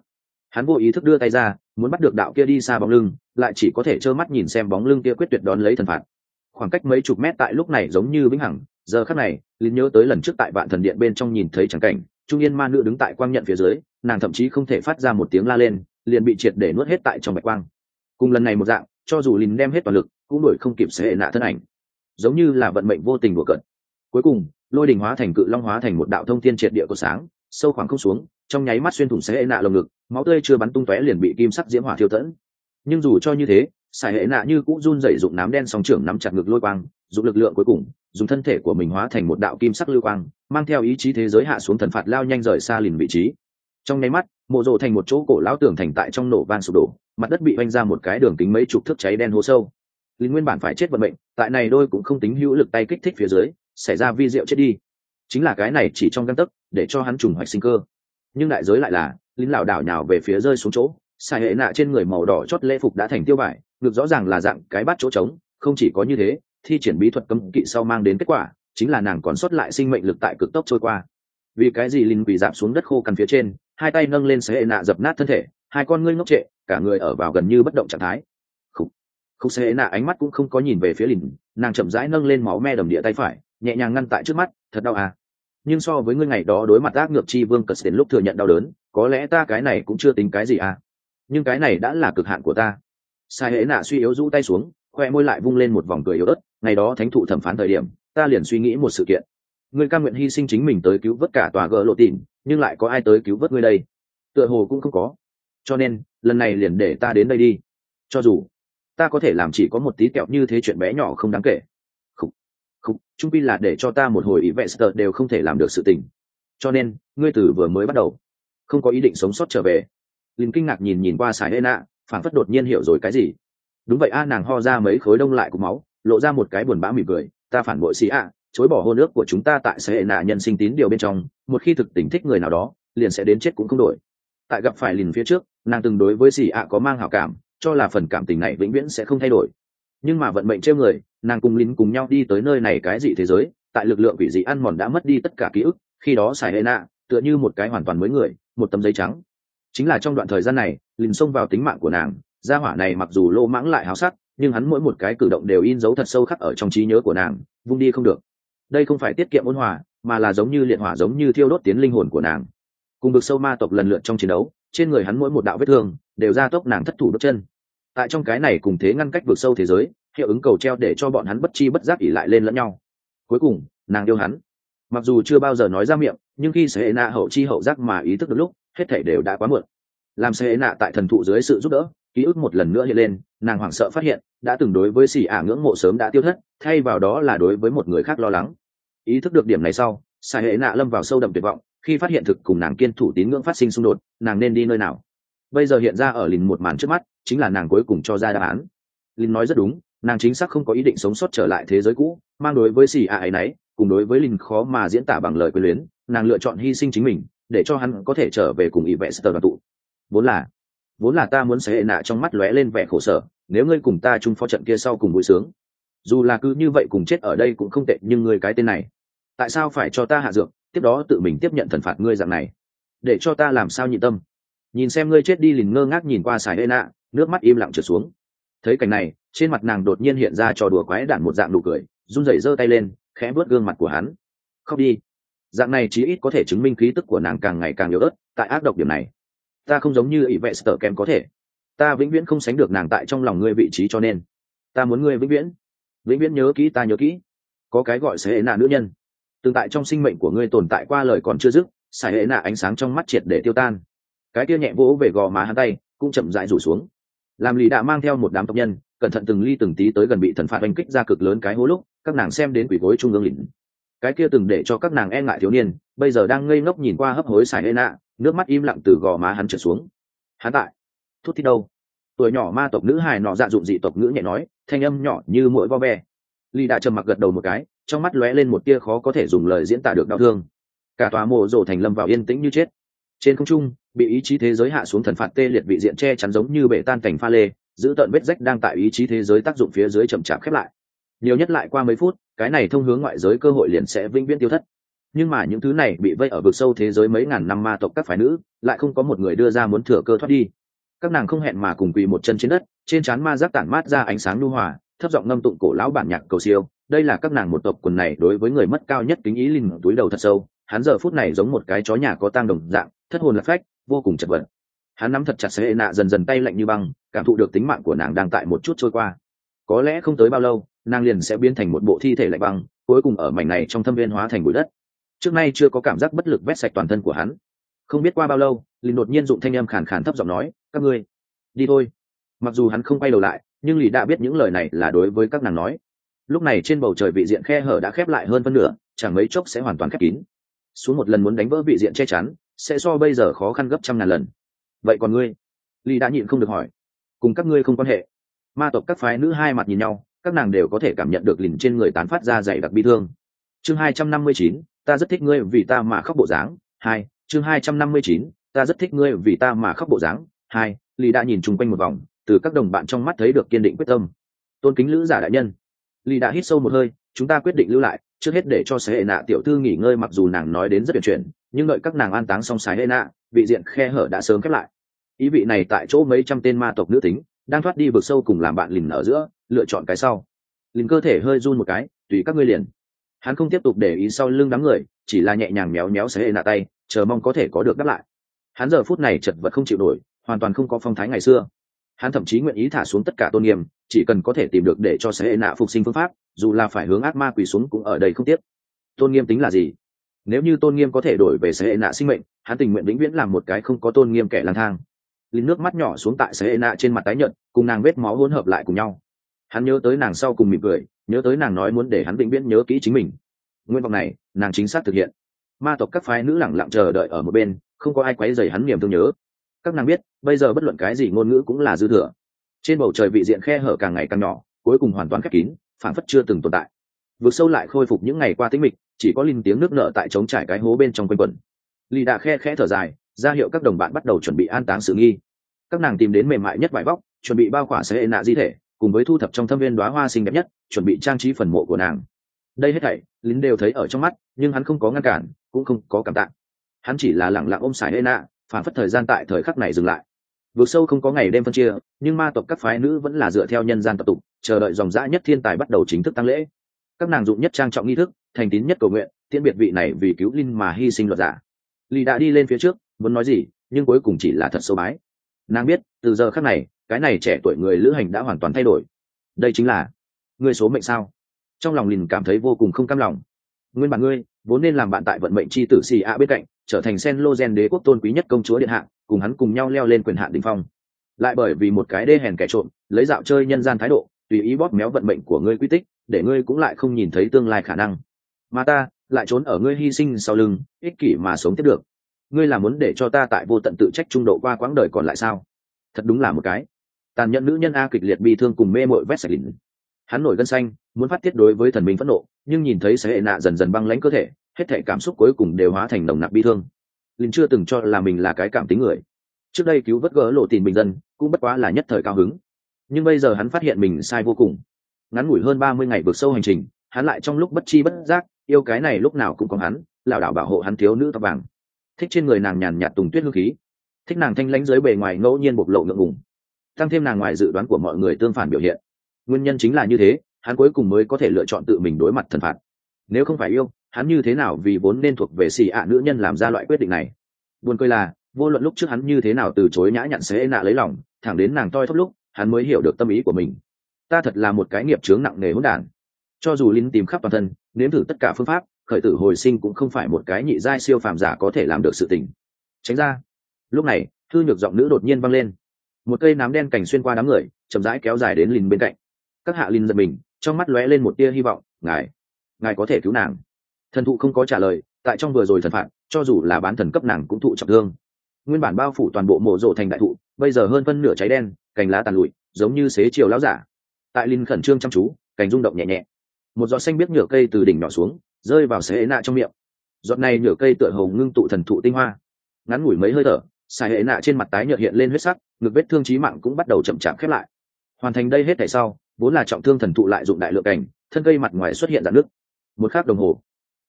Hắn vô ý thức đưa tay ra muốn bắt được đạo kia đi xa bóng lưng, lại chỉ có thể trơ mắt nhìn xem bóng lưng kia quyết tuyệt đón lấy thần phạt. Khoảng cách mấy chục mét tại lúc này giống như vĩnh hằng. Giờ khắc này lính nhớ tới lần trước tại vạn thần điện bên trong nhìn thấy trắng cảnh, trung yên ma nữ đứng tại quang nhận phía dưới, nàng thậm chí không thể phát ra một tiếng la lên, liền bị triệt để nuốt hết tại trong bạch quang. Cùng lần này một dạng, cho dù lính đem hết toàn lực cũng đuổi không kịp sẽ hệ nạ thân ảnh, giống như là vận mệnh vô tình đùa cợt. Cuối cùng lôi đình hóa thành cự long, hóa thành một đạo thông thiên triệt địa của sáng, sâu khoảng không xuống, trong nháy mắt xuyên thủng sẽ hệ nạ lồng ngực, máu tươi chưa bắn tung tóe liền bị kim sắc diễm hỏa thiêu tẫn. Nhưng dù cho như thế, sải hệ nạ như cũng run rẩy, dụng nám đen song trưởng nắm chặt ngực lôi quang, dụng lực lượng cuối cùng, dùng thân thể của mình hóa thành một đạo kim sắc lưu quang, mang theo ý chí thế giới hạ xuống thần phạt, lao nhanh rời xa lìn vị trí. Trong nháy mắt, mộ rộ thành một chỗ cổ lão tường thành tại trong nổ vang sụp đổ, mặt đất bị vanh ra một cái đường kính mấy chục thước cháy đen hố sâu. Lìn nguyên bản phải chết vận mệnh, tại này đôi cũng không tính hữu lực tay kích thích phía dưới, xảy ra vi diệu chết đi. Chính là cái này chỉ trong gang tấc, để cho hắn trùng hoạch sinh cơ. Nhưng đại giới lại là, lính lảo đảo nhào về phía rơi xuống chỗ, xài hệ nạ trên người màu đỏ chót lễ phục đã thành tiêu vải, ngực rõ ràng là dạng cái bát chỗ trống. Không chỉ có như thế, thi triển bí thuật cấm kỵ sau mang đến kết quả chính là nàng còn sót lại sinh mệnh lực tại cực tốc trôi qua. Vì cái gì lính quỳ dạp xuống đất khô cằn phía trên, hai tay nâng lên xài hệ nạ dập nát thân thể, hai con ngươi ngốc trệ, cả người ở vào gần như bất động trạng thái. Khúc khúc xài hệ nạ ánh mắt cũng không có nhìn về phía lính, nàng chậm rãi nâng lên máu me đầm địa tay phải, nhẹ nhàng ngăn tại trước mắt. Thật đau à? Nhưng so với ngươi ngày đó đối mặt ác ngược chi vương cất đến lúc thừa nhận đau đớn, có lẽ ta cái này cũng chưa tính cái gì à? Nhưng cái này đã là cực hạn của ta. Sai hễ nạ suy yếu rũ tay xuống, khoe môi lại vung lên một vòng cười yếu ớt. Ngày đó thánh thụ thẩm phán thời điểm, ta liền suy nghĩ một sự kiện. Ngươi cam nguyện hy sinh chính mình tới cứu vớt cả tòa gỡ lộ tỉn, nhưng lại có ai tới cứu vớt ngươi đây? Tựa hồ cũng không có. Cho nên lần này liền để ta đến đây đi. Cho dù ta có thể làm chỉ có một tí kẹo như thế, chuyện bé nhỏ không đáng kể. Khúc khúc trung pi là để cho ta một hồi ý vệ sờ đều không thể làm được sự tình. Cho nên ngươi từ vừa mới bắt đầu không có ý định sống sót trở về. Linh kinh ngạc nhìn nhìn qua Sải Hệ Nạ, phản phất đột nhiên hiểu rồi cái gì. Đúng vậy a, nàng ho ra mấy khối đông lại cục máu, lộ ra một cái buồn bã mỉm cười. Ta phản bội xì a, chối bỏ hôn ước của chúng ta tại Sải Hệ Nạ nhân sinh tín điều bên trong, một khi thực tình thích người nào đó, liền sẽ đến chết cũng không đổi. Tại gặp phải Lìn phía trước, nàng từng đối với xì a có mang hảo cảm, cho là phần cảm tình này vĩnh viễn sẽ không thay đổi. Nhưng mà vận mệnh trêu người, nàng cùng Lìn cùng nhau đi tới nơi này cái dị thế giới, tại lực lượng quỷ dị ăn mòn đã mất đi tất cả ký ức. Khi đó Sải Hệ Nạ tựa như một cái hoàn toàn mới người, một tấm giấy trắng. Chính là trong đoạn thời gian này, Lìn xông vào tính mạng của nàng. Gia hỏa này mặc dù lô mãng lại háo sắc, nhưng hắn mỗi một cái cử động đều in dấu thật sâu khắc ở trong trí nhớ của nàng, vung đi không được. Đây không phải tiết kiệm ôn hòa, mà là giống như liệt hỏa, giống như thiêu đốt tiến linh hồn của nàng. Cùng vực sâu ma tộc lần lượt trong chiến đấu, trên người hắn mỗi một đạo vết thương đều gia tốc nàng thất thủ bước chân. Tại trong cái này cùng thế ngăn cách vực sâu thế giới, hiệu ứng cầu treo để cho bọn hắn bất chi bất giác ỉ lại lên lẫn nhau. Cuối cùng nàng yêu hắn, mặc dù chưa bao giờ nói ra miệng, nhưng khi Sải Hệ Nạ hậu chi hậu giác mà ý thức được lúc, hết thảy đều đã quá muộn. Làm Sải Hệ Nạ tại thần thụ dưới sự giúp đỡ, ký ức một lần nữa hiện lên, nàng hoảng sợ phát hiện đã từng đối với xì ả ngưỡng mộ sớm đã tiêu thất, thay vào đó là đối với một người khác lo lắng. Ý thức được điểm này sau, Sải Hệ Nạ lâm vào sâu đậm tuyệt vọng. Khi phát hiện thực cùng nàng kiên thủ tín ngưỡng phát sinh xung đột, nàng nên đi nơi nào? Bây giờ hiện ra ở Lìn một màn trước mắt, chính là nàng cuối cùng cho ra đáp án. Lìn nói rất đúng, nàng chính xác không có ý định sống sót trở lại thế giới cũ, mang đối với xì ả ấy nấy, cùng đối với Lìn khó mà diễn tả bằng lời quyến luyến. Nàng lựa chọn hy sinh chính mình, để cho hắn có thể trở về cùng Yvette đoàn tụ. Vốn là, vốn là ta muốn Sải Hệ Nạ trong mắt lóe lên vẻ khổ sở. Nếu ngươi cùng ta chung phó trận kia sau cùng vui sướng, dù là cứ như vậy cùng chết ở đây cũng không tệ, nhưng ngươi cái tên này, tại sao phải cho ta hạ dược, tiếp đó tự mình tiếp nhận thần phạt ngươi dạng này, để cho ta làm sao nhịn tâm? Nhìn xem ngươi chết đi. Lìn ngơ ngác nhìn qua Sải Hệ Nạ, nước mắt im lặng trượt xuống. Thấy cảnh này, trên mặt nàng đột nhiên hiện ra trò đùa quái đản một dạng nụ cười, run rẩy giơ tay lên, khẽ vuốt gương mặt của hắn. Khóc đi. Dạng này chí ít có thể chứng minh khí tức của nàng càng ngày càng yếu ớt. Tại ác độc điểm này, ta không giống như Yvette kém có thể, ta vĩnh viễn không sánh được nàng tại trong lòng ngươi vị trí, cho nên ta muốn ngươi vĩnh viễn vĩnh viễn nhớ kỹ ta, nhớ kỹ có cái gọi Sải Hệ Nạ nữ nhân từng tại trong sinh mệnh của ngươi tồn tại qua. Lời còn chưa dứt, Sải Hệ Nạ ánh sáng trong mắt triệt để tiêu tan, cái kia nhẹ vỗ về gò má hắn tay cũng chậm rãi rủ xuống. Làm Lý đã mang theo một đám tộc nhân cẩn thận từng ly từng tí tới gần bị thần phạt oanh kích ra cực lớn cái hố lúc, các nàng xem đến quỷ gối trung ương Lìn, cái kia từng để cho các nàng e ngại thiếu niên, bây giờ đang ngây ngốc nhìn qua hấp hối Sải Hệ Nạ, nước mắt im lặng từ gò má hắn trượt xuống. Hắn tại thút thít đâu? Tuổi nhỏ ma tộc nữ hài nọ dạ dụng dị tộc ngữ nhẹ nói, thanh âm nhỏ như muỗi vo ve. Lý đã trầm mặc gật đầu một cái, trong mắt lóe lên một tia khó có thể dùng lời diễn tả được đau thương. Cả tòa mộ rồ thành lâm vào yên tĩnh như chết. Trên không trung, bị ý chí thế giới hạ xuống thần phạt tê liệt vị diện che chắn giống như bể tan cảnh pha lê, giữ tận vết rách đang tại ý chí thế giới tác dụng phía dưới chậm chạp khép lại. Nhiều nhất lại qua mấy phút, cái này thông hướng ngoại giới cơ hội liền sẽ vĩnh viễn tiêu thất. nhưng mà những thứ này bị vây ở vực sâu thế giới mấy ngàn năm ma tộc các phái nữ lại không có một người đưa ra muốn thừa cơ thoát đi. Các nàng không hẹn mà cùng quỳ một chân trên đất, trên trán ma giác tản mát ra ánh sáng nhu hòa, thấp giọng ngâm tụng cổ lão bản nhạc cầu siêu. Đây là các nàng một tộc quần này đối với người mất cao nhất kính ý, lìn túi đầu thật sâu. Hắn giờ phút này giống một cái chó nhà có tang đồng dạng, thất hồn lạc phách, vô cùng chật vật. Hắn nắm thật chặt Sẽ Nạ, dần dần tay lạnh như băng, cảm thụ được tính mạng của nàng đang tại một chút trôi qua. Có lẽ không tới bao lâu, nàng liền sẽ biến thành một bộ thi thể lạnh băng, cuối cùng ở mảnh này trong thâm viên hóa thành bụi đất. Trước nay chưa có cảm giác bất lực vét sạch toàn thân của hắn. Không biết qua bao lâu, lìn đột nhiên dụng thanh âm khàn khàn thấp giọng nói, các ngươi đi thôi. Mặc dù hắn không quay đầu lại, nhưng lì đã biết những lời này là đối với các nàng nói. Lúc này trên bầu trời vị diện khe hở đã khép lại hơn phân nửa, chẳng mấy chốc sẽ hoàn toàn khép kín. Xuống một lần muốn đánh vỡ vị diện che chắn sẽ so bây giờ khó khăn gấp trăm ngàn lần. Vậy còn ngươi? Lì đã nhịn không được hỏi. Cùng các ngươi không quan hệ. Ma tộc các phái nữ hai mặt nhìn nhau, các nàng đều có thể cảm nhận được lìn trên người tán phát ra dày đặc bi thương. Chương hai trăm năm mươi chín, ta rất thích ngươi vì ta mà khóc bộ dáng. Hai. Chương hai trăm năm mươi chín, ta rất thích ngươi vì ta mà khóc bộ dáng. Hai. Lì đã nhìn chung quanh một vòng, từ các đồng bạn trong mắt thấy được kiên định quyết tâm. Tôn kính lữ giả đại nhân. Lì đã hít sâu một hơi, chúng ta quyết định lưu lại, trước hết để cho Sẽ Hệ Nạ tiểu thư nghỉ ngơi. Mặc dù nàng nói đến rất tuyệt chuyển, nhưng đợi các nàng an táng xong Sẽ Hệ Nạ, vị diện khe hở đã sớm khép lại. Ý vị này tại chỗ mấy trăm tên ma tộc nữ tính đang thoát đi vực sâu cùng làm bạn lìn ở giữa, lựa chọn cái sau. Lìn cơ thể hơi run một cái, tùy các ngươi liền. Hắn không tiếp tục để ý sau lưng đám người, chỉ là nhẹ nhàng méo méo Sẽ Hệ Nạ tay, chờ mong có thể có được đáp lại. Hắn giờ phút này chật vật không chịu nổi, hoàn toàn không có phong thái ngày xưa. Hắn thậm chí nguyện ý thả xuống tất cả tôn nghiêm, chỉ cần có thể tìm được để cho Sẽ Hệ Nạ phục sinh phương pháp, dù là phải hướng ác ma quỳ xuống cũng ở đây không tiếc. Tôn nghiêm tính là gì? Nếu như tôn nghiêm có thể đổi về Sẽ Hệ Nạ sinh mệnh, hắn tình nguyện vĩnh viễn làm một cái không có tôn nghiêm kẻ lang thang. Linh nước mắt nhỏ xuống tại Sẽ Hệ Nạ trên mặt tái nhợt, cùng nàng vết máu hỗn hợp lại cùng nhau. Hắn nhớ tới nàng sau cùng mỉm cười, nhớ tới nàng nói muốn để hắn vĩnh viễn nhớ kỹ chính mình. Nguyện vọng này, nàng chính xác thực hiện. Ma tộc các phái nữ lẳng lặng chờ đợi ở một bên, không có ai quấy rầy hắn niềm thương nhớ. Các nàng biết, bây giờ bất luận cái gì ngôn ngữ cũng là dư thừa. Trên bầu trời vị diện khe hở càng ngày càng nhỏ, cuối cùng hoàn toàn khép kín, phản phất chưa từng tồn tại. Vực sâu lại khôi phục những ngày qua tĩnh mịch, chỉ có linh tiếng nước nở tại trống trải cái hố bên trong quanh quẩn. Lì đã khe khẽ thở dài, ra hiệu các đồng bạn bắt đầu chuẩn bị an táng sự nghi. Các nàng tìm đến mềm mại nhất vải vóc, chuẩn bị bao khỏa Sẽ Hệ Nạ di thể, cùng với thu thập trong thâm viên đóa hoa xinh đẹp nhất, chuẩn bị trang trí phần mộ của nàng. Đây hết thảy lính đều thấy ở trong mắt, nhưng hắn không có ngăn cản, cũng không có cảm tạ. Hắn chỉ là lặng lặng ôm Sẽ Hệ Nạ, phản phất thời gian tại thời khắc này dừng lại. Vực sâu không có ngày đêm phân chia, nhưng ma tộc các phái nữ vẫn là dựa theo nhân gian tập tục, chờ đợi dòng dã nhất thiên tài bắt đầu chính thức tăng lễ. Các nàng dụng nhất trang trọng nghi thức, thành tín nhất cầu nguyện, tiễn biệt vị này vì cứu linh mà hy sinh luật giả. Lý đã đi lên phía trước, muốn nói gì, nhưng cuối cùng chỉ là thật sâu bái. Nàng biết, từ giờ khắc này, cái này trẻ tuổi người lữ hành đã hoàn toàn thay đổi. Đây chính là ngươi số mệnh sao? Trong lòng Lìn cảm thấy vô cùng không cam lòng. Nguyên bản ngươi vốn nên làm bạn tại vận mệnh chi tử xì a bên cạnh, trở thành sen lô gen đế quốc tôn quý nhất công chúa điện hạ, cùng hắn cùng nhau leo lên quyền hạn đỉnh phong. Lại bởi vì một cái đê hèn kẻ trộm, lấy dạo chơi nhân gian thái độ, tùy ý bóp méo vận mệnh của ngươi quy tích, để ngươi cũng lại không nhìn thấy tương lai khả năng. Mà ta lại trốn ở ngươi hy sinh sau lưng, ích kỷ mà sống tiếp được. Ngươi là muốn để cho ta tại vô tận tự trách trung độ qua quãng đời còn lại sao? Thật đúng là một cái tàn nhẫn nữ nhân a. Kịch liệt bi thương cùng mê mội vét sạch lìn. Hắn nổi gân xanh, muốn phát tiết đối với thần minh phẫn nộ, nhưng nhìn thấy Sẽ Hệ Nạ dần dần băng lãnh cơ thể, hết thảy cảm xúc cuối cùng đều hóa thành nồng nặc bi thương. Lìn chưa từng cho là mình là cái cảm tính người. Trước đây cứu vớt gỡ lộ tìm bình dân cũng bất quá là nhất thời cao hứng, nhưng bây giờ hắn phát hiện mình sai vô cùng. Ngắn ngủi hơn ba mươi ngày vượt sâu hành trình, hắn lại trong lúc bất chi bất giác yêu cái này lúc nào cũng có hắn, lảo đảo bảo hộ hắn thiếu nữ tóc vàng. Thích trên người nàng nhàn nhạt tùng tuyết hương khí, thích nàng thanh lãnh dưới bề ngoài ngẫu nhiên bộc lộ ngượng ngùng, tăng thêm nàng ngoài dự đoán của mọi người tương phản biểu hiện. Nguyên nhân chính là như thế, hắn cuối cùng mới có thể lựa chọn tự mình đối mặt thần phạt. Nếu không phải yêu, hắn như thế nào vì vốn nên thuộc về xì ạ nữ nhân làm ra loại quyết định này. Buồn cười là, vô luận lúc trước hắn như thế nào từ chối nhã nhặn Sẽ Hệ Nạ lấy lòng, thẳng đến nàng toi thóp lúc, hắn mới hiểu được tâm ý của mình. Ta thật là một cái nghiệp chướng nặng nề hỗn đản. Cho dù Linh tìm khắp toàn thân, nếm thử tất cả phương pháp, khởi tử hồi sinh cũng không phải một cái nhị giai siêu phàm giả có thể làm được sự tình. Tránh ra. Lúc này, thư nhược giọng nữ đột nhiên vang lên. Một cây nám đen cành xuyên qua đám người, chậm rãi kéo dài đến Linh bên cạnh. Các hạ Linh giật mình, trong mắt lóe lên một tia hy vọng. Ngài, ngài có thể cứu nàng. Thần thụ không có trả lời, tại trong vừa rồi thần phạt, cho dù là bán thần cấp nàng cũng thụ trọng thương. Nguyên bản bao phủ toàn bộ mộ rộ thành đại thụ, bây giờ hơn phân nửa cháy đen, cành lá tàn lụi, giống như xế chiều lão giả. Tại Linh khẩn trương chăm chú, cành rung động nhẹ nhẹ. Một giọt xanh biếc nhựa cây từ đỉnh nhỏ xuống, rơi vào Sẽ Hệ Nạ trong miệng. Giọt này nhựa cây tựa hồ ngưng tụ thần thụ tinh hoa. Ngắn ngủi mấy hơi thở, Sẽ Hệ Nạ trên mặt tái nhợt hiện lên huyết sắc, ngực vết thương chí mạng cũng bắt đầu chậm chạp khép lại. Hoàn thành đây hết thảy sau, vốn là trọng thương thần thụ lại dụng đại lượng cảnh, thân cây mặt ngoài xuất hiện rạn nứt. Một khắc đồng hồ,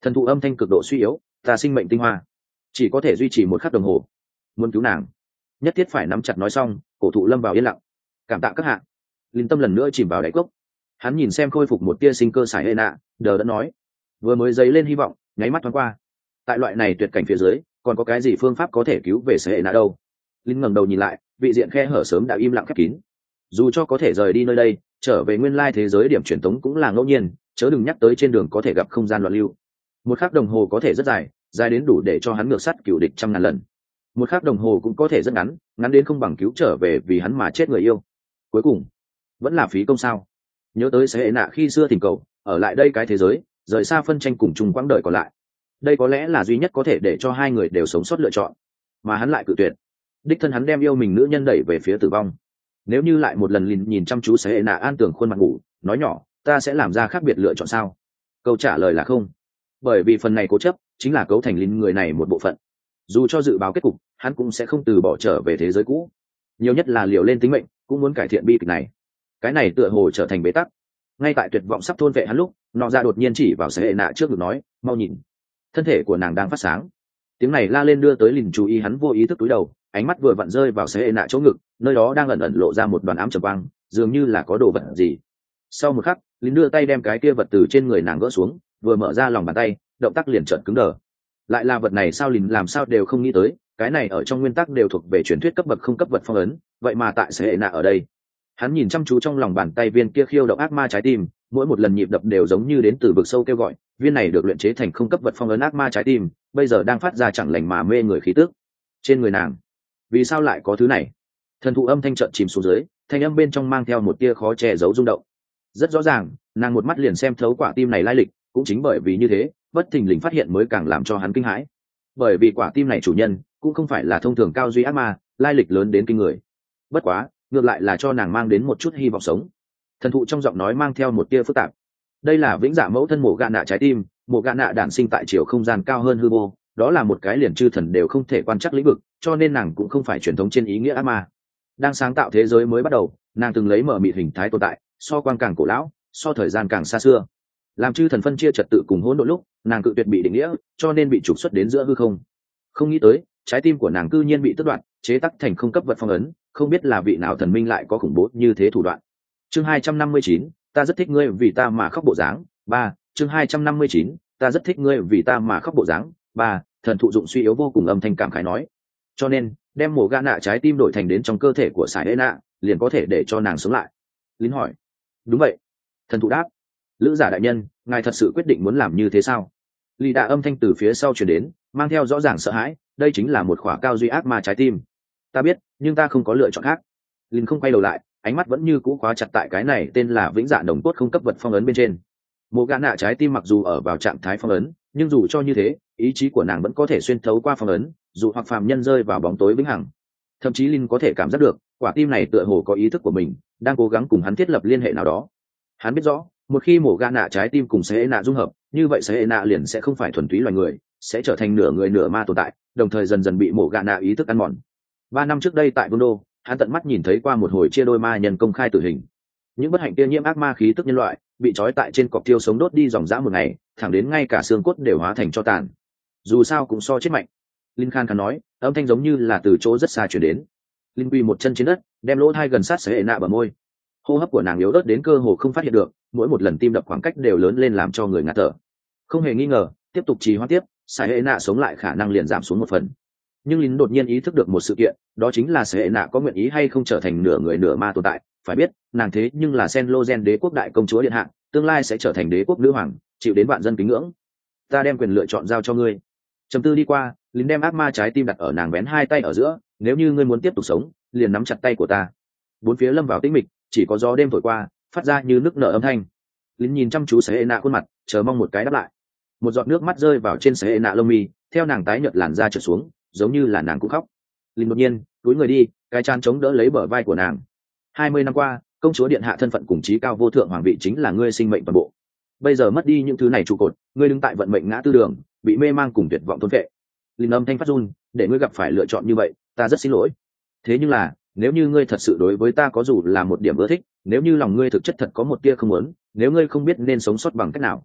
Thần thụ âm thanh cực độ suy yếu, ta sinh mệnh tinh hoa chỉ có thể duy trì một khắc đồng hồ, muốn cứu nàng nhất thiết phải nắm chặt. Nói xong cổ thụ lâm vào yên lặng. Cảm tạ các hạ. Linh tâm lần nữa chìm vào đáy cốc. Hắn nhìn xem khôi phục một tia sinh cơ sải hệ nạ, đờ đã nói, vừa mới dấy lên hy vọng nháy mắt thoáng qua. Tại loại này tuyệt cảnh phía dưới còn có cái gì phương pháp có thể cứu về sải hệ nạ đâu? Linh ngẩng đầu nhìn lại, vị diện khe hở sớm đã im lặng khép kín. Dù cho có thể rời đi nơi đây trở về nguyên lai thế giới, điểm truyền tống cũng là ngẫu nhiên, chớ đừng nhắc tới trên đường có thể gặp không gian loạn lưu. Một khắc đồng hồ có thể rất dài, dài đến đủ để cho hắn ngược sắt cựu địch trăm ngàn lần. Một khắc đồng hồ cũng có thể rất ngắn, ngắn đến không bằng cứu trở về vì hắn mà chết người yêu. Cuối cùng vẫn là phí công sao? Nhớ tới sẽ hệ nạ khi xưa thỉnh cầu ở lại đây cái thế giới, rời xa phân tranh cùng chung quãng đời còn lại, đây có lẽ là duy nhất có thể để cho hai người đều sống sót lựa chọn, mà hắn lại cự tuyệt. Đích thân hắn đem yêu mình nữ nhân đẩy về phía tử vong. Nếu như lại một lần nhìn, nhìn chăm chú sẽ hệ nạ an tường khuôn mặt ngủ, nói nhỏ, ta sẽ làm ra khác biệt lựa chọn sao? Câu trả lời là không, bởi vì phần này cố chấp chính là cấu thành lính người này một bộ phận. Dù cho dự báo kết cục, hắn cũng sẽ không từ bỏ trở về thế giới cũ, nhiều nhất là liều lên tính mệnh cũng muốn cải thiện bi kịch này. Cái này tựa hồ trở thành bế tắc. Ngay tại tuyệt vọng sắp thôn vệ hắn lúc, nọ ra đột nhiên chỉ vào sẽ hệ nạ trước ngực nói, mau nhìn, thân thể của nàng đang phát sáng. Tiếng này la lên đưa tới lìn chú ý, hắn vô ý thức túi đầu, ánh mắt vừa vặn rơi vào sẽ hệ nạ chỗ ngực, nơi đó đang ẩn ẩn lộ ra một đoàn ám trầm quang, dường như là có đồ vật gì. Sau một khắc, lìn đưa tay đem cái kia vật từ trên người nàng gỡ xuống, vừa mở ra lòng bàn tay, động tác liền chợt cứng đờ. Lại là vật này sao? Lìn làm sao đều không nghĩ tới, cái này ở trong nguyên tắc đều thuộc về truyền thuyết cấp bậc không cấp vật phong ấn, vậy mà tại sẽ hệ nạ ở đây. Hắn nhìn chăm chú trong lòng bàn tay viên kia khiêu động ác ma trái tim, mỗi một lần nhịp đập đều giống như đến từ vực sâu kêu gọi. Viên này được luyện chế thành không cấp vật phong ấn ác ma trái tim, bây giờ đang phát ra chẳng lành mà mê người khí tức. Trên người nàng, vì sao lại có thứ này? Thần thụ âm thanh trợn chìm xuống dưới, thanh âm bên trong mang theo một tia khó che giấu rung động. Rất rõ ràng, nàng một mắt liền xem thấu quả tim này lai lịch, cũng chính bởi vì như thế, bất thình lình phát hiện mới càng làm cho hắn kinh hãi. Bởi vì quả tim này chủ nhân cũng không phải là thông thường cao duy ác ma, lai lịch lớn đến kinh người. Bất quá, ngược lại là cho nàng mang đến một chút hy vọng sống. Thần thụ trong giọng nói mang theo một tia phức tạp. Đây là vĩnh dạ mẫu thân mộ gạ nạ trái tim, mộ gạ nạ đản sinh tại chiều không gian cao hơn hư vô, đó là một cái liền chư thần đều không thể quan trắc lĩnh vực, cho nên nàng cũng không phải truyền thống trên ý nghĩa ác ma. Đang sáng tạo thế giới mới bắt đầu, nàng từng lấy mở mịt hình thái tồn tại, so quang càng cổ lão, so thời gian càng xa xưa. Làm chư thần phân chia trật tự cùng hỗn độn lúc, nàng cự tuyệt bị định nghĩa, cho nên bị trục xuất đến giữa hư không. Không nghĩ tới, trái tim của nàng cư nhiên bị tước đoạt, chế tác thành không cấp vật phong ấn, không biết là vị nào thần minh lại có khủng bố như thế thủ đoạn. Chương hai trăm năm mươi chín, ta rất thích ngươi vì ta mà khóc bộ dáng. Ba, chương hai trăm năm mươi chín, ta rất thích ngươi vì ta mà khóc bộ dáng. Ba, thần thụ dụng suy yếu vô cùng âm thanh cảm khái nói. Cho nên, đem mổ gạ nạ trái tim đổi thành đến trong cơ thể của sải ê nạ, liền có thể để cho nàng sống lại. Lính hỏi. Đúng vậy. Thần thụ đáp. Lữ giả đại nhân, ngài thật sự quyết định muốn làm như thế sao? Lý đạ âm thanh từ phía sau truyền đến, mang theo rõ ràng sợ hãi, đây chính là một khỏa cao duy ác ma trái tim. Ta biết, nhưng ta không có lựa chọn khác. Linh không quay đầu lại, ánh mắt vẫn như cũ khóa chặt tại cái này tên là vĩnh dạ đồng cốt không cấp vật phong ấn bên trên. Mộ gạ nạ trái tim mặc dù ở vào trạng thái phong ấn, nhưng dù cho như thế, ý chí của nàng vẫn có thể xuyên thấu qua phong ấn, dù hoặc phàm nhân rơi vào bóng tối vĩnh hằng. Thậm chí Linh có thể cảm giác được, quả tim này tựa hồ có ý thức của mình, đang cố gắng cùng hắn thiết lập liên hệ nào đó. Hắn biết rõ, một khi mổ gạ nạ trái tim cùng sẽ nạ dung hợp, như vậy sẽ nạ liền sẽ không phải thuần túy loài người, sẽ trở thành nửa người nửa ma tồn tại, đồng thời dần dần bị mổ gạ nạ ý thức ăn mòn. Ba năm trước đây tại Vương đô, hắn tận mắt nhìn thấy qua một hồi chia đôi ma nhân công khai tử hình. Những bất hạnh kia nhiễm ác ma khí tức nhân loại, bị trói tại trên cọc tiêu sống đốt đi dòng dã một ngày, thẳng đến ngay cả xương cốt đều hóa thành tro tàn. Dù sao cũng so chết mạnh. Linh Khan khàn nói, âm thanh giống như là từ chỗ rất xa truyền đến. Linh quy một chân trên đất, đem lỗ thai gần sát sẽ nạ bờ môi. Hô hấp của nàng yếu ớt đến cơ hồ không phát hiện được, mỗi một lần tim đập khoảng cách đều lớn lên làm cho người ngạt thở. Không hề nghi ngờ, tiếp tục trì hoãn tiếp, sẽ hệ nạ sống lại khả năng liền giảm xuống một phần. Nhưng Lín đột nhiên ý thức được một sự kiện, đó chính là sẽ hệ nạ có nguyện ý hay không trở thành nửa người nửa ma tồn tại. Phải biết, nàng thế nhưng là Senlogen đế quốc đại công chúa điện hạ, tương lai sẽ trở thành đế quốc nữ hoàng, chịu đến vạn dân kính ngưỡng. Ta đem quyền lựa chọn giao cho ngươi. Trầm tư đi qua, Lín đem ác ma trái tim đặt ở nàng bén hai tay ở giữa, nếu như ngươi muốn tiếp tục sống, liền nắm chặt tay của ta. Bốn phía lâm vào tĩnh mịch, chỉ có gió đêm thổi qua, phát ra như nước nở âm thanh. Lín nhìn chăm chú sẽ hệ nạ khuôn mặt, chờ mong một cái đáp lại. Một giọt nước mắt rơi vào trên sẽ hệ nạ lông mi, theo nàng tái nhợt làn da trượt xuống, giống như là nàng cũng khóc. Lín đột nhiên cúi người đi, cái chán chống đỡ lấy bờ vai của nàng. Hai mươi năm qua, công chúa điện hạ thân phận cùng chí cao vô thượng hoàng vị chính là ngươi sinh mệnh toàn bộ. Bây giờ mất đi những thứ này trụ cột, ngươi đứng tại vận mệnh ngã tư đường, bị mê mang cùng tuyệt vọng thôn phệ. Lín âm thanh phát run, để ngươi gặp phải lựa chọn như vậy, ta rất xin lỗi. Thế nhưng là, nếu như ngươi thật sự đối với ta có dù là một điểm ưa thích, nếu như lòng ngươi thực chất thật có một tia không muốn, nếu ngươi không biết nên sống sót bằng cách nào,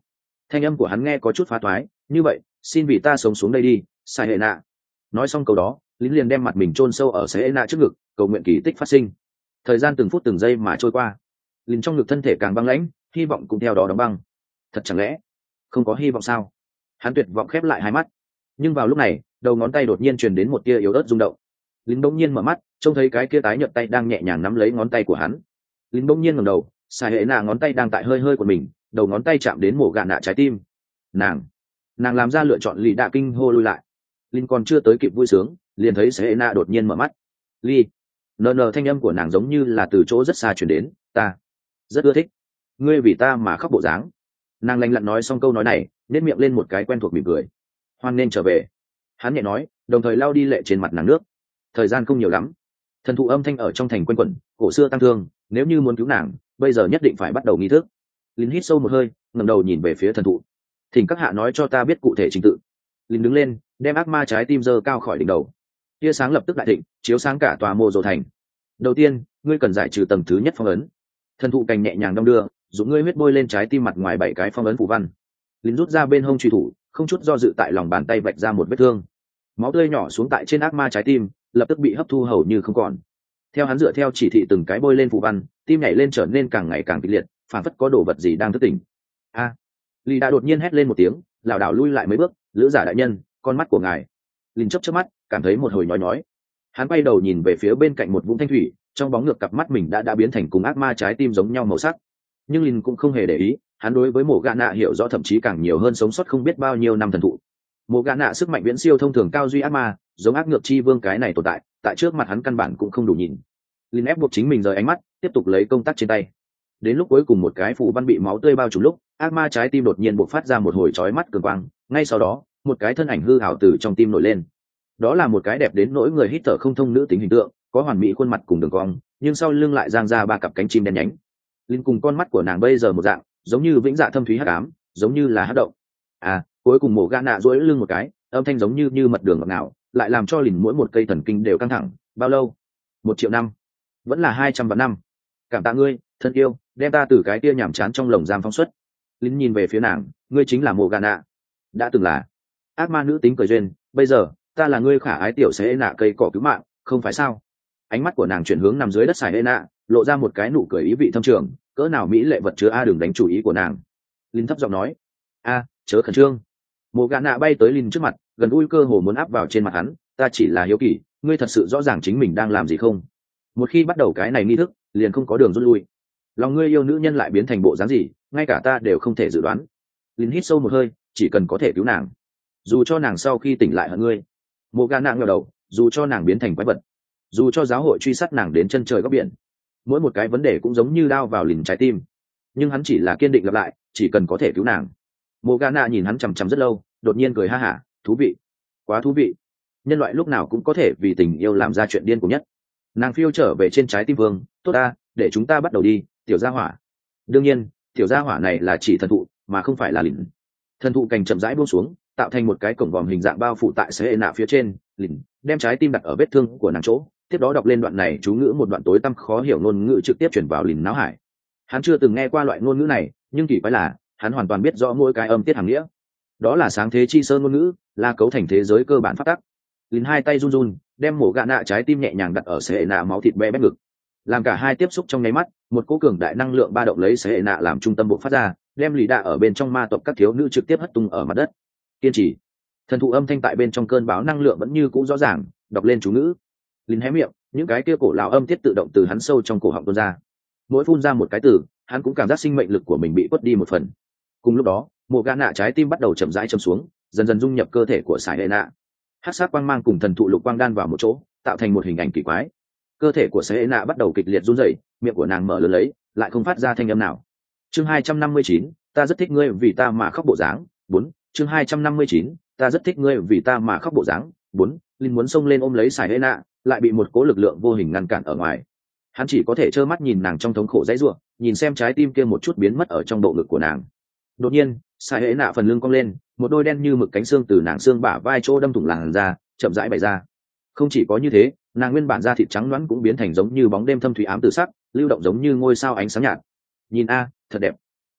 Thanh âm của hắn nghe có chút phá toái, như vậy xin vì ta sống xuống đây đi, sai hệ nạ. Nói xong câu đó, lính liền đem mặt mình chôn sâu ở sai hệ nạ trước ngực, cầu nguyện kỳ tích phát sinh. Thời gian từng phút từng giây mà trôi qua, lính trong ngực thân thể càng băng lãnh, hy vọng cũng theo đó đóng băng. Thật chẳng lẽ không có hy vọng sao? Hắn tuyệt vọng khép lại hai mắt. Nhưng vào lúc này, đầu ngón tay đột nhiên truyền đến một tia yếu ớt rung động. Lính bỗng nhiên mở mắt, trông thấy cái kia tái nhợt tay đang nhẹ nhàng nắm lấy ngón tay của hắn. Lính bỗng nhiên ngẩng đầu, sai hệ nạ ngón tay đang tại hơi hơi của mình, đầu ngón tay chạm đến mổ gạ nạ trái tim. Nàng, nàng làm ra lựa chọn lì đạ kinh hô lui lại. Lính còn chưa tới kịp vui sướng, liền thấy sai hệ nạ đột nhiên mở mắt. Ly, nờ nờ thanh âm của nàng giống như là từ chỗ rất xa truyền đến, ta rất ưa thích ngươi vì ta mà khóc bộ dáng. Nàng lạnh lặn nói xong câu nói này, nét miệng lên một cái quen thuộc mỉm cười. Hoan nên trở về, hắn nhẹ nói, đồng thời lau đi lệ trên mặt nàng nước. Thời gian không nhiều lắm, thần thụ âm thanh ở trong thành quanh quẩn, cổ xưa tăng thương, nếu như muốn cứu nàng, bây giờ nhất định phải bắt đầu nghi thức. Lính hít sâu một hơi, ngẩng đầu nhìn về phía thần thụ. Thỉnh các hạ nói cho ta biết cụ thể trình tự. Lính đứng lên, đem ác ma trái tim giơ cao khỏi đỉnh đầu. Tia sáng lập tức đại thịnh, chiếu sáng cả tòa mộ dồ thành. Đầu tiên, ngươi cần giải trừ tầng thứ nhất phong ấn. Thần thụ cành nhẹ nhàng đong đưa, dùng ngươi huyết bôi lên trái tim mặt ngoài bảy cái phong ấn phù văn. Lính rút ra bên hông truy thủ, không chút do dự tại lòng bàn tay vạch ra một vết thương. Máu tươi nhỏ xuống tại trên ác ma trái tim, lập tức bị hấp thu hầu như không còn. Theo hắn dựa theo chỉ thị từng cái bôi lên phù văn, tim nhảy lên trở nên càng ngày càng kịch liệt, phản phất có đồ vật gì đang thức tỉnh. A! À, Lý đã đột nhiên hét lên một tiếng, lảo đảo lui lại mấy bước, lữ giả đại nhân, con mắt của ngài. Lính chớp chớp mắt, cảm thấy một hồi nhói nhói. Hắn quay đầu nhìn về phía bên cạnh một vũng thanh thủy, trong bóng ngược cặp mắt mình đã đã biến thành cùng ác ma trái tim giống nhau màu sắc. Nhưng Lin cũng không hề để ý, hắn đối với mổ gạ nạ hiểu rõ thậm chí càng nhiều hơn sống sót không biết bao nhiêu năm thần thụ. Mổ gạ nạ sức mạnh viễn siêu thông thường cao duy ác ma, giống ác ngược chi vương cái này tồn tại, tại trước mặt hắn căn bản cũng không đủ nhìn. Lin ép buộc chính mình rời ánh mắt, tiếp tục lấy công tác trên tay. Đến lúc cuối cùng một cái phù văn bị máu tươi bao trùm lúc, ác ma trái tim đột nhiên bộc phát ra một hồi chói mắt cường quang, ngay sau đó, một cái thân ảnh hư ảo từ trong tim nổi lên. Đó là một cái đẹp đến nỗi người hít thở không thông nữ tính hình tượng, có hoàn mỹ khuôn mặt cùng đường cong, nhưng sau lưng lại giang ra ba cặp cánh chim đen nhánh. Linh cùng con mắt của nàng bây giờ một dạng, giống như vĩnh dạ thâm thúy hắc ám, giống như là hắc động. À, cuối cùng mổ gã nạ duỗi lưng một cái, âm thanh giống như như mật đường ngọt ngào, lại làm cho Lìn mỗi một cây thần kinh đều căng thẳng. Bao lâu? Một triệu năm? Vẫn là hai trăm vạn năm? Cảm tạ ngươi, thân yêu, đem ta từ cái tia nhảm chán trong lồng giam phóng xuất. Lìn nhìn về phía nàng, ngươi chính là mổ gã nạ. Đã từng là ác ma nữ tính cười duyên, bây giờ ta là ngươi khả ái tiểu sẽ nạ cây cỏ cứu mạng, không phải sao? Ánh mắt của nàng chuyển hướng nằm dưới đất xài hệ nạ, lộ ra một cái nụ cười ý vị thâm trường, cỡ nào mỹ lệ vật chứa a đừng đánh chủ ý của nàng. Linh thấp giọng nói, a chớ khẩn trương. Mộ gạ nạ bay tới Linh trước mặt, gần ui cơ hồ muốn áp vào trên mặt hắn. Ta chỉ là hiếu kỳ, ngươi thật sự rõ ràng chính mình đang làm gì không? Một khi bắt đầu cái này nghi thức, liền không có đường rút lui. Lòng ngươi yêu nữ nhân lại biến thành bộ dáng gì, ngay cả ta đều không thể dự đoán. Linh hít sâu một hơi, chỉ cần có thể cứu nàng, dù cho nàng sau khi tỉnh lại hận ngươi. Mộ gạ nạ ngẩng đầu, dù cho nàng biến thành quái vật, dù cho giáo hội truy sát nàng đến chân trời góc biển, mỗi một cái vấn đề cũng giống như đao vào lìn trái tim, nhưng hắn chỉ là kiên định lặp lại, chỉ cần có thể cứu nàng. Mộ gà nạ nhìn hắn chằm chằm rất lâu, đột nhiên cười ha hả, thú vị, quá thú vị. Nhân loại lúc nào cũng có thể vì tình yêu làm ra chuyện điên cuồng nhất. Nàng phiêu trở về trên trái tim vương, tốt ta, để chúng ta bắt đầu đi, tiểu gia hỏa. Đương nhiên, tiểu gia hỏa này là chỉ thần thụ, mà không phải là lìn. Thần thụ cành chậm rãi buông xuống, tạo thành một cái cổng vòm hình dạng bao phủ tại xế nạ phía trên. Lìn đem trái tim đặt ở vết thương của nàng chỗ, tiếp đó đọc lên đoạn này chú ngữ, một đoạn tối tăm khó hiểu ngôn ngữ trực tiếp chuyển vào lìn não hải. Hắn chưa từng nghe qua loại ngôn ngữ này, nhưng kỳ quái là hắn hoàn toàn biết rõ mỗi cái âm tiết hàng nghĩa. Đó là sáng thế chi sơn ngôn ngữ, là cấu thành thế giới cơ bản phát tắc. Lìn hai tay run run, đem mổ gạ nạ trái tim nhẹ nhàng đặt ở xế nạ máu thịt be bét ngực. Làm cả hai tiếp xúc trong nháy mắt, một cỗ cường đại năng lượng ba động lấy xế nạ làm trung tâm bộ phát ra, đem lì đạ ở bên trong ma tộc các thiếu nữ trực tiếp hất tung ở mặt đất. Kiên trì. Thần thụ âm thanh tại bên trong cơn bão năng lượng vẫn như cũ rõ ràng, đọc lên chú ngữ. Lín hé miệng, những cái kia cổ lão âm tiết tự động từ hắn sâu trong cổ họng tuôn ra. Mỗi phun ra một cái từ, hắn cũng cảm giác sinh mệnh lực của mình bị quất đi một phần. Cùng lúc đó, mộ gã nạ trái tim bắt đầu chậm rãi châm xuống, dần dần dung nhập cơ thể của sải hệ nạ. Hắc sát quang mang cùng thần thụ lục quang đan vào một chỗ, tạo thành một hình ảnh kỳ quái. Cơ thể của sải hệ nạ bắt đầu kịch liệt run rẩy, miệng của nàng mở lớn lấy, lại không phát ra thanh âm nào. Chương hai trăm năm mươi chín, ta rất thích ngươi vì ta mà khóc bộ dáng. Bốn. Chương hai trăm năm mươi chín, ta rất thích ngươi vì ta mà khóc bộ dáng. Bốn. Linh muốn xông lên ôm lấy sải hệ nạ, lại bị một cố lực lượng vô hình ngăn cản ở ngoài. Hắn chỉ có thể trơ mắt nhìn nàng trong thống khổ dãy rủa, nhìn xem trái tim kia một chút biến mất ở trong bộ ngực của nàng. Đột nhiên, sải hệ nạ phần lưng cong lên, một đôi đen như mực cánh xương từ nàng xương bả vai chỗ đâm thủng làn ra, chậm rãi bày ra. Không chỉ có như thế, nàng nguyên bản da thịt trắng nõn cũng biến thành giống như bóng đêm thâm thúy ám tử sắc, lưu động giống như ngôi sao ánh sáng nhạt. Nhìn a, thật đẹp.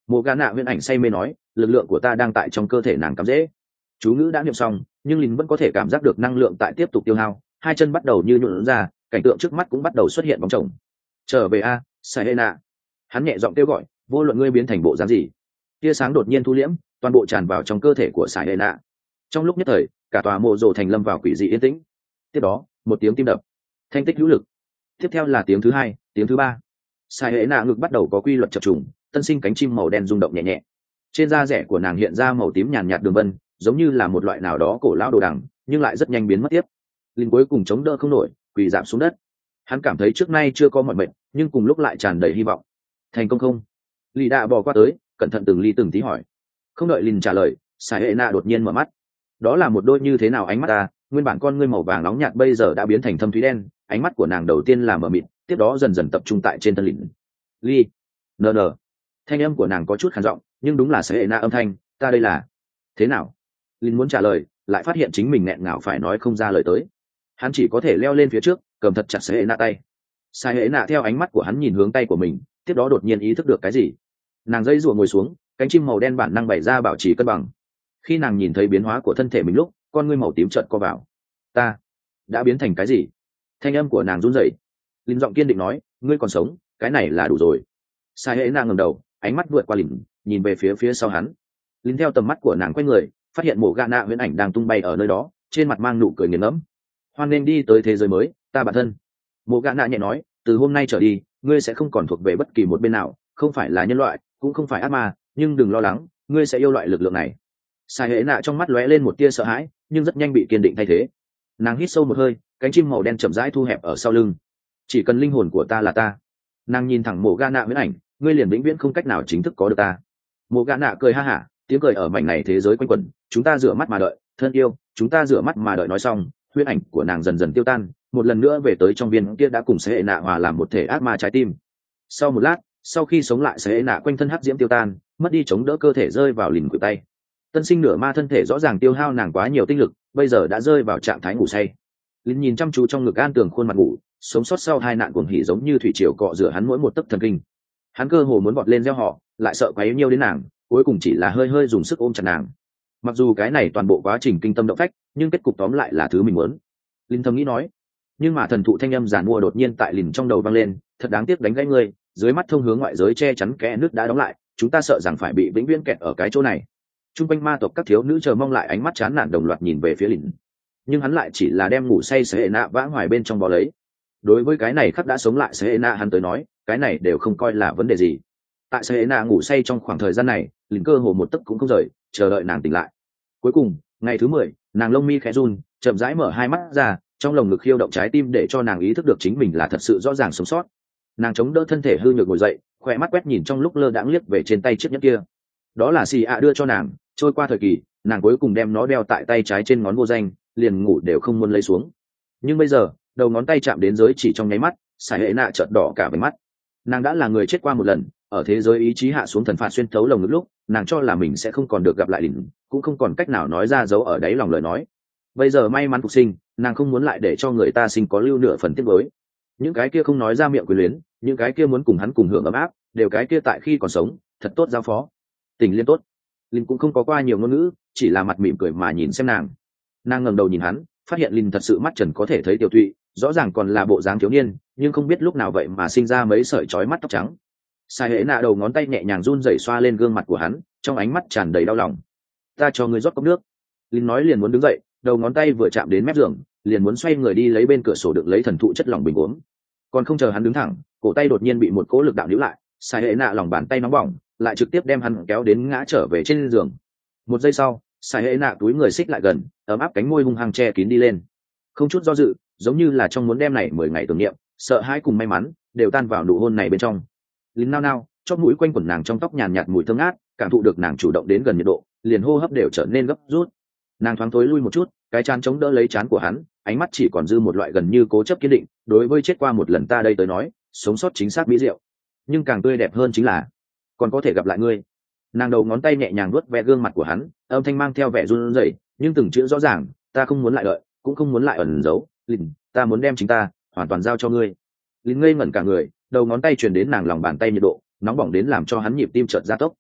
Mộ gà nạ huyễn ảnh say mê nói, lực lượng của ta đang tại trong cơ thể nàng cắm dễ. Chú ngữ đã niệm xong, nhưng Lin vẫn có thể cảm giác được năng lượng tại tiếp tục tiêu hao, hai chân bắt đầu như nhuộn ra, cảnh tượng trước mắt cũng bắt đầu xuất hiện bóng chồng. Trở về a, Saena. Hắn nhẹ giọng kêu gọi, vô luận ngươi biến thành bộ dáng gì. Tia sáng đột nhiên thu liễm, toàn bộ tràn vào trong cơ thể của Saena. Trong lúc nhất thời, cả tòa mộ rồ thành lâm vào quỷ dị yên tĩnh. Tiếp đó, một tiếng tim đập, thanh tích hữu lực. Tiếp theo là tiếng thứ hai, tiếng thứ ba. Saena ngực bắt đầu có quy luật chập trùng, tân sinh cánh chim màu đen rung động nhẹ nhẹ. Trên da rẻ của nàng hiện ra màu tím nhàn nhạt đường vân, giống như là một loại nào đó cổ lão đồ đằng, nhưng lại rất nhanh biến mất tiếp. Linh cuối cùng chống đỡ không nổi, quỳ giảm xuống đất. Hắn cảm thấy trước nay chưa có mọi mệnh, nhưng cùng lúc lại tràn đầy hy vọng. Thành công không? Lý Đạ bò qua tới, cẩn thận từng ly từng tí hỏi. Không đợi Linh trả lời, Sai Hệ Na đột nhiên mở mắt. Đó là một đôi như thế nào ánh mắt ta, nguyên bản con ngươi màu vàng nóng nhạt bây giờ đã biến thành thâm thúy đen, ánh mắt của nàng đầu tiên là mờ mịt, tiếp đó dần dần tập trung tại trên thân Linh. Ly, nờ nờ. Thanh âm của nàng có chút khàn giọng, nhưng đúng là Sai Hệ Na âm thanh, ta đây là thế nào? Linh muốn trả lời, lại phát hiện chính mình nghẹn ngào phải nói không ra lời tới. Hắn chỉ có thể leo lên phía trước, cầm thật chặt Sai Hệ Na tay. Sai Hệ Na theo ánh mắt của hắn nhìn hướng tay của mình, tiếp đó đột nhiên ý thức được cái gì. Nàng dây rùa ngồi xuống, cánh chim màu đen bản năng bày ra bảo trì cân bằng. Khi nàng nhìn thấy biến hóa của thân thể mình lúc, con ngươi màu tím chợt co vào. Ta đã biến thành cái gì? Thanh âm của nàng run rẩy. Linh giọng kiên định nói, ngươi còn sống, cái này là đủ rồi. Sai Hệ Na ngẩng đầu, ánh mắt vượt qua Linh, nhìn về phía phía sau hắn. Linh theo tầm mắt của nàng quay người, phát hiện mộ gà nạ huyễn ảnh đang tung bay ở nơi đó, trên mặt mang nụ cười nghiền ngẫm. Hoan nên đi tới thế giới mới, ta bản thân. Mộ gà nạ nhẹ nói, từ hôm nay trở đi, ngươi sẽ không còn thuộc về bất kỳ một bên nào, không phải là nhân loại, cũng không phải ác ma, nhưng đừng lo lắng, ngươi sẽ yêu loại lực lượng này. Sai Hệ Nạ trong mắt lóe lên một tia sợ hãi, nhưng rất nhanh bị kiên định thay thế. Nàng hít sâu một hơi, cánh chim màu đen chậm rãi thu hẹp ở sau lưng. Chỉ cần linh hồn của ta là ta. Nàng nhìn thẳng mộ gà nạ huyễn ảnh, ngươi liền vĩnh viễn không cách nào chính thức có được ta. Mộ gà nạ cười ha hả, tiếng cười ở mảnh này thế giới quanh quẩn. Chúng ta rửa mắt mà đợi, thân yêu, chúng ta rửa mắt mà đợi. Nói xong, huyễn ảnh của nàng dần dần tiêu tan, một lần nữa về tới trong viên kia đã cùng Sai Hệ Nạ hòa làm một thể ác ma trái tim. Sau một lát, sau khi sống lại, Sai Hệ Nạ quanh thân hắc diễm tiêu tan, mất đi chống đỡ cơ thể rơi vào lìn cụt tay. Tân sinh nửa ma thân thể rõ ràng tiêu hao nàng quá nhiều tinh lực, bây giờ đã rơi vào trạng thái ngủ say. Lìn nhìn chăm chú trong ngực an tường khuôn mặt ngủ, sống sót sau hai nạn cuồng hỉ giống như thủy triều cọ rửa hắn mỗi một tấc thần kinh. Hắn cơ hồ muốn vọt lên reo họ, lại sợ quá yếu nhiều đến nàng, cuối cùng chỉ là hơi hơi dùng sức ôm chặt nàng. Mặc dù cái này toàn bộ quá trình kinh tâm động phách, nhưng kết cục tóm lại là thứ mình muốn. Linh thầm nghĩ nói. Nhưng mà thần thụ thanh âm giản mua đột nhiên tại Lìn trong đầu vang lên, thật đáng tiếc đánh gãy ngươi, dưới mắt thông hướng ngoại giới che chắn kẽ nước đã đóng lại, chúng ta sợ rằng phải bị vĩnh viễn kẹt ở cái chỗ này. Trung quanh ma tộc các thiếu nữ chờ mong lại ánh mắt chán nản đồng loạt nhìn về phía Lìn, nhưng hắn lại chỉ là đem ngủ say Sai Hệ Nạ vãng hoài bên trong bò lấy. Đối với cái này khắc đã sống lại Sai Hệ Nạ hắn tới nói, cái này đều không coi là vấn đề gì. Tại Sai Hệ Nạ ngủ say trong khoảng thời gian này, Lìn cơ hồ một tấc cũng không rời, chờ đợi nàng tỉnh lại. Cuối cùng, ngày thứ mười, nàng lông mi khẽ run, chậm rãi mở hai mắt ra, trong lồng ngực khiêu động trái tim để cho nàng ý thức được chính mình là thật sự rõ ràng sống sót. Nàng chống đỡ thân thể hư nhược ngồi dậy, khỏe mắt quét nhìn trong lúc lơ đãng liếc về trên tay chiếc nhẫn kia. Đó là xì ạ đưa cho nàng, trôi qua thời kỳ, nàng cuối cùng đem nó đeo tại tay trái trên ngón vô danh, liền ngủ đều không muốn lấy xuống. Nhưng bây giờ, đầu ngón tay chạm đến giới chỉ trong nháy mắt, Sai Hệ Nạ chợt đỏ cả váy mắt. Nàng đã là người chết qua một lần, ở thế giới ý chí hạ xuống thần phạt xuyên thấu lồng ngực lúc, nàng cho là mình sẽ không còn được gặp lại Lìn, cũng không còn cách nào nói ra dấu ở đáy lòng lời nói. Bây giờ may mắn phục sinh, nàng không muốn lại để cho người ta sinh có lưu nửa phần tiếc nuối. Những cái kia không nói ra miệng quyền luyến, những cái kia muốn cùng hắn cùng hưởng ấm áp, đều cái kia tại khi còn sống, thật tốt giao phó. Tình liên tốt. Lìn cũng không có qua nhiều ngôn ngữ, chỉ là mặt mỉm cười mà nhìn xem nàng. Nàng ngẩng đầu nhìn hắn, phát hiện Lìn thật sự mắt trần có thể thấy tiểu thụy, rõ ràng còn là bộ dáng thiếu niên, nhưng không biết lúc nào vậy mà sinh ra mấy sợi chói mắt tóc trắng. Sai Hệ Nạ đầu ngón tay nhẹ nhàng run rẩy xoa lên gương mặt của hắn, trong ánh mắt tràn đầy đau lòng. Ta cho ngươi rót cốc nước. Lìn nói liền muốn đứng dậy, đầu ngón tay vừa chạm đến mép giường, liền muốn xoay người đi lấy bên cửa sổ đựng lấy thần thụ chất lỏng bình uống. Còn không chờ hắn đứng thẳng, cổ tay đột nhiên bị một cỗ lực đạo níu lại, Sai Hệ Nạ lòng bàn tay nóng bỏng, lại trực tiếp đem hắn kéo đến ngã trở về trên giường. Một giây sau, Sai Hệ Nạ túi người xích lại gần, ấm áp cánh môi hung hăng che kín đi lên. Không chút do dự, giống như là trong muốn đem này mười ngày tưởng niệm, sợ hãi cùng may mắn, đều tan vào nụ hôn này bên trong. Lín nao nao, chóp mũi quanh quẩn nàng trong tóc nhàn nhạt mùi thơm ngát, cảm thụ được nàng chủ động đến gần nhiệt độ, liền hô hấp đều trở nên gấp rút. Nàng thoáng tối lui một chút, cái chán chống đỡ lấy chán của hắn, ánh mắt chỉ còn dư một loại gần như cố chấp kiên định. Đối với chết qua một lần ta đây tới nói, sống sót chính xác mỹ diệu, nhưng càng tươi đẹp hơn chính là còn có thể gặp lại ngươi. Nàng đầu ngón tay nhẹ nhàng vuốt ve gương mặt của hắn, âm thanh mang theo vẻ run rẩy, nhưng từng chữ rõ ràng, ta không muốn lại đợi, cũng không muốn lại ẩn giấu, Lìn, ta muốn đem chính ta hoàn toàn giao cho ngươi. Lìn ngây ngẩn cả người, đầu ngón tay truyền đến nàng lòng bàn tay nhiệt độ nóng bỏng đến làm cho hắn nhịp tim chợt gia tốc.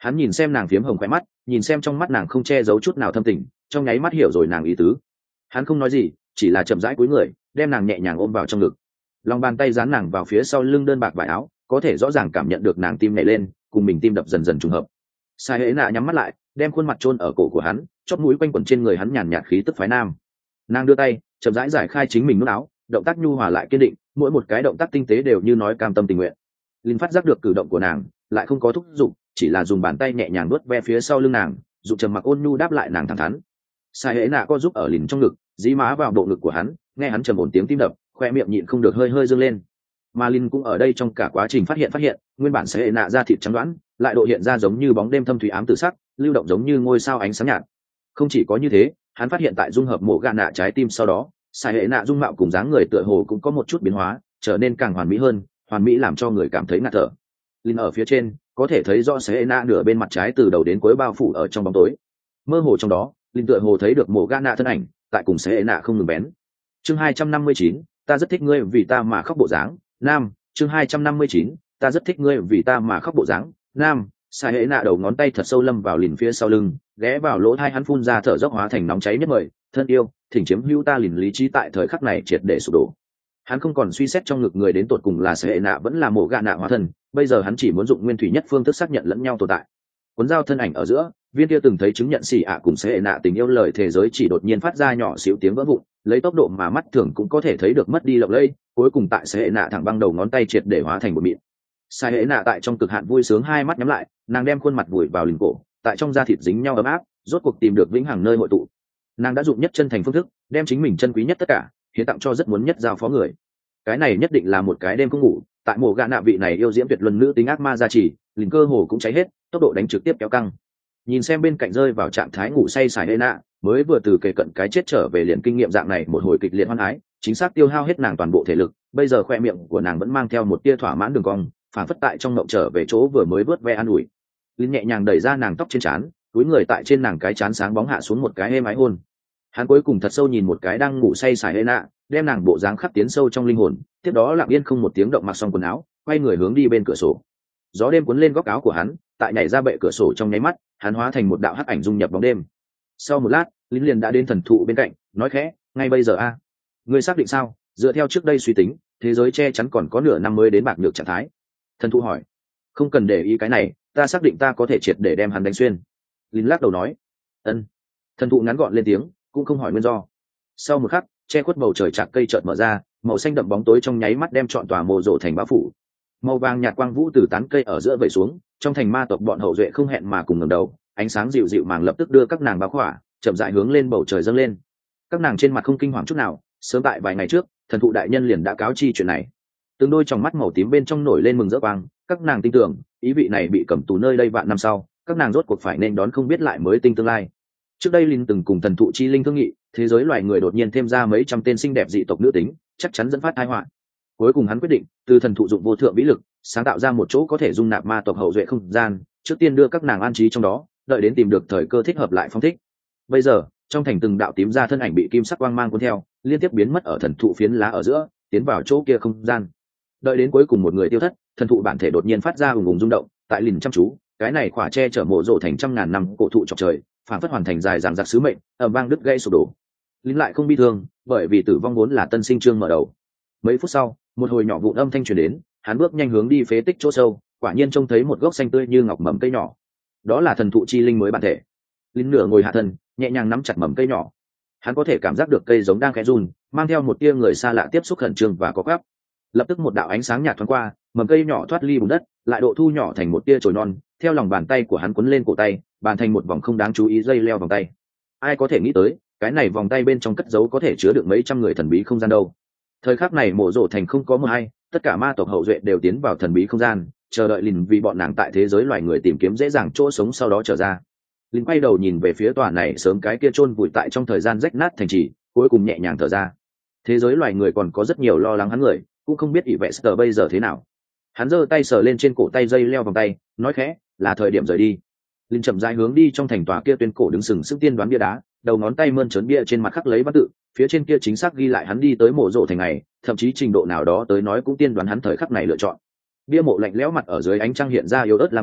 Hắn nhìn xem nàng phiếm hồng khỏe mắt, nhìn xem trong mắt nàng không che giấu chút nào thâm tình, trong nháy mắt hiểu rồi nàng ý tứ. Hắn không nói gì, chỉ là chậm rãi cúi người, đem nàng nhẹ nhàng ôm vào trong ngực. Lòng bàn tay dán nàng vào phía sau lưng đơn bạc vải áo, có thể rõ ràng cảm nhận được nàng tim nhảy lên, cùng mình tim đập dần dần trùng hợp. Sai Hệ Nạ nhắm mắt lại, đem khuôn mặt chôn ở cổ của hắn, chóp mũi quanh quẩn trên người hắn nhàn nhạt khí tức phái nam. Nàng đưa tay, chậm rãi giải khai chính mình nút áo, động tác nhu hòa lại kiên định, mỗi một cái động tác tinh tế đều như nói cam tâm tình nguyện. Linh phát giác được cử động của nàng, lại không có thúc giục, chỉ là dùng bàn tay nhẹ nhàng vuốt ve phía sau lưng nàng, dụng trầm mặc ôn nhu đáp lại nàng thẳng thắn. Sai Hệ Nạ co giúp ở Lìn trong ngực, dí má vào bộ ngực của hắn, nghe hắn trầm ổn tiếng tim đập, khoe miệng nhịn không được hơi hơi dương lên. Mà Lìn cũng ở đây trong cả quá trình phát hiện phát hiện, nguyên bản Sai Hệ Nạ da thịt trắng đoán, lại độ hiện ra giống như bóng đêm thâm thủy ám tử sắc, lưu động giống như ngôi sao ánh sáng nhạt. Không chỉ có như thế, hắn phát hiện tại dung hợp mổ gà nạ trái tim sau đó, Sai Hệ Nạ dung mạo cùng dáng người tựa hồ cũng có một chút biến hóa, trở nên càng hoàn mỹ hơn, hoàn mỹ làm cho người cảm thấy ngạt thở. Lìn ở phía trên có thể thấy rõ Sai Hệ Nạ nửa bên mặt trái từ đầu đến cuối bao phủ ở trong bóng tối. Mơ hồ trong đó, Lìn tựa hồ thấy được mổ gà nạ thân ảnh, tại cùng Sai Hệ Nạ không ngừng bén. Chương hai trăm năm mươi chín, ta rất thích ngươi vì ta mà khóc bộ dáng. Nam, chương hai trăm năm mươi chín, ta rất thích ngươi vì ta mà khóc bộ dáng. Nam, Sai Hệ Nạ đầu ngón tay thật sâu lâm vào Lìn phía sau lưng, ghé vào lỗ tai hắn phun ra thở dốc hóa thành nóng cháy nhất mời, thân yêu, thỉnh chiếm hữu ta. Lìn lý trí tại thời khắc này triệt để sụp đổ. Hắn không còn suy xét trong ngực người đến tột cùng là Sai Hệ Nạ vẫn là mổ gà nạ hóa thân, bây giờ hắn chỉ muốn dụng nguyên thủy nhất phương thức xác nhận lẫn nhau tồn tại. Cuốn dao thân ảnh ở giữa, viên kia từng thấy chứng nhận xì ạ cùng Sai Hệ Nạ tình yêu lời thế giới chỉ đột nhiên phát ra nhỏ xíu tiếng vỡ vụn, lấy tốc độ mà mắt thường cũng có thể thấy được mất đi lộng lẫy, cuối cùng tại Sai Hệ Nạ thẳng băng đầu ngón tay triệt để hóa thành một mịn. Sai Hệ Nạ tại trong cực hạn vui sướng hai mắt nhắm lại, nàng đem khuôn mặt vùi vào Lìn cổ, tại trong da thịt dính nhau ấm áp, rốt cuộc tìm được vĩnh hằng nơi hội tụ. Nàng đã dụng nhất chân thành phương thức, đem chính mình chân quý nhất tất cả hiến tặng cho rất muốn nhất giao phó người. Cái này nhất định là một cái đêm không ngủ, tại mổ gà nạ vị này yêu diễm tuyệt luân nữ tính ác ma gia trì, Lìn cơ hồ cũng cháy hết, tốc độ đánh trực tiếp kéo căng. Nhìn xem bên cạnh rơi vào trạng thái ngủ say Sai Hệ Nạ, mới vừa từ kề cận cái chết trở về liền kinh nghiệm dạng này một hồi kịch liệt hoan ái, chính xác tiêu hao hết nàng toàn bộ thể lực, bây giờ khoe miệng của nàng vẫn mang theo một tia thỏa mãn đường cong, phản phất tại trong mộng trở về chỗ vừa mới vớt ve an ủi. Lìn nhẹ nhàng đẩy ra nàng tóc trên trán, túi người tại trên nàng cái trán sáng bóng hạ xuống một cái êm ái hôn. Hắn cuối cùng thật sâu nhìn một cái đang ngủ say Sai Hệ Nạ, đem nàng bộ dáng khắc tiến sâu trong linh hồn, tiếp đó lặng yên không một tiếng động mặc xong quần áo, quay người hướng đi bên cửa sổ. Gió đêm cuốn lên góc áo của hắn, tại nhảy ra bệ cửa sổ trong nháy mắt, hắn hóa thành một đạo hắc ảnh dung nhập bóng đêm. Sau một lát, Lìn liền đã đến thần thụ bên cạnh, nói khẽ, ngay bây giờ a, ngươi xác định sao? Dựa theo trước đây suy tính, thế giới che chắn còn có nửa năm mới đến bạc nhược trạng thái. Thần thụ hỏi. Không cần để ý cái này, ta xác định ta có thể triệt để đem hắn đánh xuyên. Lìn lắc đầu nói. Ân. Thần thụ ngắn gọn lên tiếng, cũng không hỏi nguyên do. Sau một khắc, che khuất bầu trời chạc cây chợt mở ra, màu xanh đậm bóng tối trong nháy mắt đem trọn tòa mộ rộ thành bao phủ. Màu vàng nhạt quang vũ từ tán cây ở giữa vẩy xuống, trong thành ma tộc bọn hậu duệ không hẹn mà cùng ngẩng đầu, ánh sáng dịu dịu màng lập tức đưa các nàng bao khỏa, chậm rãi hướng lên bầu trời dâng lên. Các nàng trên mặt không kinh hoàng chút nào, sớm tại vài ngày trước, thần thụ đại nhân liền đã cáo chi chuyện này. Từng đôi tròng mắt màu tím bên trong nổi lên mừng rỡ quang, các nàng tin tưởng, ý vị này bị cầm tù nơi đây vạn năm sau, các nàng rốt cuộc phải nên đón không biết lại mới tinh tương lai. Trước đây Linh từng cùng thần thụ chi linh thương nghị, thế giới loài người đột nhiên thêm ra mấy trăm tên xinh đẹp dị tộc nữ tính, chắc chắn dẫn phát tai họa. Cuối cùng hắn quyết định, từ thần thụ dụng vô thượng vĩ lực, sáng tạo ra một chỗ có thể dung nạp ma tộc hậu duệ không gian, trước tiên đưa các nàng an trí trong đó, đợi đến tìm được thời cơ thích hợp lại phong thích. Bây giờ, trong thành từng đạo tím ra thân ảnh bị kim sắc quang mang cuốn theo, liên tiếp biến mất ở thần thụ phiến lá ở giữa, tiến vào chỗ kia không gian. Đợi đến cuối cùng một người tiêu thất, thần thụ bản thể đột nhiên phát ra ùng ùng rung động, tại Lìn chăm chú, cái này khỏa che chở mộ rộ thành trăm ngàn năm cổ thụ chọc trời, phản phất hoàn thành dài dằng dặc sứ mệnh, ầm vang đứt gãy sụp đổ. Lìn lại không bi thương, bởi vì tử vong vốn là tân sinh chương mở đầu. Mấy phút sau, một hồi nhỏ vụn âm thanh truyền đến, hắn bước nhanh hướng đi phế tích chỗ sâu, quả nhiên trông thấy một gốc xanh tươi như ngọc mầm cây nhỏ. Đó là thần thụ chi linh mới bản thể. Lìn nửa ngồi hạ thân, nhẹ nhàng nắm chặt mầm cây nhỏ. Hắn có thể cảm giác được cây giống đang khẽ run, mang theo một tia người xa lạ tiếp xúc khẩn trương và có gáp. Lập tức một đạo ánh sáng nhạt thoáng qua, mầm cây nhỏ thoát ly bùn đất, lại độ thu nhỏ thành một tia chồi non, theo lòng bàn tay của hắn quấn lên cổ tay, bàn thành một vòng không đáng chú ý dây leo vòng tay. Ai có thể nghĩ tới, cái này vòng tay bên trong cất giấu có thể chứa được mấy trăm người thần bí không gian đâu. Thời khắc này mộ rộ thành không có một ai, tất cả ma tộc hậu duệ đều tiến vào thần bí không gian, chờ đợi Lìn vì bọn nàng tại thế giới loài người tìm kiếm dễ dàng chỗ sống sau đó trở ra. Lìn quay đầu nhìn về phía tòa này sớm cái kia chôn vùi tại trong thời gian rách nát thành trì, cuối cùng nhẹ nhàng thở ra. Thế giới loài người còn có rất nhiều lo lắng hắn người, cũng không biết ỷ vệ sờ bây giờ thế nào. Hắn giơ tay sờ lên trên cổ tay dây leo vòng tay, nói khẽ, là thời điểm rời đi. Lìn chậm rãi hướng đi trong thành tòa kia tuyên cổ đứng sừng sững tiên đoán bia đá, đầu ngón tay mơn trớn bia trên mặt khắc lấy văn tự, phía trên kia chính xác ghi lại hắn đi tới mộ rộ thành này, thậm chí trình độ nào đó tới nói cũng tiên đoán hắn thời khắc này lựa chọn. Bia mộ lạnh lẽo mặt ở dưới ánh trăng hiện ra yếu ớt lam quang,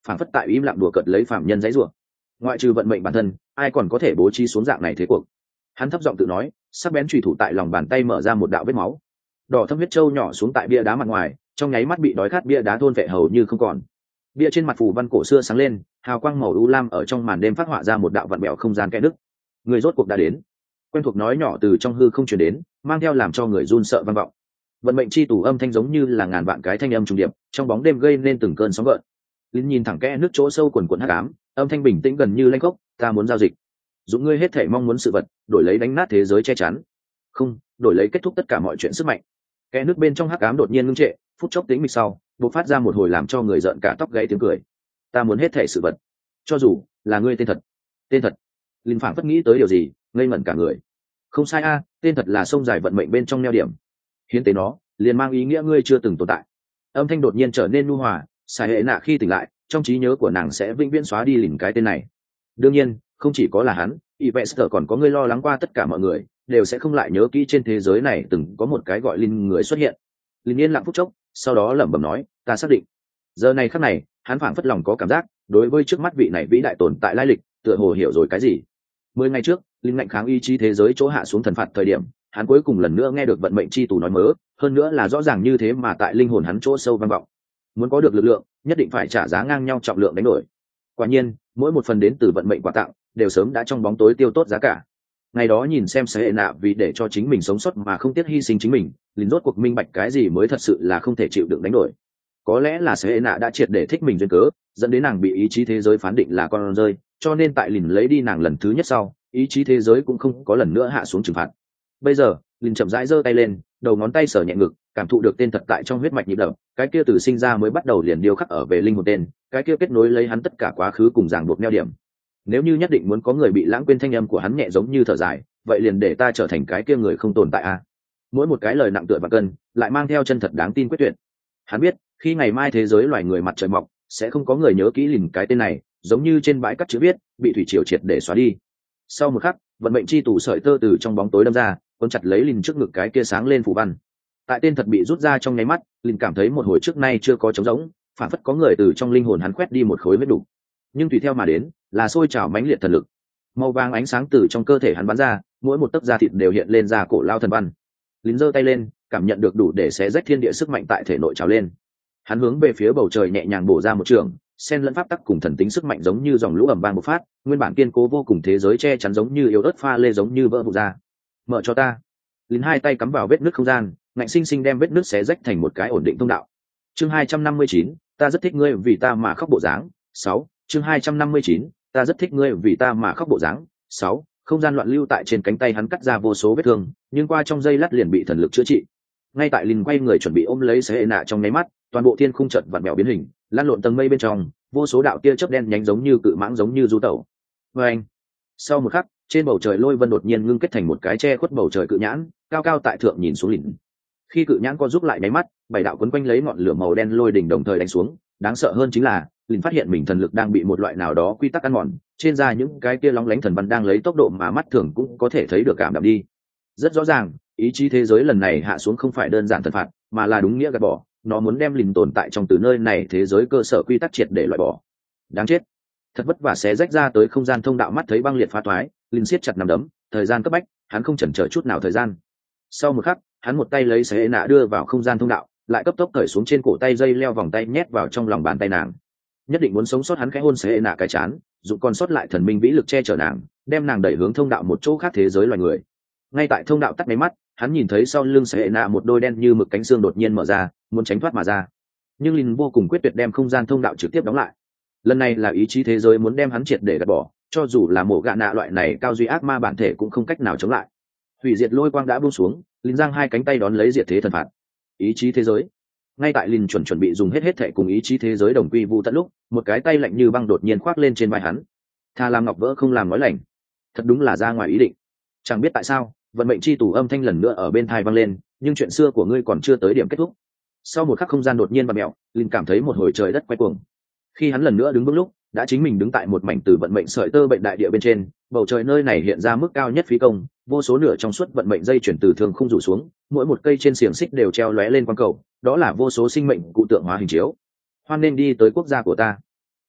phản phất tại im lặng đùa cợt lấy phạm nhân dãy rủa. Ngoại trừ vận mệnh bản thân, ai còn có thể bố trí xuống dạng này thế cuộc. Hắn thấp giọng tự nói, sắc bén chùy thủ tại lòng bàn tay mở ra một đạo vết máu, đỏ thâm huyết trâu nhỏ xuống tại bia đá mặt ngoài, trong nháy mắt bị đói khát bia đá thôn vệ hầu như không còn. Bia trên mặt phù văn cổ xưa sáng lên, hào quang màu u lam ở trong màn đêm phát họa ra một đạo vặn bẹo không gian kẽ nứt. Người rốt cuộc đã đến. Quen thuộc nói nhỏ từ trong hư không truyền đến, mang theo làm cho người run sợ vang vọng. Vận mệnh chi tù âm thanh giống như là ngàn vạn cái thanh âm trùng điệp, trong bóng đêm gây nên từng cơn sóng gợn. Linh nhìn thẳng kẽ nước chỗ sâu quần quần hắc ám, âm thanh bình tĩnh gần như lanh khốc, ta muốn giao dịch. Dụng ngươi hết thể mong muốn sự vật, đổi lấy đánh nát thế giới che chắn. Không, đổi lấy kết thúc tất cả mọi chuyện sức mạnh. Kẽ nước bên trong hắc ám đột nhiên ngưng trệ, phút chốc tĩnh mịch sau, bộc phát ra một hồi làm cho người giận cả tóc gáy tiếng cười. Ta muốn hết thể sự vật, cho dù là ngươi tên thật. Tên thật. Linh phảng phất nghĩ tới điều gì, ngây ngẩn cả người. Không sai a, tên thật là sông dài vận mệnh bên trong neo điểm. Hiến tế nó, liền mang ý nghĩa ngươi chưa từng tồn tại. Âm thanh đột nhiên trở nên nhu hòa, Sai Hệ Nạ khi tỉnh lại, trong trí nhớ của nàng sẽ vĩnh viễn xóa đi lìn cái tên này. Đương nhiên, không chỉ có là hắn, Yves còn có ngươi lo lắng qua tất cả mọi người, đều sẽ không lại nhớ kỹ trên thế giới này từng có một cái gọi Linh người xuất hiện. Linh yên lặng phút chốc, sau đó lẩm bẩm nói, ta xác định. Giờ này khắc này, hắn phảng phất lòng có cảm giác, đối với trước mắt vị này vĩ đại tồn tại lai lịch, tựa hồ hiểu rồi cái gì. Mười ngày trước, Linh ngạnh kháng ý chí thế giới chỗ hạ xuống thần phạt thời điểm, hắn cuối cùng lần nữa nghe được vận mệnh chi tù nói mớ, hơn nữa là rõ ràng như thế mà tại linh hồn hắn chỗ sâu vang vọng. Muốn có được lực lượng, nhất định phải trả giá ngang nhau trọng lượng đánh đổi. Quả nhiên, mỗi một phần đến từ vận mệnh quà tặng, đều sớm đã trong bóng tối tiêu tốt giá cả. Ngày đó nhìn xem Sai Hệ Nạ vì để cho chính mình sống sót mà không tiếc hy sinh chính mình, Linh rốt cuộc minh bạch cái gì mới thật sự là không thể chịu đựng đánh đổi. Có lẽ là Sai Hệ Nạ đã triệt để thích mình duyên cớ, dẫn đến nàng bị ý chí thế giới phán định là con rơi, cho nên tại Linh lấy đi nàng lần thứ nhất sau, ý chí thế giới cũng không có lần nữa hạ xuống trừng phạt. Bây giờ, Linh chậm rãi giơ tay lên, đầu ngón tay sờ nhẹ ngực, cảm thụ được tên thật tại trong huyết mạch nhịp đập, cái kia từ sinh ra mới bắt đầu liền điêu khắc ở về linh hồn tên, cái kia kết nối lấy hắn tất cả quá khứ cùng ràng buộc neo điểm. Nếu như nhất định muốn có người bị lãng quên, thanh âm của hắn nhẹ giống như thở dài, vậy liền để ta trở thành cái kia người không tồn tại a. À? Mỗi một cái lời nặng tựa và cân, lại mang theo chân thật đáng tin quyết tuyệt. Hắn biết, khi ngày mai thế giới loài người mặt trời mọc, sẽ không có người nhớ kỹ Linh cái tên này, giống như trên bãi cắt chữ viết, bị thủy triều triệt để xóa đi. Sau một khắc, vận mệnh chi tù sợi tơ từ trong bóng tối đâm ra, cuốn chặt lấy Linh trước ngực cái kia sáng lên phù văn. Tại tên thật bị rút ra trong nháy mắt, Linh cảm thấy một hồi trước nay chưa có trống rỗng, phản phất có người từ trong linh hồn hắn quét đi một khối huyết đủ. Nhưng tùy theo mà đến, là sôi trào mãnh liệt thần lực. Màu vàng ánh sáng từ trong cơ thể hắn bắn ra, mỗi một tấc da thịt đều hiện lên ra cổ lao thần văn. Linh giơ tay lên, cảm nhận được đủ để xé rách thiên địa sức mạnh tại thể nội trào lên. Hắn hướng về phía bầu trời nhẹ nhàng bổ ra một trường, xen lẫn pháp tắc cùng thần tính sức mạnh giống như dòng lũ ầm vang bộc phát, nguyên bản kiên cố vô cùng thế giới che chắn giống như yếu ớt pha lê giống như vỡ vụn ra. Mở cho ta. Linh hai tay cắm vào vết nứt không gian, ngạnh sinh sinh đem vết nứt xé rách thành một cái ổn định thông đạo. Chương hai trăm năm mươi chín, ta rất thích ngươi vì ta mà khóc bộ dáng. Sáu. Chương hai trăm năm mươi chín, ta rất thích ngươi vì ta mà khóc bộ dáng. Sáu. Không gian loạn lưu tại trên cánh tay hắn cắt ra vô số vết thương, nhưng qua trong giây lát liền bị thần lực chữa trị. Ngay tại Linh quay người chuẩn bị ôm lấy Sai Hệ Nạ trong nháy mắt, toàn bộ thiên khung chợt vặn vẹo biến hình, lan lộn tầng mây bên trong, vô số đạo tia chớp đen nhánh giống như cự mãng giống như du tẩu. Oeng! Sau một khắc, trên bầu trời lôi vân đột nhiên ngưng kết thành một cái che khuất bầu trời cự nhãn, cao cao tại thượng nhìn xuống Linh. Khi cự nhãn co giúp lại nháy mắt, bảy đạo quấn quanh lấy ngọn lửa màu đen lôi đỉnh đồng thời đánh xuống. Đáng sợ hơn chính là, Linh phát hiện mình thần lực đang bị một loại nào đó quy tắc ăn mòn, trên da những cái kia lóng lánh thần văn đang lấy tốc độ mà mắt thường cũng có thể thấy được cảm đạm đi. Rất rõ ràng, ý chí thế giới lần này hạ xuống không phải đơn giản thần phạt, mà là đúng nghĩa gạt bỏ, nó muốn đem Linh tồn tại trong từ nơi này thế giới cơ sở quy tắc triệt để loại bỏ. Đáng chết! Thật vất vả xé rách ra tới không gian thông đạo, mắt thấy băng liệt phá toái, Linh siết chặt nắm đấm, thời gian cấp bách, hắn không chần chờ chút nào thời gian. Sau một khắc, hắn một tay lấy Sai Hệ Nạ đưa vào không gian thông đạo, lại cấp tốc cởi xuống trên cổ tay dây leo vòng tay nhét vào trong lòng bàn tay nàng. Nhất định muốn sống sót, hắn khẽ hôn Sai Hệ Nạ cái chán, dùng còn sót lại thần minh vĩ lực che chở nàng, đem nàng đẩy hướng thông đạo một chỗ khác thế giới loài người. Ngay tại thông đạo tắt máy mắt, hắn nhìn thấy sau lưng Sai Hệ Nạ một đôi đen như mực cánh xương đột nhiên mở ra, muốn tránh thoát mà ra. Nhưng Linh vô cùng quyết tuyệt đem không gian thông đạo trực tiếp đóng lại. Lần này là ý chí thế giới muốn đem hắn triệt để gạt bỏ, cho dù là mổ gạ nạ loại này cao duy ác ma bản thể cũng không cách nào chống lại. Hủy diệt lôi quang đã buông xuống, Linh giang hai cánh tay đón lấy diệt thế thần phạt. Ý chí thế giới. Ngay tại Linh chuẩn chuẩn bị dùng hết hết thệ cùng ý chí thế giới đồng quy vu tận lúc, một cái tay lạnh như băng đột nhiên khoác lên trên vai hắn. Tha làm ngọc vỡ không làm nói lành. Thật đúng là ra ngoài ý định. Chẳng biết tại sao, vận mệnh chi tù âm thanh lần nữa ở bên tai vang lên, nhưng chuyện xưa của ngươi còn chưa tới điểm kết thúc. Sau một khắc không gian đột nhiên bật mẹo, Linh cảm thấy một hồi trời đất quay cuồng. Khi hắn lần nữa đứng bước lúc, đã chính mình đứng tại một mảnh từ vận mệnh sợi tơ bệnh đại địa bên trên, bầu trời nơi này hiện ra mức cao nhất phí công, vô số nửa trong suốt vận mệnh dây chuyển từ thường không rủ xuống, mỗi một cây trên xiềng xích đều treo lóe lên quang cầu, đó là vô số sinh mệnh cụ tượng hóa hình chiếu. Hoan nên đi tới quốc gia của ta.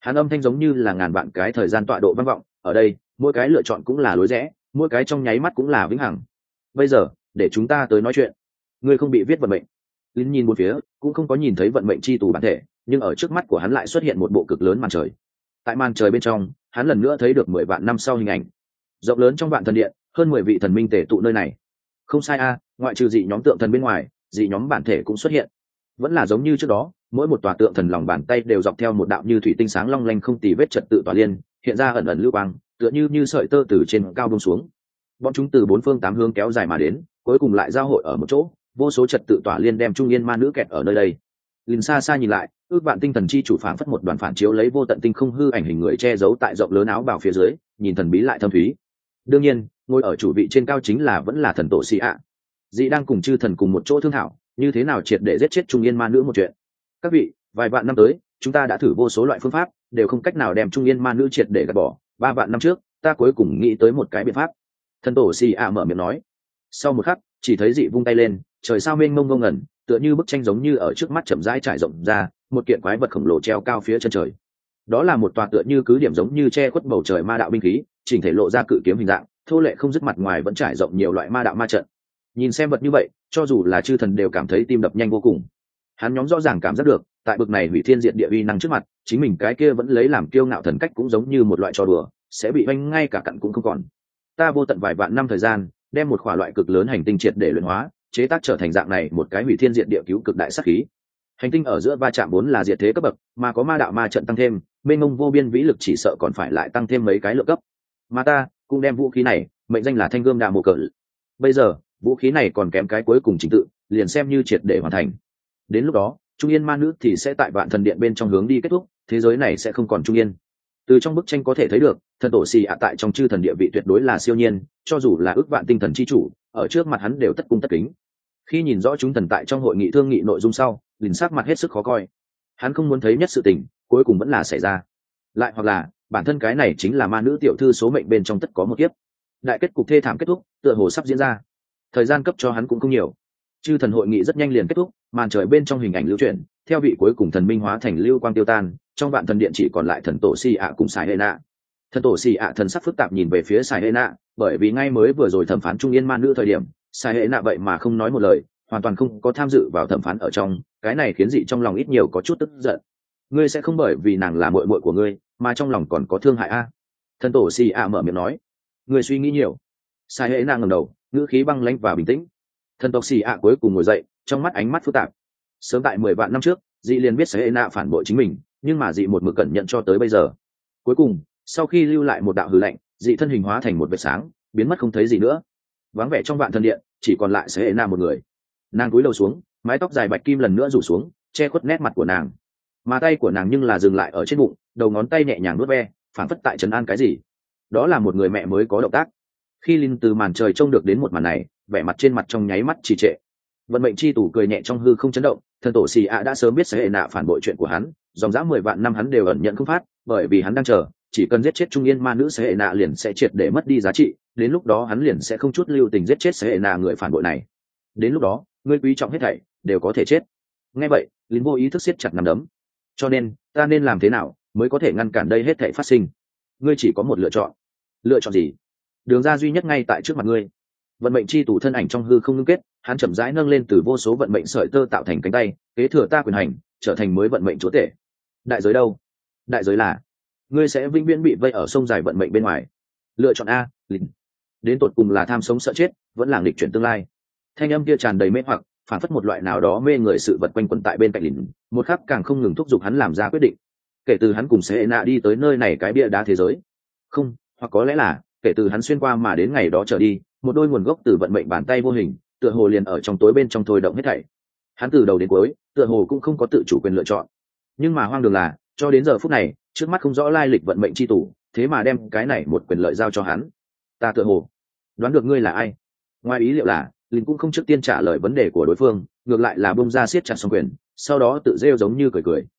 Hắn âm thanh giống như là ngàn vạn cái thời gian tọa độ vang vọng ở đây, mỗi cái lựa chọn cũng là lối rẽ, mỗi cái trong nháy mắt cũng là vĩnh hằng. Bây giờ để chúng ta tới nói chuyện. Ngươi không bị viết vận mệnh. Linh nhìn một phía cũng không có nhìn thấy vận mệnh chi tù bản thể, nhưng ở trước mắt của hắn lại xuất hiện một bộ cực lớn màn trời. Tại màn trời bên trong, hắn lần nữa thấy được mười vạn năm sau hình ảnh rộng lớn trong vạn thần điện, hơn mười vị thần minh tề tụ nơi này. Không sai a, ngoại trừ dị nhóm tượng thần bên ngoài, dị nhóm bản thể cũng xuất hiện, vẫn là giống như trước đó, mỗi một tòa tượng thần lòng bàn tay đều dọc theo một đạo như thủy tinh sáng long lanh không tì vết trật tự tòa liên, hiện ra ẩn ẩn lưu quang, tựa như như sợi tơ từ trên cao buông xuống. Bọn chúng từ bốn phương tám hướng kéo dài mà đến, cuối cùng lại giao hội ở một chỗ, vô số trật tự tòa liên đem trung yên ma nữ kẹt ở nơi đây. Nhìn xa xa nhìn lại, ước vạn tinh thần chi chủ phảng phất một đoàn phản chiếu lấy vô tận tinh không hư ảnh hình người che giấu tại rộng lớn áo bào phía dưới, nhìn thần bí lại thâm thúy. Đương nhiên, ngồi ở chủ vị trên cao chính là vẫn là thần tổ Xì ạ. Dị đang cùng chư thần cùng một chỗ thương thảo, như thế nào triệt để giết chết trung yên ma nữ một chuyện. Các vị, vài vạn năm tới, chúng ta đã thử vô số loại phương pháp, đều không cách nào đem trung yên ma nữ triệt để gạt bỏ. Ba vạn năm trước, ta cuối cùng nghĩ tới một cái biện pháp. Thần tổ Xì ạ mở miệng nói. Sau một khắc, chỉ thấy dị vung tay lên, trời sao mênh mông ngông ngẩn, tựa như bức tranh giống như ở trước mắt chậm rãi trải rộng ra, một kiện quái vật khổng lồ treo cao phía chân trời. Đó là một tòa tựa như cứ điểm giống như che khuất bầu trời ma đạo binh khí, chỉnh thể lộ ra cự kiếm hình dạng, thô lệ không dứt, mặt ngoài vẫn trải rộng nhiều loại ma đạo ma trận. Nhìn xem vật như vậy, cho dù là chư thần đều cảm thấy tim đập nhanh vô cùng. Hắn nhóm rõ ràng cảm giác được, tại bực này hủy thiên diệt địa uy năng trước mặt, chính mình cái kia vẫn lấy làm kiêu ngạo thần cách cũng giống như một loại trò đùa, sẽ bị oanh ngay cả cặn cũng không còn. Ta vô tận vài vạn năm thời gian, đem một khỏa loại cực lớn hành tinh triệt để luyện hóa, chế tác trở thành dạng này một cái hủy thiên diệt địa cứu cực đại sát khí. Hành tinh ở giữa va chạm vốn là diệt thế cấp bậc, mà có ma đạo ma trận tăng thêm, mênh mông vô biên vĩ lực chỉ sợ còn phải lại tăng thêm mấy cái lượng cấp. Mà ta cũng đem vũ khí này mệnh danh là thanh gươm đà mộ cỡ. Bây giờ vũ khí này còn kém cái cuối cùng trình tự, liền xem như triệt để hoàn thành. Đến lúc đó, trung yên ma nữ thì sẽ tại vạn thần điện bên trong hướng đi kết thúc, thế giới này sẽ không còn trung yên. Từ trong bức tranh có thể thấy được, thần tổ Xì ạ tại trong chư thần địa vị tuyệt đối là siêu nhiên, cho dù là ước vạn tinh thần chi chủ, ở trước mặt hắn đều tất cung tất kính. Khi nhìn rõ chúng thần tại trong hội nghị thương nghị nội dung sau, liền sắc mặt hết sức khó coi. Hắn không muốn thấy nhất sự tình, cuối cùng vẫn là xảy ra. Lại hoặc là, bản thân cái này chính là ma nữ tiểu thư số mệnh bên trong tất có một kiếp. Đại kết cục thê thảm kết thúc, tựa hồ sắp diễn ra. Thời gian cấp cho hắn cũng không nhiều. Chư thần hội nghị rất nhanh liền kết thúc, màn trời bên trong hình ảnh lưu chuyển, theo vị cuối cùng thần minh hóa thành lưu quang tiêu tan, trong vạn thần điện chỉ còn lại thần tổ Xì ạ cùng Sai Hệ Nạ. Thần tổ Xì ạ thần sắc phức tạp nhìn về phía Sai Hệ Nạ, bởi vì ngay mới vừa rồi thẩm phán trung yên ma nữ thời điểm, Sai Hệ Nạ vậy mà không nói một lời, hoàn toàn không có tham dự vào thẩm phán ở trong, cái này khiến dị trong lòng ít nhiều có chút tức giận. Ngươi sẽ không bởi vì nàng là muội muội của ngươi, mà trong lòng còn có thương hại a? Thần tổ Xì ạ mở miệng nói. Ngươi suy nghĩ nhiều. Sai Hệ Nạ ngẩng đầu, ngữ khí băng lãnh và bình tĩnh. Thần tộc Xì ạ cuối cùng ngồi dậy, trong mắt ánh mắt phức tạp. Sớm tại mười vạn năm trước, dị liền biết Sai Hệ Nạ phản bội chính mình, nhưng mà dị một mực cẩn nhận cho tới bây giờ. Cuối cùng, sau khi lưu lại một đạo hư lệnh, dị thân hình hóa thành một vệt sáng, biến mất không thấy gì nữa. Vắng vẻ trong vạn thần điện, chỉ còn lại Sai Hệ Nạ một người. Nàng cúi đầu xuống, mái tóc dài bạch kim lần nữa rủ xuống, che khuất nét mặt của nàng, mà tay của nàng nhưng là dừng lại ở trên bụng, đầu ngón tay nhẹ nhàng vuốt ve, phản phất tại trấn an cái gì. Đó là một người mẹ mới có động tác. Khi Linh từ màn trời trông được đến một màn này, vẻ mặt trên mặt trong nháy mắt trì trệ. Vận mệnh chi tủ cười nhẹ trong hư không chấn động, thần tổ Xì ạ đã sớm biết Sai Hệ Nạ phản bội chuyện của hắn, dòng dã mười vạn năm hắn đều ẩn nhận không phát, bởi vì hắn đang chờ, chỉ cần giết chết trung yên ma nữ Sai Hệ Nạ liền sẽ triệt để mất đi giá trị, đến lúc đó hắn liền sẽ không chút lưu tình giết chết Sai Hệ Nạ người phản bội này. Đến lúc đó, ngươi quý trọng hết thảy đều có thể chết. Nghe vậy, Linh vô ý thức siết chặt nắm đấm. Cho nên, ta nên làm thế nào mới có thể ngăn cản đây hết thảy phát sinh? Ngươi chỉ có một lựa chọn. Lựa chọn gì? Đường ra duy nhất ngay tại trước mặt ngươi. Vận mệnh chi tủ thân ảnh trong hư không ngưng kết, hắn chậm rãi nâng lên từ vô số vận mệnh sợi tơ tạo thành cánh tay, kế thừa ta quyền hành, trở thành mới vận mệnh chúa tể. Đại giới đâu? Đại giới là ngươi sẽ vĩnh viễn bị vây ở sông dài vận mệnh bên ngoài. Lựa chọn a, Linh. Đến tột cùng là tham sống sợ chết, vẫn là nghịch chuyển tương lai. Thanh âm kia tràn đầy mê hoặc, phản phất một loại nào đó mê người sự vật quanh quẩn tại bên cạnh Linh, một khắc càng không ngừng thúc giục hắn làm ra quyết định. Kể từ hắn cùng Sai Hệ Nạ đi tới nơi này cái bia đá thế giới, không, hoặc có lẽ là kể từ hắn xuyên qua mà đến ngày đó trở đi, một đôi nguồn gốc từ vận mệnh bàn tay vô hình, tựa hồ liền ở trong tối bên trong thôi động hết thảy. Hắn từ đầu đến cuối, tựa hồ cũng không có tự chủ quyền lựa chọn. Nhưng mà hoang đường là, cho đến giờ phút này, trước mắt không rõ lai lịch vận mệnh chi tủ, thế mà đem cái này một quyền lợi giao cho hắn. Ta tựa hồ đoán được ngươi là ai. Ngoài ý liệu là, Linh cũng không trước tiên trả lời vấn đề của đối phương, ngược lại là bông ra siết chặt song quyền, sau đó tự rêu giống như cười cười.